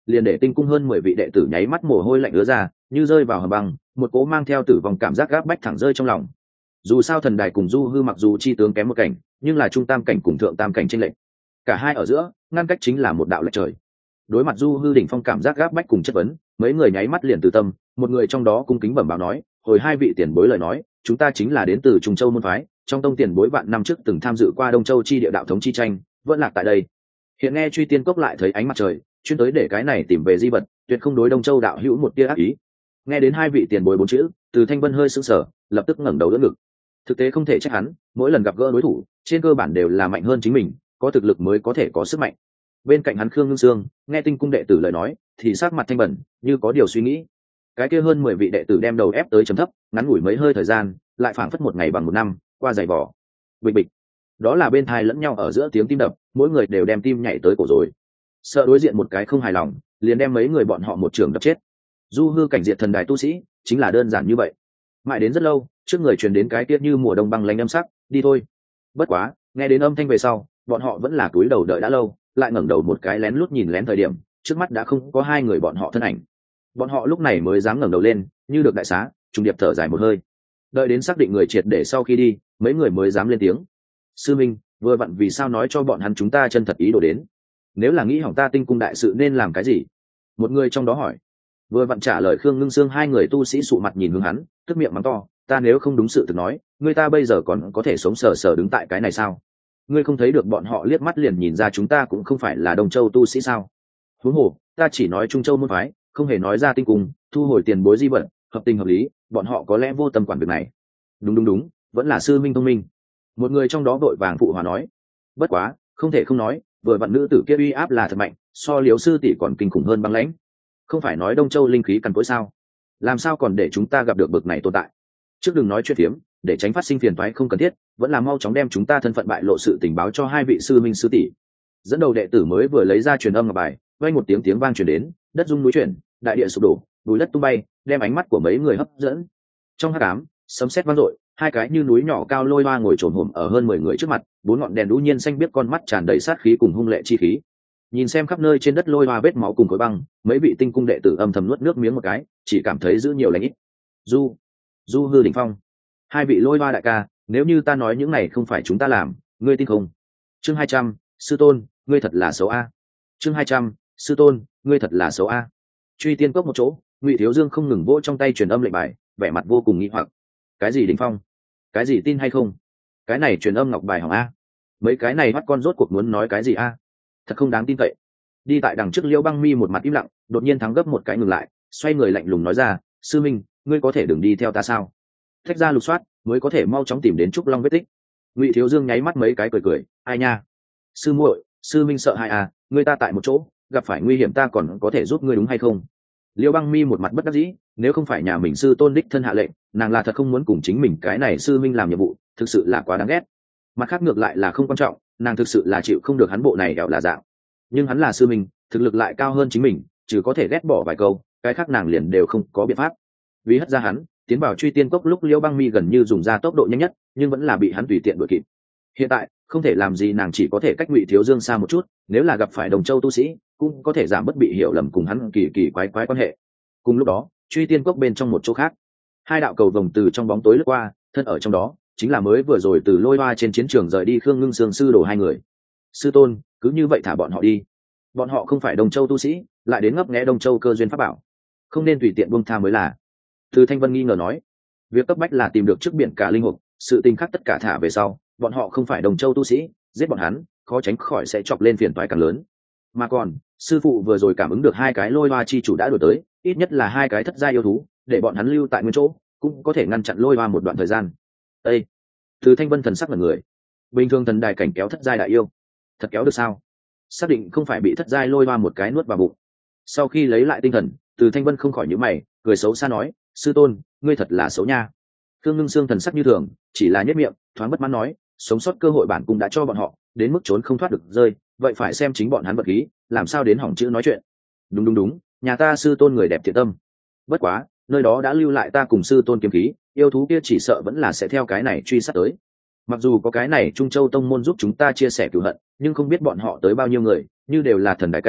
liền để tinh cung hơn 10 vị đệ tử nháy mắt mồ hôi lạnh ứa ra, như rơi vào hầm băng, một cỗ mang theo tử vong cảm giác gáp bách thẳng rơi trong lòng. Dù sao thần đài cùng du hư mặc dù chi tướng kém một cảnh, nhưng là trung tam cảnh cùng thượng tam cảnh chênh lệch, cả hai ở giữa ngăn cách chính là một đạo lệch trời. Đối mặt du hư đỉnh phong cảm giác gáp bách cùng chất vấn, mấy người nháy mắt liền từ tâm, một người trong đó cung kính bẩm báo nói, hồi hai vị tiền bối lời nói, chúng ta chính là đến từ Trung Châu môn phái, trong tông tiền bối vạn năm trước từng tham dự qua Đông Châu chi địa đạo thống chi tranh, vẫn lạc tại đây. Hiện nghe Truy Tiên Cốc lại thấy ánh mặt trời, chuyên tới để cái này tìm về di vật, tuyệt không đối Đông Châu đạo hữu một tia ác ý. Nghe đến hai vị tiền bối bốn chữ, Từ Thanh Vân hơi sững sờ, lập tức ngẩng đầu đỡ ngực. Thực tế không thể trách hắn, mỗi lần gặp gỡ đối thủ, trên cơ bản đều là mạnh hơn chính mình, có thực lực mới có thể có sức mạnh. Bên cạnh hắn Khương Ngưng Sương, nghe tinh cung đệ tử lời nói, thì sắc mặt thanh bẩn, như có điều suy nghĩ. Cái kia hơn 10 vị đệ tử đem đầu ép tới chấm thấp, ngắn ngủi mấy hơi thời gian, lại phảng phất một ngày bằng một năm, qua dày vỏ. Bịch bịch. Đó là bên thai lẫn nhau ở giữa tiếng tim đập, mỗi người đều đem tim nhảy tới cổ rồi. Sợ đối diện một cái không hài lòng, liền đem mấy người bọn họ một trường đập chết. Du hư cảnh diệt thần đài tu sĩ, chính là đơn giản như vậy. Mãi đến rất lâu, trước người truyền đến cái tiết như mùa đông băng lạnh âm sắc, đi thôi. Bất quá, nghe đến âm thanh về sau, bọn họ vẫn là cúi đầu đợi đã lâu, lại ngẩng đầu một cái lén lút nhìn lén thời điểm, trước mắt đã không có hai người bọn họ thân ảnh. Bọn họ lúc này mới dám ngẩng đầu lên, như được đại xá, trùng điệp thở dài một hơi. Đợi đến xác định người triệt để sau khi đi, mấy người mới dám lên tiếng. Sư minh, vừa vặn vì sao nói cho bọn hắn chúng ta chân thật ý đồ đến? Nếu là nghĩ hỏng ta tinh cung đại sự nên làm cái gì? Một người trong đó hỏi. Vừa vặn trả lời Khương Ngưng Sương, hai người tu sĩ sụ mặt nhìn hướng hắn, tức miệng mắng to, ta nếu không đúng sự thực nói, người ta bây giờ còn có thể sống sờ sờ đứng tại cái này sao? Ngươi không thấy được bọn họ liếc mắt liền nhìn ra chúng ta cũng không phải là Đông Châu tu sĩ sao? Huống hồ, ta chỉ nói Trung Châu môn phái, không hề nói ra tinh cung, thu hồi tiền bối di vật, hợp tình hợp lý, bọn họ có lẽ vô tâm quản việc này. Đúng, vẫn là sư minh thông minh. Một người trong đó vội vàng phụ hòa nói. Bất quá, không thể không nói, vừa vặn nữ tử kia uy áp là thật mạnh, so Liễu sư tỷ còn kinh khủng hơn băng lãnh. Không phải nói Đông Châu linh khí cằn cỗi sao? Làm sao còn để chúng ta gặp được bực này tồn tại? Trước đừng nói chuyện phiếm, để tránh phát sinh phiền toái không cần thiết, vẫn là mau chóng đem chúng ta thân phận bại lộ sự tình báo cho hai vị sư minh sư tỷ. Dẫn đầu đệ tử mới vừa lấy ra truyền âm ngọc bài, vang một tiếng vang truyền đến, đất rung núi chuyển, đại địa sụp đổ, núi đất tung bay, đem ánh mắt của mấy người hấp dẫn. Trong hắc ám, sấm sét vang dội, hai cái như núi nhỏ cao lôi hoa ngồi trồn hổm ở hơn 10 người trước mặt, bốn ngọn đèn đu nhiên xanh biếc con mắt tràn đầy sát khí cùng hung lệ chi khí. Nhìn xem khắp nơi trên đất lôi hoa vết máu cùng khối băng, mấy vị tinh cung đệ tử âm thầm nuốt nước miếng một cái, chỉ cảm thấy giữ nhiều lành ít. Du hư đỉnh phong, hai vị lôi hoa đại ca, nếu như ta nói những này không phải chúng ta làm, ngươi tin không? Chương 200, sư tôn, ngươi thật là xấu a. Chương 200, sư tôn, ngươi thật là xấu a. Truy Tiên Cốc một chỗ, Ngụy Thiếu Dương không ngừng vỗ trong tay truyền âm lệnh bài, vẻ mặt vô cùng nghi hoặc. Cái gì đỉnh phong? Cái gì tin hay không? Cái này truyền âm ngọc bài hỏng a. Mấy cái này mắt con rốt cuộc muốn nói cái gì a? Thật không đáng tin cậy. Đi tại đằng trước Liễu Băng Mi một mặt im lặng, đột nhiên thắng gấp một cái ngừng lại, xoay người lạnh lùng nói ra, sư minh, ngươi có thể đừng đi theo ta sao? Thách ra lục soát, mới có thể mau chóng tìm đến Trúc Long vết tích. Ngụy Thiếu Dương nháy mắt mấy cái cười, ai nha? Sư muội, sư minh sợ hãi à, ngươi ta tại một chỗ, gặp phải nguy hiểm ta còn có thể giúp ngươi đúng hay không? Liễu Băng Mi một mặt bất đắc dĩ, nếu không phải nhà mình sư tôn đích thân hạ lệnh, nàng là thật không muốn cùng chính mình cái này sư minh làm nhiệm vụ, thực sự là quá đáng ghét. Mặt khác ngược lại là không quan trọng, nàng thực sự là chịu không được hắn bộ này đẹo là dạng. Nhưng hắn là sư minh, thực lực lại cao hơn chính mình, chỉ có thể ghét bỏ vài câu, cái khác nàng liền đều không có biện pháp. Vì hất ra hắn, tiến vào Truy Tiên Cốc lúc Liễu Băng Mi gần như dùng ra tốc độ nhanh nhất, nhưng vẫn là bị hắn tùy tiện đuổi kịp. Hiện tại không thể làm gì, nàng chỉ có thể cách Ngụy Thiếu Dương xa một chút, nếu là gặp phải Đồng Châu tu sĩ, cũng có thể giảm bất bị hiểu lầm cùng hắn kỳ quái quan hệ. Cùng lúc đó, Truy Tiên Cốc bên trong một chỗ khác, hai đạo cầu vồng từ trong bóng tối lướt qua, thân ở trong đó chính là mới vừa rồi từ lôi hoa trên chiến trường rời đi Khương Ngưng Sương sư đồ hai người. Sư tôn, cứ như vậy thả bọn họ đi. Bọn họ không phải Đồng Châu tu sĩ, lại đến ngấp nghé Đồng Châu cơ duyên pháp bảo, không nên tùy tiện buông tha mới là. Từ Thanh Vân nghi ngờ nói, việc cấp bách là tìm được trước biển cả linh hồn, sự tình khác tất cả thả về sau, bọn họ không phải Đồng Châu tu sĩ, giết bọn hắn khó tránh khỏi sẽ chọc lên phiền toái càng lớn. Mà còn sư phụ vừa rồi cảm ứng được hai cái lôi hoa chi chủ đã đuổi tới, ít nhất là hai cái thất gia yêu thú, để bọn hắn lưu tại nguyên chỗ cũng có thể ngăn chặn lôi hoa một đoạn thời gian. Ê! Từ Thanh Vân thần sắc là người, bình thường thần đài cảnh kéo thất giai đại yêu, thật kéo được sao? Xác định không phải bị thất giai lôi hoa một cái nuốt vào bụng. Sau khi lấy lại tinh thần, Từ Thanh Vân không khỏi nhíu mày, cười xấu xa nói, sư tôn, ngươi thật là xấu nha. Khương Ngưng Sương thần sắc như thường, chỉ là nhếch miệng, thoáng bất mãn nói, sống sót cơ hội bản cung đã cho bọn họ, đến mức trốn không thoát được rơi, vậy phải xem chính bọn hắn vật khí, làm sao đến hỏng chữ nói chuyện. Đúng, nhà ta sư tôn người đẹp thiện tâm. Bất quá, nơi đó đã lưu lại ta cùng sư tôn kiếm khí, yêu thú kia chỉ sợ vẫn là sẽ theo cái này truy sát tới. Mặc dù có cái này Trung Châu tông môn giúp chúng ta chia sẻ cửu hận, nhưng không biết bọn họ tới bao nhiêu người, như đều là thần đại cảnh,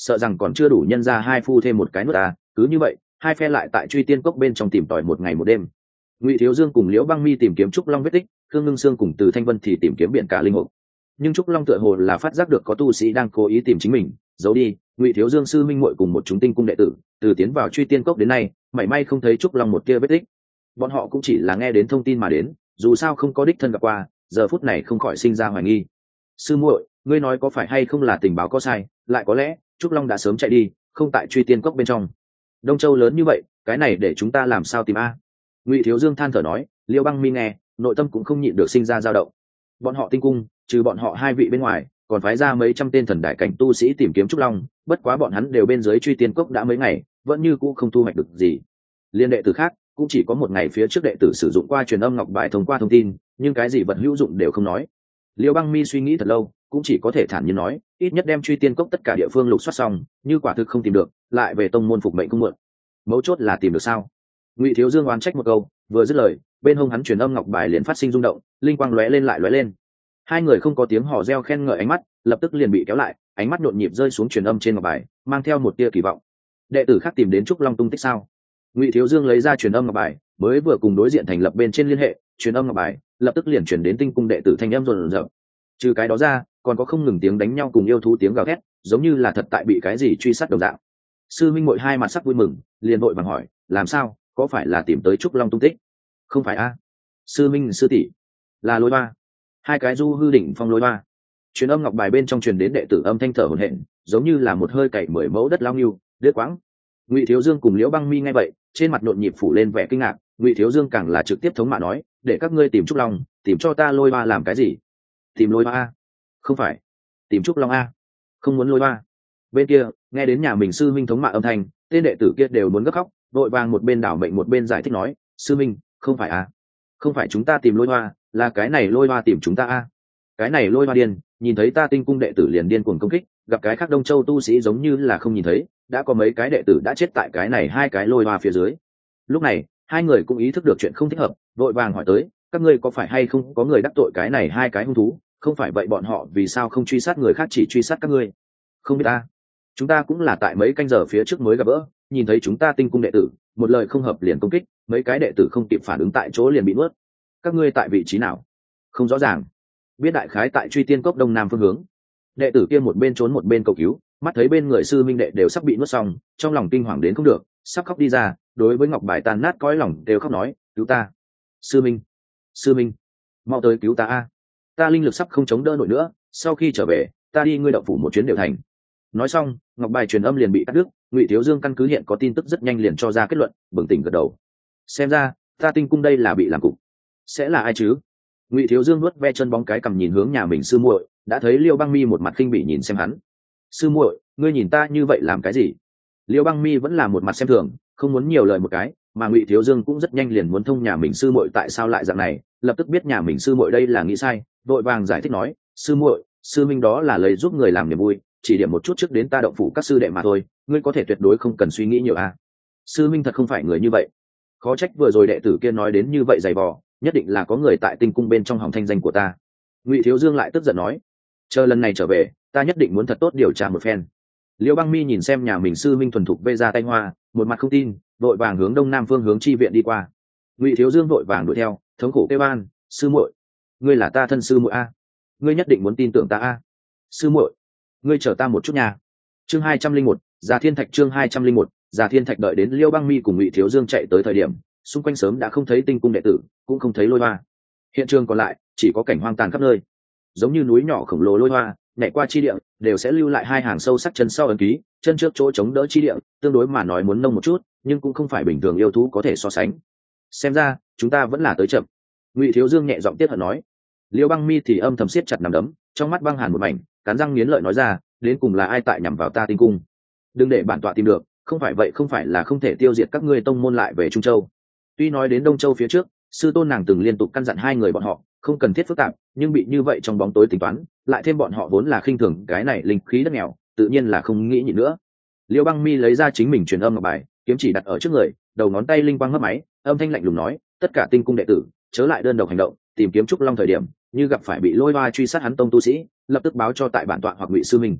sợ rằng còn chưa đủ nhân ra hai phu thêm một cái nước ta. Cứ như vậy hai phe lại tại truy tiên cốc bên trong tìm tòi một ngày một đêm. Ngụy Thiếu Dương cùng Liễu Băng Mi tìm kiếm Trúc Long vết tích, Khương Ngưng Sương cùng Từ Thanh Vân thì tìm kiếm biển cả linh mục. Nhưng Trúc Long tựa hồ là phát giác được có tu sĩ đang cố ý tìm chính mình, giấu đi. Ngụy Thiếu Dương sư minh muội cùng một chúng tinh cung đệ tử, từ tiến vào truy tiên cốc đến nay, mảy may không thấy Trúc Long một tia vết tích. Bọn họ cũng chỉ là nghe đến thông tin mà đến, dù sao không có đích thân gặp qua, giờ phút này không khỏi sinh ra hoài nghi. Sư muội, ngươi nói có phải hay không là tình báo có sai, lại có lẽ Trúc Long đã sớm chạy đi, không tại truy tiên cốc bên trong. Đông Châu lớn như vậy, cái này để chúng ta làm sao tìm a? Ngụy Thiếu Dương than thở nói. Liêu Băng Mi nghe, nội tâm cũng không nhịn được sinh ra dao động. Bọn họ tinh cung, trừ bọn họ hai vị bên ngoài, còn phái ra mấy trăm tên thần đại cảnh tu sĩ tìm kiếm Trúc Long, bất quá bọn hắn đều bên dưới truy tiên cốc đã mấy ngày, vẫn như cũ không thu hoạch được gì. Liên đệ tử khác cũng chỉ có một ngày phía trước đệ tử sử dụng qua truyền âm ngọc bài thông qua thông tin, nhưng cái gì vật hữu dụng đều không nói. Liêu Băng Mi suy nghĩ thật lâu, cũng chỉ có thể thản nhiên nói, ít nhất đem truy tiên cốc tất cả địa phương lục soát xong, như quả thực không tìm được, lại về tông môn phục mệnh không muộn. Mấu chốt là tìm được sao? Ngụy Thiếu Dương oán trách một câu, vừa dứt lời, bên hông hắn truyền âm ngọc bài liền phát sinh rung động, linh quang lóe lên lại lóe lên. Hai người không có tiếng hò reo khen ngợi ánh mắt, lập tức liền bị kéo lại, ánh mắt nhộn nhịp rơi xuống truyền âm trên ngọc bài, mang theo một tia kỳ vọng. Đệ tử khác tìm đến Trúc Long tung tích sao? Ngụy Thiếu Dương lấy ra truyền âm ngọc bài, mới vừa cùng đối diện thành lập bên trên liên hệ, truyền âm ngọc bài lập tức liền truyền đến tinh cung đệ tử thanh âm rộn rợn. Trừ cái đó ra, còn có không ngừng tiếng đánh nhau cùng yêu thú tiếng gào thét, giống như là thật tại bị cái gì truy sát đồng dạng. Sư minh muội hai mặt sắc vui mừng, liền vội vàng hỏi, làm sao, có phải là tìm tới Trúc Long tung tích? Không phải a? Sư minh sư tỷ, là Lôi Hoa. Hai cái du hư đỉnh phong Lôi Hoa. Truyền âm ngọc bài bên trong truyền đến đệ tử âm thanh thở hổn hển, giống như là một hơi cày 10 mẫu đất lao nghiêu, đứt quãng. Ngụy Thiếu Dương cùng Liễu Băng Mi nghe vậy, trên mặt nhộn nhịp phủ lên vẻ kinh ngạc. Ngụy Thiếu Dương càng là trực tiếp thống mạ nói, để các ngươi tìm Trúc Long, tìm cho ta Lôi Hoa làm cái gì? Tìm Lôi Hoa a? Không phải, tìm Trúc Long a? Không muốn Lôi Hoa. Bên kia nghe đến nhà mình sư minh thống mạ âm thanh, tên đệ tử kia đều muốn gấp khóc, vội vàng một bên đảo mệnh một bên giải thích nói, sư minh, không phải a, không phải chúng ta tìm Lôi Hoa, là cái này Lôi Hoa tìm chúng ta a. Cái này Lôi Hoa điên, nhìn thấy ta tinh cung đệ tử liền điên cuồng công kích, gặp cái khác Đông Châu tu sĩ giống như là không nhìn thấy, đã có mấy cái đệ tử đã chết tại cái này hai cái Lôi Hoa phía dưới. Lúc này hai người cũng ý thức được chuyện không thích hợp, vội vàng hỏi tới, các ngươi có phải hay không có người đắc tội cái này hai cái hung thú? Không phải vậy bọn họ vì sao không truy sát người khác chỉ truy sát các ngươi? Không biết ta, chúng ta cũng là tại mấy canh giờ phía trước mới gặp gỡ, nhìn thấy chúng ta tinh cung đệ tử một lời không hợp liền công kích, mấy cái đệ tử không kịp phản ứng tại chỗ liền bị nuốt. Các ngươi tại vị trí nào? Không rõ ràng, biết đại khái tại truy tiên cốc đông nam phương hướng. Đệ tử kia một bên trốn một bên cầu cứu, mắt thấy bên người sư minh đệ đều sắp bị nuốt xong, trong lòng kinh hoàng đến không được, sắp khóc đi ra, đối với ngọc bài tan nát cõi lòng đều khóc nói, cứu ta, sư minh, sư minh, mau tới cứu ta a, ta linh lực sắp không chống đỡ nổi nữa, sau khi trở về ta đi ngươi động phủ một chuyến đều thành. Nói xong ngọc bài truyền âm liền bị cắt đứt. Ngụy Thiếu Dương căn cứ hiện có tin tức rất nhanh liền cho ra kết luận, bừng tỉnh gật đầu. Xem ra ta tinh cung đây là bị làm cục, sẽ là ai chứ? Ngụy Thiếu Dương nuốt ve chân bóng cái cầm nhìn hướng nhà mình sư muội, đã thấy Liêu Băng Mi một mặt khinh bỉ nhìn xem hắn. Sư muội, ngươi nhìn ta như vậy làm cái gì? Liêu Băng Mi vẫn là một mặt xem thường, không muốn nhiều lời một cái, mà Ngụy Thiếu Dương cũng rất nhanh liền muốn thông nhà mình sư muội tại sao lại dạng này, lập tức biết nhà mình sư muội đây là nghĩ sai, vội vàng giải thích nói, sư muội, sư minh đó là lấy giúp người làm niềm vui, chỉ điểm một chút trước đến ta động phủ các sư đệ mà thôi, ngươi có thể tuyệt đối không cần suy nghĩ nhiều a. Sư minh thật không phải người như vậy, khó trách vừa rồi đệ tử kia nói đến như vậy dày vò, nhất định là có người tại tinh cung bên trong hỏng thanh danh của ta. Ngụy Thiếu Dương lại tức giận nói, chờ lần này trở về ta nhất định muốn thật tốt điều tra một phen. Liễu Băng Mi nhìn xem nhà mình sư minh thuần thục vê ra tay hoa, một mặt không tin, vội vàng hướng đông nam phương hướng chi viện đi qua. Ngụy Thiếu Dương vội vàng đuổi theo, thống khổ kêu van, sư muội, ngươi là ta thân sư muội a, ngươi nhất định muốn tin tưởng ta a. Sư muội, ngươi chờ ta một chút nha. Chương 201, Già Thiên Thạch. Chương 201, Già Thiên Thạch. Đợi đến Liễu Băng Mi cùng Ngụy Thiếu Dương chạy tới thời điểm, xung quanh sớm đã không thấy tinh cung đệ tử, cũng không thấy Lôi Hoa. Hiện trường còn lại chỉ có cảnh hoang tàn khắp nơi, giống như núi nhỏ khổng lồ Lôi Hoa nhảy qua chi địa đều sẽ lưu lại hai hàng sâu sắc chân sau ấn ký, chân trước chỗ chống đỡ chi địa tương đối mà nói muốn nông một chút, nhưng cũng không phải bình thường yêu thú có thể so sánh. Xem ra chúng ta vẫn là tới chậm. Ngụy Thiếu Dương nhẹ giọng tiết hận nói. Liễu Băng Mi thì âm thầm siết chặt nắm đấm, trong mắt băng hàn một mảnh, cắn răng nghiến lợi nói ra, đến cùng là ai tại nhằm vào ta tinh cung? Đừng để bản tọa tìm được, không phải vậy không phải là không thể tiêu diệt các ngươi tông môn lại về Trung Châu. Tuy nói đến Đông Châu phía trước, sư tôn nàng từng liên tục căn dặn hai người bọn họ không cần thiết phức tạp, nhưng bị như vậy trong bóng tối tính toán, lại thêm bọn họ vốn là khinh thường cái này linh khí đất nghèo, tự nhiên là không nghĩ nhịn nữa. Liễu Băng Mi lấy ra chính mình truyền âm ngọc bài, kiếm chỉ đặt ở trước người, đầu ngón tay linh quang hấp máy, âm thanh lạnh lùng nói, tất cả tinh cung đệ tử chớ lại đơn độc hành động, tìm kiếm Trúc Long thời điểm như gặp phải bị Lôi Hoa truy sát hắn tông tu sĩ, lập tức báo cho tại bản tọa hoặc Ngụy sư minh.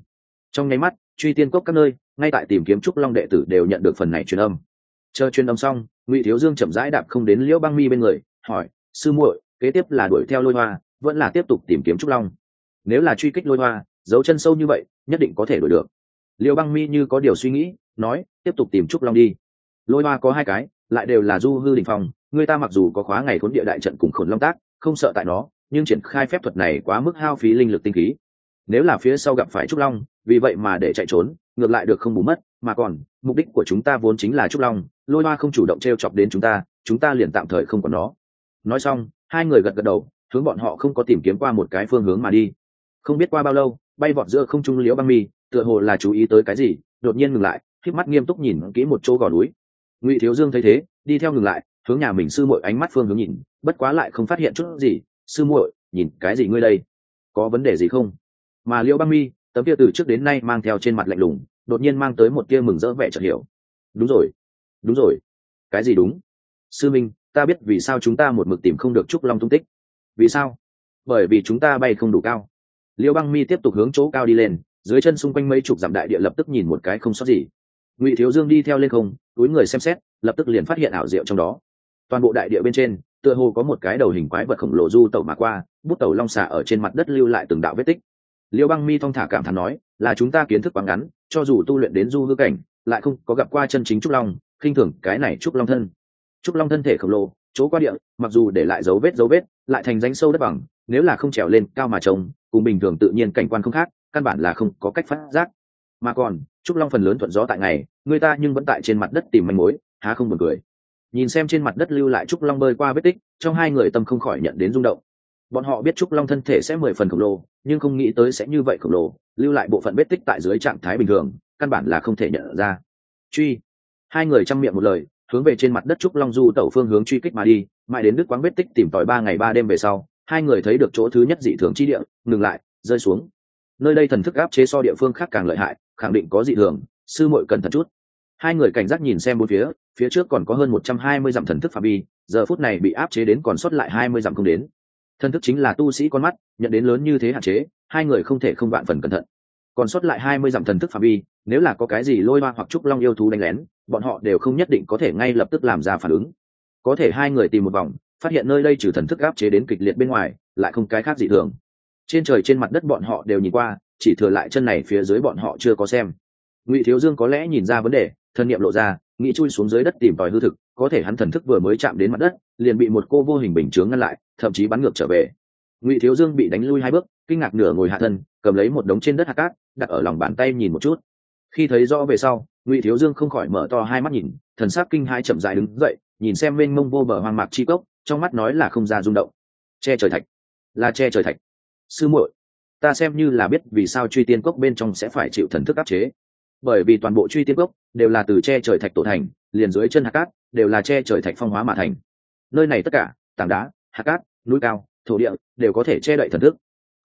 Trong nháy mắt truy tiên cốc các nơi ngay tại tìm kiếm trúc long đệ tử đều nhận được phần này truyền âm. Chờ truyền âm xong, Ngụy Thiếu Dương chậm rãi đạp không đến Liễu Băng Mi bên người, hỏi: sư muội, kế tiếp là đuổi theo Lôi Hoa, vẫn là tiếp tục tìm kiếm trúc long? Nếu là truy kích Lôi Hoa, giấu chân sâu như vậy, nhất định có thể đuổi được. Liễu Băng Mi như có điều suy nghĩ, nói: tiếp tục tìm trúc long đi. Lôi Hoa có hai cái, lại đều là du hư đỉnh phong, người ta mặc dù có khóa ngày khốn địa đại trận cùng khổn long tác, không sợ tại nó, nhưng triển khai phép thuật này quá mức hao phí linh lực tinh khí. Nếu là phía sau gặp phải trúc long, vì vậy mà để chạy trốn, ngược lại được không bù mất, mà còn mục đích của chúng ta vốn chính là trúc long. Lôi Hoa không chủ động t chọc đến chúng ta liền tạm thời không còn nó. Nói xong, hai người gật gật đầu, hướng bọn họ không có tìm kiếm qua một cái phương hướng mà đi. Không biết qua bao lâu, bay vọt giữa không trung Liễu Băng Mi tựa hồ là chú ý tới cái gì, đột nhiên ngừng lại, khép mắt nghiêm túc nhìn kỹ một chỗ gò núi. Ngụy Thiếu Dương thấy thế, đi theo ngừng lại, hướng nhà mình sư muội ánh mắt phương hướng nhìn, bất quá lại không phát hiện chút gì. Sư muội, nhìn cái gì ngươi đây? Có vấn đề gì không? Mà Liễu Băng Mi, tấm kia từ trước đến nay mang theo trên mặt lạnh lùng, đột nhiên mang tới một tia mừng rỡ vẻ chợt hiểu. Đúng rồi. Cái gì đúng? Sư minh, ta biết vì sao chúng ta một mực tìm không được trúc long tung tích. Vì sao? Bởi vì chúng ta bay không đủ cao. Liễu Băng Mi tiếp tục hướng chỗ cao đi lên, dưới chân xung quanh mấy chục dặm đại địa lập tức nhìn một cái không sót gì. Ngụy Thiếu Dương đi theo lên không, túi người xem xét, lập tức liền phát hiện ảo diệu trong đó. Toàn bộ đại địa bên trên, tựa hồ có một cái đầu hình quái vật khổng lồ du tẩu mà qua, bút tẩu long xà ở trên mặt đất lưu lại từng đạo vết tích. Liễu Băng Mi thong thả cảm thán nói, là chúng ta kiến thức quá ngắn, cho dù tu luyện đến du hư cảnh, lại không có gặp qua chân chính trúc long, khinh thường cái này trúc long thân. Trúc long thân thể khổng lồ, chỗ qua địa, mặc dù để lại dấu vết, lại thành rãnh sâu đất bằng, nếu là không trèo lên cao mà trông, cùng bình thường tự nhiên cảnh quan không khác, căn bản là không có cách phát giác. Mà còn trúc long phần lớn thuận gió tại ngày, người ta nhưng vẫn tại trên mặt đất tìm manh mối, há không buồn cười. Nhìn xem trên mặt đất lưu lại trúc long bơi qua vết tích, trong hai người tâm không khỏi nhận đến rung động. Bọn họ biết trúc long thân thể sẽ 10 phần khổng lồ, nhưng không nghĩ tới sẽ như vậy khổng lồ, lưu lại bộ phận vết tích tại dưới trạng thái bình thường, căn bản là không thể nhận ra. Truy! Hai người chăm miệng một lời, hướng về trên mặt đất trúc long du tẩu phương hướng truy kích mà đi, mãi đến đứt quãng vết tích tìm tòi 3 ngày 3 đêm về sau, hai người thấy được chỗ thứ nhất dị thường chi địa, ngừng lại, rơi xuống. Nơi đây thần thức áp chế so địa phương khác càng lợi hại, khẳng định có dị thường, sư muội cẩn thận chút. Hai người cảnh giác nhìn xem bốn phía trước còn có hơn 120 dặm thần thức phạm vi, giờ phút này bị áp chế đến còn sót lại 20 dặm không đến. Thần thức chính là tu sĩ con mắt, nhận đến lớn như thế hạn chế, hai người không thể không vạn phần cẩn thận. Còn sót lại 20 dặm thần thức phạm vi, nếu là có cái gì Lôi Hoa hoặc trúc long yêu thú đánh lén, bọn họ đều không nhất định có thể ngay lập tức làm ra phản ứng. Có thể hai người tìm một vòng, phát hiện nơi đây trừ thần thức áp chế đến kịch liệt bên ngoài, lại không cái khác dị thường. Trên trời trên mặt đất bọn họ đều nhìn qua, chỉ thừa lại chân này phía dưới bọn họ chưa có xem. Ngụy Thiếu Dương có lẽ nhìn ra vấn đề, thần niệm lộ ra, nghĩ chui xuống dưới đất tìm tòi hư thực, có thể hắn thần thức vừa mới chạm đến mặt đất, liền bị một cô vô hình bình chướng ngăn lại, thậm chí bắn ngược trở về. Ngụy Thiếu Dương bị đánh lui 2 bước, kinh ngạc nửa ngồi hạ thân, cầm lấy một đống trên đất hạt cát, đặt ở lòng bàn tay nhìn một chút. Khi thấy rõ về sau, Ngụy Thiếu Dương không khỏi mở to hai mắt nhìn, thần sắc kinh hãi chậm rãi đứng dậy, nhìn xem mênh mông vô bờ hoang mạc chi cốc, trong mắt nói là không ra rung động. Che trời thạch, là che trời thạch. Sư muội, ta xem như là biết vì sao truy tiên cốc bên trong sẽ phải chịu thần thức áp chế. Bởi vì toàn bộ truy tiên cốc đều là từ che trời thạch tổ thành, liền dưới chân hạt cát đều là che trời thạch phong hóa mà thành. Nơi này tất cả, tảng đá, hạt cát, núi cao, thổ địa đều có thể che đậy thần thức.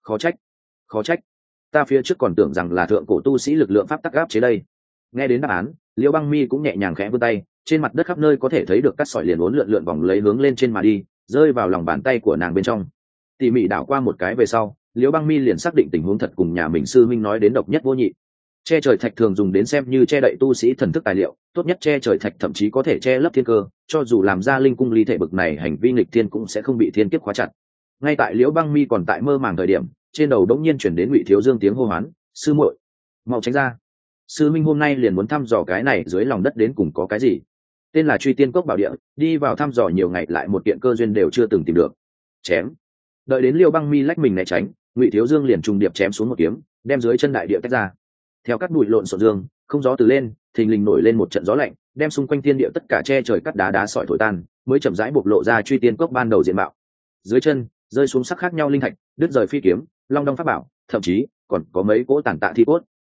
Khó trách, ta phía trước còn tưởng rằng là thượng cổ tu sĩ lực lượng pháp tắc áp chế đây. Nghe đến đáp án, Liễu Băng Mi cũng nhẹ nhàng khẽ vươn tay, trên mặt đất khắp nơi có thể thấy được cát sỏi liền uốn lượn vòng lấy hướng lên trên mà đi, rơi vào lòng bàn tay của nàng bên trong. Tỉ mỉ đảo qua một cái về sau, Liễu Băng Mi liền xác định tình huống thật cùng nhà mình sư minh nói đến độc nhất vô nhị. Che trời thạch thường dùng đến xem như che đậy tu sĩ thần thức tài liệu, tốt nhất che trời thạch thậm chí có thể che lấp thiên cơ, cho dù làm ra linh cung ly thể bực này hành vi nghịch thiên cũng sẽ không bị thiên kiếp khóa chặt. Ngay tại Liễu Băng Mi còn tại mơ màng thời điểm, trên đầu đống nhiên chuyển đến Ngụy Thiếu Dương tiếng hô hoán, sư muội, mau tránh ra. Sư minh hôm nay liền muốn thăm dò cái này dưới lòng đất đến cùng có cái gì. Tên là Truy Tiên Cốc Bảo Địa, đi vào thăm dò nhiều ngày lại một kiện cơ duyên đều chưa từng tìm được. Chém. Đợi đến Liễu Băng Mi lách mình né tránh, Ngụy Thiếu Dương liền trùng điệp chém xuống một kiếm, đem dưới chân đại địa tách ra. Theo các bụi lộn xộn dương, không gió từ lên, thình lình nổi lên một trận gió lạnh, đem xung quanh thiên địa tất cả che trời cắt đá sỏi thổi tan, mới chậm rãi bộc lộ ra Truy Tiên Cốc ban đầu diện mạo. Dưới chân rơi xuống sắc khác nhau linh thạch, đứt rời phi kiếm, long đong pháp bảo, thậm chí còn có mấy cỗ tàn tạ thi cốt.